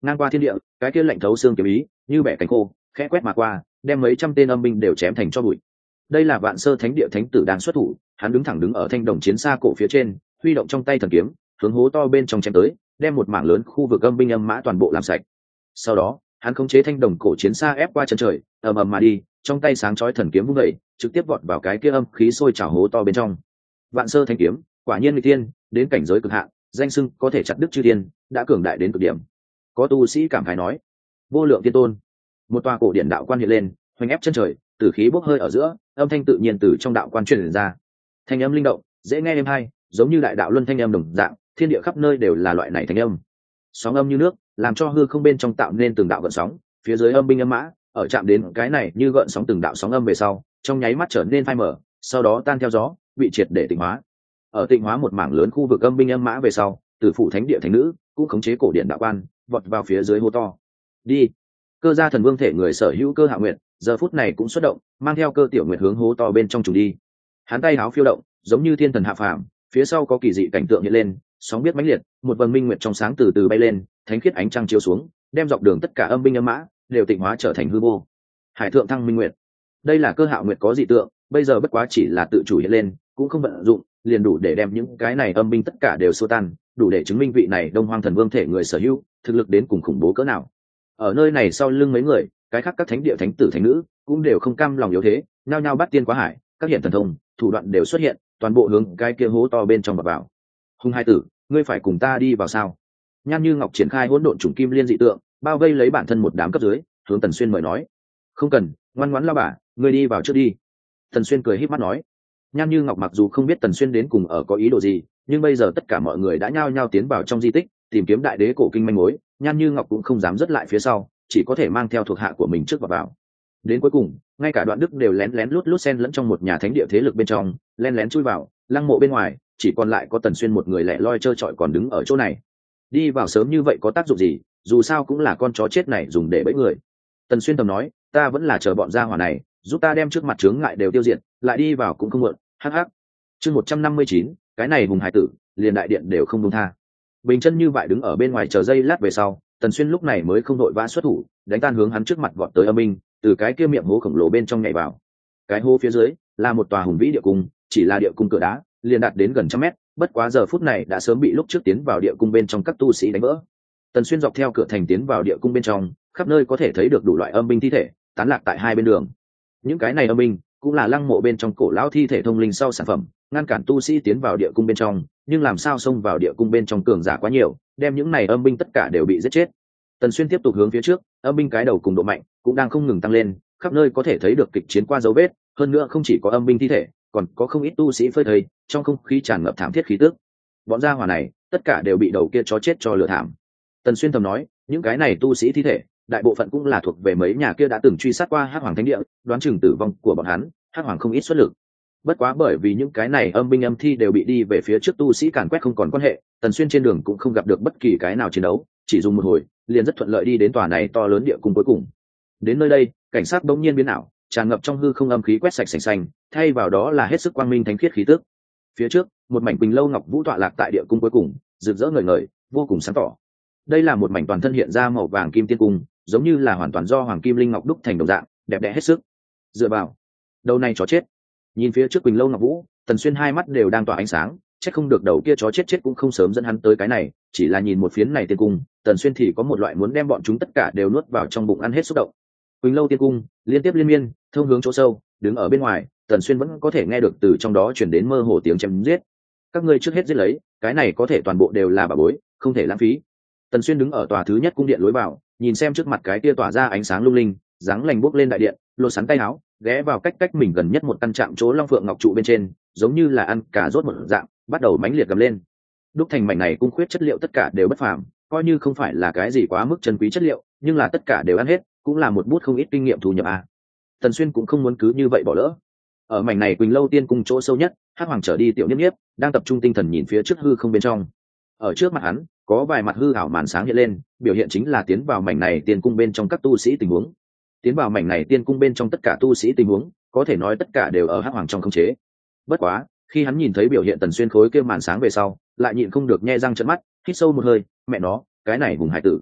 ngang qua thiên địa, cái kia lạnh thấu xương kiếm ý như bẻ cánh khô khẽ quét mà qua, đem mấy trăm tên âm binh đều chém thành cho bụi. Đây là Vạn Sơ Thánh Địa thánh tử đang xuất thủ, hắn đứng thẳng đứng ở thanh đồng chiến xa cổ phía trên, huy động trong tay thần kiếm hướng hố to bên trong chém tới, đem một mảng lớn khu vực âm binh âm mã toàn bộ làm sạch. Sau đó hắn khống chế thanh đồng cổ chiến xa ép qua chân trời, ầm ầm mà đi, trong tay sáng chói thần kiếm vung dậy, trực tiếp vọt vào cái kia âm khí sôi trào hố to bên trong. Vạn Sơ Thanh kiếm quả nhiên người tiên đến cảnh giới cực hạn, danh xưng có thể chặt đứt chư thiên, đã cường đại đến cực điểm. Có tu sĩ cảm khái nói, vô lượng tiên tôn. Một tòa cổ điện đạo quan hiện lên, hoành ép chân trời, tử khí bốc hơi ở giữa, âm thanh tự nhiên từ trong đạo quan truyền ra. Thanh âm linh động, dễ nghe êm hay, giống như đại đạo luân thanh âm đồng dạng, thiên địa khắp nơi đều là loại này thanh âm. Sóng âm như nước, làm cho hư không bên trong tạo nên từng đạo gợn sóng, phía dưới âm binh âm mã, ở chạm đến cái này như gợn sóng từng đạo sóng âm về sau, trong nháy mắt trở nên phai mờ, sau đó tan theo gió, bị triệt để tịnh hóa. Ở tịnh hóa một mảng lớn khu vực âm binh âm mã về sau, Tử Phủ Thánh Địa thánh nữ cũng khống chế cổ điện đạo quan, vọt vào phía dưới hố to. Đi. Cơ gia thần vương thể người sở hữu Cơ Hạ Nguyệt, giờ phút này cũng xuất động, mang theo Cơ Tiểu Nguyệt hướng hố to bên trong trùng đi. Hắn tay háo phiêu động, giống như thiên thần hạ phàm, phía sau có kỳ dị cảnh tượng hiện lên, sóng biết mãnh liệt, một vầng minh nguyệt trong sáng từ từ bay lên, thánh khiết ánh trăng chiếu xuống, đem dọc đường tất cả âm binh âm mã đều tịnh hóa trở thành hư vô. Hải thượng thăng minh nguyệt. Đây là Cơ Hạo Nguyệt có dị tượng, bây giờ bất quá chỉ là tự chủ hiện lên, cũng không vận dụng, liền đủ để đem những cái này âm binh tất cả đều xua tan, đủ để chứng minh vị này Đông Hoang Thần Vương thể người sở hữu, thực lực đến cùng khủng bố cỡ nào. Ở nơi này sau lưng mấy người, cái khác các thánh địa thánh tử thánh nữ cũng đều không cam lòng yếu thế, nhao nhao bắt tiên quá hải, các hiện thần thông, thủ đoạn đều xuất hiện, toàn bộ hướng cái kia hố to bên trong vào. Hung hai tử, ngươi phải cùng ta đi vào sao? Nhan Như Ngọc triển khai hỗn độn trùng kim liên dị tượng, bao vây lấy bản thân một đám cấp dưới, hướng Tần Xuyên mời nói: "Không cần, ngoan ngoãn lao bà, ngươi đi vào trước đi." Tần Xuyên cười híp mắt nói. Nhan Như Ngọc mặc dù không biết Tần Xuyên đến cùng ở có ý đồ gì, nhưng bây giờ tất cả mọi người đã nhao nhao tiến vào trong di tích, tìm kiếm đại đế cổ kinh manh mối, Nhan Như Ngọc cũng không dám dứt lại phía sau, chỉ có thể mang theo thuộc hạ của mình trước vào. Đến cuối cùng, ngay cả Đoạn Đức đều lén lén lút lút xen lẫn trong một nhà thánh địa thế lực bên trong, lén lén chui vào, lăng mộ bên ngoài, chỉ còn lại có Tần Xuyên một người lẻ loi trơ trọi còn đứng ở chỗ này. Đi vào sớm như vậy có tác dụng gì, dù sao cũng là con chó chết này dùng để bẫy người. Tần Xuyên thầm nói, ta vẫn là chờ bọn gia hỏa này, giúp ta đem trước mặt chướng ngại đều tiêu diệt, lại đi vào cũng không muộn. Hắc hắc. Chương 159, cái này hùng hải tử, liền đại điện đều không buông tha. Bình chân như vậy đứng ở bên ngoài chờ giây lát về sau, Tần Xuyên lúc này mới không đội vã xuất thủ, đánh tan hướng hắn trước mặt vọt tới âm binh, từ cái kia miệng hố khổng lồ bên trong nhảy vào. Cái hố phía dưới là một tòa hùng vĩ địa cung, chỉ là địa cung cửa đá, liền đạt đến gần trăm mét, bất quá giờ phút này đã sớm bị lúc trước tiến vào địa cung bên trong các tu sĩ đánh vỡ. Tần Xuyên dọc theo cửa thành tiến vào địa cung bên trong, khắp nơi có thể thấy được đủ loại âm binh thi thể tán lạc tại hai bên đường. Những cái này âm binh cũng là lăng mộ bên trong cổ lão thi thể thông linh sau sản phẩm, ngăn cản tu sĩ tiến vào địa cung bên trong, nhưng làm sao xông vào địa cung bên trong cường giả quá nhiều, đem những này âm binh tất cả đều bị giết chết. Tần Xuyên tiếp tục hướng phía trước, âm binh cái đầu cùng độ mạnh cũng đang không ngừng tăng lên, khắp nơi có thể thấy được kịch chiến qua dấu vết, hơn nữa không chỉ có âm binh thi thể, còn có không ít tu sĩ phơi thây, trong không khí tràn ngập thảm thiết khí tức. Bọn gia hỏa này, tất cả đều bị đầu kia chó chết cho lửa thảm. Tần Xuyên thầm nói, những cái này tu sĩ thi thể, đại bộ phận cũng là thuộc về mấy nhà kia đã từng truy sát qua Hắc Hoàng Thánh Địa, đoán chừng tử vong của bọn hắn, Hắc Hoàng không ít xuất lực. Bất quá bởi vì những cái này âm binh âm thi đều bị đi về phía trước tu sĩ càn quét không còn quan hệ, Tần Xuyên trên đường cũng không gặp được bất kỳ cái nào chiến đấu, chỉ dùng một hồi, liền rất thuận lợi đi đến tòa này to lớn địa cung cuối cùng. Đến nơi đây, cảnh sát bỗng nhiên biến ảo, tràn ngập trong hư không âm khí quét sạch sành xanh, thay vào đó là hết sức quang minh thánh khiết khí tức. Phía trước, một mảnh quỳnh lâu ngọc vũ tọa lạc tại địa cung cuối cùng, rực rỡ ngời ngời, vô cùng sáng tỏ. Đây là một mảnh toàn thân hiện ra màu vàng kim tiên cung, giống như là hoàn toàn do hoàng kim linh ngọc đúc thành đồng dạng, đẹp đẽ hết sức. Dựa vào, đầu này chó chết. Nhìn phía trước quỳnh lâu ngọc vũ, Tần Xuyên hai mắt đều đang tỏa ánh sáng, chắc không được đầu kia chó chết cũng không sớm dẫn hắn tới cái này, chỉ là nhìn một phiến này tiên cung, Tần Xuyên thì có một loại muốn đem bọn chúng tất cả đều nuốt vào trong bụng ăn hết xúc động. Quỳnh lâu tiên cung, liên tiếp liên miên, thông hướng chỗ sâu, đứng ở bên ngoài, Tần Xuyên vẫn có thể nghe được từ trong đó truyền đến mơ hồ tiếng chém giết. Các ngươi trước hết giết lấy, cái này có thể toàn bộ đều là bảo bối, không thể lãng phí. Tần Xuyên đứng ở tòa thứ nhất cung điện lối vào, nhìn xem trước mặt cái kia tỏa ra ánh sáng lung linh, dáng lành bốc lên đại điện, lột sắn tay áo, ghé vào cách mình gần nhất một căn trạm chỗ long phượng ngọc trụ bên trên, giống như là ăn cà rốt một dạng, bắt đầu mãnh liệt gầm lên. Đúc thành mảnh này cung khuyết chất liệu tất cả đều bất phàm, coi như không phải là cái gì quá mức chân quý chất liệu, nhưng là tất cả đều ăn hết, cũng là một bút không ít kinh nghiệm thu nhập a. Tần Xuyên cũng không muốn cứ như vậy bỏ lỡ. Ở mảnh này Quỳnh lâu tiên cung chỗ sâu nhất, Hắc Hoàng trở đi tiểu Niếp Niếp đang tập trung tinh thần nhìn phía trước hư không bên trong. Ở trước mặt hắn, có vài mặt hư ảo màn sáng hiện lên, biểu hiện chính là tiến vào mảnh này tiên cung bên trong các tu sĩ tình huống. Tiến vào mảnh này tiên cung bên trong tất cả tu sĩ tình huống, có thể nói tất cả đều ở Hắc Hoàng trong khống chế. Bất quá, khi hắn nhìn thấy biểu hiện Tần Xuyên khối kia màn sáng về sau, lại nhịn không được nhe răng trợn mắt, hít sâu một hơi, mẹ nó, cái này hùng hải tử.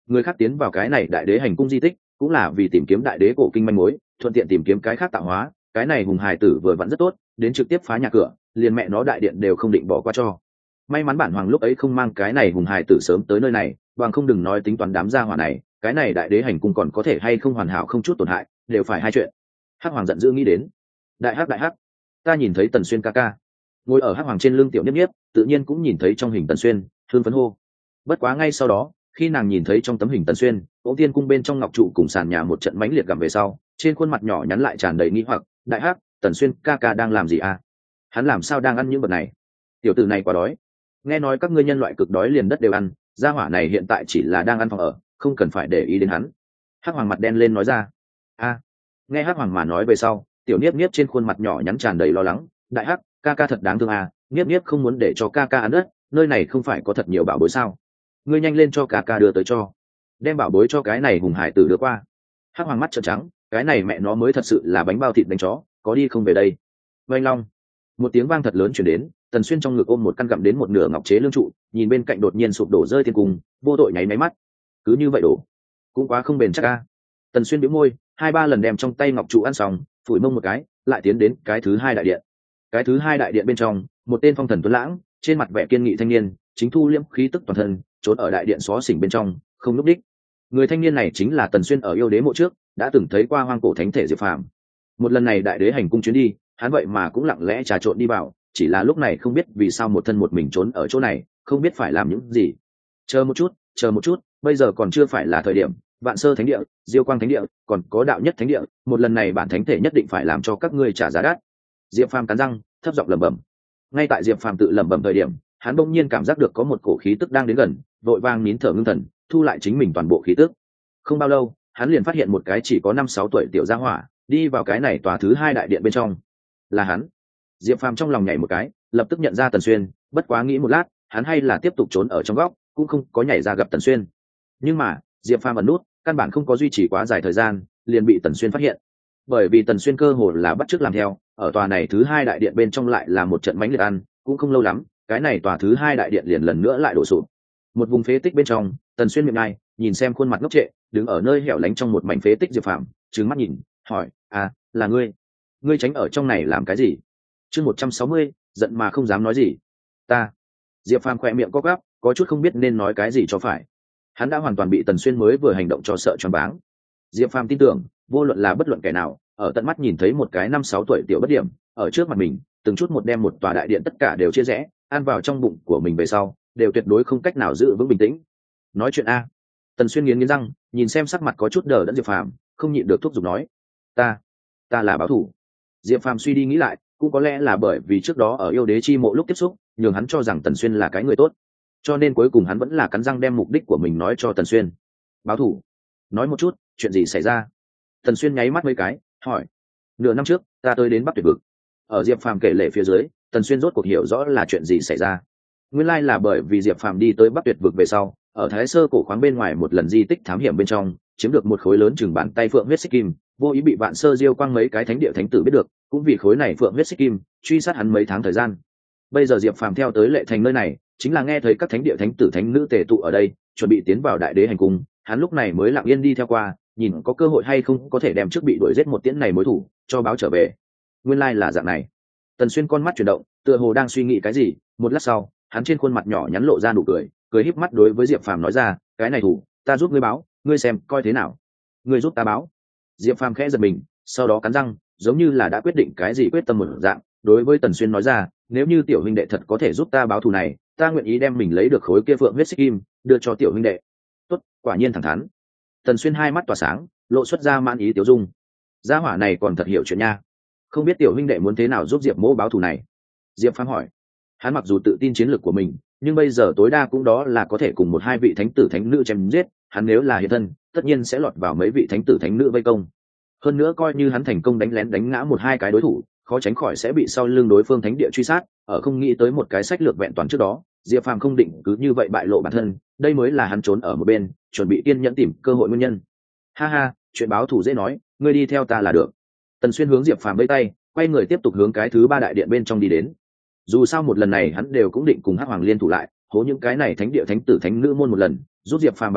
người khác tiến vào cái này đại đế hành cung di tích cũng là vì tìm kiếm đại đế cổ kinh manh mối, thuận tiện tìm kiếm cái khác tạo hóa. Cái này hùng hài tử vừa vặn rất tốt, đến trực tiếp phá nhà cửa, liền mẹ nó đại điện đều không định bỏ qua cho. May mắn bản hoàng lúc ấy không mang cái này hùng hài tử sớm tới nơi này, bằng không đừng nói tính toán đám gia hỏa này, cái này đại đế hành cung còn có thể hay không hoàn hảo không chút tổn hại, đều phải hai chuyện. Hắc hoàng giận dữ nghĩ đến. Đại hắc, ta nhìn thấy Tần Xuyên ca ca ngồi ở hắc hoàng trên lưng tiểu niếp niếp, tự nhiên cũng nhìn thấy trong hình Tần Xuyên, thương phấn hô. Bất quá ngay sau đó, khi nàng nhìn thấy trong tấm hình Tần Xuyên, Ôn Tiên cung bên trong ngọc trụ cùng sàn nhà một trận mãnh liệt gặm về sau, trên khuôn mặt nhỏ nhắn lại tràn đầy nghi hoặc. Đại hắc, Tần Xuyên ca ca đang làm gì à? Hắn làm sao đang ăn những vật này? Tiểu tử này quá đói. Nghe nói các ngươi nhân loại cực đói liền đất đều ăn, gia hỏa này hiện tại chỉ là đang ăn phòng ở, không cần phải để ý đến hắn. Hắc hoàng mặt đen lên nói ra. A. Nghe hắc hoàng mà nói về sau, tiểu niếp niếp trên khuôn mặt nhỏ nhắn tràn đầy lo lắng. Đại hắc, ca ca thật đáng thương à, niếp niếp không muốn để cho ca ca ăn đất, nơi này không phải có thật nhiều bảo bối sao? Ngươi nhanh lên cho ca ca đưa tới cho. Đem bảo bối cho cái này hùng hải tử đưa qua. Hắc hoàng mắt trợn trắng, cái này mẹ nó mới thật sự là bánh bao thịt đánh chó, có đi không về đây. Vanh long. Một tiếng vang thật lớn truyền đến, Tần Xuyên trong ngực ôm một căn gặm đến một nửa ngọc chế lương trụ, nhìn bên cạnh đột nhiên sụp đổ rơi thiên cung, vô tội nháy máy mắt. Cứ như vậy đổ, cũng quá không bền chắc a. Tần Xuyên bĩu môi, 2-3 lần đem trong tay ngọc trụ ăn xong, phủi mông một cái, lại tiến đến cái thứ hai đại điện. Cái thứ hai đại điện bên trong, một tên phong thần tuấn lãng, trên mặt vẻ kiên nghị thanh niên, chính thu liễm khí tức toàn thân, trốn ở đại điện xó xỉnh bên trong, không lúc đích. Người thanh niên này chính là Tần Xuyên ở yêu đế mộ trước đã từng thấy qua hoang cổ thánh thể Diệp Phàm. Một lần này đại đế hành cung chuyến đi, hắn vậy mà cũng lặng lẽ trà trộn đi vào, chỉ là lúc này không biết vì sao một thân một mình trốn ở chỗ này, không biết phải làm những gì. Chờ một chút, bây giờ còn chưa phải là thời điểm. Vạn Sơ Thánh Địa, Diêu Quang Thánh Địa, còn có Đạo Nhất Thánh Địa, một lần này bản thánh thể nhất định phải làm cho các ngươi trả giá đắt. Diệp Phàm cắn răng, thấp giọng lẩm bẩm. Ngay tại Diệp Phàm tự lẩm bẩm thời điểm, hắn bỗng nhiên cảm giác được có một cổ khí tức đang đến gần, vội vàng nín thở ngưng thần, thu lại chính mình toàn bộ khí tức. Không bao lâu, hắn liền phát hiện một cái chỉ có 5-6 tuổi tiểu gia hỏa đi vào cái này tòa thứ hai đại điện bên trong. Là hắn. Diệp Phàm trong lòng nhảy một cái, lập tức nhận ra Tần Xuyên, bất quá nghĩ một lát, hắn hay là tiếp tục trốn ở trong góc, cũng không có nhảy ra gặp Tần Xuyên. Nhưng mà, Diệp Phàm ẩn nút, căn bản không có duy trì quá dài thời gian, liền bị Tần Xuyên phát hiện. Bởi vì Tần Xuyên cơ hồ là bắt chước làm theo, ở tòa này thứ hai đại điện bên trong lại là một trận mãnh liệt ăn, cũng không lâu lắm, cái này tòa thứ hai đại điện liền lần nữa lại đổ sụp. Một vùng phế tích bên trong, Tần Xuyên miệng ai, nhìn xem khuôn mặt ngốc trệ, đứng ở nơi hẻo lánh trong một mảnh phế tích Diệp Phàm, trừng mắt nhìn, hỏi: "À, là ngươi tránh ở trong này làm cái gì?" Chương 160, giận mà không dám nói gì. Ta. Diệp Phàm khẽ miệng co quắp, có chút không biết nên nói cái gì cho phải. Hắn đã hoàn toàn bị Tần Xuyên mới vừa hành động cho sợ choáng váng. Diệp Phàm tin tưởng, vô luận là bất luận kẻ nào, ở tận mắt nhìn thấy một cái 5-6 tuổi tiểu bất điểm, ở trước mặt mình, từng chút một đem một tòa đại điện tất cả đều chia rẽ, ăn vào trong bụng của mình về sau, đều tuyệt đối không cách nào giữ vững bình tĩnh. Nói chuyện a. Tần Xuyên nghiến răng, nhìn xem sắc mặt có chút đờ đẫn Diệp Phàm, không nhịn được thúc giục nói: Ta là báo thủ." Diệp Phàm suy đi nghĩ lại, cũng có lẽ là bởi vì trước đó ở yêu đế chi mộ lúc tiếp xúc, nhường hắn cho rằng Tần Xuyên là cái người tốt, cho nên cuối cùng hắn vẫn là cắn răng đem mục đích của mình nói cho Tần Xuyên. Báo thủ? Nói một chút, chuyện gì xảy ra? Tần Xuyên nháy mắt mấy cái, hỏi. Nửa năm trước, ta tới đến Bắc Tuyệt Vực. Ở Diệp Phàm kể lể phía dưới, Tần Xuyên rốt cuộc hiểu rõ là chuyện gì xảy ra. Nguyên lai là bởi vì Diệp Phàm đi tới Bắc Tuyệt Vực về sau, ở Thái Sơ cổ khoáng bên ngoài một lần di tích thám hiểm bên trong, chiếm được một khối lớn chừng bàn tay phượng huyết xích kim, vô ý bị Vạn Sơ Diêu Quang mấy cái thánh địa thánh tử biết được, cũng vì khối này phượng huyết xích kim, truy sát hắn mấy tháng thời gian. Bây giờ Diệp Phàm theo tới Lệ Thành nơi này, chính là nghe thấy các thánh địa thánh tử thánh nữ tề tụ ở đây, chuẩn bị tiến vào đại đế hành cung, hắn lúc này mới lặng yên đi theo qua, nhìn có cơ hội hay không có thể đem trước bị đuổi giết một tiễn này mối thủ cho báo trở về. Nguyên lai là dạng này. Tần Xuyên con mắt chuyển động, tựa hồ đang suy nghĩ cái gì, một lát sau, hắn trên khuôn mặt nhỏ nhắn lộ ra nụ cười, cười híp mắt đối với Diệp Phàm nói ra, cái này thủ, ta giúp ngươi báo, ngươi xem coi thế nào. Ngươi giúp ta báo. Diệp Phàm khẽ giật mình, sau đó cắn răng, giống như là đã quyết định cái gì quyết tâm một dạng, đối với Tần Xuyên nói ra, nếu như tiểu huynh đệ thật có thể giúp ta báo thù này, ta nguyện ý đem mình lấy được khối kia phượng huyết xích kim, đưa cho tiểu huynh đệ. Tốt, quả nhiên thẳng thắn. Tần Xuyên hai mắt tỏa sáng, lộ xuất ra mãn ý tiểu dung. Gia hỏa này còn thật hiểu chuyện nha. Không biết tiểu huynh đệ muốn thế nào giúp Diệp Mỗ báo thù này? Diệp Phàm hỏi. Hắn mặc dù tự tin chiến lược của mình, nhưng bây giờ tối đa cũng đó là có thể cùng 1-2 vị thánh tử thánh nữ chém giết, hắn nếu là hiện thân, tất nhiên sẽ lọt vào mấy vị thánh tử thánh nữ vây công. Hơn nữa coi như hắn thành công đánh lén đánh ngã 1-2 cái đối thủ, khó tránh khỏi sẽ bị sau lưng đối phương thánh địa truy sát, ở không nghĩ tới một cái sách lược vẹn toàn trước đó, Diệp Phàm không định cứ như vậy bại lộ bản thân, đây mới là hắn trốn ở một bên, chuẩn bị kiên nhẫn tìm cơ hội nguyên nhân. Ha ha, chuyện báo thù dễ nói, ngươi đi theo ta là được. Tần Xuyên hướng Diệp Phàm vẫy tay, quay người tiếp tục hướng cái thứ 3 đại điện bên trong đi đến. Dù sao một lần này hắn đều cũng định cùng Hắc Hoàng liên thủ lại, hố những cái này thánh địa thánh tử thánh nữ môn một lần, giúp Diệp Phàm báo thù,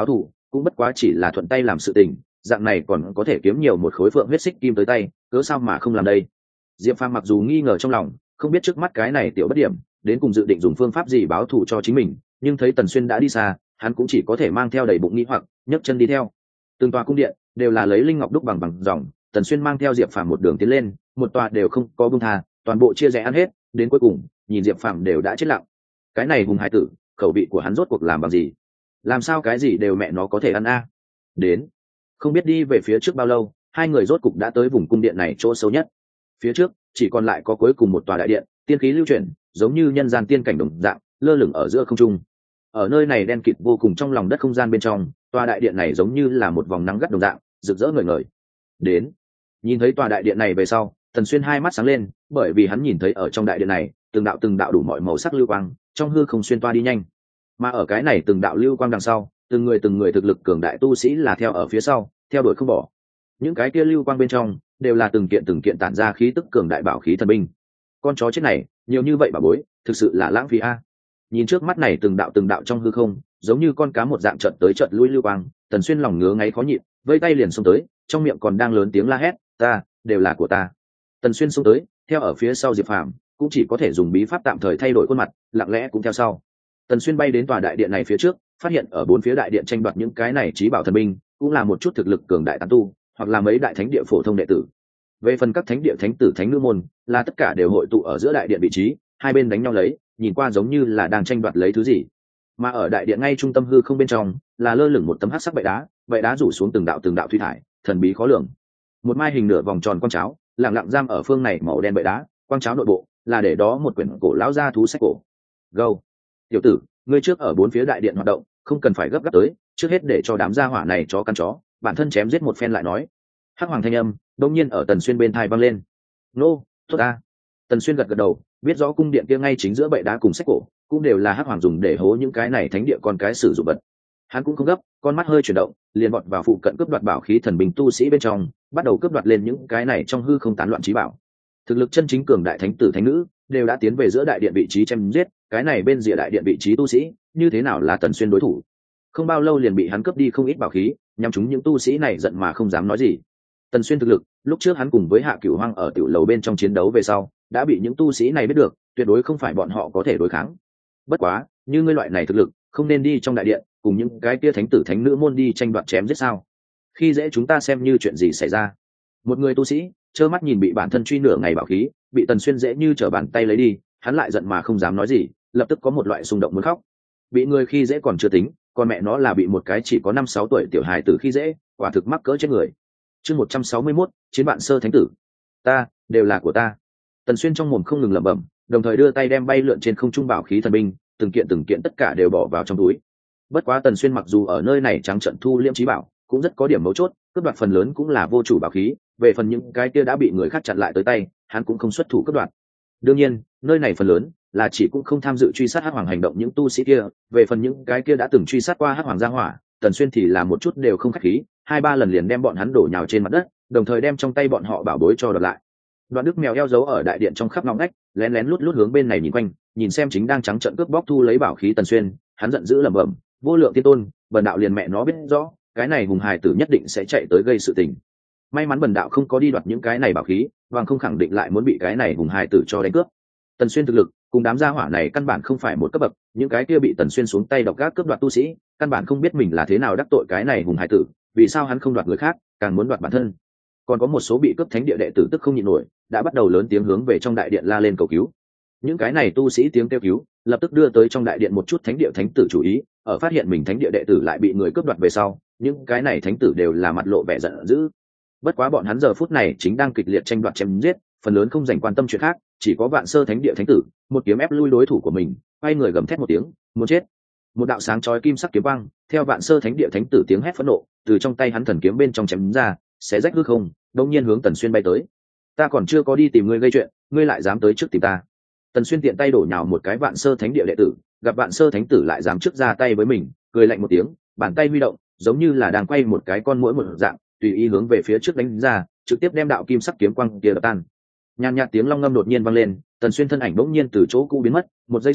cũng bất quá chỉ là thuận tay làm sự tình, dạng này còn có thể kiếm nhiều một khối phượng huyết xích kim tới tay, cớ sao mà không làm đây. Diệp Phàm mặc dù nghi ngờ trong lòng, không biết trước mắt cái này tiểu bất điểm đến cùng dự định dùng phương pháp gì báo thù cho chính mình, nhưng thấy Tần Xuyên đã đi xa, hắn cũng chỉ có thể mang theo đầy bụng nghi hoặc, nhấc chân đi theo. Từng tòa cung điện đều là lấy linh ngọc đúc bằng dòng, Tần Xuyên mang theo Diệp Phàm một đường tiến lên, một tòa đều không có buông tha, toàn bộ chia rẽ ăn hết, đến cuối cùng nhìn Diệp Phàm đều đã chết lặng. Cái này hùng hải tử, khẩu vị của hắn rốt cuộc làm bằng gì? Làm sao cái gì đều mẹ nó có thể ăn a? Đến, không biết đi về phía trước bao lâu, hai người rốt cục đã tới vùng cung điện này chỗ sâu nhất. Phía trước chỉ còn lại có cuối cùng một tòa đại điện, tiên khí lưu chuyển, giống như nhân gian tiên cảnh đồng dạng, lơ lửng ở giữa không trung. Ở nơi này đen kịt vô cùng trong lòng đất không gian bên trong, tòa đại điện này giống như là một vòng nắng gắt đồng dạng, rực rỡ ngời ngời. Đến, nhìn thấy tòa đại điện này về sau, Tần Xuyên hai mắt sáng lên, bởi vì hắn nhìn thấy ở trong đại điện này, từng đạo đủ mọi màu sắc lưu quang, trong hư không xuyên toa đi nhanh. Mà ở cái này từng đạo lưu quang đằng sau, từng người thực lực cường đại tu sĩ là theo ở phía sau, theo đuổi không bỏ. Những cái kia lưu quang bên trong đều là từng kiện tản ra khí tức cường đại bảo khí thần binh. Con chó chết này, nhiều như vậy bà bối, thực sự là lãng phí a. Nhìn trước mắt này từng đạo trong hư không, giống như con cá một dạng trận tới trận lui lưu quang, Tần Xuyên lòng ngứa ngáy khó nhịn, vây tay liền xông tới, trong miệng còn đang lớn tiếng la hét, "Ta, đều là của ta." Tần Xuyên xông tới, theo ở phía sau Diệp Phàm, cũng chỉ có thể dùng bí pháp tạm thời thay đổi khuôn mặt, lặng lẽ cũng theo sau. Tần Xuyên bay đến tòa đại điện này phía trước, phát hiện ở bốn phía đại điện tranh đoạt những cái này chí bảo thần binh, cũng là một chút thực lực cường đại tán tu, hoặc là mấy đại thánh địa phổ thông đệ tử. Về phần các thánh địa thánh tử thánh nữ môn, là tất cả đều hội tụ ở giữa đại điện vị trí, hai bên đánh nhau lấy, nhìn qua giống như là đang tranh đoạt lấy thứ gì. Mà ở đại điện ngay trung tâm hư không bên trong, là lơ lửng một tấm hắc sắc bệ đá rủ xuống từng đạo thủy thải, thần bí khó lường. Một mai hình nửa vòng tròn quang cháo, lặng lặng giam ở phương này màu đen bệ đá, quang cháo nội bộ là để đó một quyển cổ lão gia thú sách cổ. Go, tiểu tử, ngươi trước ở bốn phía đại điện hoạt động, không cần phải gấp gáp tới, trước hết để cho đám gia hỏa này chó căn chó, bản thân chém giết một phen lại nói. Hắc hoàng thanh âm đông nhiên ở Tần Xuyên bên thai vang lên. Nô, tốt ta. Tần Xuyên gật gật đầu, biết rõ cung điện kia ngay chính giữa bệ đá cùng sách cổ, cũng đều là Hắc hoàng dùng để hố những cái này thánh địa con cái sử dụng vật. Hắn cũng không gấp, con mắt hơi chuyển động, liền vọt vào phụ cận cướp đoạt bảo khí thần binh tu sĩ bên trong, bắt đầu cướp đoạt lên những cái này trong hư không tán loạn trí bảo. Thực lực chân chính cường đại thánh tử thánh nữ đều đã tiến về giữa đại điện vị trí chém giết, cái này bên rìa đại điện vị trí tu sĩ, như thế nào là Tần Xuyên đối thủ? Không bao lâu liền bị hắn cướp đi không ít bảo khí, nhằm chúng những tu sĩ này giận mà không dám nói gì. Tần Xuyên thực lực, lúc trước hắn cùng với Hạ Cửu Hoang ở tiểu lầu bên trong chiến đấu về sau, đã bị những tu sĩ này biết được, tuyệt đối không phải bọn họ có thể đối kháng. Bất quá, như ngươi loại này thực lực, không nên đi trong đại điện, cùng những cái kia thánh tử thánh nữ môn đi tranh đoạt chém giết sao? Khi dễ chúng ta xem như chuyện gì xảy ra. Một người tu sĩ trơ mắt nhìn bị bản thân truy nửa ngày bảo khí, bị Tần Xuyên dễ như trở bàn tay lấy đi, hắn lại giận mà không dám nói gì, lập tức có một loại xung động muốn khóc. Bị người khi dễ còn chưa tính, còn mẹ nó là bị một cái chỉ có 5-6 tuổi tiểu hài tử khi dễ, quả thực mắc cỡ chết người. Chương 161, chiến bạn sơ thánh tử. Ta, đều là của ta. Tần Xuyên trong mồm không ngừng lẩm bẩm, đồng thời đưa tay đem bay lượn trên không trung bảo khí thần binh, từng kiện tất cả đều bỏ vào trong túi. Bất quá Tần Xuyên mặc dù ở nơi này trắng trận thu liễm trí bảo, cũng rất có điểm mấu chốt, cướp đoạt phần lớn cũng là vô chủ bảo khí, về phần những cái kia đã bị người khác chặn lại tới tay, hắn cũng không xuất thủ cướp đoạt. Đương nhiên, nơi này phần lớn là chỉ cũng không tham dự truy sát Hắc Hoàng hành động những tu sĩ kia, về phần những cái kia đã từng truy sát qua Hắc Hoàng gia hỏa, Tần Xuyên thì là một chút đều không khách khí, 2-3 lần liền đem bọn hắn đổ nhào trên mặt đất, đồng thời đem trong tay bọn họ bảo bối cho đoạt lại. Đoạn Đức mèo eo giấu ở đại điện trong khắp ngõ ngách, lén lén lút lút hướng bên này nhìn quanh, nhìn xem chính đang trắng trợn cướp bóc thu lấy bảo khí Tần Xuyên, hắn giận dữ lẩm bẩm, vô lượng tiên tôn, bần đạo liền mẹ nó biết rõ, cái này hùng hài tử nhất định sẽ chạy tới gây sự tình. May mắn bần đạo không có đi đoạt những cái này bảo khí, bằng không khẳng định lại muốn bị cái này hùng hài tử cho đánh cướp. Tần Xuyên thực lực cùng đám gia hỏa này căn bản không phải một cấp bậc, những cái kia bị Tần Xuyên xuống tay độc gác cướp đoạt tu sĩ, căn bản không biết mình là thế nào đắc tội cái này hùng hài tử, vì sao hắn không đoạt người khác, càng muốn đoạt bản thân. Còn có một số bị cướp thánh địa đệ tử tức không nhịn nổi, đã bắt đầu lớn tiếng hướng về trong đại điện la lên cầu cứu. Những cái này tu sĩ tiếng kêu cứu, lập tức đưa tới trong đại điện một chút thánh địa thánh tử chú ý, ở phát hiện mình thánh địa đệ tử lại bị người cướp đoạt về sau, những cái này thánh tử đều là mặt lộ vẻ giận dữ. Bất quá bọn hắn giờ phút này chính đang kịch liệt tranh đoạt chém giết, phần lớn không dành quan tâm chuyện khác, chỉ có Vạn Sơ thánh địa thánh tử, một kiếm ép lui đối thủ của mình, quay người gầm thét một tiếng, muốn chết. Một đạo sáng chói kim sắc kiếm quang, theo Vạn Sơ thánh địa thánh tử tiếng hét phẫn nộ, từ trong tay hắn thần kiếm bên trong chém ra, xé rách hư không, đột nhiên hướng Tần Xuyên bay tới. Ta còn chưa có đi tìm ngươi gây chuyện, ngươi lại dám tới trước tìm ta. Tần Xuyên tiện tay đổ nhào một cái Vạn Sơ thánh địa đệ tử, gặp Vạn Sơ thánh tử lại dám trước ra tay với mình, cười lạnh một tiếng, bàn tay huy động, giống như là đang quay một cái con muỗi một dạng, tùy ý hướng về phía trước đánh ra, trực tiếp đem đạo kim sắc kiếm quang kia đập tan. Nhàn nhạt tiếng long ngâm đột nhiên vang lên, Tần Xuyên thân ảnh bỗng nhiên từ chỗ cũ biến mất, một giây sau,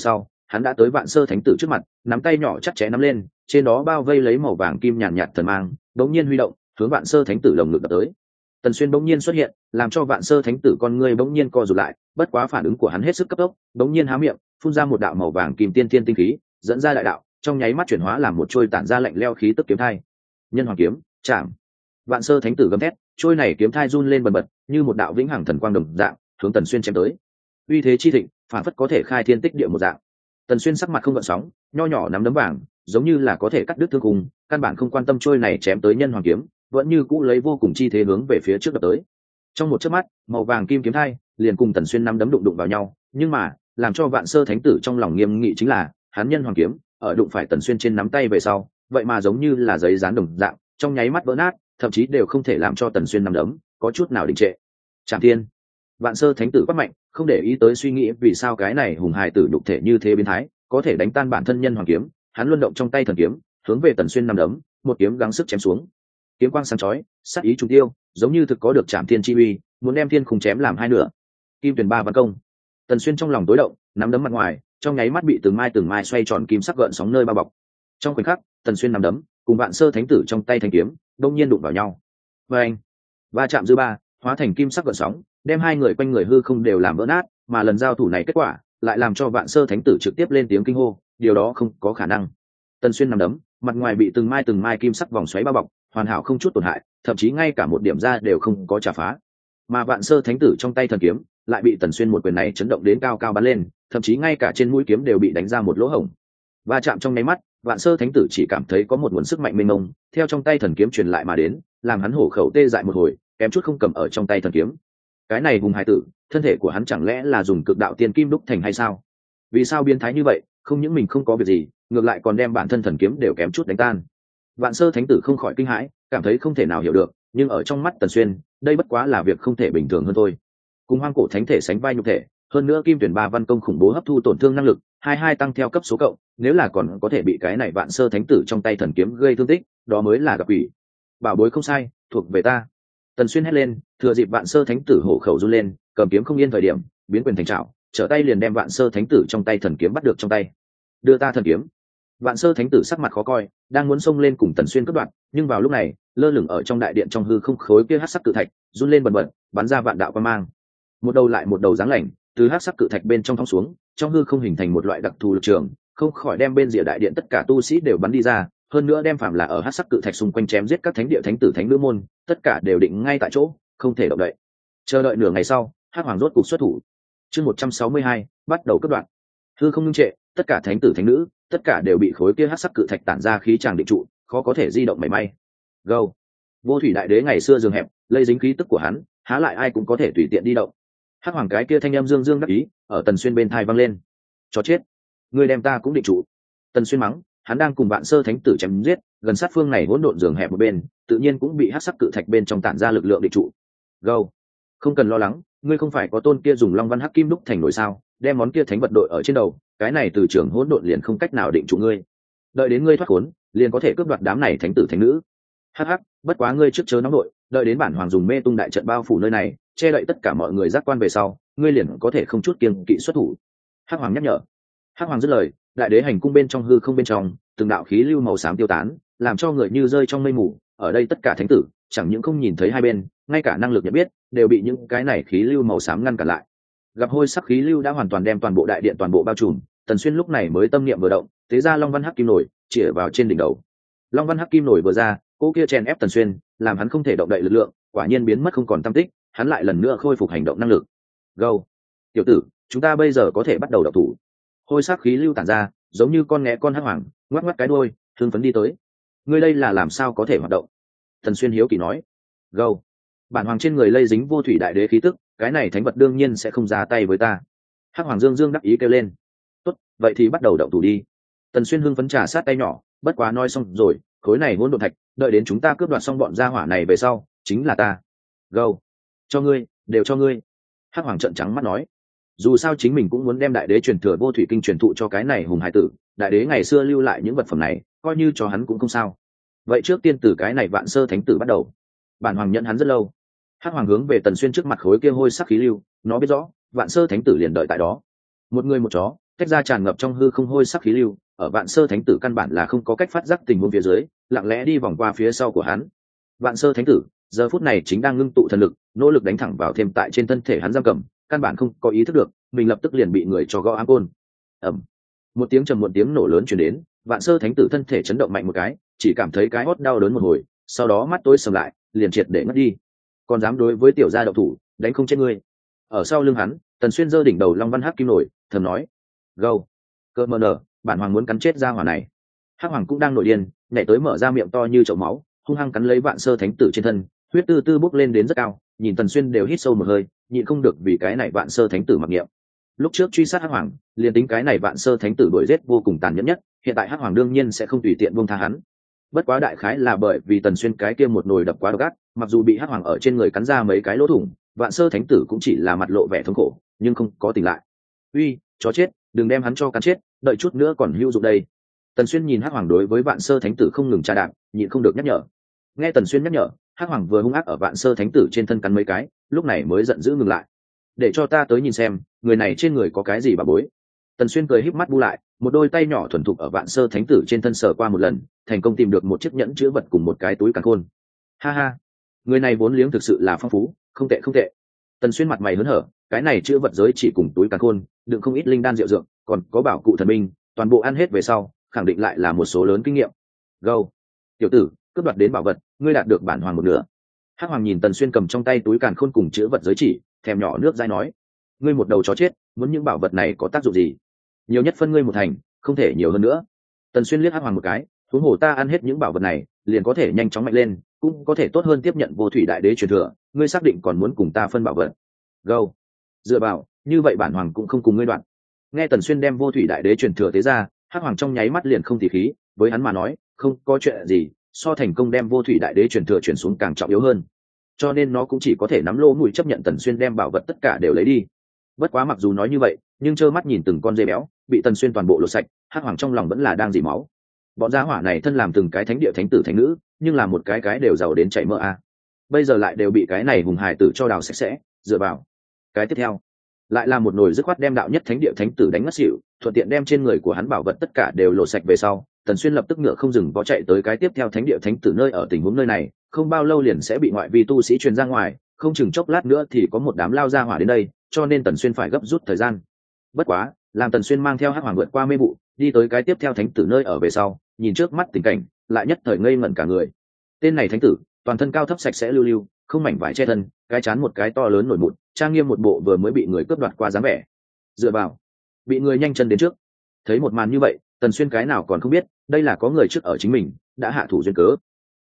hắn đã tới vạn sơ thánh tử trước mặt, nắm tay nhỏ chặt chẽ nắm lên, trên đó bao vây lấy màu vàng kim nhàn nhạt thần mang, bỗng nhiên huy động, hướng vạn sơ thánh tử lồng ngực đập tới. Tần Xuyên bỗng nhiên xuất hiện, làm cho vạn sơ thánh tử con ngươi bỗng nhiên co rụt lại, bất quá phản ứng của hắn hết sức cấp tốc, bỗng nhiên há miệng, phun ra một đạo màu vàng kim tiên thiên tinh khí, dẫn ra đại đạo, trong nháy mắt chuyển hóa làm một trôi tản ra lạnh lẽo khí tức kiếm thai. Nhân hoàng kiếm, chạm. Vạn sơ thánh tử gầm thét, trôi này kiếm thai run lên bần bật, như một đạo vĩnh hằng thần quang đồng dạng, hướng Tần Xuyên chém tới. Uy thế chi thịnh, phản phất có thể khai thiên tích địa một dạng. Tần Xuyên sắc mặt không gợn sóng, nho nhỏ nắm đấm vàng, giống như là có thể cắt đứt thương khung, căn bản không quan tâm trôi này chém tới nhân hoàng kiếm, vẫn như cũ lấy vô cùng chi thế hướng về phía trước đập tới. Trong một chớp mắt, màu vàng kim kiếm thai liền cùng Tần Xuyên nắm đấm đụng vào nhau, nhưng mà, làm cho vạn sơ thánh tử trong lòng nghiêm nghị chính là, hắn nhân hoàng kiếm ở đụng phải Tần Xuyên trên nắm tay về sau, vậy mà giống như là giấy dán đồng dạng, trong nháy mắt vỡ nát, thậm chí đều không thể làm cho Tần Xuyên nắm đấm có chút nào đình trệ. Trảm Thiên, vạn sơ thánh tử quát mạnh, không để ý tới suy nghĩ vì sao cái này hùng hài tử đục thể như thế biến thái, có thể đánh tan bản thân nhân hoàng kiếm, hắn luân động trong tay thần kiếm, hướng về Tần Xuyên nắm đấm, một kiếm gắng sức chém xuống. Kiếm quang sáng chói, sát ý trùng tiêu, giống như thực có được Trảm Thiên chi uy, muốn đem thiên khung chém làm hai nửa. Kim tuyển ba văn công. Tần Xuyên trong lòng tối động, nắm đấm mặt ngoài, trong nháy mắt bị từng mai xoay tròn kim sắc gợn sóng nơi bao bọc. Trong khoảnh khắc, Tần Xuyên nắm đấm cùng vạn sơ thánh tử trong tay thanh kiếm, đông nhiên đụng vào nhau. Và anh, va chạm dư ba, hóa thành kim sắc gợn sóng, đem hai người quanh người hư không đều làm vỡ nát, mà lần giao thủ này kết quả lại làm cho vạn sơ thánh tử trực tiếp lên tiếng kinh hô, điều đó không có khả năng. Tần Xuyên nắm đấm, mặt ngoài bị từng mai kim sắc vòng xoáy bao bọc, hoàn hảo không chút tổn hại, thậm chí ngay cả một điểm ra đều không có chà phá. Mà vạn sơ thánh tử trong tay thần kiếm lại bị Tần Xuyên một quyền này chấn động đến cao cao bắn lên, thậm chí ngay cả trên mũi kiếm đều bị đánh ra một lỗ hổng. Va chạm trong nháy mắt, vạn sơ thánh tử chỉ cảm thấy có một nguồn sức mạnh mênh mông theo trong tay thần kiếm truyền lại mà đến, làm hắn hổ khẩu tê dại một hồi, kém chút không cầm ở trong tay thần kiếm. Cái này hùng hải tử, thân thể của hắn chẳng lẽ là dùng cực đạo tiên kim đúc thành hay sao? Vì sao biến thái như vậy, không những mình không có việc gì, ngược lại còn đem bản thân thần kiếm đều kém chút đánh tan. Vạn sơ thánh tử không khỏi kinh hãi, cảm thấy không thể nào hiểu được, nhưng ở trong mắt Tần Xuyên, đây bất quá là việc không thể bình thường hơn thôi. Cùng hoang cổ thánh thể sánh vai nhục thể, hơn nữa kim tuyển ba văn công khủng bố hấp thu tổn thương năng lực, hai tăng theo cấp số cộng, nếu là còn có thể bị cái này vạn sơ thánh tử trong tay thần kiếm gây thương tích, đó mới là gặp ủy. Bảo bối không sai, thuộc về ta. Tần Xuyên hét lên, thừa dịp vạn sơ thánh tử hổ khẩu run lên, cầm kiếm không yên thời điểm, biến quyền thành trảo, trở tay liền đem vạn sơ thánh tử trong tay thần kiếm bắt được trong tay. Đưa ta thần kiếm. Vạn sơ thánh tử sắc mặt khó coi, đang muốn xông lên cùng Tần Xuyên cướp đoạt, nhưng vào lúc này, lơ lửng ở trong đại điện trong hư không khối kia hắc sắc cự thạch, run lên bần bật, bắn ra vạn đạo quang mang. Một đầu lại một đầu dáng lạnh, từ hắc sắc cự thạch bên trong thong xuống, trong hư không hình thành một loại đặc thù lực trường, không khỏi đem bên rìa đại điện tất cả tu sĩ đều bắn đi ra, hơn nữa đem phạm là ở hắc sắc cự thạch xung quanh chém giết các thánh địa thánh tử thánh nữ môn, tất cả đều định ngay tại chỗ, không thể động đậy. Chờ đợi nửa ngày sau, hắc hoàng rốt cục xuất thủ. Chương 162, bắt đầu cướp đoạn. Hư không ngưng trệ, tất cả thánh tử thánh nữ, tất cả đều bị khối kia hắc sắc cự thạch tản ra khí tràng định trụ, khó có thể di động mảy may. Go. Vô thủy đại đế ngày xưa giường hẹp, lây dính khí tức của hắn, há lại ai cũng có thể tùy tiện đi động. Hắc hoàng cái kia thanh em dương dương đắc ý, ở Tần Xuyên bên tai vang lên. Chó chết, ngươi đem ta cũng định trụ. Tần Xuyên mắng, hắn đang cùng vạn sơ thánh tử chém giết, gần sát phương này hỗn độn giường hẹp một bên, tự nhiên cũng bị hắc sắc cự thạch bên trong tản ra lực lượng định trụ. Go. Không cần lo lắng, ngươi không phải có tôn kia dùng long văn hắc kim đúc thành nổi sao, đem món kia thánh vật đội ở trên đầu, cái này từ trường hỗn độn liền không cách nào định trụ ngươi. Đợi đến ngươi thoát khốn, liền có thể cướp đoạt đám này thánh tử thánh nữ. Hắc hắc, bất quá ngươi trước chớ nóng nội, đợi đến bản hoàng dùng mê tung đại trận bao phủ nơi này, che đậy tất cả mọi người giác quan về sau, ngươi liền có thể không chút kiêng kỵ xuất thủ. Hắc hoàng nhắc nhở. Hắc hoàng dứt lời, đại đế hành cung bên trong hư không bên trong, từng đạo khí lưu màu xám tiêu tán, làm cho người như rơi trong mây mù. Ở đây tất cả thánh tử, chẳng những không nhìn thấy hai bên, ngay cả năng lực nhận biết đều bị những cái này khí lưu màu xám ngăn cản lại. Gặp hôi sắc khí lưu đã hoàn toàn đem toàn bộ đại điện toàn bộ bao trùm, Tần Xuyên lúc này mới tâm niệm vừa động, thế ra long văn hắc kim nổi chĩa vào trên đỉnh đầu. Long văn hắc kim nổi vừa ra, cô kia chèn ép Tần Xuyên, làm hắn không thể động đậy lực lượng, quả nhiên biến mất không còn tăm tích, hắn lại lần nữa khôi phục hành động năng lực. Go, tiểu tử, chúng ta bây giờ có thể bắt đầu động thủ. Hôi sắc khí lưu tản ra, giống như con nghé con hắc hoàng, ngoắc ngoắc cái đuôi, hưng phấn đi tới. Ngươi đây là làm sao có thể hoạt động? Tần Xuyên hiếu kỳ nói. Go, bản hoàng trên người lây dính vô thủy đại đế khí tức, cái này thánh vật đương nhiên sẽ không ra tay với ta. Hắc hoàng dương dương đắc ý kêu lên. Tốt, vậy thì bắt đầu động thủ đi. Tần Xuyên hưng phấn trà sát tay nhỏ, bất quá nói xong rồi, khối này hỗn độn thạch, đợi đến chúng ta cướp đoạt xong bọn gia hỏa này về sau, chính là ta. Go, cho ngươi, đều cho ngươi. Hắc hoàng trợn trắng mắt nói. Dù sao chính mình cũng muốn đem đại đế truyền thừa vô thủy kinh truyền thụ cho cái này hùng hải tử, đại đế ngày xưa lưu lại những vật phẩm này, coi như cho hắn cũng không sao. Vậy trước tiên từ cái này vạn sơ thánh tử bắt đầu. Bản hoàng nhận hắn rất lâu. Hắc hoàng hướng về Tần Xuyên trước mặt khối kia hôi sắc khí lưu, nó biết rõ, vạn sơ thánh tử liền đợi tại đó. Một người một chó, tách ra tràn ngập trong hư không hôi sắc khí lưu, ở vạn sơ thánh tử căn bản là không có cách phát giác tình huống phía dưới, lặng lẽ đi vòng qua phía sau của hắn. Vạn sơ thánh tử giờ phút này chính đang ngưng tụ thần lực, nỗ lực đánh thẳng vào thêm tại trên thân thể hắn giam cầm, căn bản không có ý thức được mình lập tức liền bị người cho gõ ám côn. Ầm, một tiếng trầm, một tiếng nổ lớn truyền đến, vạn sơ thánh tử thân thể chấn động mạnh một cái, chỉ cảm thấy cái hót đau đớn một hồi, sau đó mắt tối sầm lại, liền triệt để ngất đi. Còn dám đối với tiểu gia động thủ, đánh không chết ngươi. Ở sau lưng hắn, Tần Xuyên giơ đỉnh đầu long văn hắc kim nổi, thầm nói: "Gâu, cơ mờ nở, bản hoàng muốn cắn chết gia hỏa này." Hắc hoàng cũng đang nổi điên, nhảy tới mở ra miệng to như chậu máu, hung hăng cắn lấy vạn sơ thánh tử trên thân, huyết tư tư bốc lên đến rất cao, nhìn Tần Xuyên đều hít sâu một hơi, nhịn không được vì cái này vạn sơ thánh tử mặc niệm. Lúc trước truy sát Hắc hoàng, liền tính cái này vạn sơ thánh tử đuổi giết vô cùng tàn nhẫn nhất, hiện tại Hắc hoàng đương nhiên sẽ không tùy tiện buông tha hắn. Bất quá đại khái là bởi vì Tần Xuyên cái kia một nồi đập quá độc ác, mặc dù bị Hắc hoàng ở trên người cắn ra mấy cái lỗ thủng, vạn sơ thánh tử cũng chỉ là mặt lộ vẻ thống khổ, nhưng không có tỉnh lại. "Uy, chó chết, đừng đem hắn cho cắn chết, đợi chút nữa còn hữu dụng đây." Tần Xuyên nhìn Hắc hoàng đối với vạn sơ thánh tử không ngừng tra đạp, nhịn không được nhắc nhở. Nghe Tần Xuyên nhắc nhở, Hắc hoàng vừa hung ác ở vạn sơ thánh tử trên thân cắn mấy cái, lúc này mới giận dữ ngừng lại. "Để cho ta tới nhìn xem, người này trên người có cái gì bà bối." Tần Xuyên cười híp mắt bu lại, một đôi tay nhỏ thuần thục ở vạn sơ thánh tử trên thân sờ qua một lần, thành công tìm được một chiếc nhẫn chứa vật cùng một cái túi càn khôn. Ha ha, người này vốn liếng thực sự là phong phú, không tệ không tệ. Tần Xuyên mặt mày hớn hở, cái này chứa vật giới chỉ cùng túi càn khôn, đựng không ít linh đan diệu dược, còn có bảo cụ thần binh, toàn bộ ăn hết về sau, khẳng định lại là một số lớn kinh nghiệm. Go, tiểu tử, cướp đoạt đến bảo vật, ngươi đạt được bản hoàng một nửa. Hắc hoàng nhìn Tần Xuyên cầm trong tay túi càn khôn cùng chứa vật giới chỉ, thèm nhỏ nước dãi nói: "Ngươi một đầu chó chết, muốn những bảo vật này có tác dụng gì? Nhiều nhất phân ngươi một thành, không thể nhiều hơn nữa." Tần Xuyên liếc Hắc hoàng một cái, huống hồ ta ăn hết những bảo vật này, liền có thể nhanh chóng mạnh lên, cũng có thể tốt hơn tiếp nhận vô thủy đại đế truyền thừa, ngươi xác định còn muốn cùng ta phân bảo vật? Go, dựa vào, như vậy bản hoàng cũng không cùng ngươi đoạn. Nghe Tần Xuyên đem vô thủy đại đế truyền thừa tế ra, Hắc hoàng trong nháy mắt liền không tỉ khí, với hắn mà nói, không có chuyện gì so thành công đem vô thủy đại đế truyền thừa chuyển xuống càng trọng yếu hơn, cho nên nó cũng chỉ có thể nắm lỗ mũi chấp nhận Tần Xuyên đem bảo vật tất cả đều lấy đi. Bất quá mặc dù nói như vậy, nhưng trơ mắt nhìn từng con dê béo bị Tần Xuyên toàn bộ lột sạch, Hắc hoàng trong lòng vẫn là đang dỉ máu. Bọn gia hỏa này thân làm từng cái thánh địa thánh tử thánh nữ, nhưng là một cái đều giàu đến chảy mỡ a. Bây giờ lại đều bị cái này hùng hài tử cho đào sạch sẽ, dựa vào. Cái tiếp theo, lại là một nồi dứt khoát đem đạo nhất thánh địa thánh tử đánh ngất xỉu, thuận tiện đem trên người của hắn bảo vật tất cả đều lột sạch về sau, Tần Xuyên lập tức ngựa không dừng vó chạy tới cái tiếp theo thánh địa thánh tử nơi ở tình huống nơi này, không bao lâu liền sẽ bị ngoại vi tu sĩ truyền ra ngoài, không chừng chốc lát nữa thì có một đám lao ra hỏa đến đây, cho nên Tần Xuyên phải gấp rút thời gian. Bất quá, làm Tần Xuyên mang theo Hắc hoàng vượt qua mê vụ, đi tới cái tiếp theo thánh tử nơi ở về sau, nhìn trước mắt tình cảnh, lại nhất thời ngây ngẩn cả người. Tên này thánh tử, toàn thân cao thấp sạch sẽ lưu lưu, không mảnh vải che thân, cái chán một cái to lớn nổi mụn, trang nghiêm một bộ vừa mới bị người cướp đoạt qua dáng vẻ. Dựa vào, bị người nhanh chân đến trước. Thấy một màn như vậy, Tần Xuyên cái nào còn không biết, đây là có người trước ở chính mình, đã hạ thủ duyên cớ,